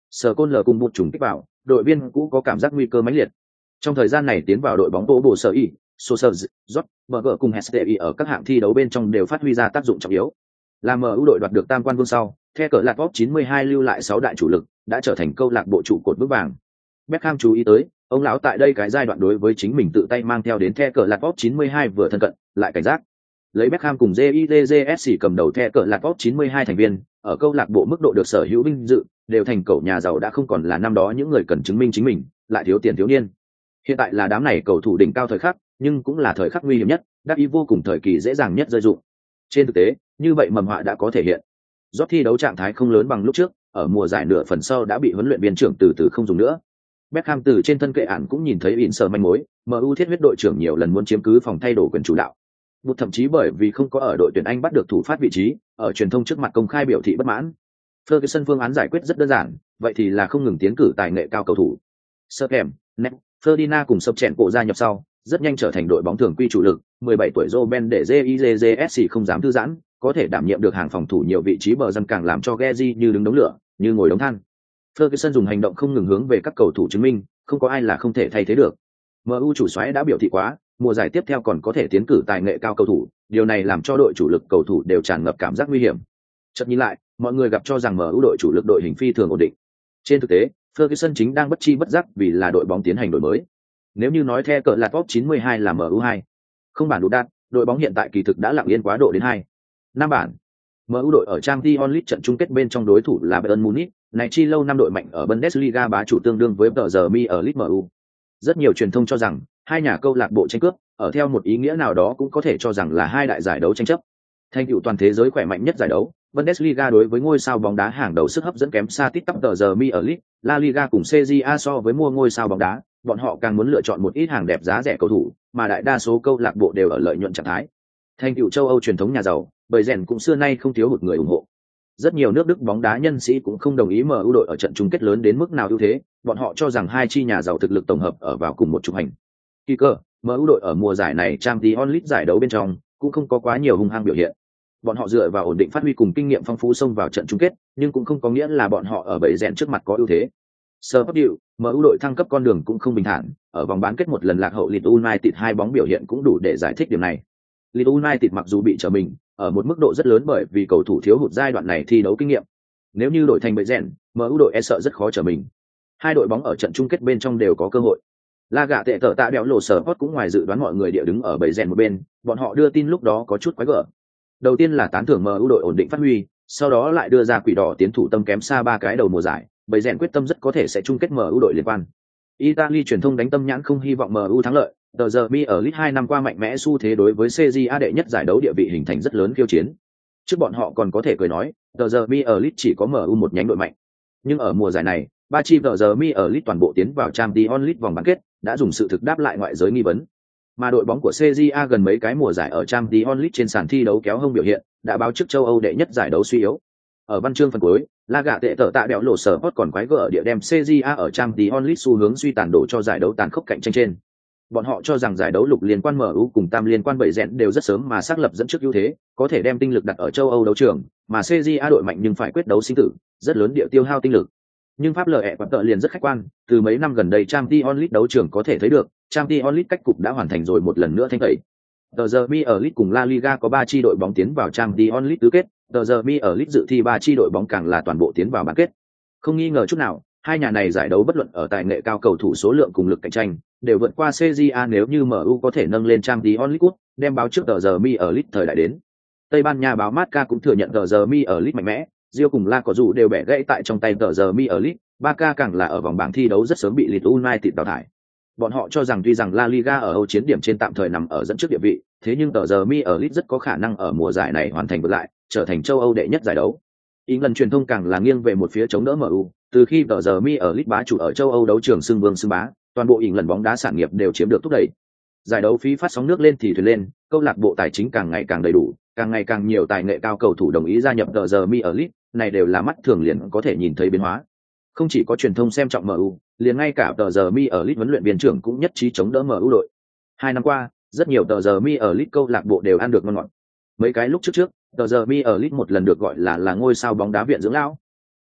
Sở Côn lờ cùng một trùng kích vào, đội viên cũ có cảm giác nguy cơ mãnh liệt. Trong thời gian này tiến vào đội bóng bộ sở y, Soser, Jot, Berger cùng Hestey ở các hạng thi đấu bên trong đều phát huy ra tác dụng trọng yếu. Là MU đội đoạt được tam quan vương sau, The cờ lạc top 92 lưu lại 6 đại chủ lực, đã trở thành câu lạc bộ trụ cột vững vàng. Beckham chú ý tới, ông lão tại đây cái giai đoạn đối với chính mình tự tay mang theo đến The cờ lạc top 92 vừa thân cận, lại cảnh giác. Lấy Beckham cùng JIDJSC cầm đầu The cờ lạc top 92 thành viên, ở câu lạc bộ mức độ được sở hữu vinh dự, đều thành cậu nhà giàu đã không còn là năm đó những người cần chứng minh chính mình, lại thiếu tiền thiếu niên. Hiện tại là đám này cầu thủ đỉnh cao thời khắc, nhưng cũng là thời khắc nguy hiểm nhất, đắc ý vô cùng thời kỳ dễ dàng nhất rơi dụng. Trên thực tế, như vậy mầm họa đã có thể hiện. Do thi đấu trạng thái không lớn bằng lúc trước, ở mùa giải nửa phần sau đã bị huấn luyện viên trưởng từ từ không dùng nữa. Beckham từ trên thân kệ ản cũng nhìn thấy Inter manh mối, MU thiết huyết đội trưởng nhiều lần muốn chiếm cứ phòng thay đổi quyền chủ đạo. Một thậm chí bởi vì không có ở đội tuyển Anh bắt được thủ phát vị trí, ở truyền thông trước mặt công khai biểu thị bất mãn. Ferguson phương án giải quyết rất đơn giản, vậy thì là không ngừng tiến cử tài nghệ cao cầu thủ. Serkem, Net, Ferdinand cùng sập chèn cổ gia nhập sau, rất nhanh trở thành đội bóng thường quy chủ lực. 17 tuổi Robben để JIJJSC không dám thư giãn, có thể đảm nhiệm được hàng phòng thủ nhiều vị trí bờ dân càng làm cho Gezi như đứng đống lửa, như ngồi đống than. Ferguson dùng hành động không ngừng hướng về các cầu thủ chứng minh, không có ai là không thể thay thế được. MU chủ soái đã biểu thị quá, mùa giải tiếp theo còn có thể tiến cử tài nghệ cao cầu thủ, điều này làm cho đội chủ lực cầu thủ đều tràn ngập cảm giác nguy hiểm. Chợt nhìn lại, mọi người gặp cho rằng MU đội chủ lực đội hình phi thường ổn định. Trên thực tế, Ferguson chính đang bất chi bất giác vì là đội bóng tiến hành đổi mới. Nếu như nói The cờ lạc top 92 là MU2, không bản đủ đạt, đội bóng hiện tại kỳ thực đã lặng yên quá độ đến 2. Năm bản. MU đội ở Champions League trận chung kết bên trong đối thủ là Bayern Munich, này chi lâu năm đội mạnh ở Bundesliga bá chủ tương đương với PSV ở League MU. Rất nhiều truyền thông cho rằng hai nhà câu lạc bộ tranh cướp, ở theo một ý nghĩa nào đó cũng có thể cho rằng là hai đại giải đấu tranh chấp. Thành tựu toàn thế giới khỏe mạnh nhất giải đấu, Bundesliga đối với ngôi sao bóng đá hàng đầu sức hấp dẫn kém xa tít tắp PSV ở League, La Liga cùng CJA so với mua ngôi sao bóng đá, bọn họ càng muốn lựa chọn một ít hàng đẹp giá rẻ cầu thủ, mà đại đa số câu lạc bộ đều ở lợi nhuận trạng thái. Thành tựu châu Âu truyền thống nhà giàu, bởi rèn cũng xưa nay không thiếu hụt người ủng hộ. Rất nhiều nước Đức bóng đá nhân sĩ cũng không đồng ý MU đội ở trận chung kết lớn đến mức nào ưu thế, bọn họ cho rằng hai chi nhà giàu thực lực tổng hợp ở vào cùng một trục hành. Kỳ cơ, MU đội ở mùa giải này Champions League giải đấu bên trong cũng không có quá nhiều hung hăng biểu hiện. Bọn họ dựa vào ổn định phát huy cùng kinh nghiệm phong phú xông vào trận chung kết, nhưng cũng không có nghĩa là bọn họ ở bầy rèn trước mặt có ưu thế. Spurs, MU đội thăng cấp con đường cũng không bình thản, ở vòng bán kết một lần lạc hậu Leeds United hai bóng biểu hiện cũng đủ để giải thích điểm này. Leeds United mặc dù bị trở mình, ở một mức độ rất lớn bởi vì cầu thủ thiếu hụt giai đoạn này thi đấu kinh nghiệm. Nếu như đội thành bầy rèn, MU đội e sợ rất khó trở mình. Hai đội bóng ở trận chung kết bên trong đều có cơ hội. La gạ tệ tở tạ đéo lộ sở Spurs cũng ngoài dự đoán mọi người địa đứng ở bầy rèn một bên, bọn họ đưa tin lúc đó có chút quái gở. Đầu tiên là tán thưởng MU đội ổn định phát huy, sau đó lại đưa ra quỷ đỏ tiến thủ tâm kém xa 3 cái đầu mùa giải, bầy rèn quyết tâm rất có thể sẽ chung kết MU đội liên quan. Italy truyền thông đánh tâm nhãn không hy vọng MU thắng lợi, tờ giờ mi ở League 2 năm qua mạnh mẽ xu thế đối với CJA đệ nhất giải đấu địa vị hình thành rất lớn khiêu chiến. Trước bọn họ còn có thể cười nói, tờ giờ mi ở League chỉ có MU một nhánh đội mạnh. Nhưng ở mùa giải này, ba chi tờ giờ mi ở League toàn bộ tiến vào Champions League vòng bán kết, đã dùng sự thực đáp lại ngoại giới nghi vấn. Mà đội bóng của CJA gần mấy cái mùa giải ở Champions League trên sàn thi đấu kéo hông biểu hiện, đã báo trước châu Âu đệ nhất giải đấu suy yếu. Ở văn chương phần cuối, La gạ tệ tở tạ đéo lộ sở Spurs còn quái gở địa đem CJA ở Champions League xu hướng suy tàn đổ cho giải đấu tàn khốc cạnh tranh trên. Bọn họ cho rằng giải đấu lục liên quan MU cùng tam liên quan bầy rèn đều rất sớm mà xác lập dẫn trước ưu thế, có thể đem tinh lực đặt ở châu Âu đấu trường, mà CJA đội mạnh nhưng phải quyết đấu sinh tử, rất lớn địa tiêu hao tinh lực. Nhưng pháp lờ ẹ quạt tợ liền rất khách quan, từ mấy năm gần đây Champions League đấu trường có thể thấy được, Champions League cách cục đã hoàn thành rồi một lần nữa thanh tẩy. Tờ giờ Mi ở League cùng La Liga có 3 chi đội bóng tiến vào Champions League tứ kết, tờ giờ Mi ở League dự thi 3 chi đội bóng càng là toàn bộ tiến vào bán kết. Không nghi ngờ chút nào, hai nhà này giải đấu bất luận ở tài nghệ cao cầu thủ số lượng cùng lực cạnh tranh, đều vượt qua CJA nếu như MU có thể nâng lên Champions League, đem báo trước tờ giờ Mi ở League thời đại đến. Tây Ban Nha báo Marca cũng thừa nhận tờ giờ Mi ở League mạnh mẽ, Rio cùng La có dù đều bẻ gãy tại trong tay tờ giờ Mi ở League, Barca càng là ở vòng bảng thi đấu rất sớm bị Leeds United đào thải. Bọn họ cho rằng tuy rằng La Liga ở Âu chiến điểm trên tạm thời nằm ở dẫn trước địa vị, thế nhưng tờ giờ Mi ở League rất có khả năng ở mùa giải này hoàn thành vượt lại, trở thành châu Âu đệ nhất giải đấu. England truyền thông càng là nghiêng về một phía chống đỡ MU, từ khi tờ giờ Mi ở League bá chủ ở châu Âu đấu trường xưng vương xưng bá, toàn bộ England bóng đá sản nghiệp đều chiếm được thúc đẩy. Giải đấu phí phát sóng nước lên thì thuyền lên, câu lạc bộ tài chính càng ngày càng đầy đủ, càng ngày càng nhiều tài nghệ cao cầu thủ đồng ý gia nhập tờ giờ Mi ở League, này đều là mắt thường liền có thể nhìn thấy biến hóa. Không chỉ có truyền thông xem trọng MU, liền ngay cả tờ giờ Mi ở League huấn luyện viên trưởng cũng nhất trí chống đỡ MU đội. 2 năm qua, rất nhiều tờ giờ Mi ở League câu lạc bộ đều ăn được ngon ngọt. Mấy cái lúc trước, tờ giờ Mi ở League một lần được gọi là ngôi sao bóng đá viện dưỡng lão.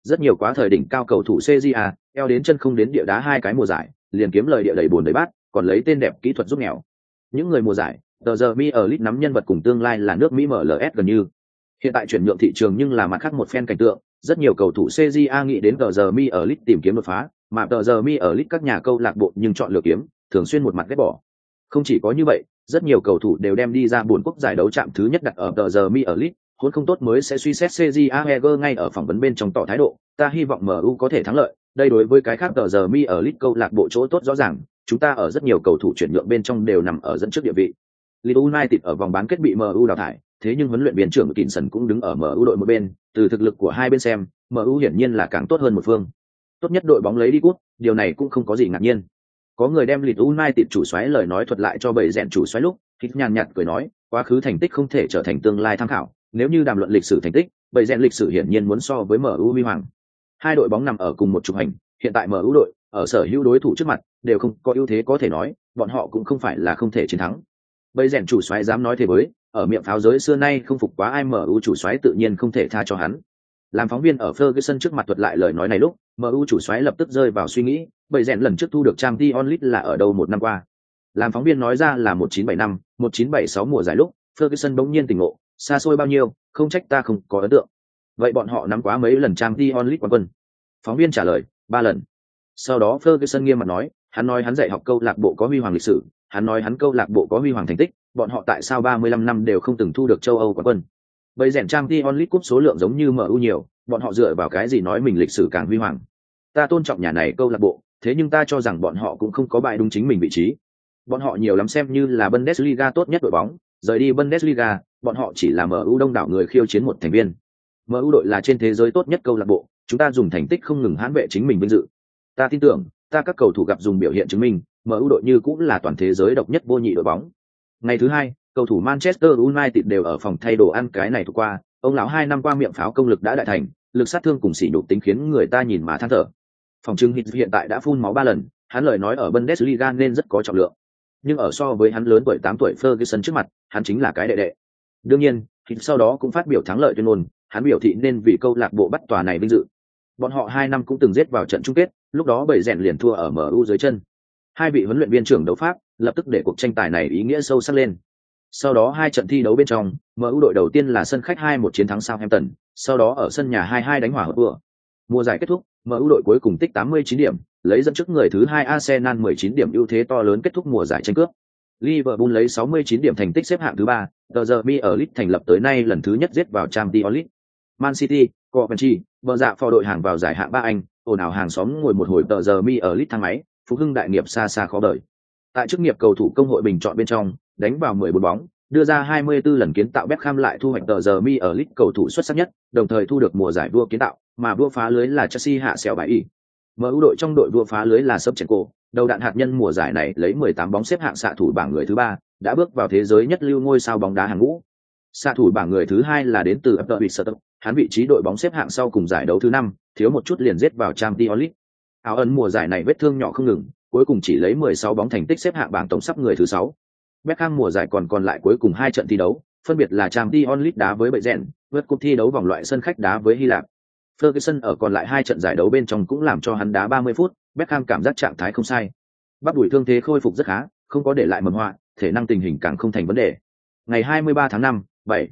Rất nhiều quá thời đỉnh cao cầu thủ CJA, eo đến chân không đến địa đá 2 cái mùa giải, liền kiếm lời địa đầy buồn đầy bát, còn lấy tên đẹp kỹ thuật giúp nghèo. Những người mùa giải, tờ giờ Mi ở League nắm nhân vật cùng tương lai là nước Mỹ MLS gần như. Hiện tại chuyển nhượng thị trường nhưng là mặt khác một phen cảnh tượng, rất nhiều cầu thủ CJA nghĩ đến tờ giờ Mi ở League tìm kiếm đột phá, mà tờ giờ Mi ở League các nhà câu lạc bộ nhưng chọn lựa kiếm, thường xuyên một mặt ghét bỏ. Không chỉ có như vậy, rất nhiều cầu thủ đều đem đi ra buồn quốc giải đấu chạm thứ nhất đặt ở tờ giờ Mi ở League, hôn không tốt mới sẽ suy xét CJA Heger ngay ở phỏng vấn bên trong tỏ thái độ, ta hy vọng MU có thể thắng lợi, đây đối với cái khác tờ giờ Mi ở League câu lạc bộ chỗ tốt rõ ràng, chúng ta ở rất nhiều cầu thủ chuyển nhượng bên trong đều nằm ở dẫn trước địa vị. Leeds United ở vòng bán kết bị MU đào thải, thế nhưng huấn luyện viên trưởng Kinson cũng đứng ở MU đội một bên, từ thực lực của hai bên xem, MU hiển nhiên là càng tốt hơn một phương. Tốt nhất đội bóng lấy đi cúp, điều này cũng không có gì ngạc nhiên. Có người đem Leeds United chủ soái lời nói thuật lại cho bầy rèn chủ soái lúc, Kit nhàn nhạt cười nói, quá khứ thành tích không thể trở thành tương lai tham khảo, nếu như đàm luận lịch sử thành tích, bầy rèn lịch sử hiển nhiên muốn so với MU huy hoàng. Hai đội bóng nằm ở cùng một trục hành, hiện tại MU đội ở sở hữu đối thủ trước mặt đều không có ưu thế có thể nói, bọn họ cũng không phải là không thể chiến thắng. Bầy rèn chủ soái dám nói thế với, ở miệng pháo giới xưa nay không phục quá ai, MU chủ soái tự nhiên không thể tha cho hắn. Làm phóng viên ở Ferguson trước mặt thuật lại lời nói này lúc, MU chủ soái lập tức rơi vào suy nghĩ, bầy rèn lần trước thu được Champions League là ở đâu một năm qua. Làm phóng viên nói ra là 1975, 1976 mùa giải lúc, Ferguson bỗng nhiên tỉnh ngộ, xa xôi bao nhiêu, không trách ta không có ấn tượng. Vậy bọn họ nắm quá mấy lần Champions League quán quân? Phóng viên trả lời, 3 lần. Sau đó Ferguson nghiêm mặt nói, hắn nói hắn dạy học câu lạc bộ có huy hoàng lịch sử, hắn nói hắn câu lạc bộ có huy hoàng thành tích, bọn họ tại sao 35 năm đều không từng thu được châu Âu quán quân? Bầy rèn Champions League cúp số lượng giống như MU nhiều, bọn họ dựa vào cái gì nói mình lịch sử càng huy hoàng? Ta tôn trọng nhà này câu lạc bộ, thế nhưng ta cho rằng bọn họ cũng không có bại đúng chính mình vị trí. Bọn họ nhiều lắm xem như là Bundesliga tốt nhất đội bóng, rời đi Bundesliga, bọn họ chỉ là MU đông đảo người khiêu chiến một thành viên. MU đội là trên thế giới tốt nhất câu lạc bộ, chúng ta dùng thành tích không ngừng hãn vệ chính mình vinh dự. Ta tin tưởng, ta các cầu thủ gặp dùng biểu hiện chứng minh, MU đội như cũng là toàn thế giới độc nhất vô nhị đội bóng. Ngày thứ hai, cầu thủ Manchester United đều ở phòng thay đồ ăn cái này thuộc qua, ông lão 2 năm qua miệng pháo công lực đã đại thành, lực sát thương cùng sỉ nhục tính khiến người ta nhìn mà than thở. Phòng trưng hiện tại đã phun máu 3 lần, hắn lời nói ở Bundesliga nên rất có trọng lượng. Nhưng ở so với hắn lớn tuổi 8 tuổi Ferguson trước mặt, hắn chính là cái đệ đệ. Đương nhiên, sau đó cũng phát biểu thắng lợi tuyên ngôn, hắn biểu thị nên vì câu lạc bộ bắt tòa này vinh dự. Bọn họ 2 năm cũng từng giết vào trận chung kết, lúc đó bầy rèn liền thua ở MU dưới chân. Hai vị huấn luyện viên trưởng đấu pháp, lập tức để cuộc tranh tài này ý nghĩa sâu sắc lên. Sau đó 2 trận thi đấu bên trong, MU đội đầu tiên là sân khách 2-1 chiến thắng Southampton, sau đó ở sân nhà 2-2 đánh hòa hợp vừa. Mùa giải kết thúc, MU đội cuối cùng tích 89 điểm, lấy dẫn trước người thứ 2 Arsenal 19 điểm ưu thế to lớn kết thúc mùa giải tranh cướp. Liverpool lấy 69 điểm thành tích xếp hạng thứ 3, tờ giờ Mi ở League thành lập tới nay lần thứ nhất giết vào Champions League. Man City, Coventry, bờ dạ phò đội hàng vào giải hạng 3 Anh, ồn ào hàng xóm ngồi một hồi tờ giờ Mi ở League thang máy, phú hưng đại nghiệp xa xa khó đợi. Tại chức nghiệp cầu thủ công hội bình chọn bên trong, đánh vào 14 bóng, đưa ra 24 lần kiến tạo, Beckham lại thu hoạch tờ giờ Mi ở League cầu thủ xuất sắc nhất, đồng thời thu được mùa giải vua kiến tạo, mà vua phá lưới là Chelsea hạ xèo bãi ỉ. MU đội trong đội vua phá lưới là Shevchenko, đầu đạn hạt nhân mùa giải này lấy 18 bóng xếp hạng xạ thủ bảng người thứ 3, đã bước vào thế giới nhất lưu ngôi sao bóng đá hàng ngũ. Xạ thủ bảng người thứ 2 là đến từ Ipswich, hắn vị trí đội bóng xếp hạng sau cùng giải đấu thứ 5, thiếu một chút liền giết vào Champions League. Áo ấn mùa giải này vết thương nhỏ không ngừng, cuối cùng chỉ lấy 16 bóng thành tích xếp hạng bảng tổng sắp người thứ 6. Beckham mùa giải còn lại cuối cùng 2 trận thi đấu, phân biệt là Champions League đá với bầy rèn, vượt cúp thi đấu vòng loại sân khách đá với Hy Lạp. Ferguson ở còn lại 2 trận giải đấu bên trong cũng làm cho hắn đá 30 phút, Beckham cảm giác trạng thái không sai. Bắp đùi thương thế khôi phục rất khá, không có để lại mầm họa, thể năng tình hình càng không thành vấn đề. Ngày 23 tháng 5,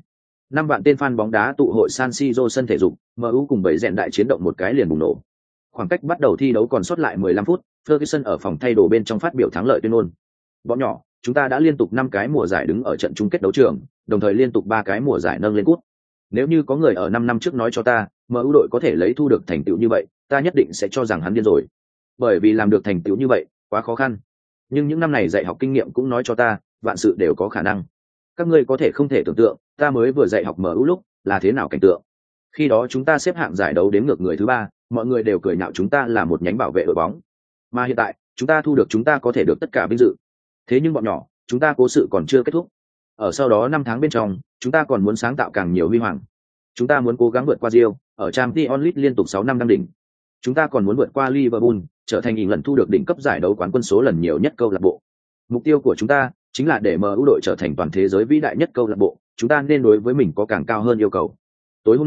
5 vạn tên fan bóng đá tụ hội San Siro sân thể dục, MU cùng bầy rèn đại chiến động một cái liền bùng nổ. Khoảng cách bắt đầu thi đấu còn sót lại 15 phút, Ferguson ở phòng thay đồ bên trong phát biểu thắng lợi tuyên ngôn. Bọn nhỏ, chúng ta đã liên tục 5 cái mùa giải đứng ở trận chung kết đấu trường, đồng thời liên tục 3 cái mùa giải nâng lên cúp. Nếu như có người ở 5 năm trước nói cho ta, MU đội có thể lấy thu được thành tựu như vậy, ta nhất định sẽ cho rằng hắn điên rồi. Bởi vì làm được thành tựu như vậy, quá khó khăn. Nhưng những năm này dạy học kinh nghiệm cũng nói cho ta, vạn sự đều có khả năng. Các ngươi có thể không thể tưởng tượng, ta mới vừa dạy học MU lúc, là thế nào cảnh tượng. Khi đó chúng ta xếp hạng giải đấu đếm ngược người thứ 3, mọi người đều cười nhạo chúng ta là một nhánh bảo vệ đội bóng. Mà hiện tại, chúng ta thu được chúng ta có thể được tất cả vinh dự. Thế nhưng bọn nhỏ, chúng ta cố sự còn chưa kết thúc. Ở sau đó 5 tháng bên trong, chúng ta còn muốn sáng tạo càng nhiều huy hoàng. Chúng ta muốn cố gắng vượt qua Real, ở Champions League liên tục 6 năm đăng đỉnh. Chúng ta còn muốn vượt qua Liverpool, trở thành lần thu được đỉnh cấp giải đấu quán quân số lần nhiều nhất câu lạc bộ. Mục tiêu của chúng ta chính là để MU đội trở thành toàn thế giới vĩ đại nhất câu lạc bộ, chúng ta nên đối với mình có càng cao hơn yêu cầu. Tối hôm nay,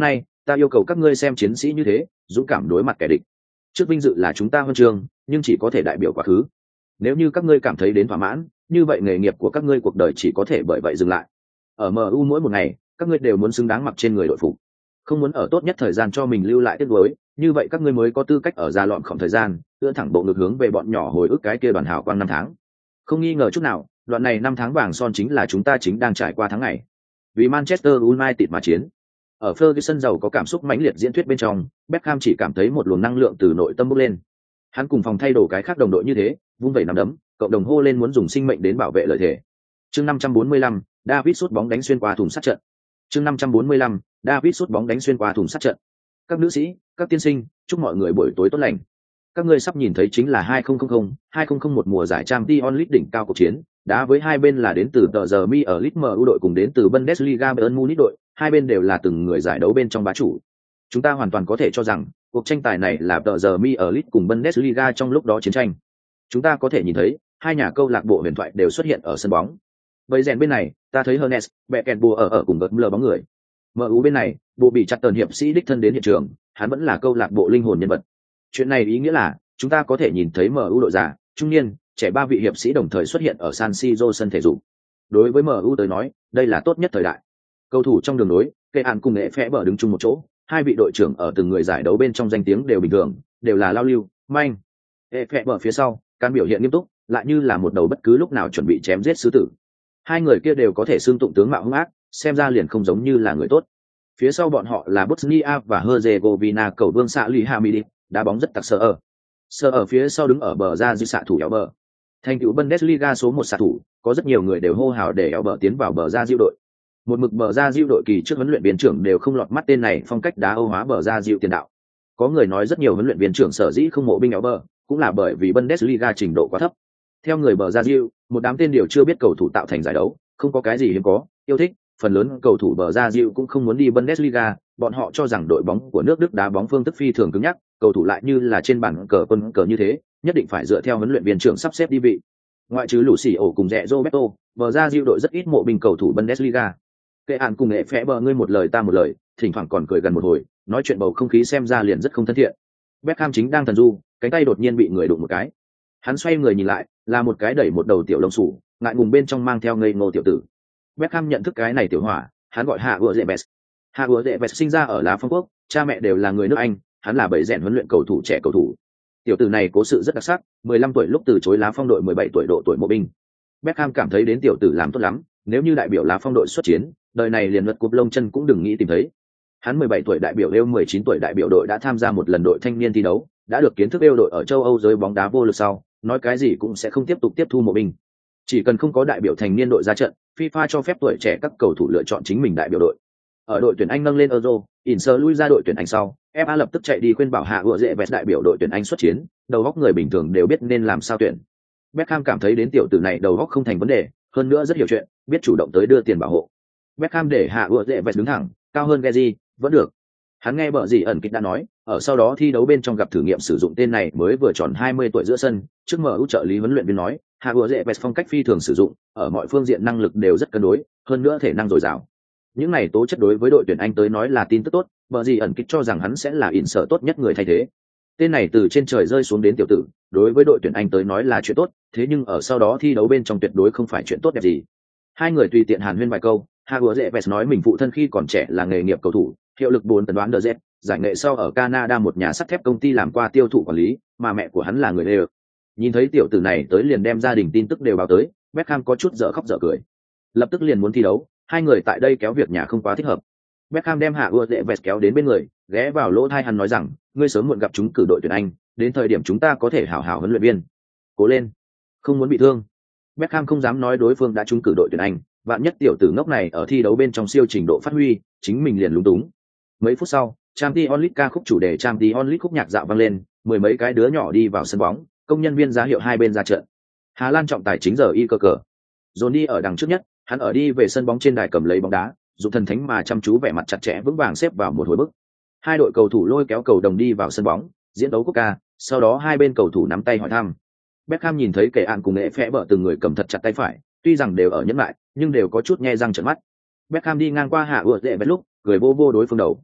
Ta yêu cầu các ngươi xem chiến sĩ như thế, dũng cảm đối mặt kẻ địch. Trước vinh dự là chúng ta huân chương, nhưng chỉ có thể đại biểu quá khứ. Nếu như các ngươi cảm thấy đến thỏa mãn, như vậy nghề nghiệp của các ngươi cuộc đời chỉ có thể bởi vậy dừng lại. Ở MU mỗi một ngày, các ngươi đều muốn xứng đáng mặc trên người đội phục, không muốn ở tốt nhất thời gian cho mình lưu lại tiếc nuối, như vậy các ngươi mới có tư cách ở ra lọn khổng thời gian, ưỡn thẳng bộ ngực hướng về bọn nhỏ hồi ức cái kia đoàn hào quang năm tháng. Không nghi ngờ chút nào, đoạn này năm tháng vàng son chính là chúng ta chính đang trải qua tháng ngày. Vì Manchester United mà chiến. Ở Ferguson giàu có cảm xúc mãnh liệt diễn thuyết bên trong, Beckham chỉ cảm thấy một luồng năng lượng từ nội tâm bốc lên. Hắn cùng phòng thay đồ cái khác đồng đội như thế, vung vẩy nắm đấm, cộng đồng hô lên muốn dùng sinh mệnh đến bảo vệ lợi thế. Chương 545, David sút bóng đánh xuyên qua thùng sắt trận. Chương 545, David sút bóng đánh xuyên qua thùng sắt trận. Các nữ sĩ, các tiên sinh, chúc mọi người buổi tối tốt lành. Các ngươi sắp nhìn thấy chính là 2000-2001 mùa giải Champions League đỉnh cao cuộc chiến, đá với hai bên là đến từ tờ giờ Mi ở League MU đội cùng đến từ Bundesliga Bayern Munich đội, hai bên đều là từng người giải đấu bên trong bá chủ. Chúng ta hoàn toàn có thể cho rằng, cuộc tranh tài này là tờ giờ Mi ở League cùng Bundesliga trong lúc đó chiến tranh. Chúng ta có thể nhìn thấy, hai nhà câu lạc bộ huyền thoại đều xuất hiện ở sân bóng. Với rèn bên này, ta thấy Hernes, Beckenbauer ở cùng gật mờ bóng người. MU bên này, bộ bị chặt tần hiệp sĩ đích thân đến hiện trường, hắn vẫn là câu lạc bộ linh hồn nhân vật. Chuyện này ý nghĩa là, chúng ta có thể nhìn thấy MU đội già, trung niên, trẻ ba vị hiệp sĩ đồng thời xuất hiện ở San Siro sân thể dục. Đối với MU tới nói, đây là tốt nhất thời đại. Cầu thủ trong đường đối, Kê An cùng Nghệ Phẽ bờ đứng chung một chỗ, hai vị đội trưởng ở từng người giải đấu bên trong danh tiếng đều bình thường, đều là lao lưu, manh. Nghệ Phẽ bờ phía sau, can biểu hiện nghiêm túc, lại như là một đầu bất cứ lúc nào chuẩn bị chém giết sư tử. Hai người kia đều có thể xưng tụng tướng mạo hung ác, xem ra liền không giống như là người tốt. Phía sau bọn họ là Bosnia và Herzegovina cầu vương xạ Lý Hamidi, đá bóng rất tặc sơ ở. Sơ ở phía sau đứng ở bờ ra dư xạ thủ éo bờ. Thành tựu Bundesliga số 1 xạ thủ, có rất nhiều người đều hô hào để éo bờ tiến vào bờ ra diệu đội. Một mực bờ ra diệu đội kỳ trước huấn luyện viên trưởng đều không lọt mắt tên này phong cách đá Âu hóa bờ ra diệu tiền đạo. Có người nói rất nhiều huấn luyện viên trưởng sở dĩ không mộ binh éo bờ, cũng là bởi vì Bundesliga trình độ quá thấp. Theo người bờ ra diệu, một đám tên điều chưa biết cầu thủ tạo thành giải đấu, không có cái gì hiếm có, yêu thích, phần lớn cầu thủ bờ ra diệu cũng không muốn đi Bundesliga, bọn họ cho rằng đội bóng của nước Đức đá bóng phương thức phi thường cứng nhắc, cầu thủ lại như là trên bàn cờ quân cờ như thế, nhất định phải dựa theo huấn luyện viên trưởng sắp xếp đi vị. Ngoại trừ Lucio cùng rẻ Roberto, bờ ra diệu đội rất ít mộ binh cầu thủ Bundesliga. Kệ Án cùng Nghệ Phẽ bờ ngươi một lời ta một lời, thỉnh thoảng còn cười gần một hồi, nói chuyện bầu không khí xem ra liền rất không thân thiện. Beckham chính đang thần du, cánh tay đột nhiên bị người đụng một cái. Hắn xoay người nhìn lại, là một cái đẩy một đầu tiểu lông sủ, ngại ngùng bên trong mang theo ngây ngô tiểu tử. Beckham nhận thức cái này tiểu hỏa, hắn gọi Hạ Ure Hạ Ure sinh ra ở Lá Phong Quốc, cha mẹ đều là người nước Anh, hắn là bầy rèn huấn luyện cầu thủ trẻ cầu thủ. Tiểu tử này cố sự rất đặc sắc, 15 tuổi lúc từ chối Lá Phong đội 17 tuổi độ tuổi mộ binh. Beckham cảm thấy đến tiểu tử làm tốt lắm, nếu như đại biểu Lá Phong đội xuất chiến, đời này liền lật cúp lông chân cũng đừng nghĩ tìm thấy. Hắn 17 tuổi đại biểu EU 19 tuổi đại biểu đội đã tham gia một lần đội thanh niên thi đấu, đã được kiến thức EU đội ở châu Âu giới bóng đá vô lực sau, nói cái gì cũng sẽ không tiếp tục tiếp thu mộ binh. Chỉ cần không có đại biểu thành niên đội ra trận, FIFA cho phép tuổi trẻ các cầu thủ lựa chọn chính mình đại biểu đội. Ở đội tuyển Anh nâng lên Euro, Inter lui ra đội tuyển Anh sau, FA lập tức chạy đi khuyên bảo Hạ Ure đại biểu đội tuyển Anh xuất chiến, đầu óc người bình thường đều biết nên làm sao tuyển. Beckham cảm thấy đến tiểu tử này đầu óc không thành vấn đề, hơn nữa rất hiểu chuyện, biết chủ động tới đưa tiền bảo hộ. Beckham để Hạ Ure đứng thẳng, cao hơn Gezi, vẫn được. Hắn nghe bợ gì ẩn kịch đã nói, ở sau đó thi đấu bên trong gặp thử nghiệm sử dụng tên này mới vừa tròn 20 tuổi giữa sân, trước MU trợ lý huấn luyện viên nói, Hạ Ure phong cách phi thường sử dụng, ở mọi phương diện năng lực đều rất cân đối, hơn nữa thể năng dồi dào. Những này tố chất đối với đội tuyển Anh tới nói là tin tức tốt, bợ gì ẩn kịch cho rằng hắn sẽ là ỉn sở tốt nhất người thay thế. Tên này từ trên trời rơi xuống đến tiểu tử, đối với đội tuyển Anh tới nói là chuyện tốt, thế nhưng ở sau đó thi đấu bên trong tuyệt đối không phải chuyện tốt đẹp gì. Hai người tùy tiện hàn huyên vài câu, Hạ Ure nói mình phụ thân khi còn trẻ là nghề nghiệp cầu thủ, hiệu lực 4 tấn đoán DZ, giải nghệ sau ở Canada một nhà sắt thép công ty làm qua tiêu thụ quản lý, mà mẹ của hắn là người Lê. Nhìn thấy tiểu tử này tới liền đem gia đình tin tức đều báo tới, Beckham có chút dở khóc dở cười. Lập tức liền muốn thi đấu, hai người tại đây kéo việc nhà không quá thích hợp. Beckham đem Hạ Ure kéo đến bên người, ghé vào lỗ tai hắn nói rằng, ngươi sớm muộn gặp chúng cử đội tuyển Anh, đến thời điểm chúng ta có thể hảo hảo huấn luyện viên. Cố lên, không muốn bị thương. Beckham không dám nói đối phương đã trúng cử đội tuyển Anh, vạn nhất tiểu tử ngốc này ở thi đấu bên trong siêu trình độ phát huy, chính mình liền lúng túng. Mấy phút sau, Champions League ca khúc chủ đề Champions League khúc nhạc dạo vang lên, mười mấy cái đứa nhỏ đi vào sân bóng, công nhân viên ra hiệu hai bên ra trận. Hà Lan trọng tài chính giờ y cơ cờ. Dồn đi ở đằng trước nhất, hắn ở đi về sân bóng trên đài cầm lấy bóng đá, dùng thần thánh mà chăm chú vẻ mặt chặt chẽ vững vàng xếp vào một hồi bức. Hai đội cầu thủ lôi kéo cầu đồng đi vào sân bóng, diễn đấu quốc ca, sau đó hai bên cầu thủ nắm tay hỏi thăm. Beckham nhìn thấy Kệ Án cùng Nghệ Phẽ bợ từng người cầm thật chặt tay phải, tuy rằng đều ở nhẫn lại, nhưng đều có chút nhe răng trợn mắt. Beckham đi ngang qua Hạ Ure lúc, cười vô vô đối phương đầu.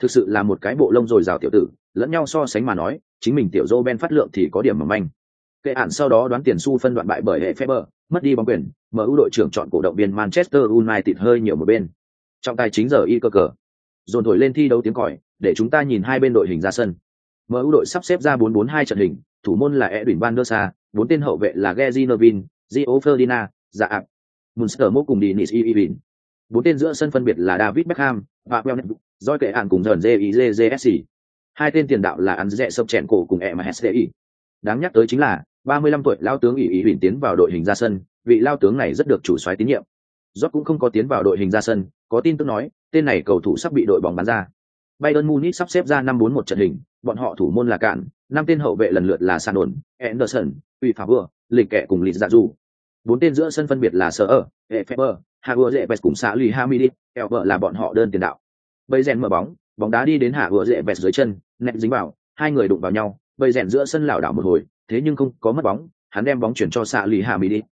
Thực sự là một cái bộ lông dồi dào tiểu tử, lẫn nhau so sánh mà nói, chính mình tiểu Roben phát lượng thì có điểm mỏng manh. Kệ ản sau đó đoán tiền xu phân đoạn bại bởi hệ Feber, mất đi bóng quyền, MU đội trưởng chọn cổ động viên Manchester United hơi nhiều một bên. Trọng tài chính giờ y cơ cờ. Dồn thổi lên thi đấu tiếng còi, để chúng ta nhìn hai bên đội hình ra sân. MU đội sắp xếp ra 4-4-2 trận hình, thủ môn là Edwin van der Sar, bốn tên hậu vệ là Gezi Nervin, Gio Ferdinand, Zaap, Munster Mo cùng Dennis Iwin. Bốn tên giữa sân phân biệt là David Beckham, và Welner, Joy Kệ Ản cùng dần JIJSC. Hai tên tiền đạo là Anze Sopchenko cùng MSDI. Đáng nhắc tới chính là 35 tuổi lao tướng ỷ huỳnh tiến vào đội hình ra sân, vị lao tướng này rất được chủ soái tín nhiệm. Job cũng không có tiến vào đội hình ra sân, có tin tức nói tên này cầu thủ sắp bị đội bóng bán ra. Bayern Munich sắp xếp ra 5-4-1 trận hình, bọn họ thủ môn là Cạn, năm tên hậu vệ lần lượt là Sanon, Anderson, Uy Favre, Lịch Kệ cùng Lịch Dạ Du. Bốn tên giữa sân phân biệt là Sở, Efeber, Hagur Zebes cùng Salih Hamidi, Elber là bọn họ đơn tiền đạo. Bây rèn mở bóng, bóng đá đi đến Hagur Zebes dưới chân, nẹt dính vào, hai người đụng vào nhau, bây rèn giữa sân lảo đảo một hồi, thế nhưng không có mất bóng, hắn đem bóng chuyển cho Salih Hamidi.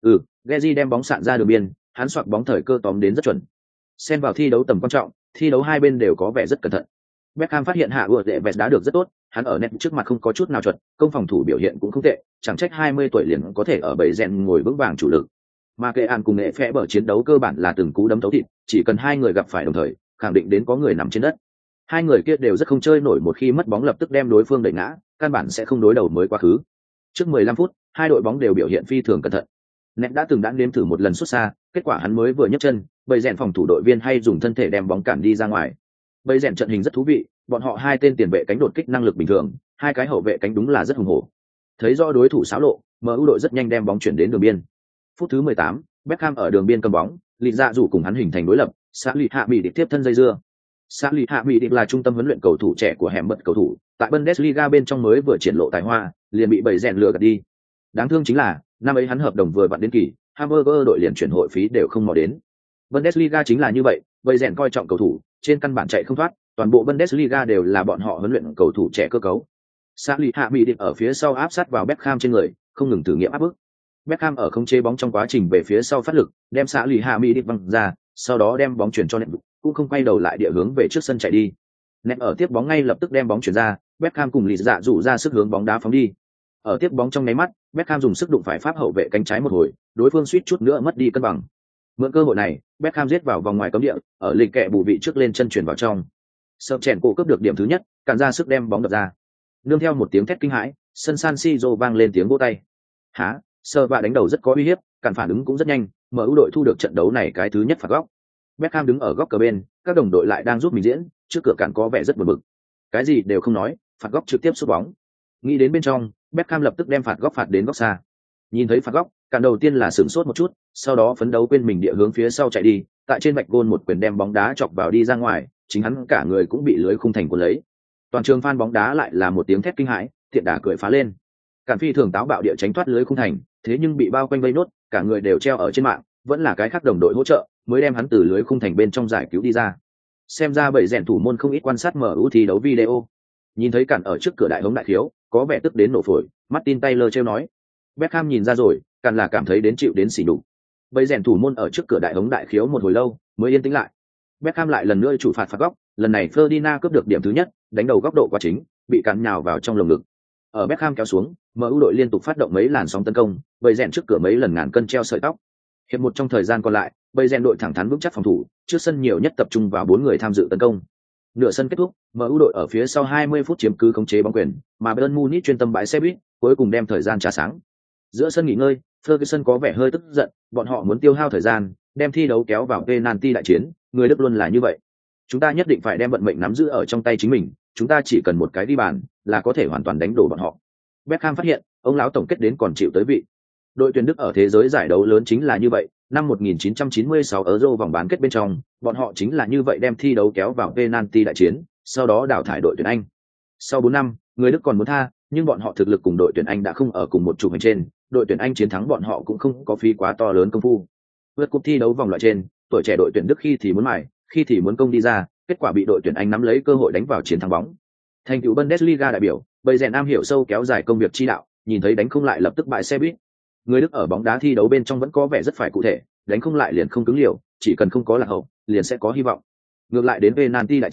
Gezi đem bóng sạn ra đường biên, hắn xoạc bóng thời cơ tóm đến rất chuẩn. Xen vào thi đấu tầm quan trọng, thi đấu hai bên đều có vẻ rất cẩn thận. Beckham phát hiện Hagur Zebes đá được rất tốt, hắn ở net trước mặt không có chút nào chuẩn, công phòng thủ biểu hiện cũng không tệ, chẳng trách 20 tuổi liền có thể ở bầy rèn ngồi vững vàng chủ lực. Mà Kệ Ản cùng nghệ phẽ bở chiến đấu cơ bản là từng cú đấm thấu thịt, chỉ cần hai người gặp phải đồng thời, khẳng định đến có người nằm trên đất. Hai người kia đều rất không chơi nổi, một khi mất bóng lập tức đem đối phương đẩy ngã, căn bản sẽ không đối đầu mới quá khứ. Trước 15 phút, hai đội bóng đều biểu hiện phi thường cẩn thận. Net đã từng nếm thử một lần xuất xa, kết quả hắn mới vừa nhấc chân, bầy rèn phòng thủ đội viên hay dùng thân thể đem bóng cản đi ra ngoài. Bầy rèn trận hình rất thú vị, bọn họ hai tên tiền vệ cánh đột kích năng lực bình thường, hai cái hậu vệ cánh đúng là rất hùng hổ. Thấy rõ đối thủ xáo lộ, MU đội rất nhanh đem bóng chuyển đến đường biên. Phút thứ 18, Beckham ở đường biên cầm bóng, Lịch Dạ rủ cùng hắn hình thành đối lập, Salih Hamidi tiếp thân dây dưa. Salih Hamidi là trung tâm huấn luyện cầu thủ trẻ của hẻm bật cầu thủ, tại Bundesliga bên trong mới vừa triển lộ tài hoa, liền bị bầy rèn lừa gạt đi. Đáng thương chính là, năm ấy hắn hợp đồng vừa vặn đến kỳ, Hamburger đội liền chuyển hội phí đều không mò đến. Bundesliga chính là như vậy, bầy rèn coi trọng cầu thủ, trên căn bản chạy không thoát, toàn bộ Bundesliga đều là bọn họ huấn luyện cầu thủ trẻ cơ cấu. Salih Hamidi ở phía sau áp sát vào Beckham trên người, không ngừng thử nghiệm áp bức. Beckham ở không chế bóng trong quá trình về phía sau phát lực, đem Salih Hamidi văng ra, sau đó đem bóng chuyển cho Net, cũng không quay đầu lại địa hướng về trước sân chạy đi. Net ở tiếp bóng ngay lập tức đem bóng chuyển ra, Beckham cùng Lịch Dạ dụ ra sức hướng bóng đá phóng đi. Ở tiếp bóng trong nháy mắt, Beckham dùng sức đụng phải pháp hậu vệ cánh trái một hồi, đối phương suýt chút nữa mất đi cân bằng. Mượn cơ hội này, Beckham giết vào vòng ngoài cấm địa, ở Lịch Kệ bù vị trước lên chân chuyển vào trong. Sợp chèn cổ cướp được điểm thứ nhất, cản ra sức đem bóng đập ra. Nương theo một tiếng thét kinh hãi, sân San Siro vang lên tiếng vỗ tay. Hả? Sơ vạ đánh đầu rất có uy hiếp, cản phản ứng cũng rất nhanh, MU đội thu được trận đấu này cái thứ nhất phạt góc. Beckham đứng ở góc cờ bên, các đồng đội lại đang giúp mình diễn, trước cửa cản có vẻ rất buồn bực. Cái gì đều không nói, phạt góc trực tiếp sút bóng. Nghĩ đến bên trong, Beckham lập tức đem phạt góc phạt đến góc xa. Nhìn thấy phạt góc, cản đầu tiên là sửng sốt một chút, sau đó phấn đấu quên mình địa hướng phía sau chạy đi, tại trên vạch gôn một quyền đem bóng đá chọc vào đi ra ngoài, chính hắn cả người cũng bị lưới khung thành cuốn lấy. Toàn trường fan bóng đá lại là một tiếng thét kinh hãi, thiện đả cười phá lên. Cản phi thường táo bạo địa tránh thoát lưới khung thành, thế nhưng bị bao quanh vây nốt, cả người đều treo ở trên mạng, vẫn là cái khác đồng đội hỗ trợ mới đem hắn từ lưới khung thành bên trong giải cứu đi ra. Xem ra bầy rèn thủ môn không ít quan sát MU thi đấu video. Nhìn thấy Cản ở trước cửa đại hống đại khiếu, có vẻ tức đến nổ phổi, Martin Taylor trêu nói. Beckham nhìn ra rồi, Cản là cảm thấy đến chịu đến sỉ nhục. Bầy rèn thủ môn ở trước cửa đại hống đại khiếu một hồi lâu, mới yên tĩnh lại. Beckham lại lần nữa chủ phạt góc, lần này Ferdinand cướp được điểm thứ nhất, đánh đầu góc độ quá chính, bị Cản nhào vào trong lồng ngực. Ở Beckham kéo xuống, MU đội liên tục phát động mấy làn sóng tấn công, bầy rèn trước cửa mấy lần ngàn cân treo sợi tóc. Hiệp một trong thời gian còn lại, bầy rèn đội thẳng thắn vững chắc phòng thủ, trước sân nhiều nhất tập trung vào 4 người tham dự tấn công. Nửa sân kết thúc, MU đội ở phía sau 20 phút chiếm cứ khống chế bóng quyền, mà Bayern Munich chuyên tâm bãi xe buýt, cuối cùng đem thời gian trả sáng. Giữa sân nghỉ ngơi, Ferguson có vẻ hơi tức giận, bọn họ muốn tiêu hao thời gian, đem thi đấu kéo vào penalty đại chiến, người Đức luôn là như vậy. Chúng ta nhất định phải đem vận mệnh nắm giữ ở trong tay chính mình, chúng ta chỉ cần một cái ghi bàn là có thể hoàn toàn đánh đổ bọn họ. Beckham phát hiện, ông lão tổng kết đến còn chịu tới vị. Đội tuyển Đức ở thế giới giải đấu lớn chính là như vậy, năm 1996 Euro vòng bán kết bên trong, bọn họ chính là như vậy đem thi đấu kéo vào penalty đại chiến, sau đó đào thải đội tuyển Anh. Sau 4 năm, người Đức còn muốn tha, nhưng bọn họ thực lực cùng đội tuyển Anh đã không ở cùng một trục hành trên, đội tuyển Anh chiến thắng bọn họ cũng không có phí quá to lớn công phu. Vượt cúp thi đấu vòng loại trên, tuổi trẻ đội tuyển Đức khi thì muốn mài, khi thì muốn công đi ra, kết quả bị đội tuyển Anh nắm lấy cơ hội đánh vào chiến thắng bóng. Thành tựu Bundesliga đại biểu, bầy rèn am hiểu sâu kéo dài công việc chi đạo, nhìn thấy đánh không lại lập tức bại xe buýt. Người Đức ở bóng đá thi đấu bên trong vẫn có vẻ rất phải cụ thể, đánh không lại liền không cứng liều, chỉ cần không có lạc hậu, liền sẽ có hy vọng. Ngược lại đến penalty đại chiến,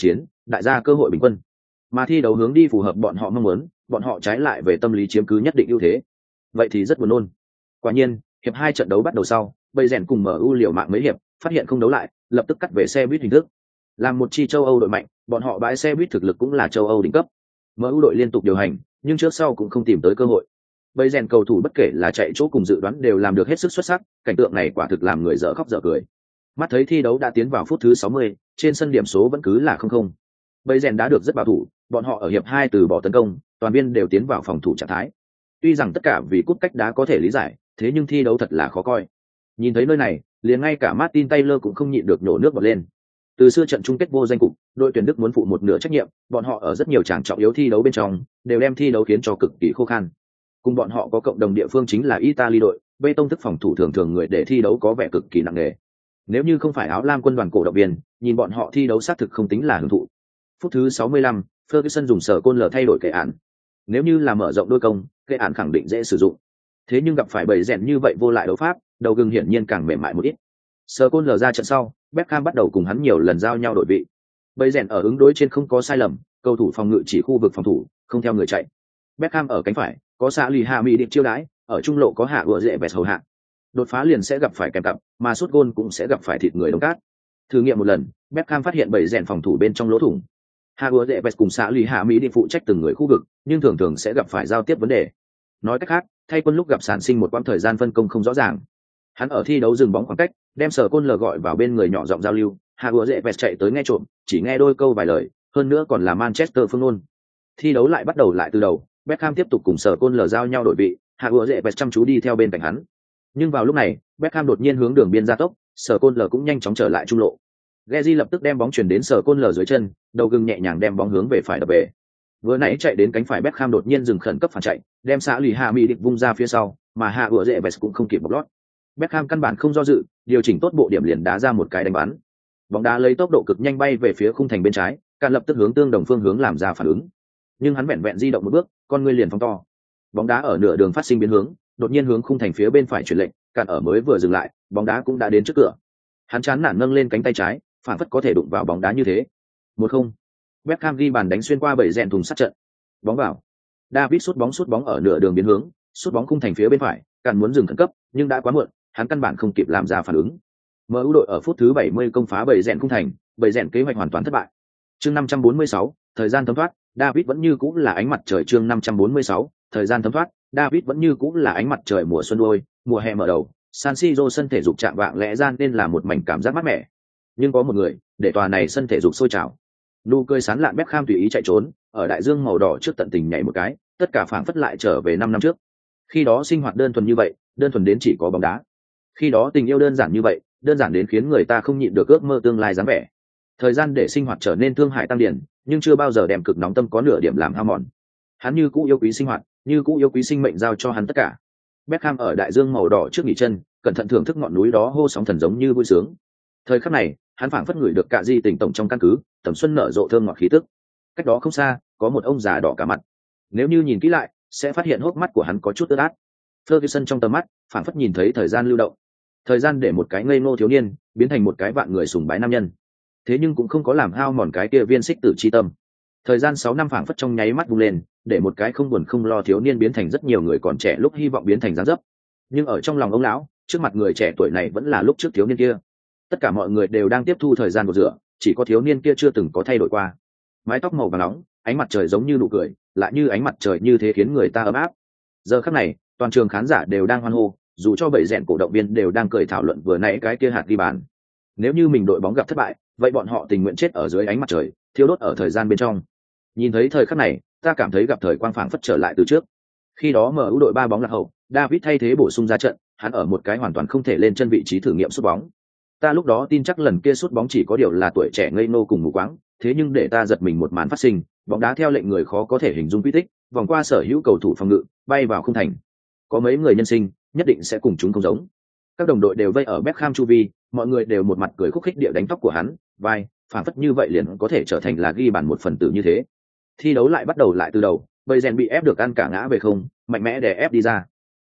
đại gia cơ hội bình quân. Mà thi đấu hướng đi phù hợp bọn họ mong muốn, bọn họ trái lại về tâm lý chiếm cứ nhất định ưu thế. Vậy thì rất buồn nôn. Quả nhiên, hiệp 2 trận đấu bắt đầu sau, Bầy Rèn cùng MU liều mạng mấy hiệp, phát hiện không đấu lại, lập tức cắt về xe buýt hình thức. Làm một chi châu Âu đội mạnh, bọn họ bãi xe buýt thực lực cũng là châu Âu đỉnh cấp. MU đội liên tục điều hành, nhưng trước sau cũng không tìm tới cơ hội. Bầy Rèn cầu thủ bất kể là chạy chỗ cùng dự đoán đều làm được hết sức xuất sắc, cảnh tượng này quả thực làm người dở khóc dở cười. Mắt thấy thi đấu đã tiến vào phút thứ 60, trên sân điểm số vẫn cứ là 0-0. Bầy Rèn đã được rất bảo thủ, bọn họ ở hiệp 2 từ bỏ tấn công, toàn viên đều tiến vào phòng thủ trạng thái. Tuy rằng tất cả vì cúp cách đá có thể lý giải, thế nhưng thi đấu thật là khó coi. Nhìn thấy nơi này, liền ngay cả Martin Taylor cũng không nhịn được nhổ nước bọt lên. Từ xưa trận chung kết vô danh cục, đội tuyển Đức muốn phụ một nửa trách nhiệm, bọn họ ở rất nhiều tràng trọng yếu thi đấu bên trong, đều đem thi đấu khiến cho cực kỳ khô khan. Cùng bọn họ có cộng đồng địa phương chính là Italy đội, bê tông thức phòng thủ thường người để thi đấu có vẻ cực kỳ nặng nề. Nếu như không phải áo lam quân đoàn cổ động viên, nhìn bọn họ thi đấu xác thực không tính là hưởng thụ. Phút thứ 65, Ferguson dùng sở côn lở thay đổi kệ án. Nếu như là mở rộng đôi công, kệ án khẳng định dễ sử dụng. Thế nhưng gặp phải bầy rèn như vậy vô lại đấu pháp, đầu gừng hiển nhiên càng mềm mại một ít. Sở côn lở ra trận sau, Beckham bắt đầu cùng hắn nhiều lần giao nhau đổi vị. Bầy rèn ở ứng đối trên không có sai lầm, cầu thủ phòng ngự chỉ khu vực phòng thủ, không theo người chạy. Beckham ở cánh phải, có xạ lì hạ mỹ định chiêu đãi, ở trung lộ có hạ ựa dễ bẹt hầu hạ. Đột phá liền sẽ gặp phải kèm cặp, mà sút gôn cũng sẽ gặp phải thịt người đống cát. Thử nghiệm một lần, Beckham phát hiện bầy rèn phòng thủ bên trong lỗ thủng. Hạ ựa dễ bẹt cùng xạ lì hạ mỹ định phụ trách từng người khu vực, nhưng thường sẽ gặp phải giao tiếp vấn đề. Nói cách khác, thay quân lúc gặp sản sinh một quãng thời gian phân công không rõ ràng. Hắn ở thi đấu dừng bóng khoảng cách, đem sở côn lờ gọi vào bên người nhỏ giọng giao lưu, hạ ựa dễ bẹt chạy tới nghe trộm, chỉ nghe đôi câu vài lời, hơn nữa còn là Manchester phương ngôn. Thi đấu lại bắt đầu lại từ đầu, Beckham tiếp tục cùng sở côn lờ giao nhau đổi vị, hạ ựa dễ bẹt chăm chú đi theo bên cạnh hắn. Nhưng vào lúc này, Beckham đột nhiên hướng đường biên gia tốc, sở côn lờ cũng nhanh chóng trở lại trung lộ. Gezi lập tức đem bóng chuyển đến sở côn lờ dưới chân, đầu gừng nhẹ nhàng đem bóng hướng về phải đập về. Vừa nãy chạy đến cánh phải Beckham đột nhiên dừng khẩn cấp phản chạy, đem xã lì hạ mỹ định vung ra phía sau, mà hạ ựa dễ bẹt cũng không kịp bọc lót. Beckham căn bản không do dự, điều chỉnh tốt bộ điểm liền đá ra một cái đánh bắn. Bóng đá lấy tốc độ cực nhanh bay về phía khung thành bên trái, Càn lập tức hướng tương đồng phương hướng làm ra phản ứng. Nhưng hắn vẹn vẹn di động một bước, con ngươi liền phóng to. Bóng đá ở nửa đường phát sinh biến hướng, đột nhiên hướng khung thành phía bên phải chuyển lệnh, Càn ở mới vừa dừng lại, bóng đá cũng đã đến trước cửa. Hắn chán nản nâng lên cánh tay trái, phản phất có thể đụng vào bóng đá như thế. 1-0. Beckham ghi bàn đánh xuyên qua bảy rèn thùng sắt trận. Bóng vào. David sút bóng ở nửa đường biến hướng, sút bóng khung thành phía bên phải, Càn muốn dừng khẩn cấp, nhưng đã quá muộn, hắn căn bản không kịp làm ra phản ứng. MU đội ở phút thứ 70 công phá bảy rèn khung thành, bảy rèn kế hoạch hoàn toàn thất bại. Chương 546, thời gian thấm thoát, David vẫn như cũng là ánh mặt trời. Chương 546, thời gian thấm thoát, David vẫn như cũng là ánh mặt trời mùa xuân đôi, mùa hè mở đầu, San Siro sân thể dục chạm vạng lẽ ra nên là một mảnh cảm giác mát mẻ. Nhưng có một người, để tòa này sân thể dục sôi trào. Nụ cười sán lạn Beckham tùy ý chạy trốn, ở đại dương màu đỏ trước tận tình nhảy một cái, tất cả phảng phất lại trở về 5 năm trước. Khi đó sinh hoạt đơn thuần như vậy, đơn thuần đến chỉ có bóng đá. Khi đó tình yêu đơn giản như vậy, đơn giản đến khiến người ta không nhịn được ước mơ tương lai dáng vẻ. Thời gian để sinh hoạt trở nên thương hại tăng điển, nhưng chưa bao giờ đem cực nóng tâm có nửa điểm làm hao mòn. Hắn như cũ yêu quý sinh hoạt, như cũ yêu quý sinh mệnh giao cho hắn tất cả. Beckham ở đại dương màu đỏ trước nghỉ chân, cẩn thận thưởng thức ngọn núi đó hô sóng thần giống như vui sướng. Thời khắc này, hắn phảng phất ngửi được cả di tỉnh tổng trong căn cứ, tầm xuân nở rộ thơm ngọt khí tức. Cách đó không xa, có một ông già đỏ cả mặt. Nếu như nhìn kỹ lại, sẽ phát hiện hốc mắt của hắn có chút ướt át. Ferguson trong tầm mắt, phảng phất nhìn thấy thời gian lưu động. Thời gian để một cái ngây ngô thiếu niên biến thành một cái vạn người sùng bái nam nhân. Thế nhưng cũng không có làm hao mòn cái kia viên xích tử chi tâm. Thời gian 6 năm phảng phất trong nháy mắt vung lên, để một cái không buồn không lo thiếu niên biến thành rất nhiều người còn trẻ lúc hy vọng biến thành dáng dấp. Nhưng ở trong lòng ông lão, trước mặt người trẻ tuổi này vẫn là lúc trước thiếu niên kia. Tất cả mọi người đều đang tiếp thu thời gian của rửa, chỉ có thiếu niên kia chưa từng có thay đổi qua. Mái tóc màu vàng nóng, ánh mặt trời giống như nụ cười, lại như ánh mặt trời như thế khiến người ta ấm áp. Giờ khắc này, toàn trường khán giả đều đang hoan hô, dù cho bảy rèn cổ động viên đều đang cười thảo luận vừa nãy cái kia hạt ghi bàn. Nếu như mình đội bóng gặp thất bại, vậy bọn họ tình nguyện chết ở dưới ánh mặt trời, thiêu đốt ở thời gian bên trong. Nhìn thấy thời khắc này, ta cảm thấy gặp thời quang phảng phất trở lại từ trước. Khi đó MU đội 3 bóng lạc hậu, David thay thế bổ sung ra trận, hắn ở một cái hoàn toàn không thể lên chân vị trí thử nghiệm sút bóng. Ta lúc đó tin chắc lần kia sút bóng chỉ có điều là tuổi trẻ ngây ngô cùng mù quáng, thế nhưng để ta giật mình một màn phát sinh, bóng đá theo lệnh người khó có thể hình dung quy tích, vòng qua sở hữu cầu thủ phòng ngự, bay vào khung thành. Có mấy người nhân sinh, nhất định sẽ cùng chúng không giống. Các đồng đội đều vây ở Beckham chu vi, mọi người đều một mặt cười khúc khích địa đánh tóc của hắn, vai, phản phất như vậy liền có thể trở thành là ghi bàn một phần tử như thế. Thi đấu lại bắt đầu lại từ đầu, Bầy rèn bị ép được ăn cả ngã về không, mạnh mẽ để ép đi ra.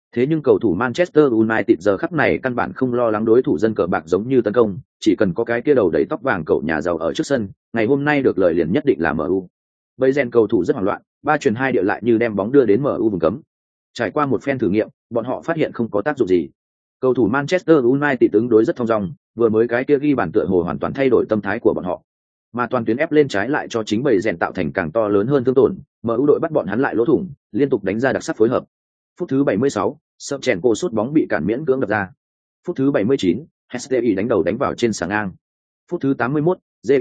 Thế nhưng cầu thủ Manchester United giờ khắc này căn bản không lo lắng đối thủ dân cờ bạc giống như tấn công, chỉ cần có cái kia đầu đầy tóc vàng cậu nhà giàu ở trước sân, ngày hôm nay được lời liền nhất định là MU. Bây rèn cầu thủ rất hoảng loạn, 3-2 điệu lại như đem bóng đưa đến MU vùng cấm. Trải qua một phen thử nghiệm, bọn họ phát hiện không có tác dụng gì. Cầu thủ Manchester United ứng đối rất thong dong, vừa mới cái kia ghi bàn tựa hồ hoàn toàn thay đổi tâm thái của bọn họ. Mà toàn tuyến ép lên trái lại cho chính bầy rèn tạo thành càng to lớn hơn thương tổn, MU đội bắt bọn hắn lại lỗ thủng, liên tục đánh ra đặc sắc phối hợp. Phút thứ 76, sập chèn cô sút bóng bị cản miễn cưỡng đập ra. Phút thứ 79, HSTI đánh đầu đánh vào trên sàng ngang. Phút thứ 81,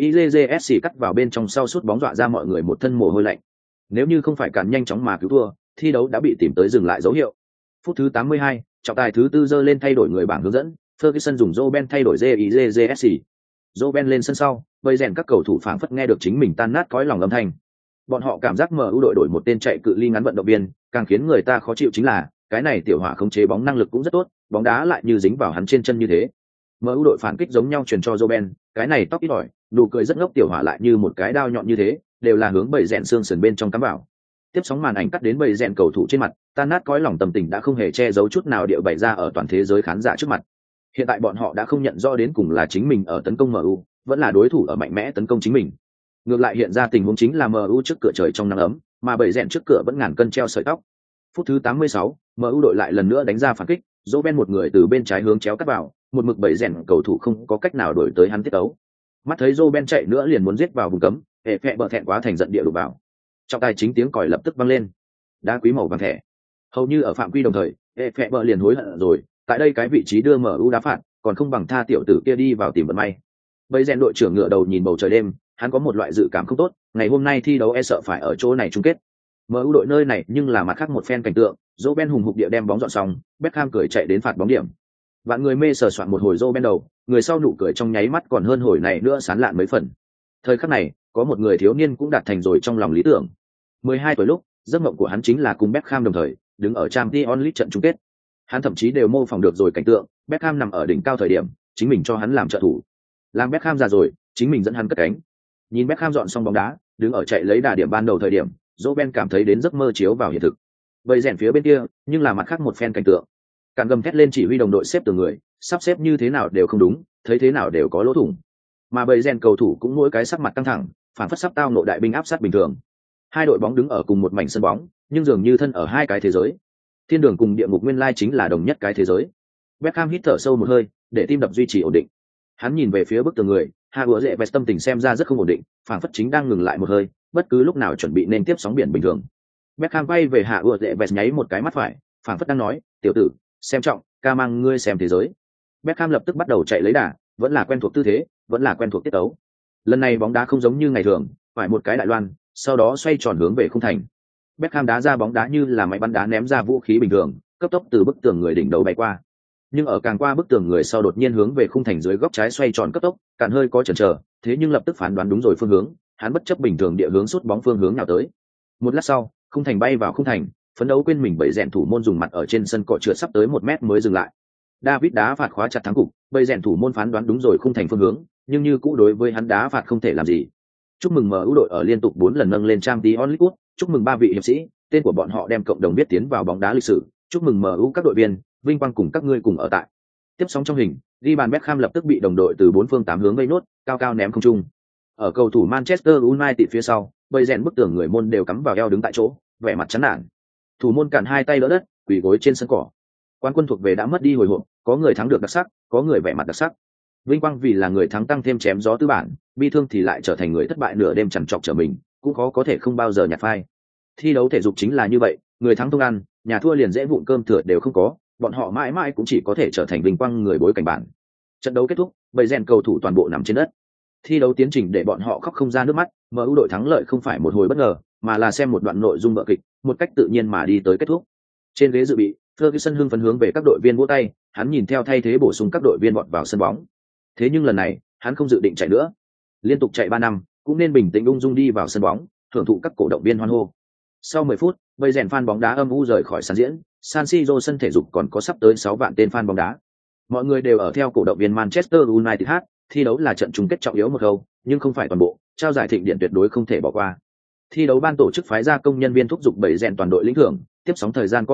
JIJSC cắt vào bên trong sau sút bóng dọa ra mọi người một thân mồ hôi lạnh. Nếu như không phải cản nhanh chóng mà cứu thua, thi đấu đã bị tìm tới dừng lại dấu hiệu. Phút thứ 82, trọng tài thứ tư giơ lên thay đổi người bảng hướng dẫn, Ferguson dùng Roben thay đổi JIJSC. Roben lên sân sau, bây rèn các cầu thủ phảng phất nghe được chính mình tan nát cõi lòng âm thanh. Bọn họ cảm giác MU đội đổi một tên chạy cự ly ngắn vận động viên, càng khiến người ta khó chịu chính là cái này tiểu hỏa khống chế bóng năng lực cũng rất tốt, bóng đá lại như dính vào hắn trên chân như thế. MU đội phản kích giống nhau truyền cho Roben, cái này tóc ít ỏi, nụ cười rất ngốc tiểu hỏa lại như một cái đao nhọn như thế, đều là hướng bầy rèn xương sườn bên trong cắm vào. Tiếp sóng màn ảnh cắt đến bầy rèn cầu thủ trên mặt, tan nát cõi lòng tâm tình đã không hề che giấu chút nào địa bày ra ở toàn thế giới khán giả trước mặt. Hiện tại bọn họ đã không nhận rõ đến cùng là chính mình ở tấn công MU, vẫn là đối thủ ở mạnh mẽ tấn công chính mình. Ngược lại hiện ra tình huống chính là MU trước cửa trời trong nắng ấm, mà bầy rèn trước cửa vẫn ngàn cân treo sợi tóc. Phút thứ 86, MU đội lại lần nữa đánh ra phản kích, Roben một người từ bên trái hướng chéo cắt vào, một mực bầy rèn cầu thủ không có cách nào đuổi tới hắn tiết tấu. Mắt thấy Roben chạy nữa liền muốn giết vào vùng cấm, hệ phệ bờ thẹn quá thành giận địa đổ vào. Trọng tài chính tiếng còi lập tức vang lên. Đá quý màu vàng thẻ. Hầu như ở phạm quy đồng thời, hệ phệ bờ liền hối hận rồi, tại đây cái vị trí đưa MU đá phạt, còn không bằng tha tiểu tử kia đi vào tìm vận may. Bầy rèn đội trưởng ngựa đầu nhìn bầu trời đêm, hắn có một loại dự cảm không tốt, ngày hôm nay thi đấu e sợ phải ở chỗ này chung kết. MU đội nơi này nhưng là mặt khác một phen cảnh tượng, Roben hùng hục địa đem bóng dọn xong, Beckham cười chạy đến phạt bóng điểm. Vạn người mê sờ soạn một hồi Roben đầu, người sau nụ cười trong nháy mắt còn hơn hồi này nữa sán lạn mấy phần. Thời khắc này, có một người thiếu niên cũng đạt thành rồi trong lòng lý tưởng. 12 tuổi lúc, giấc mộng của hắn chính là cùng Beckham đồng thời đứng ở Champions League trận chung kết. Hắn thậm chí đều mô phỏng được rồi cảnh tượng, Beckham nằm ở đỉnh cao thời điểm, chính mình cho hắn làm trợ thủ. Làm Beckham già rồi, chính mình dẫn hắn cất cánh. Nhìn Beckham dọn xong bóng đá, đứng ở chạy lấy đà điểm ban đầu thời điểm, Roben cảm thấy đến giấc mơ chiếu vào hiện thực. Bầy rèn phía bên kia, nhưng là mặt khác một phen cảnh tượng. Càn gầm thét lên chỉ huy đồng đội xếp từ người, sắp xếp như thế nào đều không đúng, thấy thế nào đều có lỗ thủng. Mà bầy rèn cầu thủ cũng mỗi cái sắc mặt căng thẳng, phản phất sắp tao nộ đại binh áp sát bình thường. Hai đội bóng đứng ở cùng một mảnh sân bóng, nhưng dường như thân ở hai cái thế giới. Thiên đường cùng địa ngục nguyên lai chính là đồng nhất cái thế giới. Beckham hít thở sâu một hơi, để tim đập duy trì ổn định. Hắn nhìn về phía bức tường người, Hà Ủa Dệ Vest tâm tình xem ra rất không ổn định, phản phất chính đang ngừng lại một hơi, bất cứ lúc nào chuẩn bị nên tiếp sóng biển bình thường. Beckham quay về Hà Ủa Dệ Vest nháy một cái mắt phải, phản phất đang nói, "Tiểu tử, xem trọng, ca mang ngươi xem thế giới." Beckham lập tức bắt đầu chạy lấy đà, vẫn là quen thuộc tư thế, vẫn là quen thuộc tiết tấu. Lần này bóng đá không giống như ngày thường, phải một cái đại loan, sau đó xoay tròn hướng về khung thành. Beckham đá ra bóng đá như là máy bắn đá ném ra vũ khí bình thường, cấp tốc từ bức tường người đỉnh đầu bay qua. Nhưng ở càng qua bức tường người sau đột nhiên hướng về khung thành dưới góc trái xoay tròn cấp tốc, cản hơi có chần chờ, thế nhưng lập tức phán đoán đúng rồi phương hướng, hắn bất chấp bình thường địa hướng sút bóng phương hướng nào tới. Một lát sau, khung thành bay vào khung thành, phấn đấu quên mình bầy rèn thủ môn dùng mặt ở trên sân cỏ trượt sắp tới 1 mét mới dừng lại. David đá phạt khóa chặt thắng cục, bầy rèn thủ môn phán đoán đúng rồi khung thành phương hướng, nhưng như cũ đối với hắn đá phạt không thể làm gì. Chúc mừng MU đội ở liên tục 4 lần nâng lên Champions League, chúc mừng 3 vị hiệp sĩ, tên của bọn họ đem cộng đồng biết tiến vào bóng đá lịch sử, chúc mừng MU các đội viên, vinh quang cùng các ngươi cùng ở tại. Tiếp sóng trong hình, ghi bàn Beckham lập tức bị đồng đội từ 4 phương 8 hướng vây nốt, cao cao ném không trung. Ở cầu thủ Manchester United phía sau, bầy rèn bức tường người môn đều cắm vào eo đứng tại chỗ, vẻ mặt chán nản. Thủ môn cản hai tay đỡ đất, quỳ gối trên sân cỏ. Quán quân thuộc về đã mất đi hồi hộp, có người thắng được đặc sắc, có người vẻ mặt đặc sắc. Vinh quang vì là người thắng tăng thêm chém gió tư bản, bi thương thì lại trở thành người thất bại nửa đêm chằn trọc trở mình, cũng khó có thể không bao giờ nhạt phai. Thi đấu thể dục chính là như vậy, người thắng thông ăn, nhà thua liền dễ vụn cơm thừa đều không có, bọn họ mãi mãi cũng chỉ có thể trở thành vinh quang người bối cảnh bản. Trận đấu kết thúc, bầy rèn cầu thủ toàn bộ nằm trên đất. Thi đấu tiến trình để bọn họ khóc không ra nước mắt, MU đội thắng lợi không phải một hồi bất ngờ, mà là xem một đoạn nội dung vở kịch, một cách tự nhiên mà đi tới kết thúc. Trên ghế dự bị, Ferguson hưng phấn hướng về các đội viên vỗ tay, hắn nhìn theo thay thế bổ sung các đội viên vọt vào sân bóng. Thế nhưng lần này, hắn không dự định chạy nữa. Liên tục chạy 3 năm, cũng nên bình tĩnh ung dung đi vào sân bóng, thưởng thụ các cổ động viên hoan hô. Sau 10 phút, bầy rèn fan bóng đá âm u rời khỏi sân diễn, San Siro sân thể dục còn có sắp tới 6 vạn tên fan bóng đá. Mọi người đều ở theo cổ động viên Manchester United hát, thi đấu là trận chung kết trọng yếu một khâu, nhưng không phải toàn bộ, trao giải thịnh điện tuyệt đối không thể bỏ qua. Thi đấu ban tổ chức phái ra công nhân viên thúc giục bầy rèn toàn đội lĩnh thưởng, tiếp sóng thời gian có hạn,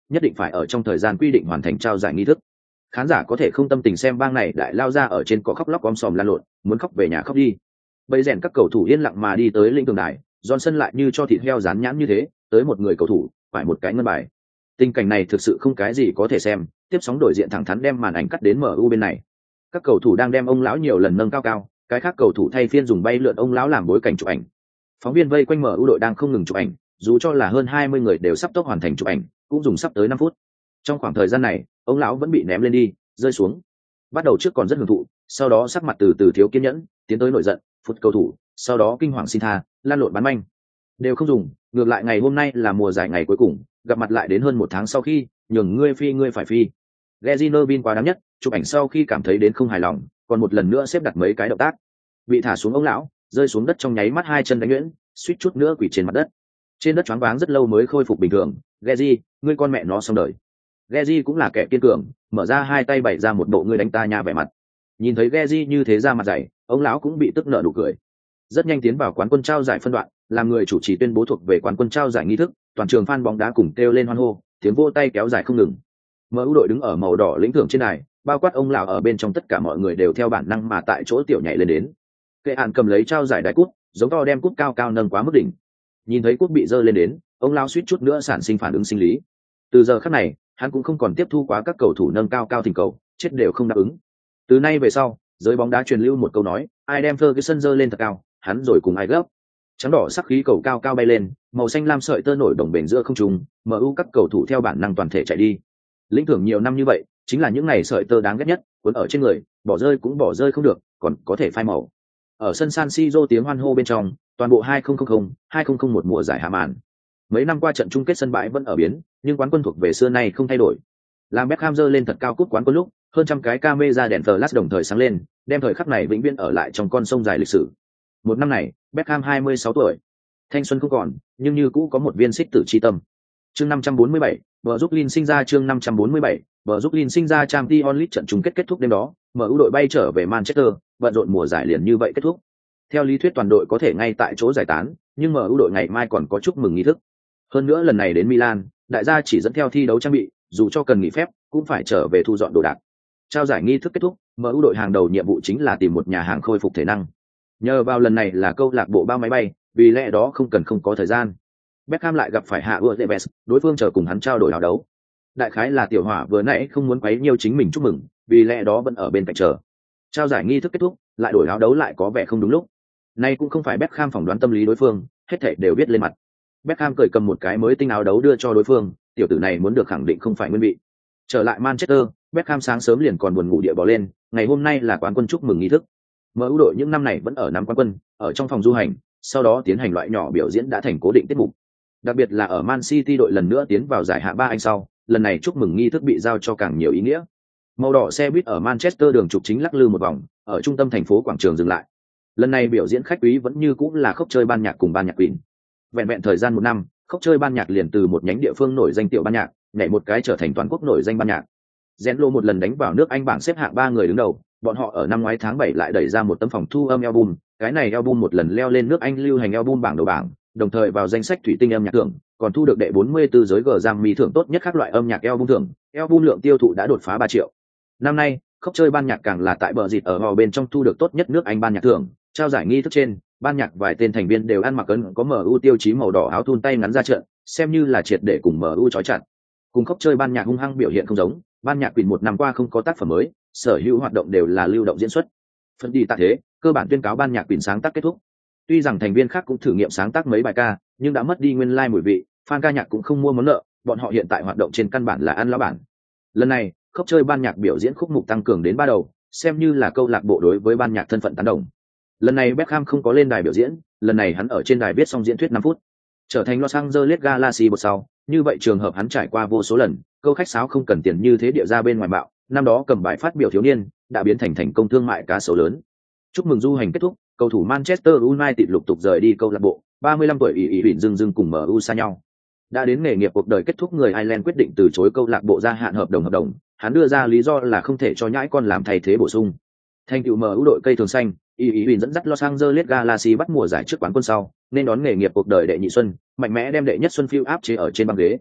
nhất định phải ở trong thời gian quy định hoàn thành trao giải nghi thức. Khán giả có thể không tâm tình xem bang này đại lao ra ở trên cỏ khóc lóc om sòm lan lộn, muốn khóc về nhà khóc đi. Bây rèn các cầu thủ yên lặng mà đi tới lĩnh tường đài, Johnson lại như cho thịt heo rán nhãn như thế, tới một người cầu thủ, phải một cái ngân bài. Tình cảnh này thực sự không cái gì có thể xem, tiếp sóng đổi diện thẳng thắn đem màn ảnh cắt đến MU bên này. Các cầu thủ đang đem ông lão nhiều lần nâng cao cao, cái khác cầu thủ thay phiên dùng bay lượn ông lão làm bối cảnh chụp ảnh. Phóng viên vây quanh MU đội đang không ngừng chụp ảnh, dù cho là hơn 20 người đều sắp tốc hoàn thành chụp ảnh, cũng dùng sắp tới 5 phút. Trong khoảng thời gian này, ông lão vẫn bị ném lên đi, rơi xuống. Bắt đầu trước còn rất hưởng thụ, sau đó sắc mặt từ từ thiếu kiên nhẫn, tiến tới nổi giận, phút cầu thủ, sau đó kinh hoàng xin tha, lan lộn bán manh. Đều không dùng, ngược lại ngày hôm nay là mùa giải ngày cuối cùng, gặp mặt lại đến hơn 1 tháng sau khi, nhường ngươi phi ngươi phải phi. Reginovin quá đáng nhất, chụp ảnh sau khi cảm thấy đến không hài lòng, còn một lần nữa xếp đặt mấy cái động tác. Bị thả xuống ông lão, rơi xuống đất trong nháy mắt hai chân đánh nhuyễn, suýt chút nữa quỳ trên mặt đất. Trên đất choáng váng rất lâu mới khôi phục bình thường. Gezi, ngươi con mẹ nó xong đời. Gezi cũng là kẻ kiên cường, mở ra hai tay bày ra một bộ ngươi đánh ta nha vẻ mặt. Nhìn thấy Gezi như thế ra mặt dày, ông lão cũng bị tức nợ nụ cười. Rất nhanh tiến vào quán quân trao giải phân đoạn, làm người chủ trì tuyên bố thuộc về quán quân trao giải nghi thức, toàn trường fan bóng đá cùng kêu lên hoan hô, tiếng vỗ tay kéo dài không ngừng. MU đội đứng ở màu đỏ lĩnh thưởng trên này, bao quát ông lão ở bên trong tất cả mọi người đều theo bản năng mà tại chỗ tiểu nhảy lên đến. Kệ Hàn cầm lấy trao giải đại cúp, giống to đem cúp cao cao nâng quá mức đỉnh. Nhìn thấy cúp bị dơ lên đến, ông lão suýt chút nữa sản sinh phản ứng sinh lý. Từ giờ khắc này, hắn cũng không còn tiếp thu quá các cầu thủ nâng cao cao thỉnh cầu, chết đều không đáp ứng. Từ nay về sau, giới bóng đá truyền lưu một câu nói, ai đem Ferguson dơ lên thật cao, hắn rồi cùng ai gấp. Trắng đỏ sắc khí cầu cao cao bay lên, màu xanh lam sợi tơ nổi đồng bền giữa không trung, MU các cầu thủ theo bản năng toàn thể chạy đi. Lĩnh thưởng nhiều năm như vậy, chính là những ngày sợi tơ đáng ghét nhất, cuốn ở trên người, bỏ rơi cũng bỏ rơi không được, còn có thể phai màu. Ở sân San Siro tiếng hoan hô bên trong, toàn bộ 2000-2001 mùa giải hạ màn. Mấy năm qua trận chung kết sân bãi vẫn ở biến, nhưng quán quân thuộc về xưa nay không thay đổi. Làm Beckham giơ lên thật cao cúp quán quân lúc, hơn trăm cái camera đèn flash đồng thời sáng lên, đem thời khắc này vĩnh viễn ở lại trong con sông dài lịch sử. Một năm này, Beckham 26 tuổi. Thanh xuân không còn, nhưng như cũ có một viên xích tử chi tâm. Chương 547, vợ giúp Lin sinh ra chương 547, vợ giúp Lin sinh ra Champions League trận chung kết kết thúc đêm đó, MU đội bay trở về Manchester, bận rộn mùa giải liền như vậy kết thúc. Theo lý thuyết toàn đội có thể ngay tại chỗ giải tán, nhưng MU đội ngày mai còn có chúc mừng nghi thức. Hơn nữa lần này đến Milan, đại gia chỉ dẫn theo thi đấu trang bị, dù cho cần nghỉ phép, cũng phải trở về thu dọn đồ đạc. Trao giải nghi thức kết thúc, MU đội hàng đầu nhiệm vụ chính là tìm một nhà hàng khôi phục thể năng. Nhờ vào lần này là câu lạc bộ bao máy bay, vì lẽ đó không có thời gian. Beckham lại gặp phải Hạ Ulreves, đối phương chờ cùng hắn trao đổi áo đấu. Đại khái là tiểu hỏa vừa nãy không muốn quấy nhiều chính mình chúc mừng, vì lẽ đó vẫn ở bên cạnh chờ. Trao giải nghi thức kết thúc, lại đổi áo đấu lại có vẻ không đúng lúc. Nay cũng không phải Beckham phỏng đoán tâm lý đối phương, hết thảy đều biết lên mặt. Beckham cởi cầm một cái mới tinh áo đấu đưa cho đối phương, tiểu tử này muốn được khẳng định không phải nguyên vị. Trở lại Manchester, Beckham sáng sớm liền còn buồn ngủ địa bỏ lên, ngày hôm nay là quán quân chúc mừng nghi thức. MU đội những năm này vẫn ở nắm quán quân, ở trong phòng du hành, sau đó tiến hành loại nhỏ biểu diễn đã thành cố định tiết mục. Đặc biệt là ở Man City đội lần nữa tiến vào giải hạng 3 Anh sau, lần này chúc mừng nghi thức bị giao cho càng nhiều ý nghĩa. Màu đỏ xe buýt ở Manchester đường trục chính lắc lư một vòng, ở trung tâm thành phố quảng trường dừng lại. Lần này biểu diễn khách quý vẫn như cũng là khúc chơi ban nhạc cùng ban nhạc Queen. Vẹn vẹn thời gian 1 năm, khúc chơi ban nhạc liền từ một nhánh địa phương nổi danh tiểu ban nhạc, nhảy một cái trở thành toàn quốc nổi danh ban nhạc. Zenlo một lần đánh vào nước Anh bảng xếp hạng 3 người đứng đầu, bọn họ ở năm ngoái tháng 7 lại đẩy ra một tấm phòng thu âm album, cái này album một lần leo lên nước Anh lưu hành album bảng đầu bảng, đồng thời vào danh sách thủy tinh âm nhạc thưởng, còn thu được đệ 44 giới Grammy thưởng tốt nhất các loại âm nhạc album thưởng, album lượng tiêu thụ đã đột phá 3 triệu. Năm nay, khúc chơi ban nhạc càng là tại bờ dịt ở vào bên trong thu được tốt nhất nước Anh ban nhạc thưởng, trao giải nghi thức trên, ban nhạc vài tên thành viên đều ăn mặc ấn có MU tiêu chí màu đỏ áo thun tay ngắn ra trận, xem như là triệt để cùng MU chói chặt. Cùng khúc chơi ban nhạc hung hăng biểu hiện không giống, ban nhạc Queen một năm qua không có tác phẩm mới, sở hữu hoạt động đều là lưu động diễn xuất. Phần đi tạ thế, cơ bản tuyên cáo ban nhạc Queen sáng tác kết thúc. Tuy rằng thành viên khác cũng thử nghiệm sáng tác mấy bài ca, nhưng đã mất đi nguyên lai mùi vị, fan ca nhạc cũng không mua món nợ, bọn họ hiện tại hoạt động trên căn bản là ăn lá bản. Lần này, khúc chơi ban nhạc biểu diễn khúc mục tăng cường đến 3 đầu, xem như là câu lạc bộ đối với ban nhạc thân phận tán đồng. Lần này Beckham không có lên đài biểu diễn, lần này hắn ở trên đài viết xong diễn thuyết 5 phút. Trở thành Los Angeles Galaxy một sau, như vậy trường hợp hắn trải qua vô số lần, câu khách sáo không cần tiền như thế địa ra bên ngoài bạo, năm đó cầm bài phát biểu thiếu niên, đã biến thành thành công thương mại cá sấu lớn. Chúc mừng du hành kết thúc, cầu thủ Manchester United lục tục rời đi câu lạc bộ, 35 tuổi ỷ ỷ dưng cùng MU xa nhau. Đã đến nghề nghiệp cuộc đời kết thúc, người Ireland quyết định từ chối câu lạc bộ gia hạn hợp đồng, hắn đưa ra lý do là không thể cho nhãi con làm thay thế bổ sung. Thành tựu MU đội cây thường xanh, ỷ dẫn dắt Los Angeles Galaxy bắt mùa giải trước quán quân sau, nên đón nghề nghiệp cuộc đời đệ nhị xuân, mạnh mẽ đem đệ nhất xuân phiêu áp chế ở trên băng ghế.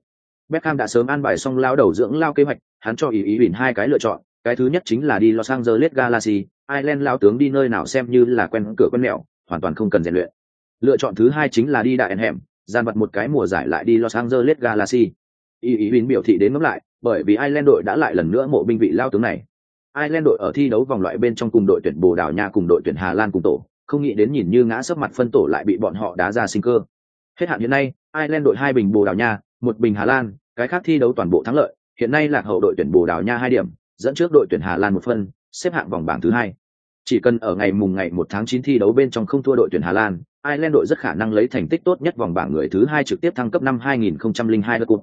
Beckham đã sớm an bài xong lao đầu dưỡng lao kế hoạch, hắn cho ý bình hai cái lựa chọn, cái thứ nhất chính là đi Los Angeles Galaxy, Ireland lao tướng đi nơi nào xem như là quen cửa quen mẹo, hoàn toàn không cần rèn luyện. Lựa chọn thứ hai chính là đi Dagenham, gian vặt một cái mùa giải lại đi Los Angeles Galaxy. Ý bình biểu thị đến ngẫm lại, bởi vì Ireland đội đã lại lần nữa mộ binh vị lao tướng này. Ireland đội ở thi đấu vòng loại bên trong cùng đội tuyển Bồ Đào Nha cùng đội tuyển Hà Lan cùng tổ, không nghĩ đến nhìn như ngã sấp mặt phân tổ lại bị bọn họ đá ra sinh cơ. Hết hạn hiện nay, Ireland đội 2 bình Bồ Đào Nha, 1 bình Hà Lan, cái khác thi đấu toàn bộ thắng lợi, hiện nay lạc hậu đội tuyển Bồ Đào Nha 2 điểm, dẫn trước đội tuyển Hà Lan 1 phân, xếp hạng vòng bảng thứ 2. Chỉ cần ở ngày 1 tháng 9 thi đấu bên trong không thua đội tuyển Hà Lan, Ireland đội rất khả năng lấy thành tích tốt nhất vòng bảng người thứ 2 trực tiếp thăng cấp năm 2002 World Cup.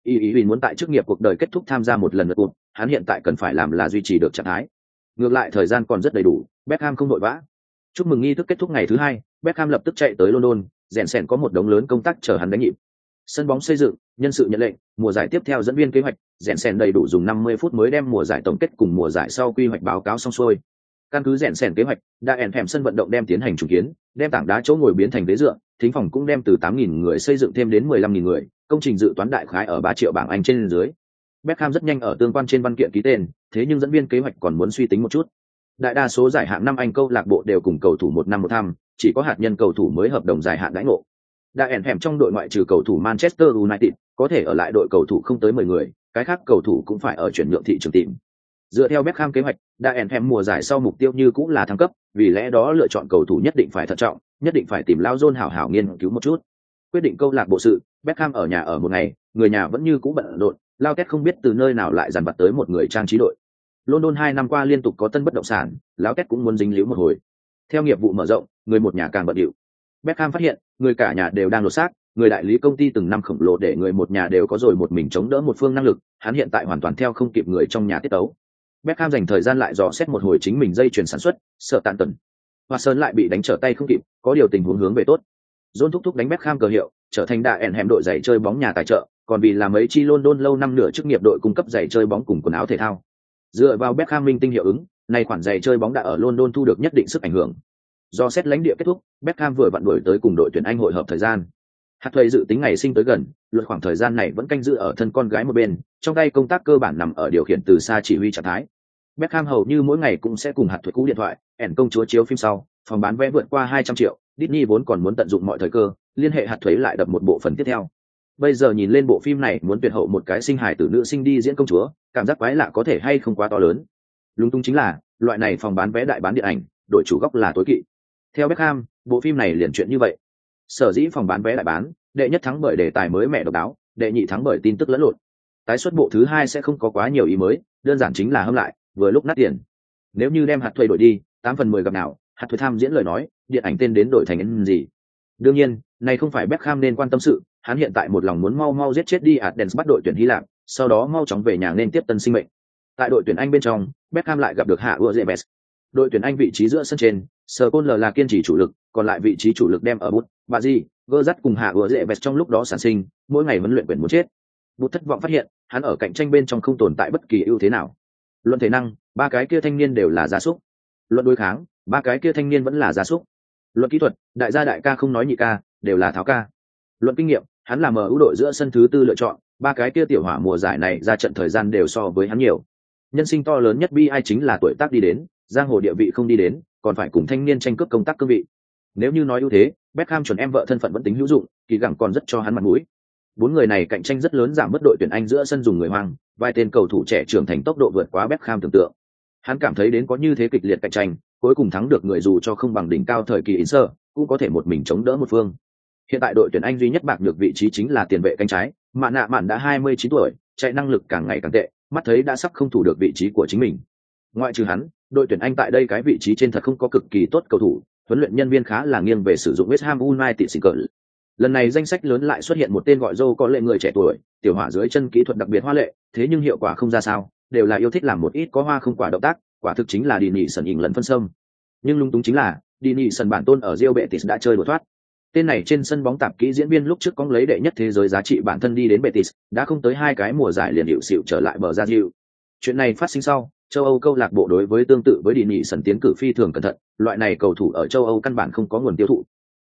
Ý muốn tại chức nghiệp cuộc đời kết thúc tham gia một lần World Cup, hắn hiện tại cần phải làm là duy trì được trạng thái. Ngược lại thời gian còn rất đầy đủ, Beckham không vội vã. Chúc mừng nghi thức kết thúc ngày thứ 2, Beckham lập tức chạy tới London, rèn sèn có một đống lớn công tác chờ hắn đánh nhịp. Sân bóng xây dựng, nhân sự nhận lệnh, mùa giải tiếp theo dẫn viên kế hoạch, rèn sèn đầy đủ dùng 50 phút mới đem mùa giải tổng kết cùng mùa giải sau quy hoạch báo cáo xong xuôi. Căn cứ rèn sèn kế hoạch, Dagenham sân vận động đem tiến hành trùng kiến, đem tảng đá chỗ ngồi biến thành ghế dựa, thính phòng cũng đem từ 8.000 người xây dựng thêm đến 15.000 người, công trình dự toán đại khái ở 3 triệu bảng Anh trên dưới. Beckham rất nhanh ở tương quan trên văn kiện ký tên, thế nhưng dẫn viên kế hoạch còn muốn suy tính một chút. Đại đa số giải hạng năm Anh câu lạc bộ đều cùng cầu thủ 1 năm 1 năm, chỉ có hạt nhân cầu thủ mới hợp đồng dài hạn đãi ngộ. Dagenham trong đội ngoại trừ cầu thủ Manchester United, có thể ở lại đội cầu thủ không tới 10 người, cái khác cầu thủ cũng phải ở chuyển nhượng thị trường tìm. Dựa theo Beckham kế hoạch, Dagenham mùa giải sau mục tiêu như cũng là thăng cấp, vì lẽ đó lựa chọn cầu thủ nhất định phải thận trọng, nhất định phải tìm Lao John hảo hảo nghiên cứu một chút. Quyết định câu lạc bộ sự, Beckham ở nhà ở một ngày, người nhà vẫn như cũ bận rộn, Lao Tét không biết từ nơi nào lại dàn vặt tới một người trang trí đội. London 2 năm qua liên tục có tân bất động sản, Lao Tét cũng muốn dính líu một hồi. Theo nghiệp vụ mở rộng, người một nhà càng bận rộn. Beckham phát hiện, người cả nhà đều đang lột xác, người đại lý công ty từng năm khổng lồ để người một nhà đều có rồi một mình chống đỡ một phương năng lực, hắn hiện tại hoàn toàn theo không kịp người trong nhà tiết tấu. Beckham dành thời gian lại dò xét một hồi chính mình dây chuyền sản xuất, sợ tàn tần. Watson lại bị đánh trở tay không kịp, có điều tình huống hướng về tốt. John thúc thúc đánh Beckham cờ hiệu, trở thành Dagenham đội giày chơi bóng nhà tài trợ, còn vì là mấy chi London lâu năm nửa chức nghiệp đội cung cấp giày chơi bóng cùng quần áo thể thao. Dựa vào Beckham minh tinh hiệu ứng, nay khoản giày chơi bóng đã ở London thu được nhất định sức ảnh hưởng. Do xét lãnh địa kết thúc, Beckham vừa vặn đuổi tới cùng đội tuyển Anh hội hợp thời gian. Hạt thuê dự tính ngày sinh tới gần, luật khoảng thời gian này vẫn canh giữ ở thân con gái một bên, trong tay công tác cơ bản nằm ở điều khiển từ xa chỉ huy trạng thái. Beckham hầu như mỗi ngày cũng sẽ cùng hạt thuê cú điện thoại, ẻn công chúa chiếu phim sau, phòng bán vé vượt qua 200 triệu, Disney vốn còn muốn tận dụng mọi thời cơ, liên hệ hạt thuế lại đập một bộ phần tiếp theo. Bây giờ nhìn lên bộ phim này muốn tuyệt hậu một cái sinh hài tử nữ sinh đi diễn công chúa, cảm giác quái lạ có thể hay không quá to lớn. Lúng túng chính là, loại này phòng bán vé đại bán điện ảnh, đội chủ góc là tối kỵ. Theo Beckham, bộ phim này liền chuyện như vậy. Sở dĩ phòng bán vé đại bán, đệ nhất thắng bởi đề tài mới mẻ độc đáo, đệ nhị thắng bởi tin tức lẫn lộn. Tái xuất bộ thứ 2 sẽ không có quá nhiều ý mới, đơn giản chính là hâm lại, vừa lúc nát tiền. Nếu như đem hạt thuê đổi đi, 8 phần 10 gặp nào, hạt thuê tham diễn lời nói, điện ảnh tên đến đổi thành gì? Đương nhiên, này không phải Beckham nên quan tâm sự, hắn hiện tại một lòng muốn mau mau giết chết đi Athens bắt đội tuyển Hy Lạp, sau đó mau chóng về nhà nên tiếp tân sinh mệnh. Tại đội tuyển Anh bên trong, Beckham lại gặp được Hạ Urzebes. Đội tuyển Anh vị trí giữa sân trên, Scholes là kiên trì chủ lực, còn lại vị trí chủ lực đem ở Bút, Bazi, Gerrard cùng Hạ Urzebes trong lúc đó sản sinh, mỗi ngày huấn luyện quyền muốn chết. Bút thất vọng phát hiện, hắn ở cạnh tranh bên trong không tồn tại bất kỳ ưu thế nào. Luận thể năng, ba cái kia thanh niên đều là gia súc. Luận đối kháng, ba cái kia thanh niên vẫn là gia súc. Luận kỹ thuật, đại gia đại ca không nói nhị ca, đều là tháo ca. Luận kinh nghiệm, hắn là MU đội giữa sân thứ 4 lựa chọn, ba cái kia tiểu hỏa mùa giải này ra trận thời gian đều so với hắn nhiều. Nhân sinh to lớn nhất bi ai chính là tuổi tác đi đến, giang hồ địa vị không đi đến, còn phải cùng thanh niên tranh cướp công tác cương vị. Nếu như nói ưu thế, Beckham chuẩn em vợ thân phận vẫn tính hữu dụng, kỳ gẳng còn rất cho hắn mặt mũi. 4 người này cạnh tranh rất lớn giảm mất đội tuyển Anh giữa sân dùng người hoang, vài tên cầu thủ trẻ trưởng thành tốc độ vượt quá Beckham tưởng tượng. Hắn cảm thấy đến có như thế kịch liệt cạnh tranh, cuối cùng thắng được người dù cho không bằng đỉnh cao thời kỳ Inter, cũng có thể một mình chống đỡ một phương. Hiện tại đội tuyển Anh duy nhất bạc được vị trí chính là tiền vệ cánh trái, Mạn Nạ Mạn đã 29 tuổi, chạy năng lực càng ngày càng tệ, mắt thấy đã sắp không thủ được vị trí của chính mình. Ngoại trừ hắn, đội tuyển Anh tại đây cái vị trí trên thật không có cực kỳ tốt cầu thủ, huấn luyện nhân viên khá là nghiêng về sử dụng West Ham United sinh cờ. Lần này danh sách lớn lại xuất hiện một tên gọi Joe có lệ người trẻ tuổi, tiểu hỏa dưới chân kỹ thuật đặc biệt hoa lệ, thế nhưng hiệu quả không ra sao, đều là yêu thích làm một ít có hoa không quả động tác, quả thực chính là đi nhị sần ỉn lần phân sâm. Nhưng lung túng chính là, đi nhị sần bản tôn ở Real Betis đã chơi đùa thoát. Tên này trên sân bóng tạp kỹ diễn viên lúc trước có lấy đệ nhất thế giới giá trị bản thân đi đến Betis, đã không tới 2 cái mùa giải liền hiệu xịu trở lại bờ ra dịu. Chuyện này phát sinh sau, châu Âu câu lạc bộ đối với tương tự với đi nhị sần tiến cử phi thường cẩn thận, loại này cầu thủ ở châu Âu căn bản không có nguồn tiêu thụ.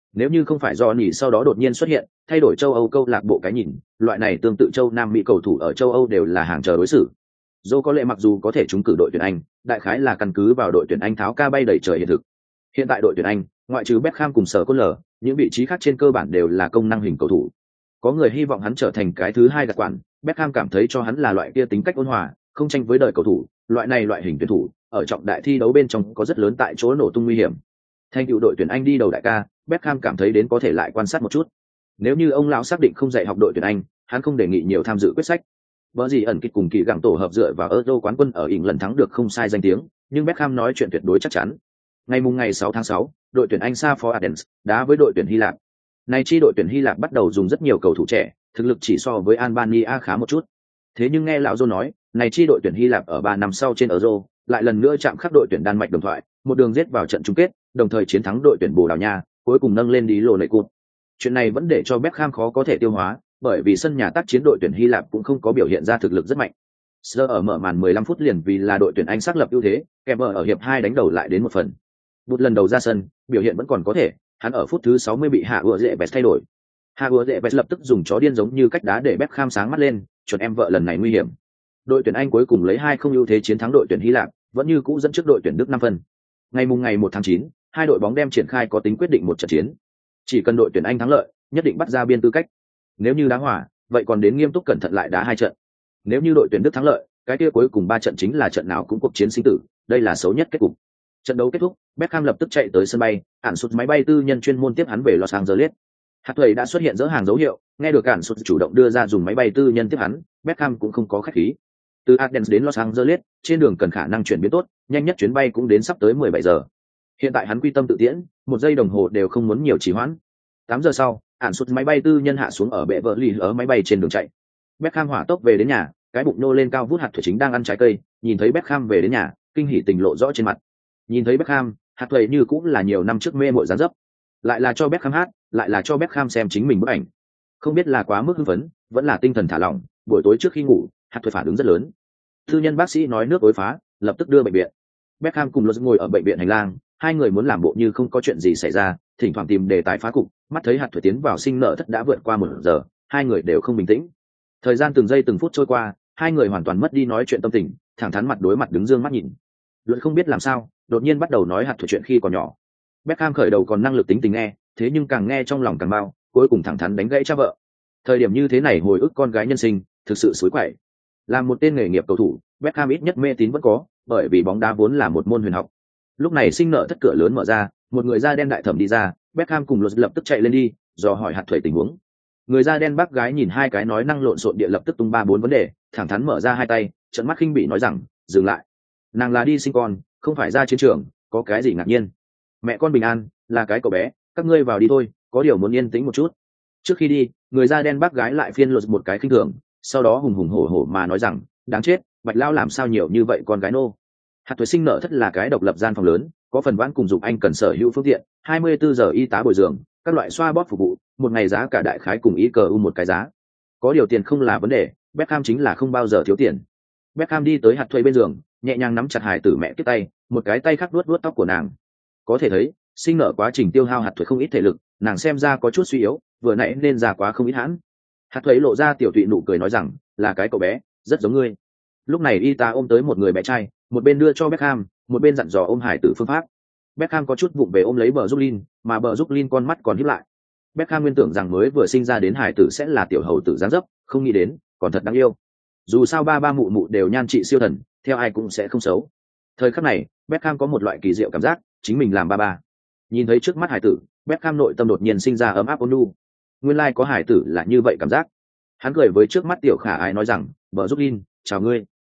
Nếu như không phải do nhỉ sau đó đột nhiên xuất hiện, thay đổi châu Âu câu lạc bộ cái nhìn, loại này tương tự châu Nam Mỹ cầu thủ ở châu Âu đều là hàng chờ đối xử. Dô có lẽ mặc dù có thể trúng cử đội tuyển Anh, đại khái là căn cứ vào đội tuyển Anh tháo ca bay đầy trời hiện thực. Hiện tại đội tuyển Anh, ngoại trừ Beckham cùng Sở Côn Lở, những vị trí khác trên cơ bản đều là công năng hình cầu thủ. Có người hy vọng hắn trở thành cái thứ hai gạt quản, Beckham cảm thấy cho hắn là loại kia tính cách ôn hòa, không tranh với đời cầu thủ, loại hình tuyển thủ, ở trọng đại thi đấu bên trong có rất lớn tại chỗ nổ tung nguy hiểm. Thành tựu đội tuyển Anh đi đầu đại ca, Beckham cảm thấy đến có thể lại quan sát một chút. Nếu như ông lão xác định không dạy học đội tuyển Anh, hắn không đề nghị nhiều tham dự quyết sách. Vợ gì ẩn kịch cùng kỳ gặng tổ hợp dựa vào Euro quán quân ở ỉng lần thắng được không sai danh tiếng, nhưng Beckham nói chuyện tuyệt đối chắc chắn. Ngày 6 tháng 6, đội tuyển Anh xa for Athens đá với đội tuyển Hy Lạp. Này chi đội tuyển Hy Lạp bắt đầu dùng rất nhiều cầu thủ trẻ, thực lực chỉ so với Albania khá một chút. Thế nhưng nghe lão Joe nói, này chi đội tuyển Hy Lạp ở 3 năm sau trên Euro, lại lần nữa chạm khắc đội tuyển Đan Mạch đồng thoại, một đường giết vào trận chung kết, đồng thời chiến thắng đội tuyển Bồ Đào Nha, cuối cùng nâng lên đi lộ lệ cột. Chuyện này vẫn để cho Beckham khó có thể tiêu hóa, bởi vì sân nhà tác chiến đội tuyển Hy Lạp cũng không có biểu hiện ra thực lực rất mạnh. Sơ ở mở màn 15 phút liền vì là đội tuyển Anh xác lập ưu thế, kèm ở hiệp 2 đánh đầu lại đến một phần. Một lần đầu ra sân, biểu hiện vẫn còn có thể, hắn ở phút thứ 60 bị Hạ Ưa Dệ Bẹt thay đổi. Hạ Ưa Dệ Bẹt lập tức dùng chó điên giống như cách đá để Beckham sáng mắt lên, chuẩn em vợ lần này nguy hiểm. Đội tuyển Anh cuối cùng lấy 2-0 ưu thế chiến thắng đội tuyển Hy Lạp, vẫn như cũ dẫn trước đội tuyển Đức 5 phần. Ngày 1 tháng 9, hai đội bóng đem triển khai có tính quyết định một trận chiến. Chỉ cần đội tuyển Anh thắng lợi, nhất định bắt ra biên tư cách. Nếu như đá hòa, vậy còn đến nghiêm túc cẩn thận lại đá 2 trận. Nếu như đội tuyển Đức thắng lợi, cái kia cuối cùng 3 trận chính là trận nào cũng cuộc chiến sinh tử, đây là xấu nhất kết cục. Trận đấu kết thúc, Beckham lập tức chạy tới sân bay, ản sút máy bay tư nhân chuyên môn tiếp hắn về Los Angeles. Hạt Thuầy đã xuất hiện dỡ hàng dấu hiệu, nghe được ản sút chủ động đưa ra dùng máy bay tư nhân tiếp hắn, Beckham cũng không có khách khí. Từ Athens đến Los Angeles, trên đường cần khả năng chuyển biến tốt, nhanh nhất chuyến bay cũng đến sắp tới 17 giờ. Hiện tại hắn quy tâm tự tiễn, 1 giây đồng hồ đều không muốn nhiều trì hoãn. 8 giờ sau, ản sút máy bay tư nhân hạ xuống ở bệ vợ lì ở máy bay trên đường chạy. Beckham hỏa tốc về đến nhà, cái bụng nô lên cao vút. Hạt Thuầy chính đang ăn trái cây, nhìn thấy Beckham về đến nhà, kinh hỉ tình lộ rõ trên mặt. Nhìn thấy Beckham, Hạt Thuầy như cũng là nhiều năm trước mê mội dáng dấp, lại là cho Beckham hát, lại là cho Beckham xem chính mình bức ảnh. Không biết là quá mức hưng phấn, vẫn là tinh thần thả lỏng, buổi tối trước khi ngủ, Hạt Thuầy phản ứng rất lớn. Tư nhân bác sĩ nói nước ối phá, lập tức đưa bệnh viện. Beckham cùng Lột ngồi ở bệnh viện hành lang, hai người muốn làm bộ như không có chuyện gì xảy ra, thỉnh thoảng tìm đề tài phá cục. Mắt thấy Hạt Thuầy tiến vào sinh nợ thất đã vượt qua 1 giờ, hai người đều không bình tĩnh. Thời gian từng giây từng phút trôi qua, hai người hoàn toàn mất đi nói chuyện tâm tình, thẳng thắn mặt đối mặt đứng dương mắt nhìn. Luận không biết làm sao, đột nhiên bắt đầu nói Hạt Thuầy chuyện khi còn nhỏ. Beckham khởi đầu còn năng lực tính tình nghe, thế nhưng càng nghe trong lòng càng bao, cuối cùng thẳng thắn đánh gãy cha vợ. Thời điểm như thế này hồi ức con gái nhân sinh, thực sự xối quậy. Làm một tên nghề nghiệp cầu thủ, Beckham ít nhất mê tín vẫn có, bởi vì bóng đá vốn là một môn huyền học. Lúc này sinh nợ thất cửa lớn mở ra, một người da đen đại thẩm đi ra, Beckham cùng Lột lập tức chạy lên đi, dò hỏi Hạt Thuầy tình huống. Người da đen bác gái nhìn hai cái nói năng lộn xộn địa lập tức tung 3-4 vấn đề, thẳng thắn mở ra hai tay, trợn mắt khinh bỉ nói rằng, dừng lại. Nàng là đi sinh con, không phải ra chiến trường, có cái gì ngạc nhiên. Mẹ con bình an, là cái cậu bé, các ngươi vào đi thôi, có điều muốn yên tĩnh một chút. Trước khi đi, người da đen bác gái lại phiên Lột một cái khinh thường, sau đó hùng hùng hổ hổ mà nói rằng, đáng chết, Bạch Lao làm sao nhiều như vậy con gái nô. Hạt Thuầy sinh nợ thất là cái độc lập gian phòng lớn, có phần vãn cùng dục anh cần sở hữu phương tiện, 24 giờ y tá bồi dưỡng, các loại xoa bóp phục vụ, một ngày giá cả đại khái cùng ý cờ một cái giá. Có điều tiền không là vấn đề, Beckham chính là không bao giờ thiếu tiền. Beckham đi tới Hạt Thuầy bên giường, nhẹ nhàng nắm chặt hài tử mẹ kết tay, một cái tay khác vuốt tóc của nàng. Có thể thấy, sinh nở quá trình tiêu hao Hạt Thuầy không ít thể lực, nàng xem ra có chút suy yếu, vừa nãy nên già quá không ít hãn. Hạt Thuầy lộ ra tiểu tụy nụ cười nói rằng, là cái cậu bé, rất giống ngươi. Lúc này y tá ôm tới một người bé trai, một bên đưa cho Beckham, một bên dặn dò ôm hải tử phương pháp. Beckham có chút vụng về ôm lấy bờ Zuclin, mà bờ Zuclin con mắt còn híp lại. Beckham nguyên tưởng rằng mới vừa sinh ra đến hải tử sẽ là tiểu hầu tử dáng dấp, không nghĩ đến, còn thật đáng yêu. Dù sao ba mụ mụ đều nhan trị siêu thần, theo ai cũng sẽ không xấu. Thời khắc này, Beckham có một loại kỳ diệu cảm giác, chính mình làm ba. Nhìn thấy trước mắt hải tử, Beckham nội tâm đột nhiên sinh ra ấm áp ôn nhu. Nguyên lai có hải tử là như vậy cảm giác. Hắn cười với trước mắt tiểu khả ái nói rằng, bờ Zuclin, chào ngươi.